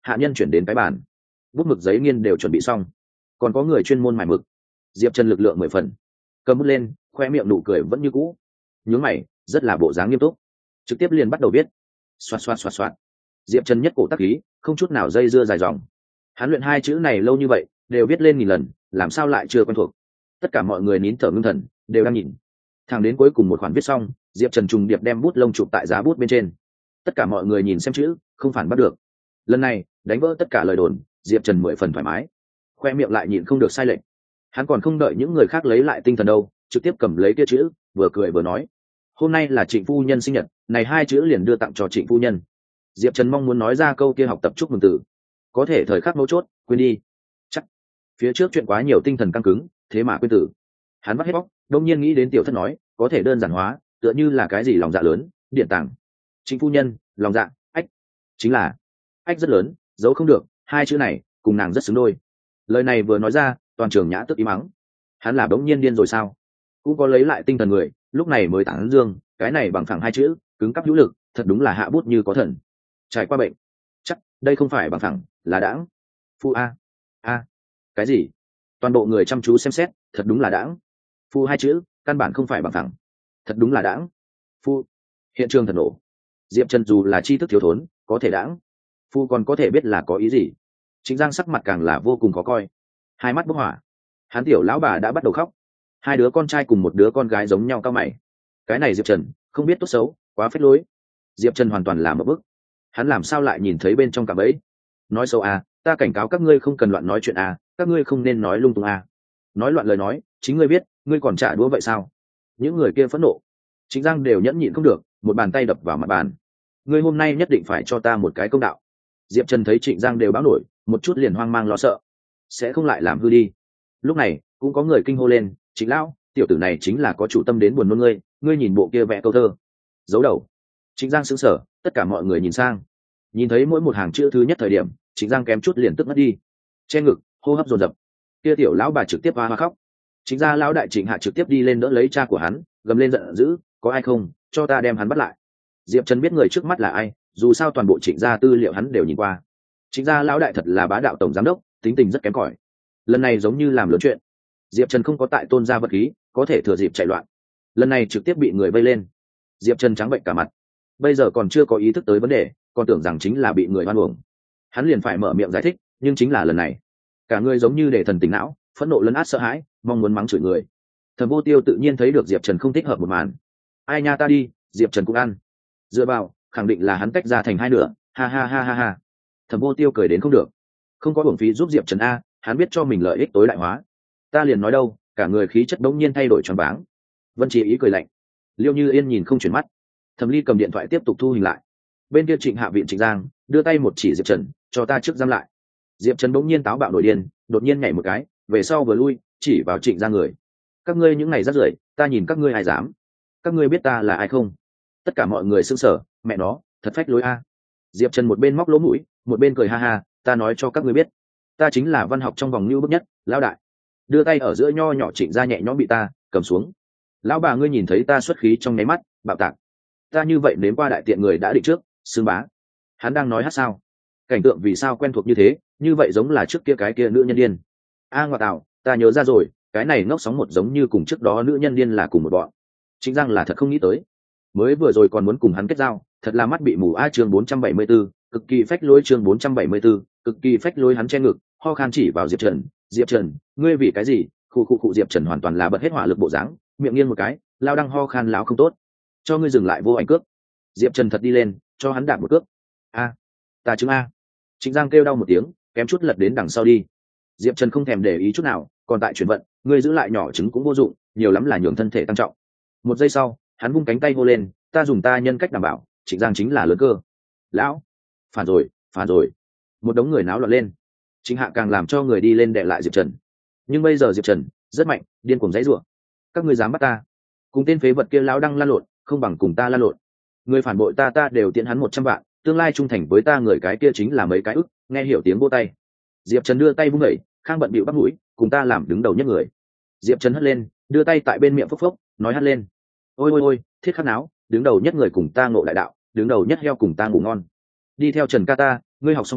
hạ nhân chuyển đến cái bàn, bút mực giấy nghiên đều chuẩn bị xong, còn có người chuyên môn mài mực. Diệp Trần lực lượng 10 phần, cầm bút lên, khoe miệng nụ cười vẫn như cũ, nhướng mày, rất là bộ dáng nghiêm túc, trực tiếp liền bắt đầu viết. Xoạt xoạt xoạt xoạt. Diệp Trần nhất cổ tắc khí, không chút nào dây dưa dài dòng. Hắn luyện hai chữ này lâu như vậy, đều viết lên nghìn lần, làm sao lại chưa quen thuộc. Tất cả mọi người nín thở ngưng thần, đều đang nhìn. Thẳng đến cuối cùng một khoản viết xong, Diệp Trần trùng điệp đem bút lông chụp tại giá bút bên trên. Tất cả mọi người nhìn xem chữ, không phản bắt được. Lần này, đánh vỡ tất cả lời đồn, Diệp Trần 10 phần thoải mái, khoe miệng lại nhịn không được sai lệch. Hắn còn không đợi những người khác lấy lại tinh thần đâu, trực tiếp cầm lấy kia chữ, vừa cười vừa nói: "Hôm nay là Trịnh phu nhân sinh nhật, này hai chữ liền đưa tặng cho Trịnh phu nhân." Diệp Trần mong muốn nói ra câu kia học tập chúc mừng từ, có thể thời khắc mấu chốt, quên đi. Chắc phía trước chuyện quá nhiều tinh thần căng cứng, thế mà quên từ. Hắn vắt hết bóc, đông nhiên nghĩ đến tiểu thất nói, có thể đơn giản hóa, tựa như là cái gì lòng dạ lớn, điện tàng. Trịnh phu nhân, lòng dạ, ách, chính là ách rất lớn, giấu không được, hai chữ này cùng nàng rất xứng đôi. Lời này vừa nói ra, toàn trường nhã tức im mắng. Hắn là bỗng nhiên điên rồi sao? Cũng có lấy lại tinh thần người, lúc này mới tán dương, cái này bằng phẳng hai chữ, cứng cắp hữu lực, thật đúng là hạ bút như có thần. Trải qua bệnh, chắc đây không phải bằng phẳng, là đãng. Phu a, cái gì? Toàn bộ người chăm chú xem xét, thật đúng là đãng. Phu hai chữ, căn bản không phải bằng phẳng, thật đúng là đãng. Phu, hiện trường thật nổ. Diệp Trần dù là tri thức thiếu thốn, có thể đãng. Phu còn có thể biết là có ý gì. Chính Giang sắc mặt càng là vô cùng khó coi, hai mắt bốc hỏa. Hắn tiểu lão bà đã bắt đầu khóc, hai đứa con trai cùng một đứa con gái giống nhau cao mày. Cái này Diệp Trần không biết tốt xấu, quá phết lối. Diệp Trần hoàn toàn là một bức. Hắn làm sao lại nhìn thấy bên trong cạm bẫy? Nói xấu à, ta cảnh cáo các ngươi không cần loạn nói chuyện à, các ngươi không nên nói lung tung à. Nói loạn lời nói, chính ngươi biết, ngươi còn trả đũa vậy sao? Những người kia phẫn nộ, Chính Giang đều nhẫn nhịn không được, một bàn tay đập vào mặt bàn. Ngươi hôm nay nhất định phải cho ta một cái công đạo. Diệp Trần thấy Trịnh Giang đều báo nổi, một chút liền hoang mang lo sợ, sẽ không lại làm hư đi. Lúc này cũng có người kinh hô lên: Trịnh lão, tiểu tử này chính là có chủ tâm đến buồn nôn ngươi, ngươi nhìn bộ kia vẽ câu thơ. Giấu đầu. Trịnh Giang sững sờ, tất cả mọi người nhìn sang, nhìn thấy mỗi một hàng chữ thứ nhất thời điểm, Trịnh Giang kém chút liền tức mất đi, che ngực, hô hấp dồn dập. Kia tiểu lão bà trực tiếp hoa hoa khóc. Chính ra lão đại Trịnh Hạ trực tiếp đi lên đỡ lấy cha của hắn, gầm lên giận dữ: có ai không, cho ta đem hắn bắt lại. Diệp Trần biết người trước mắt là ai, dù sao toàn bộ Trịnh gia tư liệu hắn đều nhìn qua. Trịnh gia lão đại thật là bá đạo tổng giám đốc, tính tình rất kém cỏi. Lần này giống như làm lớn chuyện. Diệp Trần không có tại tôn gia vật khí, có thể thừa dịp chạy loạn. Lần này trực tiếp bị người vây lên. Diệp Trần trắng bệnh cả mặt, bây giờ còn chưa có ý thức tới vấn đề, còn tưởng rằng chính là bị người hoan uổng. Hắn liền phải mở miệng giải thích, nhưng chính là lần này, cả người giống như để thần tỉnh não, phẫn nộ lấn át sợ hãi, mong muốn mắng chửi người. Thẩm Vô Tiêu tự nhiên thấy được Diệp Trần không thích hợp một màn. Ai nha ta đi, Diệp Trần cũng ăn. Dựa vào, khẳng định là hắn tách ra thành hai nửa, ha ha ha ha ha. Thẩm Vô Tiêu cười đến không được, không có uổng phí giúp Diệp Trần a, hắn biết cho mình lợi ích tối đại hóa. Ta liền nói đâu, cả người khí chất bỗng nhiên thay đổi choáng váng. Vân Chỉ ý cười lạnh. Liêu Như Yên nhìn không chuyển mắt. Thẩm Ly cầm điện thoại tiếp tục thu hình lại. Bên kia Trịnh Hạ viện Trịnh Giang đưa tay một chỉ Diệp Trần, cho ta trước giam lại. Diệp Trần bỗng nhiên táo bạo nổi điên, đột nhiên nhảy một cái, về sau vừa lui, chỉ vào Trịnh Giang người. Các ngươi những này rác rưởi, ta nhìn các ngươi ai dám? Các ngươi biết ta là ai không? Tất cả mọi người sững sờ, mẹ nó, thật phách lối a. Diệp Trần một bên móc lỗ mũi, một bên cười ha ha, ta nói cho các ngươi biết, ta chính là văn học trong vòng lưu bức nhất, lão đại. Đưa tay ở giữa nho nhỏ Trịnh gia nhẹ nhõm bị ta cầm xuống. Lão bà ngươi nhìn thấy ta xuất khí trong nháy mắt, bạo tạc. Ta như vậy đến qua đại tiện người đã định trước, xương bá. Hắn đang nói hát sao? Cảnh tượng vì sao quen thuộc như thế, như vậy giống là trước kia cái kia nữ nhân điên. A ngoại tạo, ta nhớ ra rồi, cái này ngốc sóng một giống như cùng trước đó nữ nhân điên là cùng một bọn. Chính Giang là thật không nghĩ tới, mới vừa rồi còn muốn cùng hắn kết giao, thật là mắt bị mù. A chương 474, cực kỳ phách lối. Chương 474, cực kỳ phách lối. Hắn che ngực, ho khan chỉ vào Diệp Trần. Diệp Trần, ngươi vì cái gì? Khu Diệp Trần hoàn toàn là bật hết hỏa lực bộ dáng, miệng nghiêng một cái, lao đang ho khan láo không tốt. Cho ngươi dừng lại vô ảnh cước. Diệp Trần thật đi lên, cho hắn đạp một cước. A, ta chứng a. Trịnh Giang kêu đau một tiếng, kém chút lật đến đằng sau đi. Diệp Trần không thèm để ý chút nào, còn tại chuyển vận, ngươi giữ lại nhỏ trứng cũng vô dụng, nhiều lắm là nhường thân thể tăng trọng. Một giây sau, hắn vung cánh tay hô lên, ta dùng ta nhân cách đảm bảo, Trịnh Giang chính là lớn cơ. Lão, phản rồi. Một đống người náo loạn lên. Trịnh Hạ càng làm cho người đi lên đè lại Diệp Trần. Nhưng bây giờ Diệp Trần rất mạnh, điên cuồng giãy giụa. Các ngươi dám bắt ta? Cùng tên phế vật kia lão đang lan lộn, không bằng cùng ta lan lộn. Người phản bội ta đều tiễn hắn 100 vạn, tương lai trung thành với ta người cái kia chính là mấy cái ức. Nghe hiểu tiếng vỗ tay. Diệp Trần đưa tay vung đẩy, Khang bận bịu bắt mũi, cùng ta làm đứng đầu nhất người. Diệp Trần hất lên, đưa tay tại bên miệng phốc phốc, nói hất lên. Ôi, thiết khắc náo, đứng đầu nhất người cùng ta ngộ đại đạo, đứng đầu nhất heo cùng ta ngủ ngon. Đi theo Trần ca ta, ngươi học xong cuồng,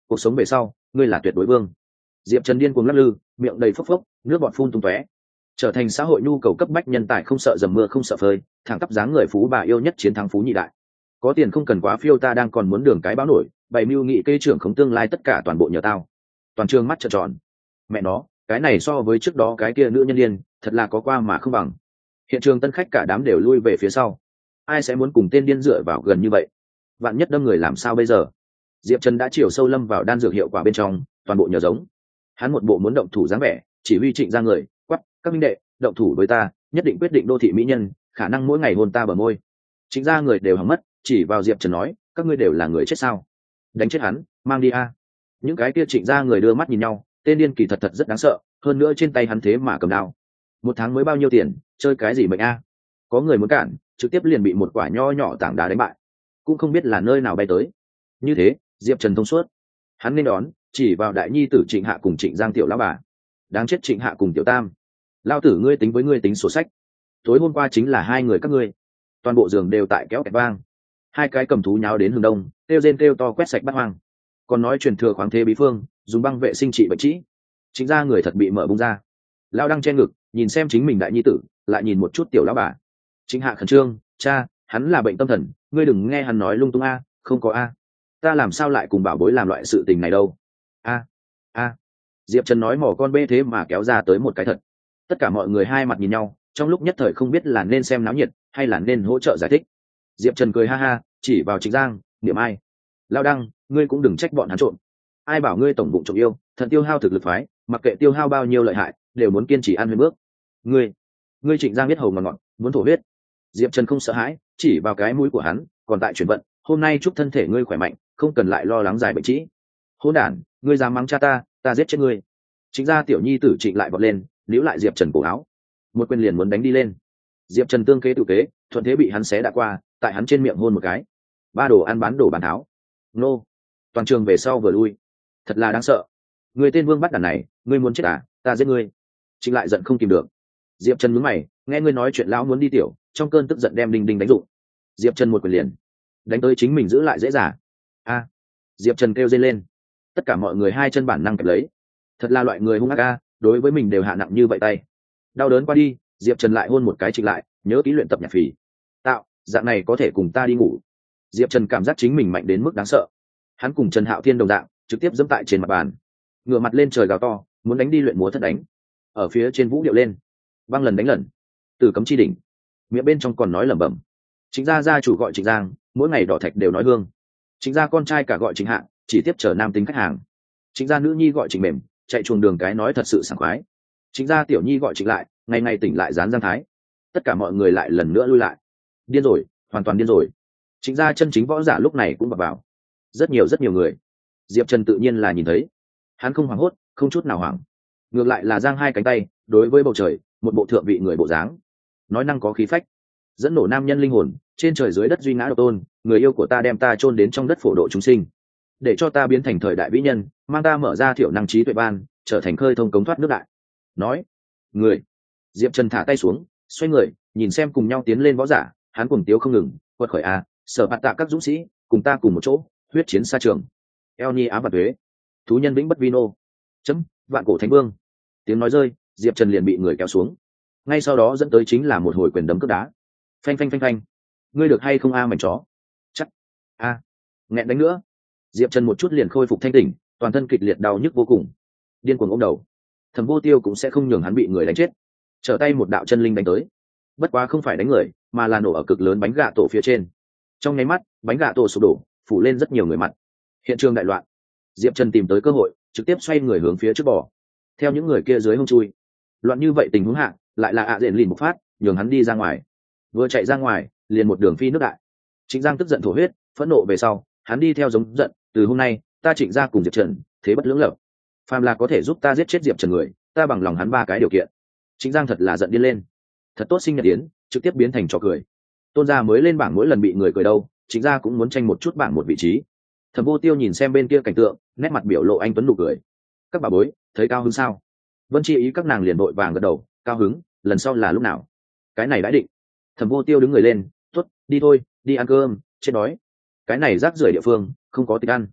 cuộc sống về sau ngươi là tuyệt đối vương. Diệp Trần điên cuồng lắc lư, miệng đầy phốc phốc, nước bọt phun tung tóe, trở thành xã hội nhu cầu cấp bách nhân tài, không sợ dầm mưa không sợ phơi, thẳng tắp dáng người phú bà yêu nhất chiến thắng phú nhị đại. Có tiền không cần quá phiêu, ta đang còn muốn đường cái báo nổi, bày mưu nghị kê trưởng không tương lai tất cả toàn bộ nhờ tao. Toàn trường mắt trợn tròn. Mẹ nó, cái này so với trước đó cái kia nữ nhân điên, thật là có qua mà không bằng. Hiện trường tân khách cả đám đều lui về phía sau. Ai sẽ muốn cùng tên điên dựa vào gần như vậy? Vạn nhất đâm người làm sao bây giờ? Diệp Trần đã chiều sâu lâm vào đan dược hiệu quả bên trong, toàn bộ nhờ giống. Hắn một bộ muốn động thủ dáng vẻ, chỉ huy Trịnh ra người, quắc, các minh đệ, động thủ với ta, nhất định quyết định đô thị mỹ nhân, khả năng mỗi ngày hôn ta bờ môi. Trịnh ra người đều hằng mất, chỉ vào Diệp Trần nói, các ngươi đều là người chết sao? Đánh chết hắn, mang đi a. Những cái kia Trịnh ra người đưa mắt nhìn nhau, tên điên kỳ thật thật rất đáng sợ, hơn nữa trên tay hắn thế mà cầm đao. Một tháng mới bao nhiêu tiền, chơi cái gì mệnh a? Có người muốn cản, trực tiếp liền bị một quả nho nhỏ tảng đá đánh bại, cũng không biết là nơi nào bay tới. Như thế, Diệp Trần thông suốt, hắn nên đón, chỉ vào đại nhi tử Trịnh Hạ cùng Trịnh Giang tiểu lão bà. Đáng chết Trịnh Hạ cùng tiểu tam, lao tử ngươi tính với ngươi tính sổ sách. Tối hôm qua chính là hai người các ngươi, toàn bộ giường đều tại kéo kẹt vang. Hai cái cầm thú nháo đến hướng đông, kêu rên kêu to quét sạch bát hoang, còn nói truyền thừa khoáng thế bí phương, dùng băng vệ sinh trị bệnh trĩ. Chính ra người thật bị mở bung ra. Lao đang che ngực, nhìn xem chính mình đại nhi tử, lại nhìn một chút tiểu lão bà. Trịnh Hạ khẩn trương, cha, hắn là bệnh tâm thần, ngươi đừng nghe hắn nói lung tung a, không có a. Ta làm sao lại cùng bảo bối làm loại sự tình này đâu? A. Diệp Trần nói mỏ con bê thế mà kéo ra tới một cái thật. Tất cả mọi người hai mặt nhìn nhau, trong lúc nhất thời không biết là nên xem náo nhiệt hay là nên hỗ trợ giải thích. Diệp Trần cười ha ha, chỉ vào Trịnh Giang, niệm ai? Lao Đăng, ngươi cũng đừng trách bọn hắn trộn. Ai bảo ngươi tổng bụng trộm yêu, thần tiêu hao thực lực phái, mặc kệ tiêu hao bao nhiêu lợi hại, đều muốn kiên trì ăn huyết bước. Ngươi Trịnh Giang biết hầu ngọt ngọt, muốn thổ huyết. Diệp Trần không sợ hãi, chỉ vào cái mũi của hắn, còn tại chuyển vận, hôm nay chúc thân thể ngươi khỏe mạnh, không cần lại lo lắng giải bệnh trĩ. Hỗn đản, ngươi dám mắng cha ta giết chết ngươi. Chính ra tiểu nhi tử Trịnh lại vọt lên, níu lại Diệp Trần cổ áo, một quyền liền muốn đánh đi lên. Diệp Trần tương kế tự kế, thuận thế bị hắn xé đã qua, tại hắn trên miệng hôn một cái. Ba đồ ăn bán đồ bán tháo. Nô. Toàn trường về sau vừa lui. Thật là đáng sợ. Người tên Vương bắt đàn này, ngươi muốn chết à, ta giết ngươi. Trịnh lại giận không kìm được. Diệp Trần nhướng mày, nghe ngươi nói chuyện lão muốn đi tiểu, trong cơn tức giận đem đinh đinh đánh dụng. Diệp Trần một quyền liền đánh tới chính mình giữ lại dễ dàng. A. Diệp Trần kêu dây lên. Tất cả mọi người hai chân bản năng kẹp lấy. Thật là loại người hung ác a, đối với mình đều hạ nặng như vậy tay. Đau đớn qua đi, Diệp Trần lại hôn một cái Trịnh lại, nhớ kỹ luyện tập nhạc phì. Tạo, dạng này có thể cùng ta đi ngủ. Diệp Trần cảm giác chính mình mạnh đến mức đáng sợ. Hắn cùng Trần Hạo Thiên đồng dạng, trực tiếp giẫm tại trên mặt bàn, ngửa mặt lên trời gào to, muốn đánh đi luyện múa thất đánh. Ở phía trên vũ điệu lên, băng lần đánh lần, từ cấm chi đỉnh, miệng bên trong còn nói lẩm bẩm. Chính gia chủ gọi Trịnh Giang, mỗi ngày đỏ thạch đều nói hương. Chính gia con trai cả gọi Trịnh Hạ, chỉ tiếp chờ nam tính khách hàng. Chính gia nữ nhi gọi Trịnh Mềm, chạy chuồng đường cái nói thật sự sảng khoái. Chính gia tiểu nhi gọi Trịnh Lại, ngày ngày tỉnh lại dán Giang Thái. Tất cả mọi người lại lần nữa lui lại. Điên rồi, hoàn toàn điên rồi. Chính gia chân chính võ giả lúc này cũng vào. Rất nhiều người. Diệp Trần tự nhiên là nhìn thấy. Hắn không hoảng hốt, không chút nào hoảng. Ngược lại là giang hai cánh tay, đối với bầu trời, một bộ thượng vị người bộ dáng. Nói năng có khí phách, dẫn nổ nam nhân linh hồn, trên trời dưới đất duy ngã độc tôn, người yêu của ta đem ta chôn đến trong đất phổ độ chúng sinh, để cho ta biến thành thời đại vĩ nhân, mang ta mở ra thiểu năng trí tuệ ban, trở thành khơi thông cống thoát nước đại. Nói, người. Diệp Trần thả tay xuống, xoay người, nhìn xem cùng nhau tiến lên võ giả, hắn cuồng tiếu không ngừng, quật khởi a, sở bạt tạ các dũng sĩ, cùng ta cùng một chỗ, huyết chiến xa trường. Eo Nhi Á và Tuế, thú nhân vĩnh bất vino. Chấm, vạn cổ thánh vương. Tiếng nói rơi, Diệp Trần liền bị người kéo xuống. Ngay sau đó dẫn tới chính là một hồi quyền đấm cước đá. Phanh phanh phanh phanh. Ngươi được hay không a mảnh chó? Chắc. A. Nghẹn đánh nữa. Diệp Trần một chút liền khôi phục thanh tỉnh, toàn thân kịch liệt đau nhức vô cùng. Điên cuồng ôm đầu. Thẩm Vô Tiêu cũng sẽ không nhường hắn bị người đánh chết. Trở tay một đạo chân linh đánh tới. Bất quá không phải đánh người, mà là nổ ở cực lớn bánh gà tổ phía trên. Trong nháy mắt, bánh gà tổ sụp đổ, phủ lên rất nhiều người mặt. Hiện trường đại loạn. Diệp Trần tìm tới cơ hội, trực tiếp xoay người hướng phía trước bò. Theo những người kia dưới hông chui. Loạn như vậy tình huống hạ, lại là ạ diện lìn một phát, nhường hắn đi ra ngoài. Vừa chạy ra ngoài, liền một đường phi nước đại. Trịnh Giang tức giận thổ huyết, phẫn nộ về sau, hắn đi theo giống giận, từ hôm nay, ta Trịnh gia cùng Diệp Trần, thế bất lưỡng lập. Phàm là có thể giúp ta giết chết Diệp Trần người, ta bằng lòng hắn ba cái điều kiện. Trịnh Giang thật là giận điên lên. Thật tốt sinh nhật yến, trực tiếp biến thành trò cười. Tôn gia mới lên bảng mỗi lần bị người cười đâu, Trịnh gia cũng muốn tranh một chút bảng một vị trí. Thẩm Vô Tiêu nhìn xem bên kia cảnh tượng, nét mặt biểu lộ anh tuấn nụ cười. Các bà bối, thấy cao hứng sao? Vân Chi ý các nàng liền vội vàng gật đầu, cao hứng, lần sau là lúc nào? Cái này đã định. Thẩm Vô Tiêu đứng người lên, tốt, đi thôi, đi ăn cơm, chết đói. Cái này rác rưởi địa phương, không có thịt ăn.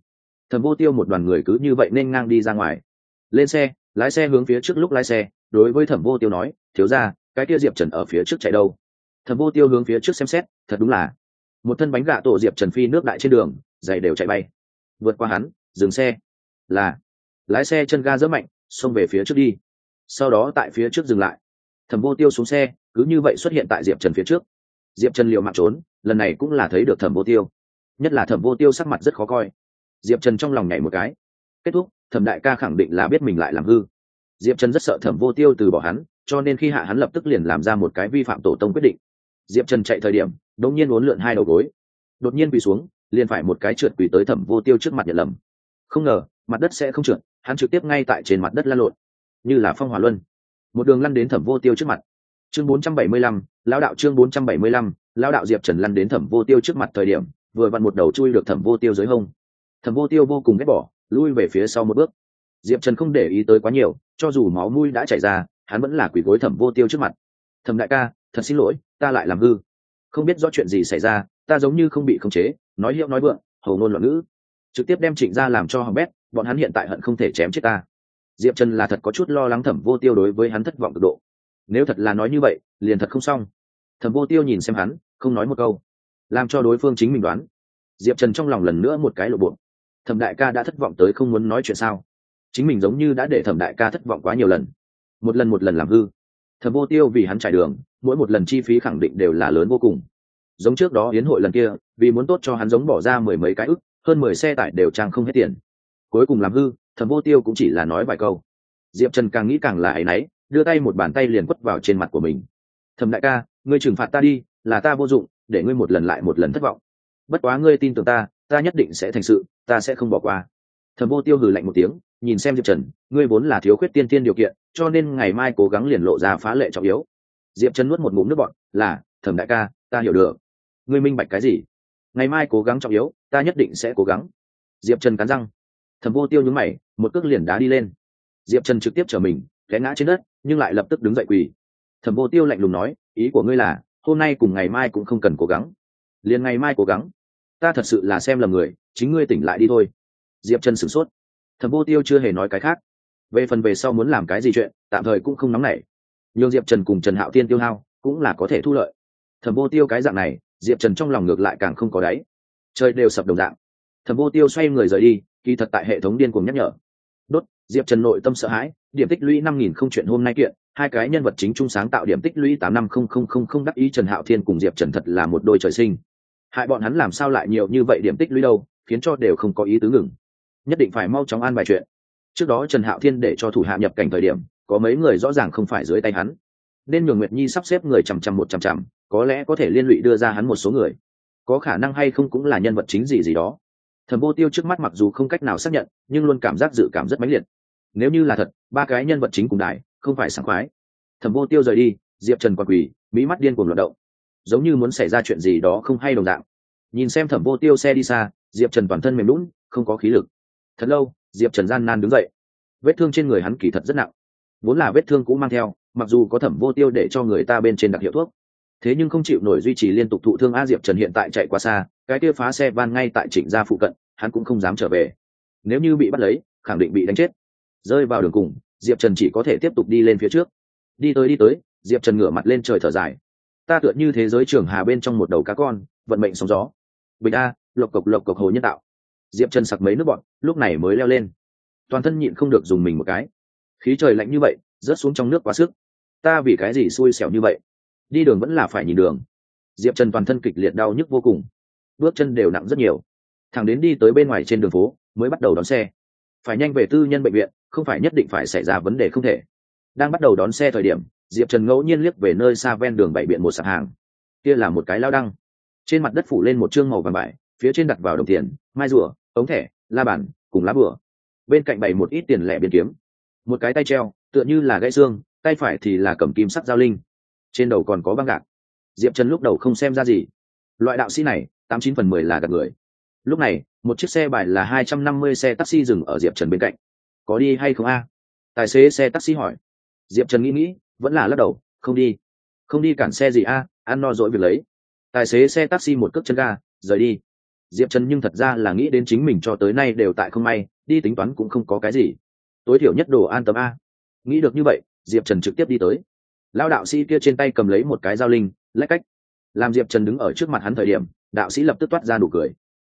Thẩm Vô Tiêu một đoàn người cứ như vậy nên ngang đi ra ngoài. Lên xe, lái xe hướng phía trước. Lúc lái xe, đối với Thẩm Vô Tiêu nói, thiếu gia, cái kia Diệp Trần ở phía trước chạy đâu? Thẩm Vô Tiêu hướng phía trước xem xét, thật đúng là một thân bánh gạ tổ Diệp Trần phi nước đại trên đường, giày đều chạy bay. Vượt qua hắn, dừng xe. Là lái xe chân ga giẫm mạnh, xông về phía trước đi. Sau đó tại phía trước dừng lại. Thẩm Vô Tiêu xuống xe, cứ như vậy xuất hiện tại Diệp Trần phía trước. Diệp Trần liều mạng trốn, lần này cũng là thấy được Thẩm Vô Tiêu. Nhất là Thẩm Vô Tiêu sắc mặt rất khó coi. Diệp Trần trong lòng nhảy một cái. Kết thúc, Thẩm đại ca khẳng định là biết mình lại làm hư. Diệp Trần rất sợ Thẩm Vô Tiêu từ bỏ hắn, cho nên khi hạ hắn lập tức liền làm ra một cái vi phạm tổ tông quyết định. Diệp Trần chạy thời điểm, đột nhiên uốn lượn hai đầu gối, đột nhiên quỳ xuống, liền phải một cái trượt quỳ tới Thẩm Vô Tiêu trước mặt nhận lầm. Không ngờ, mặt đất sẽ không trượt, hắn trực tiếp ngay tại trên mặt đất lăn lộn, như là phong hỏa luân, một đường lăn đến Thẩm Vô Tiêu trước mặt. Chương 475, lão đạo. Chương 475, lão đạo. Diệp Trần lăn đến Thẩm Vô Tiêu trước mặt thời điểm, vừa vặn một đầu chui được Thẩm Vô Tiêu dưới hông. Thẩm Vô Tiêu vô cùng ghét bỏ, lui về phía sau một bước. Diệp Trần không để ý tới quá nhiều, cho dù máu mũi đã chảy ra, hắn vẫn là quỳ gối Thẩm Vô Tiêu trước mặt. Thẩm đại ca, thật xin lỗi, ta lại làm hư, không biết rõ chuyện gì xảy ra, ta giống như không bị khống chế, nói hiệu nói vượng, hầu ngôn loạn ngữ, trực tiếp đem Trịnh gia làm cho hỏng bét, bọn hắn hiện tại hận không thể chém chết ta. Diệp Trần là thật có chút lo lắng Thẩm Vô Tiêu đối với hắn thất vọng cực độ. Nếu thật là nói như vậy, liền thật không xong. Thẩm Vô Tiêu nhìn xem hắn, không nói một câu, làm cho đối phương chính mình đoán. Diệp Trần trong lòng lần nữa một cái lộ bộ. Thẩm đại ca đã thất vọng tới không muốn nói chuyện sao? Chính mình giống như đã để Thẩm đại ca thất vọng quá nhiều lần, một lần làm hư. Thẩm Vô Tiêu vì hắn trải đường, mỗi một lần chi phí khẳng định đều là lớn vô cùng. Giống trước đó yến hội lần kia, vì muốn tốt cho hắn giống bỏ ra mười mấy cái ức, hơn 10 xe tải đều trang không hết tiền. Cuối cùng làm hư, Thẩm Vô Tiêu cũng chỉ là nói vài câu. Diệp Trần càng nghĩ càng là áy náy, đưa tay một bàn tay liền quất vào trên mặt của mình. Thẩm đại ca, ngươi trừng phạt ta đi, là ta vô dụng, để ngươi một lần lại một lần thất vọng. Bất quá ngươi tin tưởng ta, ta nhất định sẽ thành sự, ta sẽ không bỏ qua. Thẩm Vô Tiêu hừ lạnh một tiếng, nhìn xem Diệp Trần, ngươi vốn là thiếu khuyết tiên tiên điều kiện, cho nên ngày mai cố gắng liền lộ ra phá lệ trọng yếu. Diệp Trần nuốt một ngụm nước bọt, là, Thẩm đại ca, ta hiểu được. Ngươi minh bạch cái gì? Ngày mai cố gắng trọng yếu, ta nhất định sẽ cố gắng. Diệp Trần cắn răng. Thẩm Vô Tiêu nhướng mày, một cước liền đá đi lên. Diệp Trần trực tiếp trở mình, té ngã trên đất, nhưng lại lập tức đứng dậy quỳ. Thẩm Vô Tiêu lạnh lùng nói, ý của ngươi là, hôm nay cùng ngày mai cũng không cần cố gắng. Liền ngày mai cố gắng? Ta thật sự là xem lầm người, chính ngươi tỉnh lại đi thôi. Diệp Trần sửng sốt. Thẩm Vô Tiêu chưa hề nói cái khác. Về phần về sau muốn làm cái gì chuyện, tạm thời cũng không nóng nảy. Nhưng Diệp Trần cùng Trần Hạo Thiên tiêu hao, cũng là có thể thu lợi. Thẩm Vô Tiêu cái dạng này, Diệp Trần trong lòng ngược lại càng không có đáy. Trời đều sập đồng dạng. Thẩm Vô Tiêu xoay người rời đi, kỳ thật tại hệ thống điên cuồng nhắc nhở. Đốt, Diệp Trần nội tâm sợ hãi, điểm tích lũy 5000 không chuyện hôm nay kiện, hai cái nhân vật chính chung sáng tạo điểm tích lũy 850000 đắc ý. Trần Hạo Thiên cùng Diệp Trần thật là một đôi trời sinh. Hại bọn hắn làm sao lại nhiều như vậy điểm tích lũy đâu, khiến cho đều không có ý tứ ngừng. Nhất định phải mau chóng an bài chuyện. Trước đó Trần Hạo Thiên để cho thủ hạ nhập cảnh thời điểm, có mấy người rõ ràng không phải dưới tay hắn, nên nhường Nguyệt Nhi sắp xếp người chằm, có lẽ có thể liên lụy đưa ra hắn một số người, có khả năng hay không cũng là nhân vật chính gì đó. Thẩm Vô Tiêu trước mắt mặc dù không cách nào xác nhận, nhưng luôn cảm giác dự cảm rất mãnh liệt. Nếu như là thật, ba cái nhân vật chính cùng đại, không phải sảng khoái. Thẩm Vô Tiêu rời đi, Diệp Trần quả quỷ, mỹ mắt điên cuồng loạn động, giống như muốn xảy ra chuyện gì đó không hay đồng dạng. Nhìn xem Thẩm Vô Tiêu xe đi xa, Diệp Trần toàn thân mềm lún, không có khí lực. Thật lâu, Diệp Trần gian nan đứng dậy. Vết thương trên người hắn kỳ thật rất nặng, vốn là vết thương cũ mang theo, mặc dù có Thẩm Vô Tiêu để cho người ta bên trên đặc hiệu thuốc, thế nhưng không chịu nổi duy trì liên tục thụ thương. Diệp Trần hiện tại chạy quá xa, cái kia phá xe van ngay tại Trịnh gia phụ cận, hắn cũng không dám trở về. Nếu như bị bắt lấy, khẳng định bị đánh chết. Rơi vào đường cùng, Diệp Trần chỉ có thể tiếp tục đi lên phía trước. Đi tới, Diệp Trần ngửa mặt lên trời thở dài. Ta tựa như thế giới trường hà bên trong một đầu cá con, vận mệnh sóng gió. Bình a, lộc cộc hồ nhân tạo. Diệp Trần sặc mấy nước bọt, lúc này mới leo lên. Toàn thân nhịn không được dùng mình một cái. Khí trời lạnh như vậy, rớt xuống trong nước quá sức. Ta vì cái gì xui xẻo như vậy? Đi đường vẫn là phải nhìn đường. Diệp Trần toàn thân kịch liệt đau nhức vô cùng, bước chân đều nặng rất nhiều. Thằng đến đi tới bên ngoài trên đường phố, mới bắt đầu đón xe. Phải nhanh về tư nhân bệnh viện, không phải nhất định phải xảy ra vấn đề không thể. Đang bắt đầu đón xe thời điểm, Diệp Trần ngẫu nhiên liếc về nơi xa ven đường bảy biện một sạp hàng. Kia là một cái lao đăng, trên mặt đất phủ lên một trương màu vàng vải, phía trên đặt vào đồng tiền, mai rùa, ống thẻ, la bàn cùng lá bùa. Bên cạnh bày một ít tiền lẻ biên kiếm, một cái tay treo tựa như là gãy xương, tay phải thì là cầm kim sắc dao linh, trên đầu còn có băng gạc. Diệp Trần lúc đầu không xem ra gì, loại đạo sĩ này 89/10 là gạt người. Lúc này một chiếc xe bài là 250 xe taxi dừng ở Diệp Trần bên cạnh. Có đi hay không a? Tài xế xe taxi hỏi. Diệp Trần nghĩ vẫn là lắc đầu, không đi. Không đi cản xe gì a, ăn no dỗi việc lấy. Tài xế xe taxi một cước chân ga rời đi. Diệp Trần nhưng thật ra là nghĩ đến chính mình cho tới nay đều tại không may, đi tính toán cũng không có cái gì, tối thiểu nhất đồ an tâm a. Nghĩ được như vậy, Diệp Trần trực tiếp đi tới. Lão đạo sĩ kia trên tay cầm lấy một cái dao linh, lách cách. Làm Diệp Trần đứng ở trước mặt hắn thời điểm, đạo sĩ lập tức toát ra nụ cười.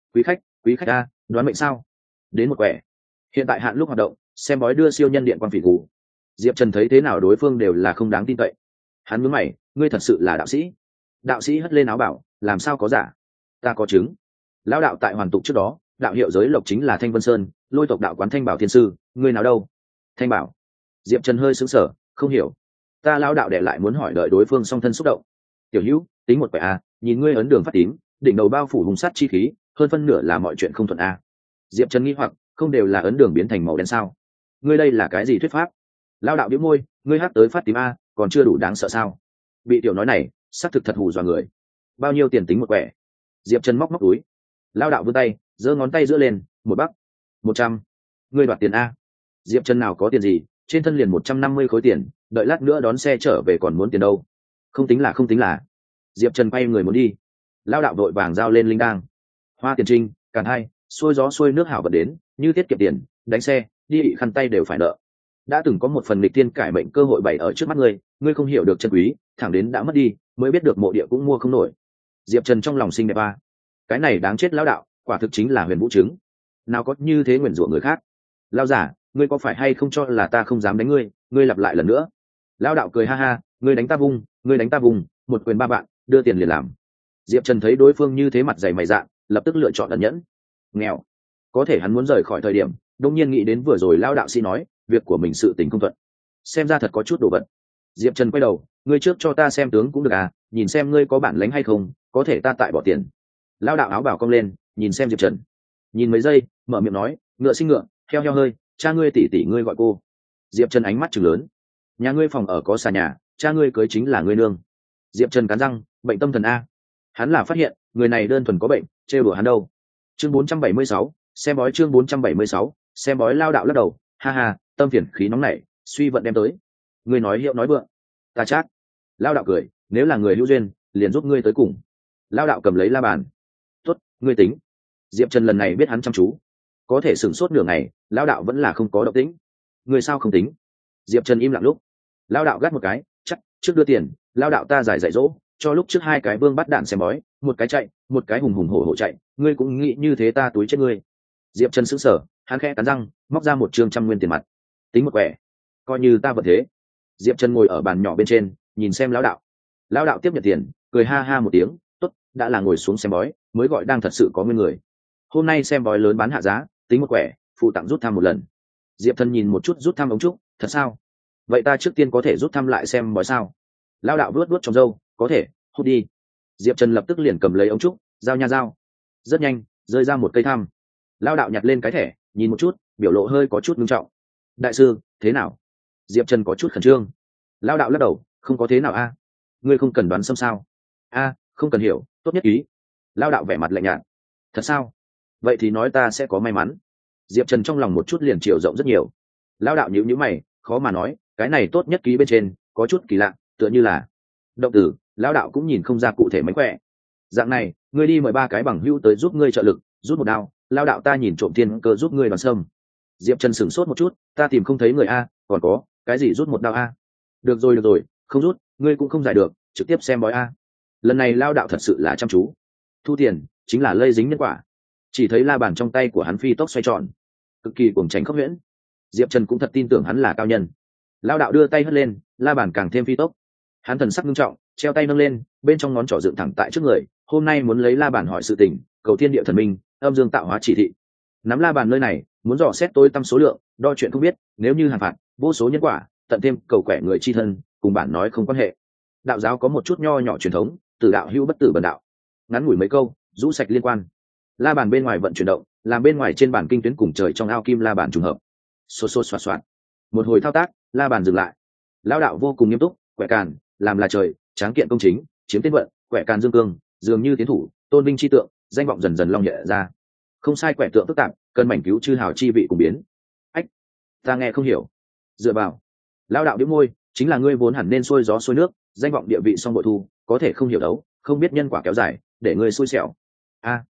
Quý khách a, đoán mệnh sao? Đến một quẻ. Hiện tại hạn lúc hoạt động, xem bói đưa siêu nhân điện quang phỉ phù. Diệp Trần thấy thế nào đối phương đều là không đáng tin cậy. Hắn nhướng mày, ngươi thật sự là đạo sĩ? Đạo sĩ hất lên áo bảo, làm sao có giả? Ta có chứng. Lão đạo tại hoàn tục trước đó, đạo hiệu giới lộc chính là Thanh Vân Sơn, Lôi tộc đạo quán Thanh Bảo Thiên sư, ngươi nào đâu? Thanh Bảo. Diệp Trần hơi sững sờ, không hiểu. Ta lão đạo để lại muốn hỏi đợi đối phương song thân xúc động. Tiểu Hữu, tính một quẻ a, nhìn ngươi ấn đường phát tím, đỉnh đầu bao phủ hùng sát chi khí, hơn phân nửa là mọi chuyện không thuận a. Diệp Trần nghi hoặc, không đều là ấn đường biến thành màu đen sao? Ngươi đây là cái gì thuyết pháp? Lão đạo bĩu môi, ngươi hát tới phát tím a, còn chưa đủ đáng sợ sao? Bị tiểu nói này, xác thực thật hù dọa người. Bao nhiêu tiền tính một quẻ? Diệp Trần móc túi. Lão đạo vươn tay, giơ ngón tay giữa lên, một bắc. 100. Ngươi đoạt tiền a? Diệp Trần nào có tiền gì, trên thân liền 150 khối tiền, đợi lát nữa đón xe trở về còn muốn tiền đâu. Không tính là. Diệp Trần quay người muốn đi. Lão đạo đội vàng giao lên linh đang. Hoa tiền trinh, càn hai, xuôi gió xuôi nước hảo vật đến, như tiết kiệm tiền, đánh xe, đi ị khăn tay đều phải nợ. Đã từng có một phần nghịch tiên cải mệnh cơ hội bày ở trước mắt ngươi không hiểu được chân quý, thẳng đến đã mất đi, mới biết được mộ địa cũng mua không nổi. Diệp Trần trong lòng sinh đẹp a. Cái này đáng chết lão đạo, quả thực chính là huyền vũ chứng. Nào có như thế nguyền rủa người khác. Lão giả, ngươi có phải hay không cho là ta không dám đánh ngươi, ngươi lặp lại lần nữa. Lão đạo cười ha ha, ngươi đánh ta vùng, một quyền 3 bạn, đưa tiền liền làm. Diệp Trần thấy đối phương như thế mặt dày mày dạn, lập tức lựa chọn ẩn nhẫn. Nghèo. Có thể hắn muốn rời khỏi thời điểm, đột nhiên nghĩ đến vừa rồi lão đạo sĩ nói, việc của mình sự tình không thuận. Xem ra thật có chút đồ vật. Diệp Trần quay đầu, ngươi trước cho ta xem tướng cũng được à, nhìn xem ngươi có bản lĩnh hay không, có thể ta tại bỏ tiền. Lão đạo áo bảo cong lên, nhìn xem Diệp Trần. Nhìn mấy giây, mở miệng nói, ngựa sinh ngựa, heo hơi, cha ngươi tỷ ngươi gọi cô. Diệp Trần ánh mắt trừng lớn. Nhà ngươi phòng ở có xà nhà, cha ngươi cưới chính là ngươi nương. Diệp Trần cắn răng, bệnh tâm thần a. Hắn là phát hiện, người này đơn thuần có bệnh, trêu đùa hắn đâu. Chương 476, xem bói chương 476, xem bói lao đạo lắc đầu, ha ha, tâm phiền khí nóng nảy, suy vận đem tới. Ngươi nói hiệu nói vượng. Ta chắc. Lao đạo cười, nếu là người hữu duyên, liền giúp ngươi tới cùng. Lao đạo cầm lấy la bàn. Tốt, ngươi tính. Diệp Trần lần này biết hắn chăm chú, có thể sửng sốt nửa ngày, lao đạo vẫn là không có động tĩnh. Ngươi sao không tính? Diệp Trần im lặng lúc. Lao đạo gắt một cái, chắc, trước đưa tiền, lao đạo ta giải dạy dỗ, cho lúc trước 2 cái vương bắt đạn xem bói, một cái chạy, một cái hùng hùng hổ hổ chạy, ngươi cũng nghĩ như thế ta túi chết ngươi. Diệp Trần sững sờ, hắn khẽ cắn răng, móc ra 1 trương trăm nguyên tiền mặt. Tính một quẻ, coi như ta vật thế. Diệp Trần ngồi ở bàn nhỏ bên trên, nhìn xem lão đạo. Lão đạo tiếp nhận tiền, cười ha ha một tiếng, tốt, đã là ngồi xuống xem bói, mới gọi đang thật sự có nguyên người. Hôm nay xem bói lớn bán hạ giá, tính một quẻ, phụ tặng rút thăm một lần. Diệp Thần nhìn một chút rút thăm ống trúc, thật sao? Vậy ta trước tiên có thể rút thăm lại xem bói sao? Lão đạo vuốt trong râu, có thể, hút đi. Diệp Trần lập tức liền cầm lấy ống trúc, dao nha dao. Rất nhanh, rơi ra một cây thăm. Lão đạo nhặt lên cái thẻ, nhìn một chút, biểu lộ hơi có chút nghiêm trọng. Đại sư, thế nào? Diệp Trần có chút khẩn trương. Lão đạo lắc đầu, không có thế nào a. Ngươi không cần đoán xâm sao? A, không cần hiểu, tốt nhất ý. Lão đạo vẻ mặt lạnh nhạt. Thật sao? Vậy thì nói ta sẽ có may mắn. Diệp Trần trong lòng một chút liền chiều rộng rất nhiều. Lão đạo nhíu nhíu mày, khó mà nói, cái này tốt nhất ký bên trên, có chút kỳ lạ, tựa như là động từ. Lão đạo cũng nhìn không ra cụ thể mánh khỏe. Dạng này, ngươi đi mời 3 cái bằng hữu tới giúp ngươi trợ lực, rút một đao. Lão đạo ta nhìn trộm thiên cơ giúp ngươi đoán xâm. Diệp Trần sửng sốt một chút, ta tìm không thấy người a, còn có cái gì rút một đao a? Được rồi, không rút, ngươi cũng không giải được, trực tiếp xem bói a. Lần này Lão đạo thật sự là chăm chú. Thu tiền chính là lây dính nhân quả. Chỉ thấy la bàn trong tay của hắn phi tốc xoay tròn, cực kỳ cuồng tránh khốc huyễn. Diệp Trần cũng thật tin tưởng hắn là cao nhân. Lão đạo đưa tay hất lên, la bàn càng thêm phi tốc. Hắn thần sắc nghiêm trọng, treo tay nâng lên, bên trong ngón trỏ dựng thẳng tại trước người, hôm nay muốn lấy la bàn hỏi sự tình, cầu thiên địa thần minh, âm dương tạo hóa chỉ thị. Nắm la bàn nơi này, muốn dò xét tối tâm số lượng, đo chuyện không biết, nếu như hàn phạt, vô số nhân quả, tận thêm cầu quẻ người chi thân, cùng bản nói không quan hệ. Đạo giáo có một chút nho nhỏ truyền thống, tử đạo hữu bất tử bần đạo. Ngắn ngủi mấy câu, rũ sạch liên quan. La bàn bên ngoài vận chuyển động, làm bên ngoài trên bản kinh tuyến cùng trời trong ao kim la bàn trùng hợp. Xô xoạt xoạt. Một hồi thao tác, la bàn dừng lại. Lão đạo vô cùng nghiêm túc, quẻ càn, làm là trời, tráng kiện công chính, chiếm tên vận, quẻ càn dương cương, dường như tiến thủ, tôn vinh chi tượng, danh vọng dần dần long nhẹ ra. Không sai, quẻ tượng phức tạp, cần mảnh cứu chư hào chi vị cùng biến. Ách, ta nghe không hiểu. Dựa vào. Lão đạo đĩu môi, chính là ngươi vốn hẳn nên xuôi gió xuôi nước, danh vọng địa vị song bội thu, có thể không hiểu đấu, không biết nhân quả kéo dài, để ngươi xui xẻo. A,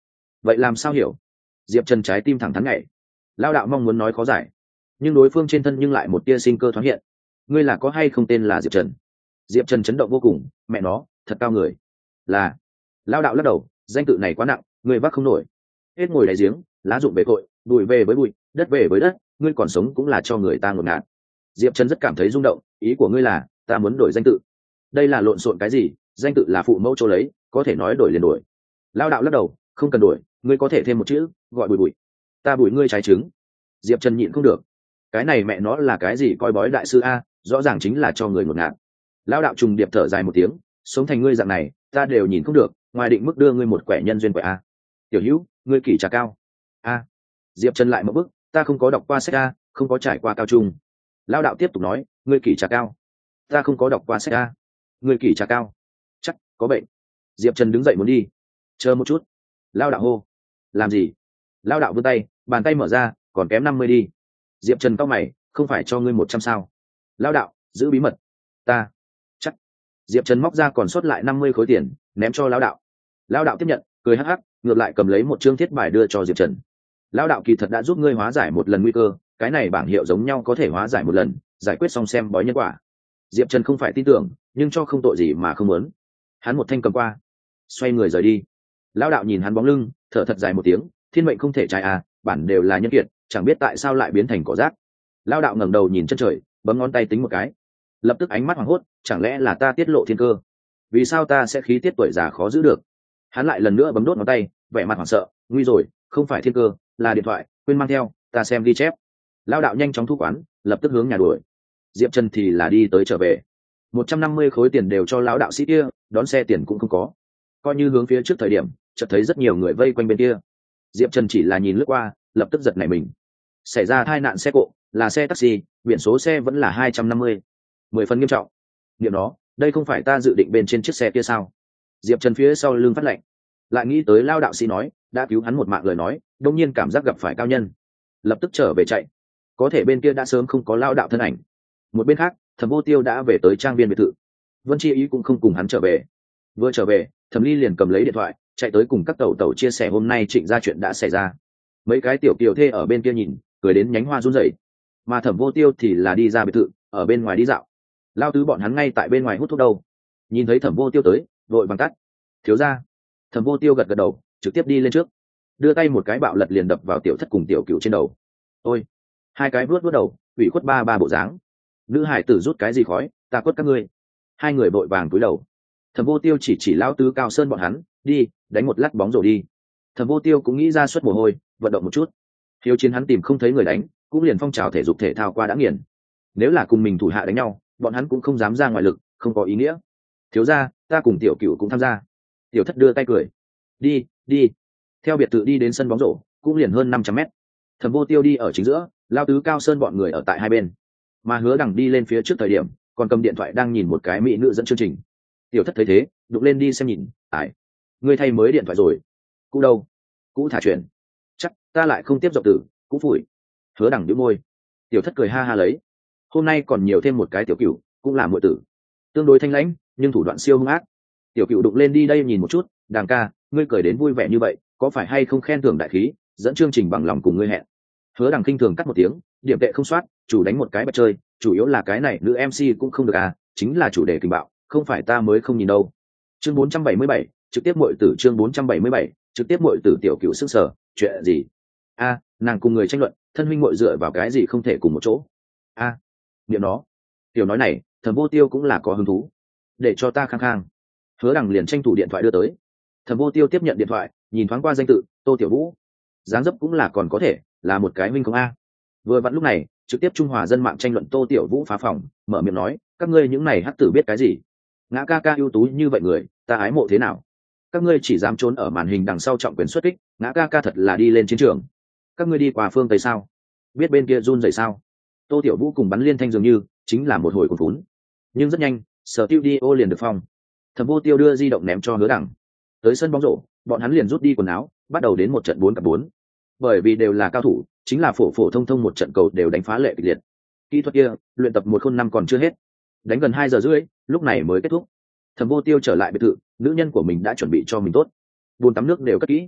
vậy làm sao hiểu? Diệp Trần trái tim thẳng thắn nhảy. Lao đạo mong muốn nói khó giải, nhưng đối phương trên thân nhưng lại một tia sinh cơ thoáng hiện. Ngươi là có hay không tên là Diệp Trần? Diệp Trần chấn động vô cùng, mẹ nó, thật cao người. Là. Lao đạo lắc đầu, danh tự này quá nặng, ngươi vác không nổi. Hết ngồi đáy giếng, lá dụng về cội, bụi về với bụi, đất về với đất, ngươi còn sống cũng là cho người ta ngột ngạt. Diệp Trần rất cảm thấy rung động, ý của ngươi là ta muốn đổi danh tự? Đây là lộn xộn cái gì? Danh tự là phụ mẫu chỗ lấy, có thể nói đổi liền đổi. Lao đạo lắc đầu, không cần đổi, ngươi có thể thêm một chữ, gọi bụi bụi. Ta bụi ngươi trái trứng. Diệp Trần nhịn không được, cái này mẹ nó là cái gì coi bói đại sư a, rõ ràng chính là cho người ngột ngạt. Lao đạo trùng điệp thở dài một tiếng, sống thành ngươi dạng này ta đều nhìn không được, ngoài định mức đưa ngươi một quẻ nhân duyên quẻ a. Tiểu hữu, ngươi kỷ trà cao a. Diệp Trần lại một bức, ta không có đọc qua sách a, không có trải qua cao trung. Lao đạo tiếp tục nói, ngươi kỷ trà cao. Ta không có đọc qua sách a. Ngươi kỷ trà cao, chắc có bệnh. Diệp Trần đứng dậy muốn đi. Chờ một chút. Lao đạo hô. Làm gì? Lao đạo vươn tay, bàn tay mở ra, còn kém 50 đi. Diệp Trần cau mày, không phải cho ngươi 100 sao? Lao đạo, giữ bí mật. Ta chắc. Diệp Trần móc ra còn sót lại 50 khối tiền, ném cho Lao đạo. Lao đạo tiếp nhận, cười hắc hắc, ngược lại cầm lấy một chương thiết bài đưa cho Diệp Trần. Lao đạo kỳ thật đã giúp ngươi hóa giải một lần nguy cơ, cái này bảng hiệu giống nhau có thể hóa giải một lần, giải quyết xong xem bói nhân quả. Diệp Trần không phải tin tưởng, nhưng cho không tội gì mà không muốn. Hắn một thanh cầm qua, xoay người rời đi. Lao đạo nhìn hắn bóng lưng, thở thật dài một tiếng, thiên mệnh không thể trái à, bản đều là nhân kiệt, chẳng biết tại sao lại biến thành cỏ rác. Lao đạo ngẩng đầu nhìn chân trời, bấm ngón tay tính một cái, lập tức ánh mắt hoảng hốt, chẳng lẽ là ta tiết lộ thiên cơ? Vì sao ta sẽ khí tiết tuổi già khó giữ được? Hắn lại lần nữa bấm đốt ngón tay, vẻ mặt hoảng sợ, nguy rồi, không phải thiên cơ, là điện thoại, quên mang theo, ta xem ghi chép. Lao đạo nhanh chóng thu quán, lập tức hướng nhà đuổi. Diệp Trần thì là đi tới trở về, 150 khối tiền đều cho lão đạo sĩ kia, đón xe tiền cũng không có. Coi như hướng phía trước thời điểm, chợt thấy rất nhiều người vây quanh bên kia. Diệp Trần chỉ là nhìn lướt qua, lập tức giật nảy mình. Xảy ra tai nạn xe cộ, là xe taxi, biển số xe vẫn là 250. 10 phần nghiêm trọng. Niệm đó, đây không phải ta dự định bên trên chiếc xe kia sao? Diệp Trần phía sau lưng phát lạnh, lại nghĩ tới lao đạo sĩ nói đã cứu hắn một mạng lời nói, đông nhiên cảm giác gặp phải cao nhân, lập tức trở về chạy. Có thể bên kia đã sớm không có lao đạo thân ảnh. Một bên khác, Thẩm Vô Tiêu đã về tới trang viên biệt thự. Vân Chi Ý cũng không cùng hắn trở về. Vừa trở về, Thẩm Ly liền cầm lấy điện thoại, chạy tới cùng các tẩu tẩu chia sẻ hôm nay Trịnh ra chuyện đã xảy ra. Mấy cái tiểu kiều thê ở bên kia nhìn, cười đến nhánh hoa run rẩy. Mà Thẩm Vô Tiêu thì là đi ra biệt thự, ở bên ngoài đi dạo. Lao tứ bọn hắn ngay tại bên ngoài hút thuốc đâu. Nhìn thấy Thẩm Vô Tiêu tới, vội bằng tắt. Thiếu gia. Thẩm Vô Tiêu gật gật đầu, trực tiếp đi lên trước, đưa tay một cái bạo lật liền đập vào tiểu thất cùng tiểu cửu trên đầu. Ôi, hai cái vuốt đầu, ủy khuất ba bộ dáng. Nữ hải tử rút cái gì khói, ta quất các ngươi. Hai người vội vàng cúi đầu. Thẩm Vô Tiêu chỉ lão tứ Cao Sơn bọn hắn, đi, đánh một lát bóng rồi đi. Thẩm Vô Tiêu cũng nghĩ ra suất mồ hôi, vận động một chút. Hiếu chiến hắn tìm không thấy người đánh, cũng liền phong trào thể dục thể thao qua đã nghiền. Nếu là cùng mình thủ hạ đánh nhau, bọn hắn cũng không dám ra ngoài lực, không có ý nghĩa. Thiếu gia, ta cùng tiểu cửu cũng tham gia. Tiểu thất đưa tay cười. Đi, đi. Theo biệt thự đi đến sân bóng rổ, cũng liền hơn 500 mét. Thẩm Vô Tiêu đi ở chính giữa, lao tứ Cao Sơn bọn người ở tại hai bên. Mà Hứa Đằng đi lên phía trước thời điểm, còn cầm điện thoại đang nhìn một cái mỹ nữ dẫn chương trình. Tiểu thất thấy thế, đụng lên đi xem nhìn, ải, ngươi thay mới điện thoại rồi. Cũ đâu? Cũ thả chuyển. Chắc ta lại không tiếp dọc tử, cũ phủi. Hứa Đằng nhíu môi. Tiểu thất cười ha ha lấy. Hôm nay còn nhiều thêm một cái tiểu cửu, cũng là muội tử. Tương đối thanh lãnh, nhưng thủ đoạn siêu hung ác. Tiểu cửu đụng lên đi đây nhìn một chút, Đằng ca, ngươi cười đến vui vẻ như vậy, có phải hay không khen thưởng đại khí, dẫn chương trình bằng lòng cùng ngươi hẹn. Hứa Đằng khinh thường cắt một tiếng, điểm tệ không soát, chủ đánh một cái bật chơi, chủ yếu là cái này nữ MC cũng không được à, chính là chủ đề kinh bạo, không phải ta mới không nhìn đâu. Chương 477, trực tiếp muội tử. Chương 477, trực tiếp muội tử. Tiểu cửu sức sở, chuyện gì? A, nàng cùng người tranh luận, thân huynh muội dựa vào cái gì không thể cùng một chỗ? A, niệm nó. Tiểu nói này, Thẩm Vô Tiêu cũng là có hứng thú. Để cho ta khang khang. Hứa Đằng liền tranh thủ điện thoại đưa tới. Thẩm Vô Tiêu tiếp nhận điện thoại, nhìn thoáng qua danh tự, Tô Tiểu Vũ. Dáng dấp cũng là còn có thể, là một cái huynh không a. Vừa vặn lúc này, trực tiếp Trung Hòa dân mạng tranh luận Tô Tiểu Vũ phá phòng, mở miệng nói, các ngươi những này hắc tử biết cái gì? Ngã ca ca ưu tú như vậy người, ta ái mộ thế nào? Các ngươi chỉ dám trốn ở màn hình đằng sau trọng quyền xuất kích, Ngã ca ca thật là đi lên chiến trường. Các ngươi đi qua phương Tây sao? Biết bên kia run rẩy sao? Tô Tiểu Vũ cùng bắn liên thanh dường như, chính là một hồi cuốn vốn. Nhưng rất nhanh, studio liền được phong. Thẩm Vô Tiêu đưa di động ném cho Hứa Đằng. Tới sân bóng rổ, bọn hắn liền rút đi quần áo, bắt đầu đến một trận 4-4. Bởi vì đều là cao thủ, chính là phổ thông một trận cầu đều đánh phá lệ kịch liệt. Kỹ thuật kia, luyện tập 105 còn chưa hết. Đánh gần 2 giờ rưỡi, lúc này mới kết thúc. Thẩm Vô Tiêu trở lại biệt thự, nữ nhân của mình đã chuẩn bị cho mình tốt. Bồn tắm nước đều cất kỹ.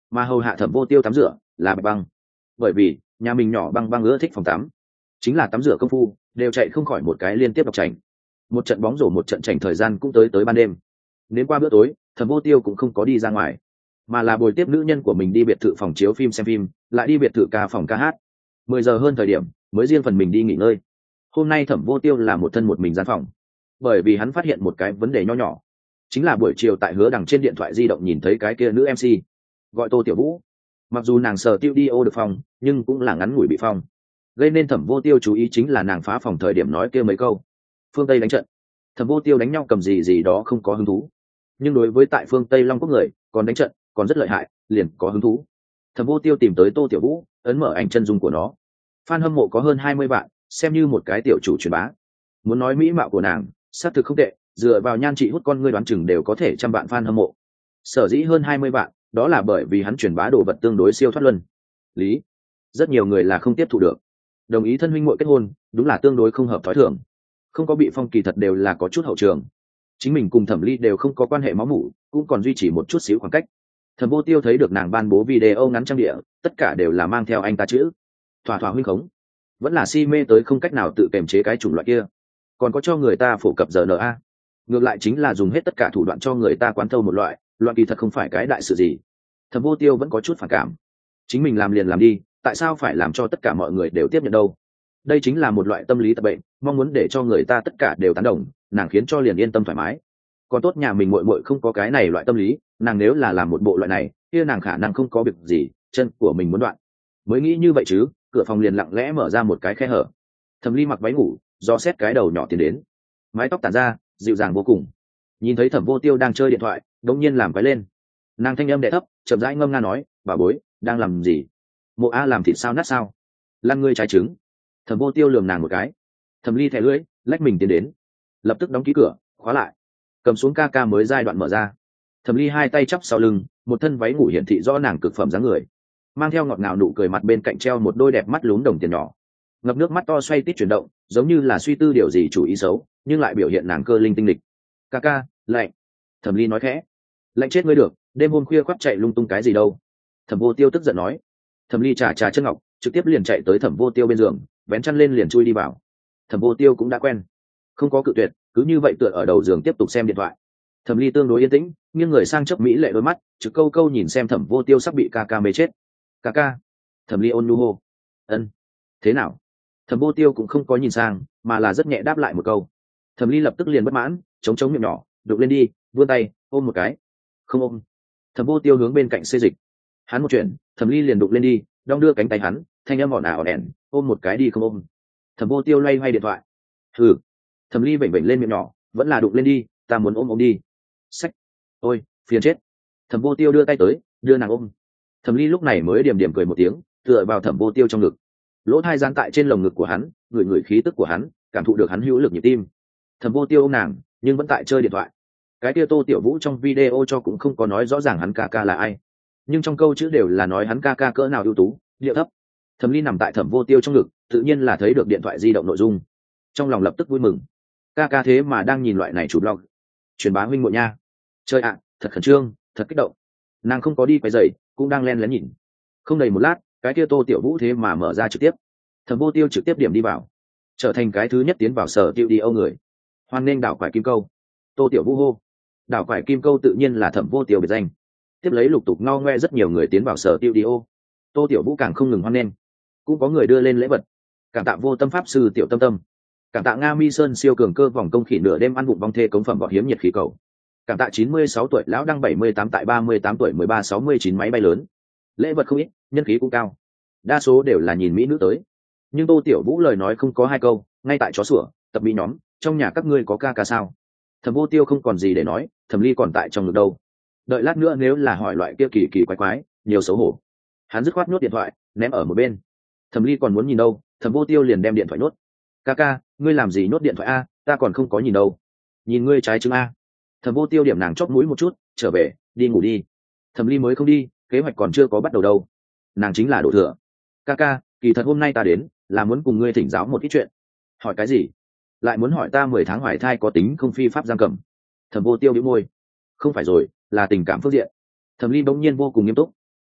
mà hầu hạ Thẩm Vô Tiêu tắm rửa là Bạch Băng, bởi vì nhà mình nhỏ Băng Băng ưa thích phòng tắm, chính là tắm rửa công phu đều chạy không khỏi một cái liên tiếp đọc chảnh. Một trận bóng rổ một trận chảnh thời gian cũng tới ban đêm. Đến qua bữa tối, Thẩm Vô Tiêu cũng không có đi ra ngoài, mà là bồi tiếp nữ nhân của mình đi biệt thự phòng chiếu phim xem phim, lại đi biệt thự ca phòng ca hát. 10 giờ hơn thời điểm mới riêng phần mình đi nghỉ ngơi. Hôm nay Thẩm Vô Tiêu là một thân một mình gian phòng, bởi vì hắn phát hiện một cái vấn đề nho nhỏ, chính là buổi chiều tại Hứa Đằng trên điện thoại di động nhìn thấy cái kia nữ MC gọi Tô Tiểu Vũ. Mặc dù nàng sờ tiêu đi ô được phòng, nhưng cũng là ngắn ngủi bị phong, gây nên Thẩm Vô Tiêu chú ý chính là nàng phá phòng thời điểm nói kia mấy câu phương Tây đánh trận. Thẩm Vô Tiêu đánh nhau cầm gì đó không có hứng thú, nhưng đối với tại phương Tây Long Quốc người còn đánh trận còn rất lợi hại, liền có hứng thú. Thẩm Vô Tiêu tìm tới Tô Tiểu Vũ, ấn mở ảnh chân dung của nó. Fan hâm mộ có hơn 20 vạn, xem như một cái tiểu chủ truyền bá. Muốn nói mỹ mạo của nàng xác thực không tệ, dựa vào nhan trị hút con ngươi đoán chừng đều có thể trăm vạn fan hâm mộ. Sở dĩ hơn 20 vạn, đó là bởi vì hắn truyền bá đồ vật tương đối siêu thoát luân lý, rất nhiều người là không tiếp thu được. Đồng ý thân huynh muội kết hôn, đúng là tương đối không hợp thói thường. Không có bị phong kỳ thật đều là có chút hậu trường. Chính mình cùng Thẩm Ly đều không có quan hệ máu mủ, cũng còn duy trì một chút xíu khoảng cách. Thẩm Vô Tiêu thấy được nàng ban bố video ngắn trang địa, tất cả đều là mang theo anh ta chữ thỏa thỏa huynh khống, vẫn là si mê tới không cách nào tự kiềm chế cái chủng loại kia, còn có cho người ta phổ cập RNA. Ngược lại chính là dùng hết tất cả thủ đoạn cho người ta quán thâu một loại kỳ thật không phải cái đại sự gì. Thẩm Vô Tiêu vẫn có chút phản cảm, chính mình làm liền làm đi, tại sao phải làm cho tất cả mọi người đều tiếp nhận đâu? Đây chính là một loại tâm lý tật bệnh, mong muốn để cho người ta tất cả đều tán đồng, nàng khiến cho liền yên tâm thoải mái. Còn tốt nhà mình muội muội không có cái này loại tâm lý, nàng nếu là làm một bộ loại này, kia nàng khả năng không có việc gì, chân của mình muốn đoạn. Mới nghĩ như vậy chứ, cửa phòng liền lặng lẽ mở ra một cái khe hở. Thẩm Ly mặc váy ngủ, do xét cái đầu nhỏ tiến đến, mái tóc tản ra, dịu dàng vô cùng. Nhìn thấy Thẩm Vô Tiêu đang chơi điện thoại, đống nhiên làm cái lên. Nàng thanh âm đẽ thấp, chậm rãi ngâm nga nói, bà bối, đang làm gì? Mộ A làm thịt sao nát sao? Lăn ngươi trái trứng. Thẩm Vô Tiêu lườm nàng một cái. Thẩm Ly thẻ lưỡi, lách mình tiến đến, lập tức đóng ký cửa, khóa lại, cầm xuống ca ca mới giai đoạn mở ra. Thẩm Ly hai tay chắp sau lưng, một thân váy ngủ hiển thị rõ nàng cực phẩm dáng người, mang theo ngọt ngào nụ cười, mặt bên cạnh treo một đôi đẹp mắt lún đồng tiền nhỏ, ngập nước mắt to xoay tít chuyển động, giống như là suy tư điều gì chủ ý xấu, nhưng lại biểu hiện nàng cơ linh tinh lịch. Ca ca, lạnh. Thẩm Ly nói khẽ. Lạnh chết ngươi được, đêm hôm khuya khoác chạy lung tung cái gì đâu? Thẩm Vô Tiêu tức giận nói. Thẩm Ly trà chân ngọc, trực tiếp liền chạy tới Thẩm Vô Tiêu bên giường, vén chăn lên liền chui đi vào. Thẩm Vô Tiêu cũng đã quen, không có cự tuyệt, cứ như vậy tựa ở đầu giường tiếp tục xem điện thoại. Thẩm Ly tương đối yên tĩnh, nghiêng người sang chớp mỹ lệ đôi mắt, trực câu câu nhìn xem Thẩm Vô Tiêu sắp bị ca ca mê chết. Ca ca. Thẩm Ly ôn nhu hô. Ân. Thế nào? Thẩm Vô Tiêu cũng không có nhìn sang, mà là rất nhẹ đáp lại một câu. Thẩm Ly lập tức liền bất mãn, chống miệng nhỏ, đụng lên đi, vươn tay ôm một cái. Không ôm. Thẩm Vô Tiêu hướng bên cạnh xê dịch. Hắn một chuyện, Thẩm Ly liền đụng lên đi, đong đưa cánh tay hắn, thanh âm ỏn ả ỏn ẻn, ôm một cái đi không ôm. Thẩm Vô Tiêu loay hoay điện thoại. Thử. Thẩm Ly vểnh vểnh lên miệng nhỏ, vẫn là đụng lên đi, ta muốn ôm đi. Xách. Ôi, phiền chết. Thẩm Vô Tiêu đưa tay tới, đưa nàng ôm. Thẩm Ly lúc này mới điểm cười một tiếng, tựa vào Thẩm Vô Tiêu trong ngực, lỗ thai dán tại trên lồng ngực của hắn, ngửi khí tức của hắn, cảm thụ được hắn hữu lực nhịp tim. Thẩm Vô Tiêu ôm nàng, nhưng vẫn tại chơi điện thoại. Cái kia Tô Tiểu Vũ trong video cho cũng không có nói rõ ràng hắn ca ca là ai, nhưng trong câu chữ đều là nói hắn ca ca cỡ nào ưu tú, điệu thấp. Thẩm Ly nằm tại Thẩm Vô Tiêu trong ngực, tự nhiên là thấy được điện thoại di động nội dung, trong lòng lập tức vui mừng. Ca ca thế mà đang nhìn loại này chụp blog, truyền bá huynh muội nha. Chơi ạ, thật khẩn trương, thật kích động. Nàng không có đi quay giày, cũng đang len lén nhìn. Không đầy một lát, cái kia Tô Tiểu Vũ thế mà mở ra trực tiếp. Thẩm Vô Tiêu trực tiếp điểm đi vào, trở thành cái thứ nhất tiến vào sở tiêu đi âu người. Hoan nghênh đảo quải kim câu. Tô Tiểu Vũ hô. Đảo quải kim câu tự nhiên là Thẩm Vô Tiêu biệt danh. Tiếp lấy lục tục ngao ngoe rất nhiều người tiến vào sở tiêu đi ô. Tô Tiểu Vũ càng không ngừng hoan nghênh, cũng có người đưa lên lễ vật. Cảm tạ Vô Tâm pháp sư Tiểu Tâm Tâm, cảm tạ Nga Mi Sơn siêu cường cơ vòng công khỉ nửa đêm ăn vụng vong thê cống phẩm bọt hiếm nhiệt khí cầu, cảm tạ 96 tuổi lão đăng 78 tại 38 tuổi 1369 máy bay lớn. Lễ vật không ít, nhân khí cũng cao, đa số đều là nhìn mỹ nữ tới. Nhưng Tô Tiểu Vũ lời nói không có hai câu, ngay tại chó sủa tập mỹ nhóm, trong nhà các ngươi có ca ca sao? Thẩm Vô Tiêu không còn gì để nói, Thẩm Ly còn tại trong ngực đâu. Đợi lát nữa nếu là hỏi loại kia kỳ kỳ quái quái, nhiều xấu hổ. Hắn dứt khoát nhốt điện thoại, ném ở một bên. Thẩm Ly còn muốn nhìn đâu, Thẩm Vô Tiêu liền đem điện thoại nhốt. Ca ca, ngươi làm gì nhốt điện thoại a? Ta còn không có nhìn đâu. Nhìn ngươi trái trứng a. Thẩm Vô Tiêu điểm nàng chót mũi một chút, trở về, đi ngủ đi. Thẩm Ly mới không đi, kế hoạch còn chưa có bắt đầu đâu. Nàng chính là đổ thừa. Ca ca, kỳ thật hôm nay ta đến là muốn cùng ngươi thỉnh giáo một ít chuyện. Hỏi cái gì? Lại muốn hỏi ta 10 tháng hoài thai có tính không phi pháp giam cầm? Thẩm Vô Tiêu bĩu môi. Không phải rồi, là tình cảm phương diện. Thẩm Ly bỗng nhiên vô cùng nghiêm túc.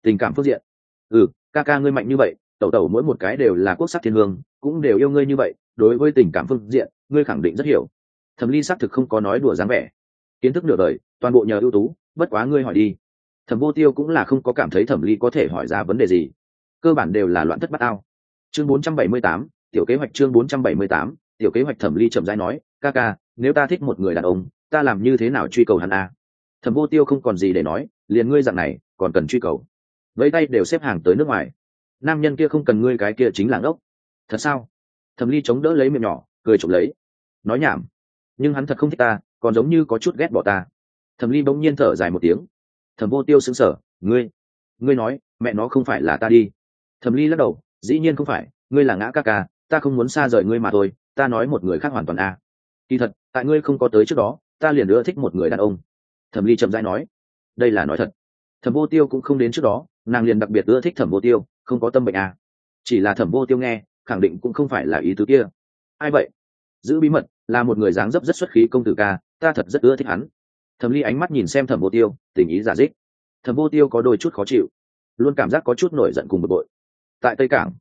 Tình cảm phương diện. Ca ca ngươi mạnh như vậy, tẩu tẩu mỗi một cái đều là quốc sắc thiên hương, cũng đều yêu ngươi như vậy, đối với tình cảm phương diện ngươi khẳng định rất hiểu. Thẩm Ly xác thực không có nói đùa dáng vẻ, kiến thức nửa đời toàn bộ nhờ ưu tú, bất quá ngươi hỏi đi. Thẩm Vô Tiêu cũng là không có cảm thấy Thẩm Ly có thể hỏi ra vấn đề gì, cơ bản đều là loạn thất bát ao. Chương 478, tiểu kế hoạch. Chương 478, tiểu kế hoạch. Thẩm Ly chậm rãi nói, ca ca, nếu ta thích một người đàn ông, ta làm như thế nào truy cầu hắn a? Thẩm Vô Tiêu không còn gì để nói, liền ngươi dạng này còn cần truy cầu? Vẫy tay đều xếp hàng tới nước ngoài, nam nhân kia không cần ngươi cái kia chính là ngốc. Thật sao? Thẩm Ly chống đỡ lấy miệng nhỏ cười trộm lấy, nói nhảm. Nhưng hắn thật không thích ta, còn giống như có chút ghét bỏ ta. Thẩm Ly bỗng nhiên thở dài một tiếng. Thẩm Vô Tiêu sững sờ, ngươi nói mẹ nó không phải là ta đi? Thẩm Ly lắc đầu, dĩ nhiên không phải, ngươi là Ngã ca ca, ta không muốn xa rời ngươi mà thôi, ta nói một người khác hoàn toàn a. Kỳ thật tại ngươi không có tới trước đó, ta liền ưa thích một người đàn ông. Thẩm Ly chậm rãi nói, đây là nói thật. Thẩm Vô Tiêu cũng không đến trước đó, nàng liền đặc biệt ưa thích Thẩm Vô Tiêu, không có tâm bệnh à? Chỉ là Thẩm Vô Tiêu nghe khẳng định cũng không phải là ý tứ kia. Ai vậy? Giữ bí mật, là một người dáng dấp rất xuất khí công tử ca, ta thật rất ưa thích hắn. Thẩm Ly ánh mắt nhìn xem Thẩm Vô Tiêu, tình ý giả dích. Thẩm Vô Tiêu có đôi chút khó chịu, luôn cảm giác có chút nổi giận cùng bực bội. Tại Tây Cảng.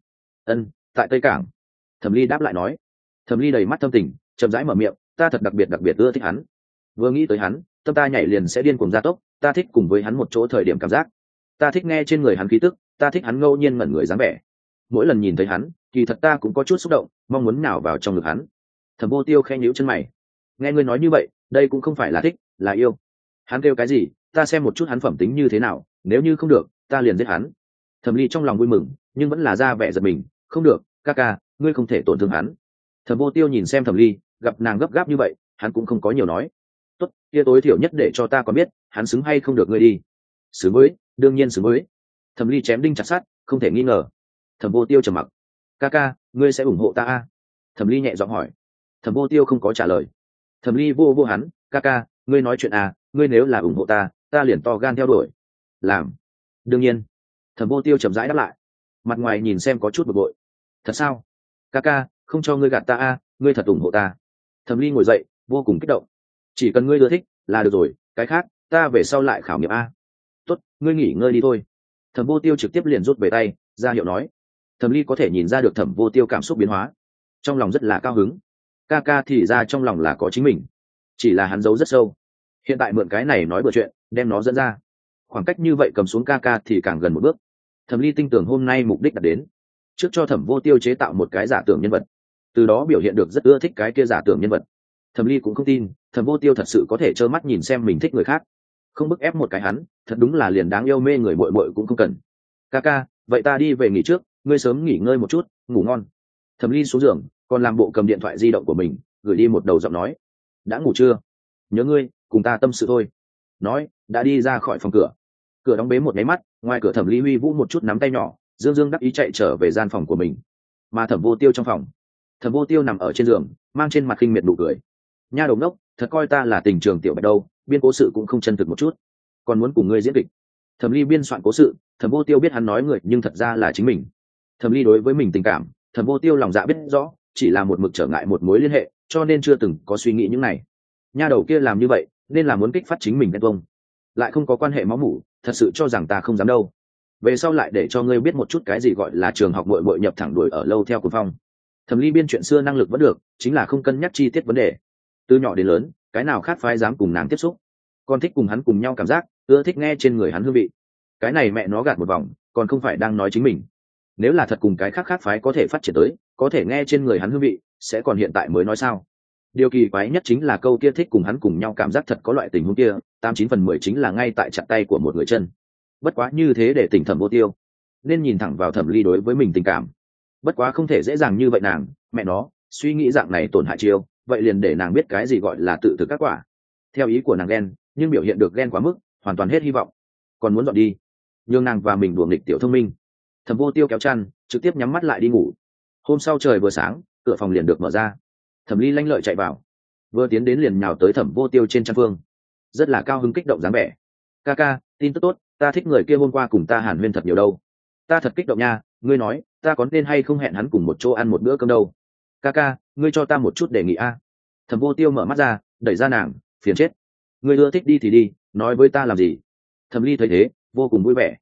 Tại Tây Cảng. Thẩm Ly đáp lại nói. Thẩm Ly đầy mắt thâm tình, chậm rãi mở miệng, ta thật đặc biệt ưa thích hắn. Vừa nghĩ tới hắn, tâm ta nhảy liền sẽ điên cuồng gia tốc, ta thích cùng với hắn một chỗ thời điểm cảm giác, ta thích nghe trên người hắn khí tức, ta thích hắn ngẫu nhiên ngẩn người dáng vẻ. Mỗi lần nhìn thấy hắn, kỳ thật ta cũng có chút xúc động, mong muốn nào vào trong ngực hắn. Thẩm Vô Tiêu khẽ nhíu chân mày, nghe ngươi nói như vậy, đây cũng không phải là thích, là yêu. Hắn kêu cái gì, ta xem một chút hắn phẩm tính như thế nào, nếu như không được, ta liền giết hắn. Thẩm Ly trong lòng vui mừng, nhưng vẫn là ra vẻ giật mình, không được, ca ca, ngươi không thể tổn thương hắn. Thẩm Vô Tiêu nhìn xem Thẩm Ly, gặp nàng gấp gáp như vậy, hắn cũng không có nhiều nói. Tốt, kia tối thiểu nhất để cho ta có biết hắn xứng hay không được ngươi đi. Xứng với, đương nhiên xứng với. Thẩm Ly chém đinh chặt sắt, không thể nghi ngờ. Thẩm Vô Tiêu trầm mặc. Ca ca, ngươi sẽ ủng hộ ta a? Thẩm Ly nhẹ giọng hỏi. Thẩm Vô Tiêu không có trả lời. Thẩm Ly vô hắn, ca ca, ngươi nói chuyện à, ngươi nếu là ủng hộ ta, ta liền to gan theo đuổi. Làm. Đương nhiên. Thẩm Vô Tiêu chậm rãi đáp lại, mặt ngoài nhìn xem có chút bực bội. Thật sao? Ca ca, không cho ngươi gạt ta a, ngươi thật ủng hộ ta. Thẩm Ly ngồi dậy, vô cùng kích động. Chỉ cần ngươi ưa thích là được rồi, cái khác ta về sau lại khảo nghiệm a. Tốt, ngươi nghỉ ngơi đi thôi. Thẩm Vô Tiêu trực tiếp liền rút về tay, ra hiệu nói. Thẩm Ly có thể nhìn ra được Thẩm Vô Tiêu cảm xúc biến hóa, trong lòng rất là cao hứng. Ca ca thì ra trong lòng là có chính mình, chỉ là hắn giấu rất sâu. Hiện tại mượn cái này nói bừa chuyện, đem nó dẫn ra, khoảng cách như vậy cầm xuống ca ca thì càng gần một bước. Thẩm Ly tin tưởng hôm nay mục đích đạt đến, trước cho Thẩm Vô Tiêu chế tạo một cái giả tưởng nhân vật, từ đó biểu hiện được rất ưa thích cái kia giả tưởng nhân vật. Thẩm Ly cũng không tin Thẩm Vô Tiêu thật sự có thể trơ mắt nhìn xem mình thích người khác, không bức ép một cái hắn, thật đúng là liền đáng yêu, mê người muội muội cũng không cần. Ca ca, vậy ta đi về nghỉ trước, ngươi sớm nghỉ ngơi một chút, ngủ ngon. Thẩm Ly xuống giường, còn làm bộ cầm điện thoại di động của mình, gửi đi một đầu giọng nói. Đã ngủ chưa? Nhớ ngươi, cùng ta tâm sự thôi. Nói, đã đi ra khỏi phòng cửa. Cửa đóng bế một máy mắt, ngoài cửa Thẩm Ly huy vũ một chút nắm tay nhỏ, dương dương đắc ý chạy trở về gian phòng của mình. Mà Thẩm Vô Tiêu trong phòng, Thẩm Vô Tiêu nằm ở trên giường, mang trên mặt khinh miệt nụ cười. Nha đầu ngốc, thật coi ta là tình trường tiểu bạch đâu, biên cố sự cũng không chân thực một chút, còn muốn cùng ngươi diễn kịch. Thẩm Ly biên soạn cố sự, Thẩm Vô Tiêu biết hắn nói người nhưng thật ra là chính mình. Thẩm Ly đối với mình tình cảm, Thẩm Vô Tiêu lòng dạ biết rõ, chỉ là một mực trở ngại một mối liên hệ, cho nên chưa từng có suy nghĩ những này. Nha đầu kia làm như vậy nên là muốn kích phát chính mình ghen tuông, lại không có quan hệ máu mủ, thật sự cho rằng ta không dám đâu. Về sau lại để cho ngươi biết một chút cái gì gọi là trường học muội muội nhập thẳng đuổi ở lâu theo cuồng phong. Thẩm Ly biên chuyện xưa năng lực vẫn được, chính là không cân nhắc chi tiết vấn đề. Từ nhỏ đến lớn, cái nào khác phái dám cùng nàng tiếp xúc, còn thích cùng hắn cùng nhau cảm giác, ưa thích nghe trên người hắn hương vị. Cái này mẹ nó gạt một vòng, còn không phải đang nói chính mình. Nếu là thật cùng cái khác phái có thể phát triển tới, có thể nghe trên người hắn hương vị, sẽ còn hiện tại mới nói sao? Điều kỳ quái nhất chính là câu kia thích cùng hắn cùng nhau cảm giác, thật có loại tình huống kia, 89/10 chính là ngay tại chặt tay của một người chân. Bất quá như thế để tỉnh Thẩm Vô Tiêu, nên nhìn thẳng vào Thẩm Ly đối với mình tình cảm. Bất quá không thể dễ dàng như vậy, nàng mẹ nó suy nghĩ dạng này tổn hại chiêu, vậy liền để nàng biết cái gì gọi là tự thực các quả. Theo ý của nàng ghen, nhưng biểu hiện được ghen quá mức, hoàn toàn hết hy vọng, còn muốn dọn đi, nhưng nàng và mình đùa nghịch tiểu thông minh. Thẩm Vô Tiêu kéo chăn, trực tiếp nhắm mắt lại đi ngủ. Hôm sau trời vừa sáng, cửa phòng liền được mở ra. Thẩm Ly lanh lợi chạy vào, vừa tiến đến liền nhào tới Thẩm Vô Tiêu trên chăn phương, rất là cao hứng kích động dáng vẻ. Ca ca, tin tức tốt, ta thích người kia hôm qua cùng ta hàn huyên thật nhiều đâu. Ta thật kích động nha, ngươi nói ta có nên hay không hẹn hắn cùng một chỗ ăn một bữa cơm đâu. Ca ca, ngươi cho ta một chút đề nghị a. Thẩm Vô Tiêu mở mắt ra, đẩy ra nàng, phiền chết. Ngươi ưa thích đi thì đi, nói với ta làm gì. Thẩm Ly thấy thế, vô cùng vui vẻ.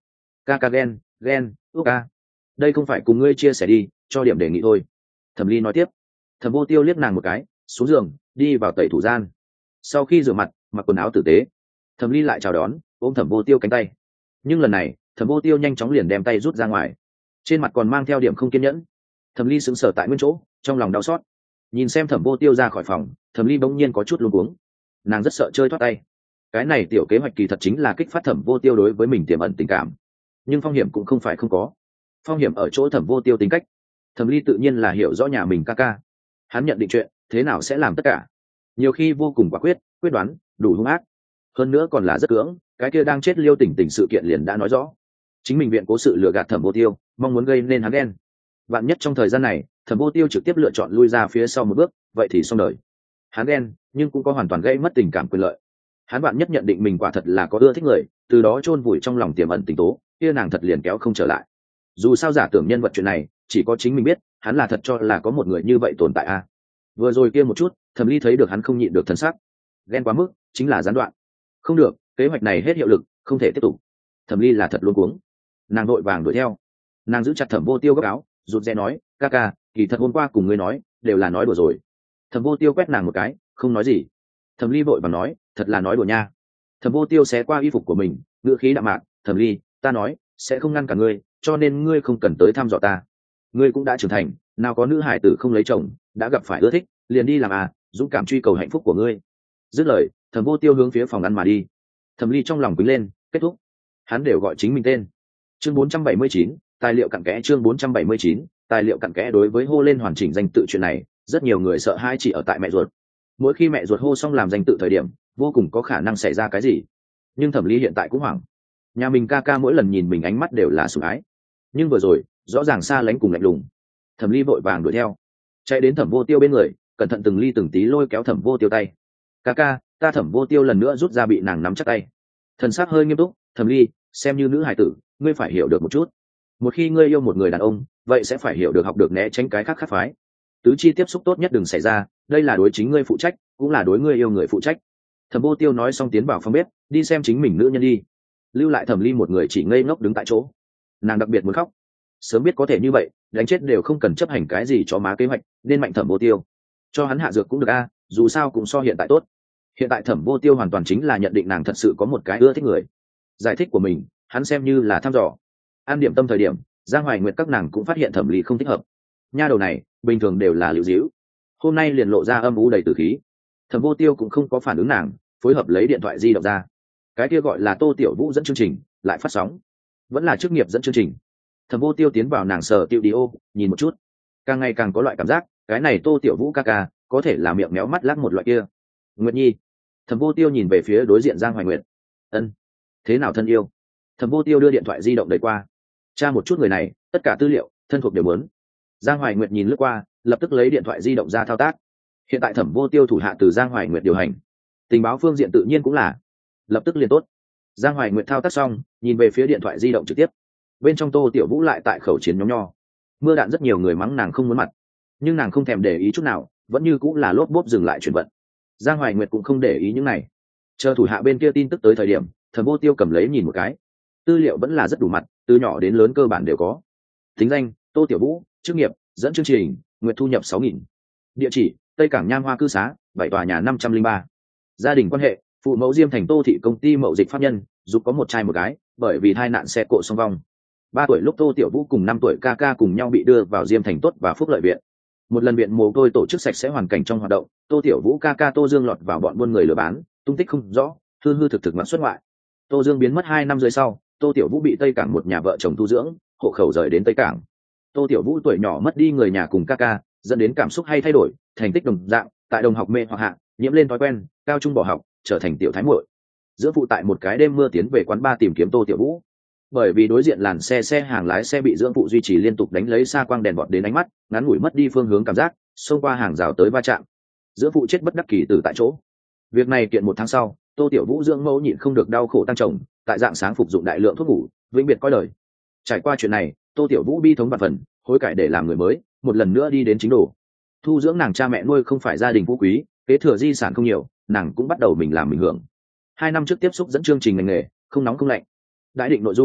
ca ca ghen ghen ước ca, đây không phải cùng ngươi chia sẻ đi, cho điểm đề nghị thôi. Thẩm ly nói tiếp. Thẩm vô tiêu liếc nàng một cái, xuống giường đi vào tẩy thủ gian. Sau khi rửa mặt mặc quần áo tử tế, thẩm ly lại chào đón, ôm thẩm vô tiêu cánh tay. Nhưng lần này thẩm vô tiêu nhanh chóng liền đem tay rút ra ngoài, trên mặt còn mang theo điểm không kiên nhẫn. Thẩm ly sững sờ tại nguyên chỗ, trong lòng đau xót. Nhìn xem thẩm vô tiêu ra khỏi phòng, thẩm ly bỗng nhiên có chút luống cuống. Nàng rất sợ chơi thoát tay. Cái này tiểu kế hoạch kỳ thật chính là kích phát thẩm vô tiêu đối với mình tiềm ẩn tình cảm, nhưng phong hiểm cũng không phải không có. Phong hiểm ở chỗ thẩm vô tiêu tính cách. Thẩm ly tự nhiên là hiểu rõ nhà mình ca ca, hắn nhận định chuyện thế nào sẽ làm tất cả, nhiều khi vô cùng quả quyết quyết đoán, đủ hung ác, hơn nữa còn là rất cưỡng. Cái kia đang chết Liêu Tỉnh Tỉnh sự kiện liền đã nói rõ, chính mình viện cố sự lừa gạt thẩm vô tiêu, mong muốn gây nên hắn ghen. Vạn nhất trong thời gian này thẩm vô tiêu trực tiếp lựa chọn lui ra phía sau một bước, vậy thì xong đời. Hắn ghen nhưng cũng có hoàn toàn gây mất tình cảm quyền lợi. Hắn vạn nhất nhận định mình quả thật là có ưa thích người, từ đó chôn vùi trong lòng tiềm ẩn tình tố, kia nàng thật liền kéo không trở lại. Dù sao giả tưởng nhân vật chuyện này chỉ có chính mình biết, hắn là thật cho là có một người như vậy tồn tại à. Vừa rồi kia một chút thẩm ly thấy được hắn không nhịn được thân sắc, ghen quá mức chính là gián đoạn. Không được, kế hoạch này hết hiệu lực, không thể tiếp tục. Thẩm ly là thật luôn cuống, nàng đội vàng đuổi theo. Nàng giữ chặt thẩm vô tiêu góc áo, rụt rè nói, ca ca, kỳ thật hôm qua cùng ngươi nói đều là nói đùa rồi. Thẩm vô tiêu quét nàng một cái, không nói gì. Thẩm ly vội vàng nói, thật là nói đùa nha. Thẩm vô tiêu xé qua y phục của mình, ngữ khí đạm mạc, thẩm ly, ta nói sẽ không ngăn cả ngươi, cho nên ngươi không cần tới thăm dò ta. Ngươi cũng đã trưởng thành, nào có nữ hải tử không lấy chồng, đã gặp phải ưa thích liền đi làm à, dũng cảm truy cầu hạnh phúc của ngươi. Dứt lời thẩm vô tiêu hướng phía phòng ăn mà đi. Thẩm ly trong lòng quýnh lên, kết thúc. Hắn đều gọi chính mình tên. Chương 479, tài liệu cặn kẽ. Chương 479, tài liệu cặn kẽ. Đối với hô lên hoàn chỉnh danh tự chuyện này, rất nhiều người sợ hãi chỉ ở tại mẹ ruột. Mỗi khi mẹ ruột hô xong làm danh tự thời điểm, vô cùng có khả năng xảy ra cái gì. Nhưng thẩm ly hiện tại cũng hoảng. Nhà mình ca ca mỗi lần nhìn mình ánh mắt đều là sủng ái, nhưng vừa rồi rõ ràng xa lánh cùng lạnh lùng. Thẩm ly vội vàng đuổi theo, chạy đến thẩm vô tiêu bên người, cẩn thận từng ly từng tí lôi kéo thẩm vô tiêu tay. Ca ca, ta. Thẩm vô tiêu lần nữa rút ra bị nàng nắm chắc tay, thần sắc hơi nghiêm túc. Thẩm ly, xem như nữ hải tử, ngươi phải hiểu được một chút. Một khi ngươi yêu một người đàn ông, vậy sẽ phải hiểu được học được né tránh cái khác khác phái. Tứ chi tiếp xúc tốt nhất đừng xảy ra, đây là đối chính ngươi phụ trách, cũng là đối ngươi yêu người phụ trách. Thẩm vô tiêu nói xong tiến vào phòng bếp, đi xem chính mình nữ nhân đi, lưu lại thẩm ly một người chỉ ngây ngốc đứng tại chỗ. Nàng đặc biệt muốn khóc, sớm biết có thể như vậy, đánh chết đều không cần chấp hành cái gì cho má kế hoạch, nên mạnh thẩm vô tiêu, cho hắn hạ dược cũng được a, dù sao cũng so hiện tại tốt. Hiện tại thẩm vô tiêu hoàn toàn chính là nhận định nàng thật sự có một cái ưa thích người. Giải thích của mình hắn xem như là thăm dò. An điểm tâm thời điểm, Giang Hoài Nguyệt các nàng cũng phát hiện thẩm ly không thích hợp. Nha đầu này bình thường đều là liễu díu, hôm nay liền lộ ra âm u đầy tử khí. Thẩm vô tiêu cũng không có phản ứng nàng, phối hợp lấy điện thoại di động ra. Cái kia gọi là Tô Tiểu Vũ dẫn chương trình lại phát sóng, vẫn là chức nghiệp dẫn chương trình. Thẩm vô tiêu tiến vào nàng sở tiêu đi ô, nhìn một chút, càng ngày càng có loại cảm giác cái này Tô Tiểu Vũ ca ca có thể là miệng méo mắt lắc một loại kia. Nguyệt Nhi. Thẩm vô tiêu nhìn về phía đối diện Giang Hoài Nguyệt. Ân, thế nào thân yêu? Thẩm vô tiêu đưa điện thoại di động đẩy qua, tra một chút người này, tất cả tư liệu thân thuộc đều muốn. Giang Hoài Nguyệt nhìn lướt qua, lập tức lấy điện thoại di động ra thao tác. Hiện tại thẩm vô tiêu thủ hạ từ Giang Hoài Nguyệt điều hành, tình báo phương diện tự nhiên cũng là lập tức liền tốt. Giang Hoài Nguyệt thao tác xong, nhìn về phía điện thoại di động trực tiếp, bên trong Tô Tiểu Vũ lại tại khẩu chiến nhóm nho. Mưa đạn rất nhiều người mắng nàng không muốn mặt, nhưng nàng không thèm để ý chút nào, vẫn như cũng là lốp bốp dừng lại chuyển vận. Giang Hoài Nguyệt cũng không để ý những này, chờ thủ hạ bên kia tin tức tới thời điểm, thẩm vô tiêu cầm lấy nhìn một cái, tư liệu vẫn là rất đủ mặt, từ nhỏ đến lớn cơ bản đều có. Tính danh Tô Tiểu Vũ, chức nghiệp dẫn chương trình, nguyệt thu nhập 6.000, địa chỉ Tây Cảng Nham Hoa cư xá 7 tòa nhà 503, gia đình quan hệ phụ mẫu Diêm Thành Tô thị công ty mậu dịch pháp nhân, dục có một trai một gái, bởi vì tai nạn xe cộ song vong. 3 tuổi lúc Tô Tiểu Vũ cùng 5 tuổi ca ca cùng nhau bị đưa vào Diêm Thành Tốt và Phúc Lợi viện. Một lần viện mồ côi tổ chức sạch sẽ hoàn cảnh trong hoạt động, Tô Tiểu Vũ ca ca Tô Dương lọt vào bọn buôn người lừa bán, tung tích không rõ, hư hư thực thực ngoại xuất ngoại. Tô Dương biến mất 2 năm rưỡi sau, Tô Tiểu Vũ bị Tây Cảng một nhà vợ chồng tu dưỡng, hộ khẩu rời đến Tây Cảng. Tô Tiểu Vũ tuổi nhỏ mất đi người nhà cùng ca ca, dẫn đến cảm xúc hay thay đổi, thành tích đồng dạng, tại đồng học mê hoặc hạ, nhiễm lên thói quen, cao trung bỏ học, trở thành tiểu thái muội. Giữa phụ tại một cái đêm mưa tiến về quán bar tìm kiếm Tô Tiểu Vũ. Bởi vì đối diện làn xe hàng lái xe bị dưỡng phụ duy trì liên tục đánh lấy xa quang đèn vọt đến ánh mắt, ngắn ngủi mất đi phương hướng cảm giác, xông qua hàng rào tới va chạm. Dưỡng phụ chết bất đắc kỳ từ tại chỗ. Việc này kiện 1 tháng sau, Tô Tiểu Vũ dưỡng mẫu nhịn không được đau khổ tăng chồng, tại dạng sáng phục dụng đại lượng thuốc ngủ, vĩnh biệt coi đời. Trải qua chuyện này, Tô Tiểu Vũ bi thống vạn phần, hối cải để làm người mới, một lần nữa đi đến chính đồ. Thu dưỡng nàng cha mẹ nuôi không phải gia đình phú quý, kế thừa di sản không nhiều, nàng cũng bắt đầu mình làm mình hưởng. 2 năm trước tiếp xúc dẫn chương trình ngành nghề, không nóng không lạnh. Đại định nội dung,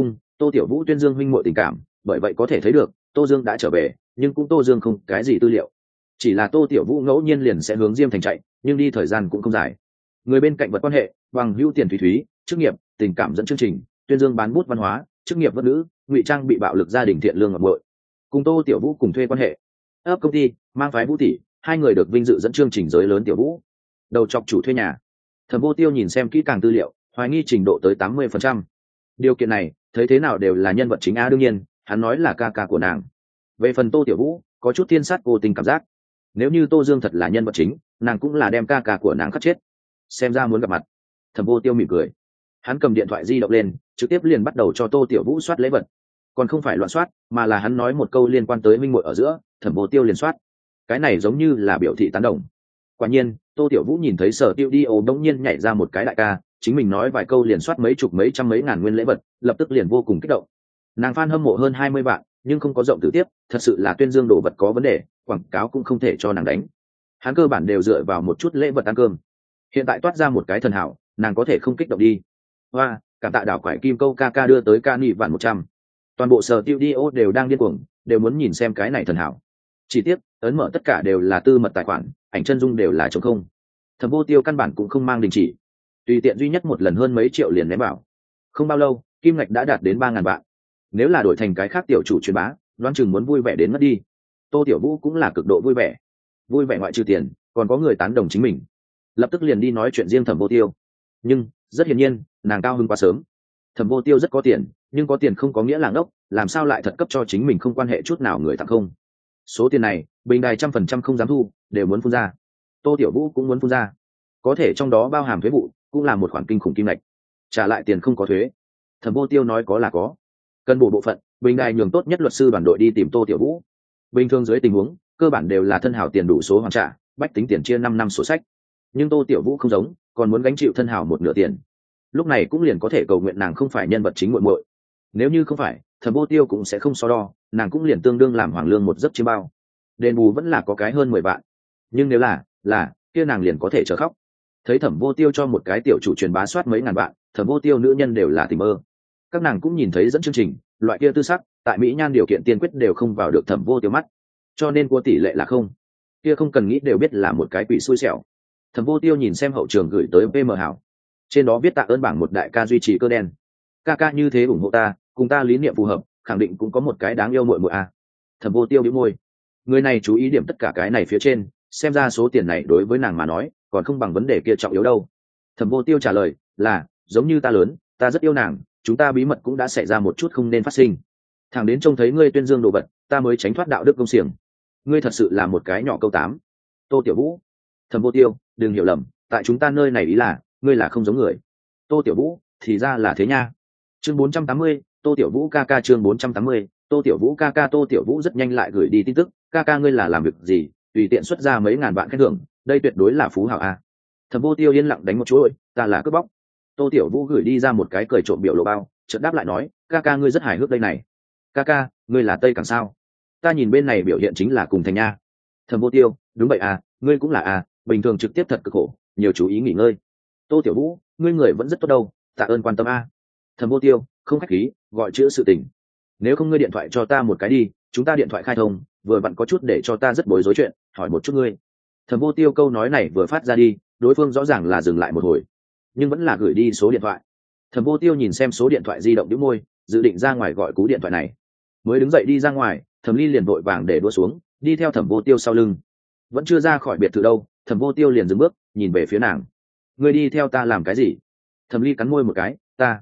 Tô Tiểu Vũ tuyên dương huynh muội tình cảm, bởi vậy có thể thấy được Tô Dương đã trở về, nhưng cũng Tô Dương không cái gì tư liệu, chỉ là Tô Tiểu Vũ ngẫu nhiên liền sẽ hướng Diêm Thành chạy, nhưng đi thời gian cũng không dài. Người bên cạnh vật quan hệ, bằng hữu tiền thủy thúy, chức nghiệp, tình cảm dẫn chương trình, tuyên dương bán bút văn hóa, chức nghiệp vất nữ, ngụy trang bị bạo lực gia đình thiện lương ngọc muội. Cùng Tô Tiểu Vũ cùng thuê quan hệ, ấp công ty, mang phái Vũ tỷ, hai người được vinh dự dẫn chương trình giới lớn Tiểu Vũ. Đầu chọc chủ thuê nhà. Thẩm Vô Tiêu nhìn xem kỹ càng tư liệu, hoài nghi trình độ tới 80%. Điều kiện này, thấy thế nào đều là nhân vật chính a, đương nhiên, hắn nói là ca ca của nàng. Về phần Tô Tiểu Vũ, có chút thiên sát vô tình cảm giác. Nếu như Tô Dương thật là nhân vật chính, nàng cũng là đem ca ca của nàng khắc chết. Xem ra muốn gặp mặt. Thẩm Vô Tiêu mỉm cười, hắn cầm điện thoại di động lên, trực tiếp liền bắt đầu cho Tô Tiểu Vũ soát lễ vật. Còn không phải loạn soát, mà là hắn nói một câu liên quan tới minh muội ở giữa, Thẩm Vô Tiêu liền soát. Cái này giống như là biểu thị tán đồng. Quả nhiên, Tô Tiểu Vũ nhìn thấy Sở Tiêu đi đống nhiên nhảy ra một cái đại ca, chính mình nói vài câu liền soát mấy chục mấy trăm mấy ngàn nguyên lễ vật, lập tức liền vô cùng kích động. Nàng fan hâm mộ hơn 20 vạn, nhưng không có rộng tử tiếp, thật sự là tuyên dương đồ vật có vấn đề, quảng cáo cũng không thể cho nàng đánh. Hắn cơ bản đều dựa vào một chút lễ vật ăn cơm. Hiện tại toát ra một cái thần hảo, nàng có thể không kích động đi. Hoa, cảm tạ đảo quải kim câu ca ca đưa tới ca nghị vạn 100. Toàn bộ Sở Tiêu đi đều đang điên cuồng, đều muốn nhìn xem cái này thần hảo. Chỉ tiếc, ấn mở tất cả đều là tư mật tài khoản, ảnh chân dung đều là trống không. Thẩm Vô Tiêu căn bản cũng không mang đình chỉ, tùy tiện duy nhất một lần hơn mấy triệu liền ném bảo. Không bao lâu, kim ngạch đã đạt đến 3.000 vạn. Nếu là đổi thành cái khác tiểu chủ truyền bá, đoán chừng muốn vui vẻ đến mất đi. Tô Tiểu Vũ cũng là cực độ vui vẻ. Vui vẻ ngoại trừ tiền, còn có người tán đồng chính mình. Lập tức liền đi nói chuyện riêng Thẩm Vô Tiêu. Nhưng, rất hiển nhiên, nàng cao hứng quá sớm. Thẩm Vô Tiêu rất có tiền, nhưng có tiền không có nghĩa là ngốc, làm sao lại thật cấp cho chính mình không quan hệ chút nào người tặng không. Số tiền này, bình đài 100% không dám thu, đều muốn phun ra. Tô Tiểu Vũ cũng muốn phun ra. Có thể trong đó bao hàm thuế vụ, cũng là một khoản kinh khủng kim ngạch. Trả lại tiền không có thuế. Thẩm Vô Tiêu nói có là có. Cần bộ phận, bình đài nhường tốt nhất luật sư đoàn đội đi tìm Tô Tiểu Vũ. Bình thường dưới tình huống, cơ bản đều là thân hảo tiền đủ số hoàn trả, bách tính tiền chia 5 năm sổ sách. Nhưng Tô Tiểu Vũ không giống, còn muốn gánh chịu thân hảo một nửa tiền. Lúc này cũng liền có thể cầu nguyện nàng không phải nhân vật chính muội muội. Nếu như không phải, Thẩm Vô Tiêu cũng sẽ không so đo, nàng cũng liền tương đương làm hoàng lương một giấc chiêm bao. Đền bù vẫn là có cái hơn 10 vạn. Nhưng nếu là kia nàng liền có thể chờ khóc. Thấy Thẩm Vô Tiêu cho một cái tiểu chủ truyền bá soát mấy ngàn vạn, Thẩm Vô Tiêu nữ nhân đều là tình mơ. Các nàng cũng nhìn thấy dẫn chương trình, loại kia tư sắc, tại Mỹ nhan điều kiện tiên quyết đều không vào được Thẩm Vô Tiêu mắt, cho nên của tỷ lệ là không. Kia không cần nghĩ đều biết là một cái quỷ xui xẻo. Thẩm Vô Tiêu nhìn xem hậu trường gửi tới PM hảo, trên đó viết tạ ơn bảng một đại ca duy trì cơ đen. Ca ca như thế ủng hộ ta, cùng ta lý niệm phù hợp, khẳng định cũng có một cái đáng yêu muội muội a. Thẩm Vô Tiêu bĩu môi, người này chú ý điểm tất cả cái này phía trên, xem ra số tiền này đối với nàng mà nói còn không bằng vấn đề kia trọng yếu đâu. Thẩm Vô Tiêu trả lời là, giống như ta lớn, ta rất yêu nàng, chúng ta bí mật cũng đã xảy ra một chút không nên phát sinh. Thằng đến trông thấy ngươi tuyên dương đồ vật, ta mới tránh thoát đạo đức công xiềng. Ngươi thật sự là một cái nhỏ câu tám. Tô Tiểu Vũ. Thẩm Vô Tiêu, đừng hiểu lầm, tại chúng ta nơi này ý là, ngươi là không giống người. Tô Tiểu Vũ, thì ra là thế nha. Chương 480, Tô Tiểu Vũ ca ca chương 480, Tô Tiểu Vũ ca ca Tô Tiểu Vũ rất nhanh lại gửi đi tin tức, ca ca ngươi là làm việc gì, tùy tiện xuất ra mấy ngàn vạn khen thưởng, đây tuyệt đối là phú hào a. Thẩm Vô Tiêu yên lặng đánh một chuỗi, ta là cướp bóc. Tô Tiểu Vũ gửi đi ra một cái cười trộm biểu lộ bao, chợt đáp lại nói, ca ca ngươi rất hài hước đây này. Ca ca, ngươi là Tây Cảng sao? Ta nhìn bên này biểu hiện chính là cùng thành nha. Thẩm Vô Tiêu, đúng vậy à, ngươi cũng là à, bình thường trực tiếp thật cực khổ, nhiều chú ý nghỉ ngơi. Tô Tiểu Vũ, ngươi người vẫn rất tốt đâu, tạ ơn quan tâm a. Thẩm Vô Tiêu, không khách khí, gọi chữa sự tình. Nếu không ngươi điện thoại cho ta một cái đi, chúng ta điện thoại khai thông, vừa vặn có chút để cho ta rất bối rối chuyện, hỏi một chút ngươi. Thẩm Vô Tiêu câu nói này vừa phát ra đi, đối phương rõ ràng là dừng lại một hồi, nhưng vẫn là gửi đi số điện thoại. Thẩm Vô Tiêu nhìn xem số điện thoại di động đĩu môi, dự định ra ngoài gọi cú điện thoại này. Mới đứng dậy đi ra ngoài, Thẩm Ly liền vội vàng để đua xuống, đi theo Thẩm Vô Tiêu sau lưng. Vẫn chưa ra khỏi biệt thự đâu, Thẩm Vô Tiêu liền dừng bước, nhìn về phía nàng. Ngươi đi theo ta làm cái gì? Thẩm Ly cắn môi một cái,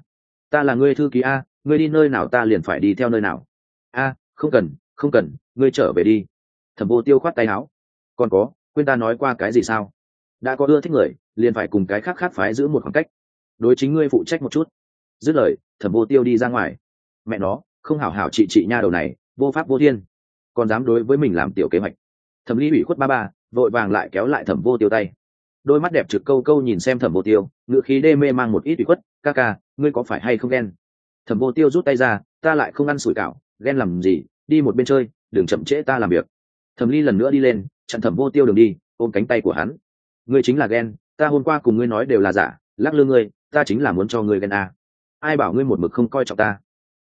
ta là ngươi thư ký a, ngươi đi nơi nào ta liền phải đi theo nơi nào. A, không cần, ngươi trở về đi. Thẩm Vô Tiêu khoát tay áo. Còn có, quên ta nói qua cái gì sao? Đã có ưa thích người, liền phải cùng cái khác khác phái giữ một khoảng cách. Đối chính ngươi phụ trách một chút. Dứt lời, Thẩm Vô Tiêu đi ra ngoài. Mẹ nó, không hảo hảo trị nha đầu này, vô pháp vô thiên, còn dám đối với mình làm tiểu kế hoạch. Thẩm Ly ủy khuất ba, vội vàng lại kéo lại Thẩm Vô Tiêu tay. Đôi mắt đẹp trực câu câu nhìn xem Thẩm Vô Tiêu, ngữ khí đê mê mang một ít ủy khuất, ca ca, ngươi có phải hay không ghen? Thẩm Vô Tiêu rút tay ra, ta lại không ăn sủi cảo, ghen làm gì, đi một bên chơi, đừng chậm trễ ta làm việc. Thẩm Ly lần nữa đi lên, chặn Thẩm Vô Tiêu đường đi, ôm cánh tay của hắn. Ngươi chính là ghen, ta hôm qua cùng ngươi nói đều là giả, lắc lư ngươi, ta chính là muốn cho ngươi ghen à. Ai bảo ngươi một mực không coi trọng ta?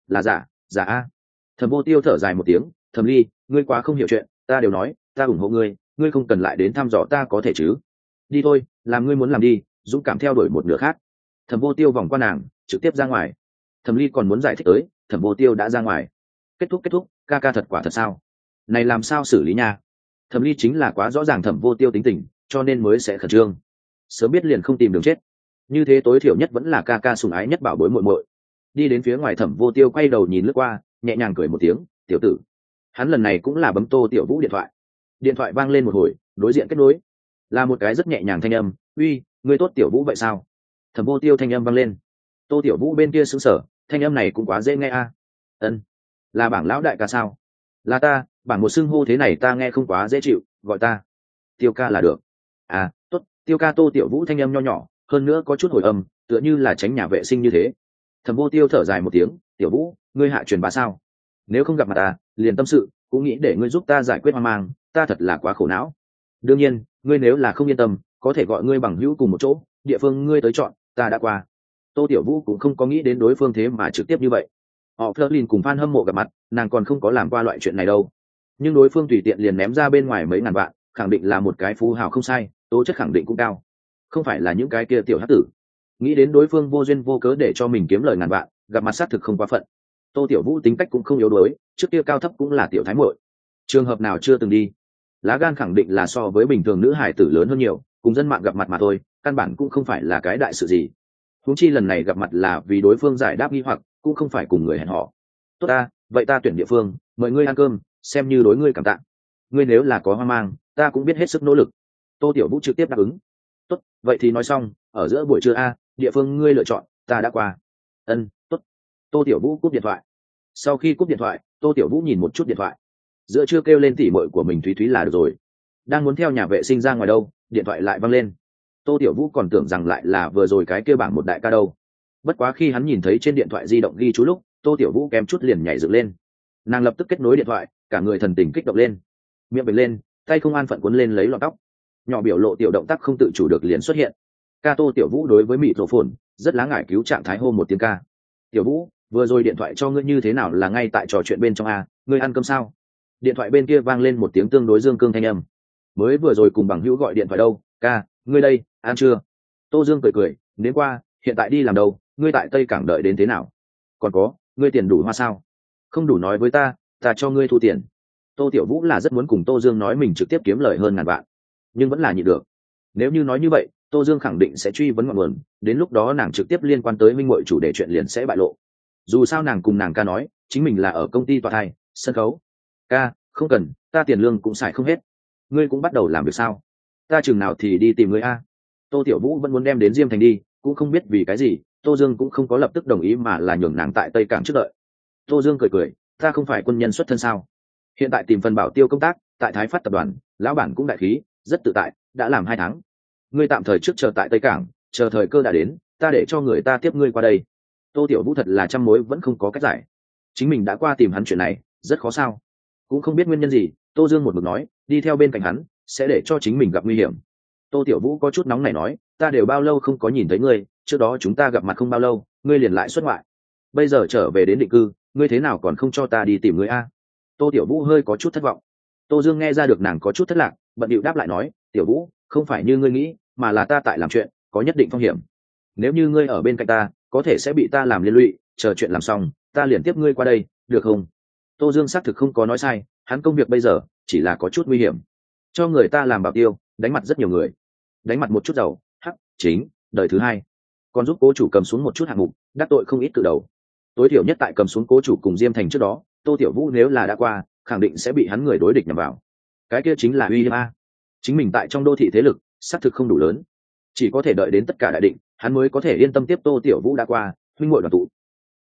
là giả, giả a. Thẩm Vô Tiêu thở dài một tiếng, Thẩm Ly, ngươi quá không hiểu chuyện, ta đều nói ta ủng hộ ngươi, ngươi không cần lại đến thăm dò ta có thể chứ. Đi thôi, làm ngươi muốn làm đi, dũng cảm theo đuổi một nửa khác. Thẩm Vô Tiêu vòng qua nàng, trực tiếp ra ngoài. Thẩm Ly còn muốn giải thích tới, Thẩm Vô Tiêu đã ra ngoài. Kết thúc, ca ca thật quả thật sao? Này làm sao xử lý nha? Thẩm Ly chính là quá rõ ràng Thẩm Vô Tiêu tính tình, cho nên mới sẽ khẩn trương. Sớm biết liền không tìm đường chết. Như thế tối thiểu nhất vẫn là ca ca sủng ái nhất bảo bối muội muội. Đi đến phía ngoài, Thẩm Vô Tiêu quay đầu nhìn lướt qua, nhẹ nhàng cười một tiếng, tiểu tử. Hắn lần này cũng là bấm Tô Tiểu Vũ điện thoại. Điện thoại vang lên một hồi, đối diện kết nối, là một cái rất nhẹ nhàng thanh âm, uy, ngươi tốt Tiểu Vũ vậy sao? Thẩm Vô Tiêu thanh âm vang lên. Tô Tiểu Vũ bên kia sững sờ, thanh âm này cũng quá dễ nghe a. Ân, là bảng lão đại ca sao? Là ta, bảng một xưng hô thế này ta nghe không quá dễ chịu, gọi ta Tiêu ca là được. À, tốt, Tiêu ca. Tô Tiểu Vũ thanh âm nho nhỏ, hơn nữa có chút hồi âm, tựa như là tránh nhà vệ sinh như thế. Thẩm Vô Tiêu thở dài một tiếng, Tiểu Vũ, ngươi hạ truyền bá sao? Nếu không gặp mặt ta, liền tâm sự, cũng nghĩ để ngươi giúp ta giải quyết hoang mang, ta thật là quá khổ não. Đương nhiên, ngươi nếu là không yên tâm, có thể gọi ngươi bằng hữu cùng một chỗ, địa phương ngươi tới chọn, ta đã qua. Tô Tiểu Vũ cũng không có nghĩ đến đối phương thế mà trực tiếp như vậy. Họ Flerlin cùng fan hâm mộ gặp mặt, nàng còn không có làm qua loại chuyện này đâu. Nhưng đối phương tùy tiện liền ném ra bên ngoài mấy ngàn vạn, khẳng định là một cái phú hào không sai, tố chất khẳng định cũng cao. Không phải là những cái kia tiểu hắc tử. Nghĩ đến đối phương vô duyên vô cớ để cho mình kiếm lời ngàn vạn, gặp mặt xác thực không quá phận. Tô Tiểu Vũ tính cách cũng không yếu đuối, trước kia cao thấp cũng là tiểu thái muội. Trường hợp nào chưa từng đi, lá gan khẳng định là so với bình thường nữ hải tử lớn hơn nhiều, cùng dân mạng gặp mặt mà thôi, căn bản cũng không phải là cái đại sự gì. Huống chi lần này gặp mặt là vì đối phương giải đáp nghi hoặc, cũng không phải cùng người hẹn hò. Tốt ta, vậy ta tuyển địa phương, mời ngươi ăn cơm, xem như đối ngươi cảm tạ. Ngươi nếu là có hoang mang, ta cũng biết hết sức nỗ lực. Tô Tiểu Vũ trực tiếp đáp ứng. Tốt, vậy thì nói xong, ở giữa buổi trưa a, địa phương ngươi lựa chọn, ta đã qua. Ân, tốt. Tô Tiểu Vũ cúp điện thoại. Sau khi cúp điện thoại, Tô Tiểu Vũ nhìn một chút điện thoại. Giữa trưa kêu lên tỉ muội của mình Thúy Thúy là được rồi. Đang muốn theo nhà vệ sinh ra ngoài đâu, điện thoại lại văng lên. Tô Tiểu Vũ còn tưởng rằng lại là vừa rồi cái kêu bảng một đại ca đâu. Bất quá khi hắn nhìn thấy trên điện thoại di động ghi chú lúc, Tô Tiểu Vũ kém chút liền nhảy dựng lên. Nàng lập tức kết nối điện thoại, cả người thần tình kích động lên, miệng bật lên, tay không an phận cuốn lên lấy lọn tóc, nhỏ biểu lộ tiểu động tác không tự chủ được liền xuất hiện. Ca. Tô Tiểu Vũ đối với mịt rổ phồn rất lá ngải cứu trạng thái hô một tiếng ca. Tiểu Vũ, vừa rồi điện thoại cho ngươi như thế nào, là ngay tại trò chuyện bên trong a, ngươi ăn cơm sao? Điện thoại bên kia vang lên một tiếng tương đối dương cương thanh âm. Mới vừa rồi cùng bằng hữu gọi điện thoại đâu, ca, ngươi đây, ăn chưa? Tô Dương cười cười, đến qua, hiện tại đi làm đâu, ngươi tại Tây Cảng đợi đến thế nào? Còn có, ngươi tiền đủ hoa sao? Không đủ nói với ta cho ngươi thu tiền. Tô Tiểu Vũ là rất muốn cùng Tô Dương nói mình trực tiếp kiếm lời hơn ngàn vạn, nhưng vẫn là nhịn được. Nếu như nói như vậy, Tô Dương khẳng định sẽ truy vấn ngọn nguồn, đến lúc đó nàng trực tiếp liên quan tới minh muội chủ đề chuyện liền sẽ bại lộ. Dù sao nàng cùng nàng ca nói, chính mình là ở công ty tọa thai, sân khấu. Ca, không cần, ta tiền lương cũng xài không hết. Ngươi cũng bắt đầu làm việc sao? Ta chừng nào thì đi tìm ngươi a? Tô Tiểu Vũ vẫn muốn đem đến Diêm Thành đi, cũng không biết vì cái gì, Tô Dương cũng không có lập tức đồng ý mà là nhường nàng tại Tây Cảng trước đợi. Tô Dương cười cười, ta không phải quân nhân xuất thân sao? Hiện tại tìm phần bảo tiêu công tác, tại Thái Phát tập đoàn, lão bản cũng đại khí, rất tự tại, đã làm 2 tháng. Ngươi tạm thời trước chờ tại Tây Cảng, chờ thời cơ đã đến, ta để cho người ta tiếp ngươi qua đây. Tô Tiểu Vũ thật là trăm mối vẫn không có cách giải. Chính mình đã qua tìm hắn chuyện này, rất khó sao? Cũng không biết nguyên nhân gì, Tô Dương một mực nói, đi theo bên cạnh hắn, sẽ để cho chính mình gặp nguy hiểm. Tô Tiểu Vũ có chút nóng này nói, ta đều bao lâu không có nhìn thấy ngươi, trước đó chúng ta gặp mặt không bao lâu, ngươi liền lại xuất ngoại. Bây giờ trở về đến định cư, ngươi thế nào còn không cho ta đi tìm ngươi a? Tô Tiểu Vũ hơi có chút thất vọng. Tô Dương nghe ra được nàng có chút thất lạc, bận điệu đáp lại nói, Tiểu Vũ, không phải như ngươi nghĩ, mà là ta tại làm chuyện, có nhất định phong hiểm. Nếu như ngươi ở bên cạnh ta, có thể sẽ bị ta làm liên lụy, chờ chuyện làm xong, ta liền tiếp ngươi qua đây, được không? Tô Dương xác thực không có nói sai, hắn công việc bây giờ chỉ là có chút nguy hiểm, cho người ta làm bảo tiêu, đánh mặt rất nhiều người, đánh mặt một chút giàu, hắc, chính, đời thứ hai, còn giúp cố chủ cầm xuống một chút hạng mục, đắc tội không ít từ đầu. Tối thiểu nhất tại cầm xuống cố chủ cùng Diêm Thành trước đó, Tô Tiểu Vũ nếu là đã qua, khẳng định sẽ bị hắn người đối địch nhằm vào. Cái kia chính là uy hiếp a. Chính mình tại trong đô thị thế lực, xác thực không đủ lớn, chỉ có thể đợi đến tất cả đại định, hắn mới có thể yên tâm tiếp Tô Tiểu Vũ đã qua, huynh muội đoàn tụ,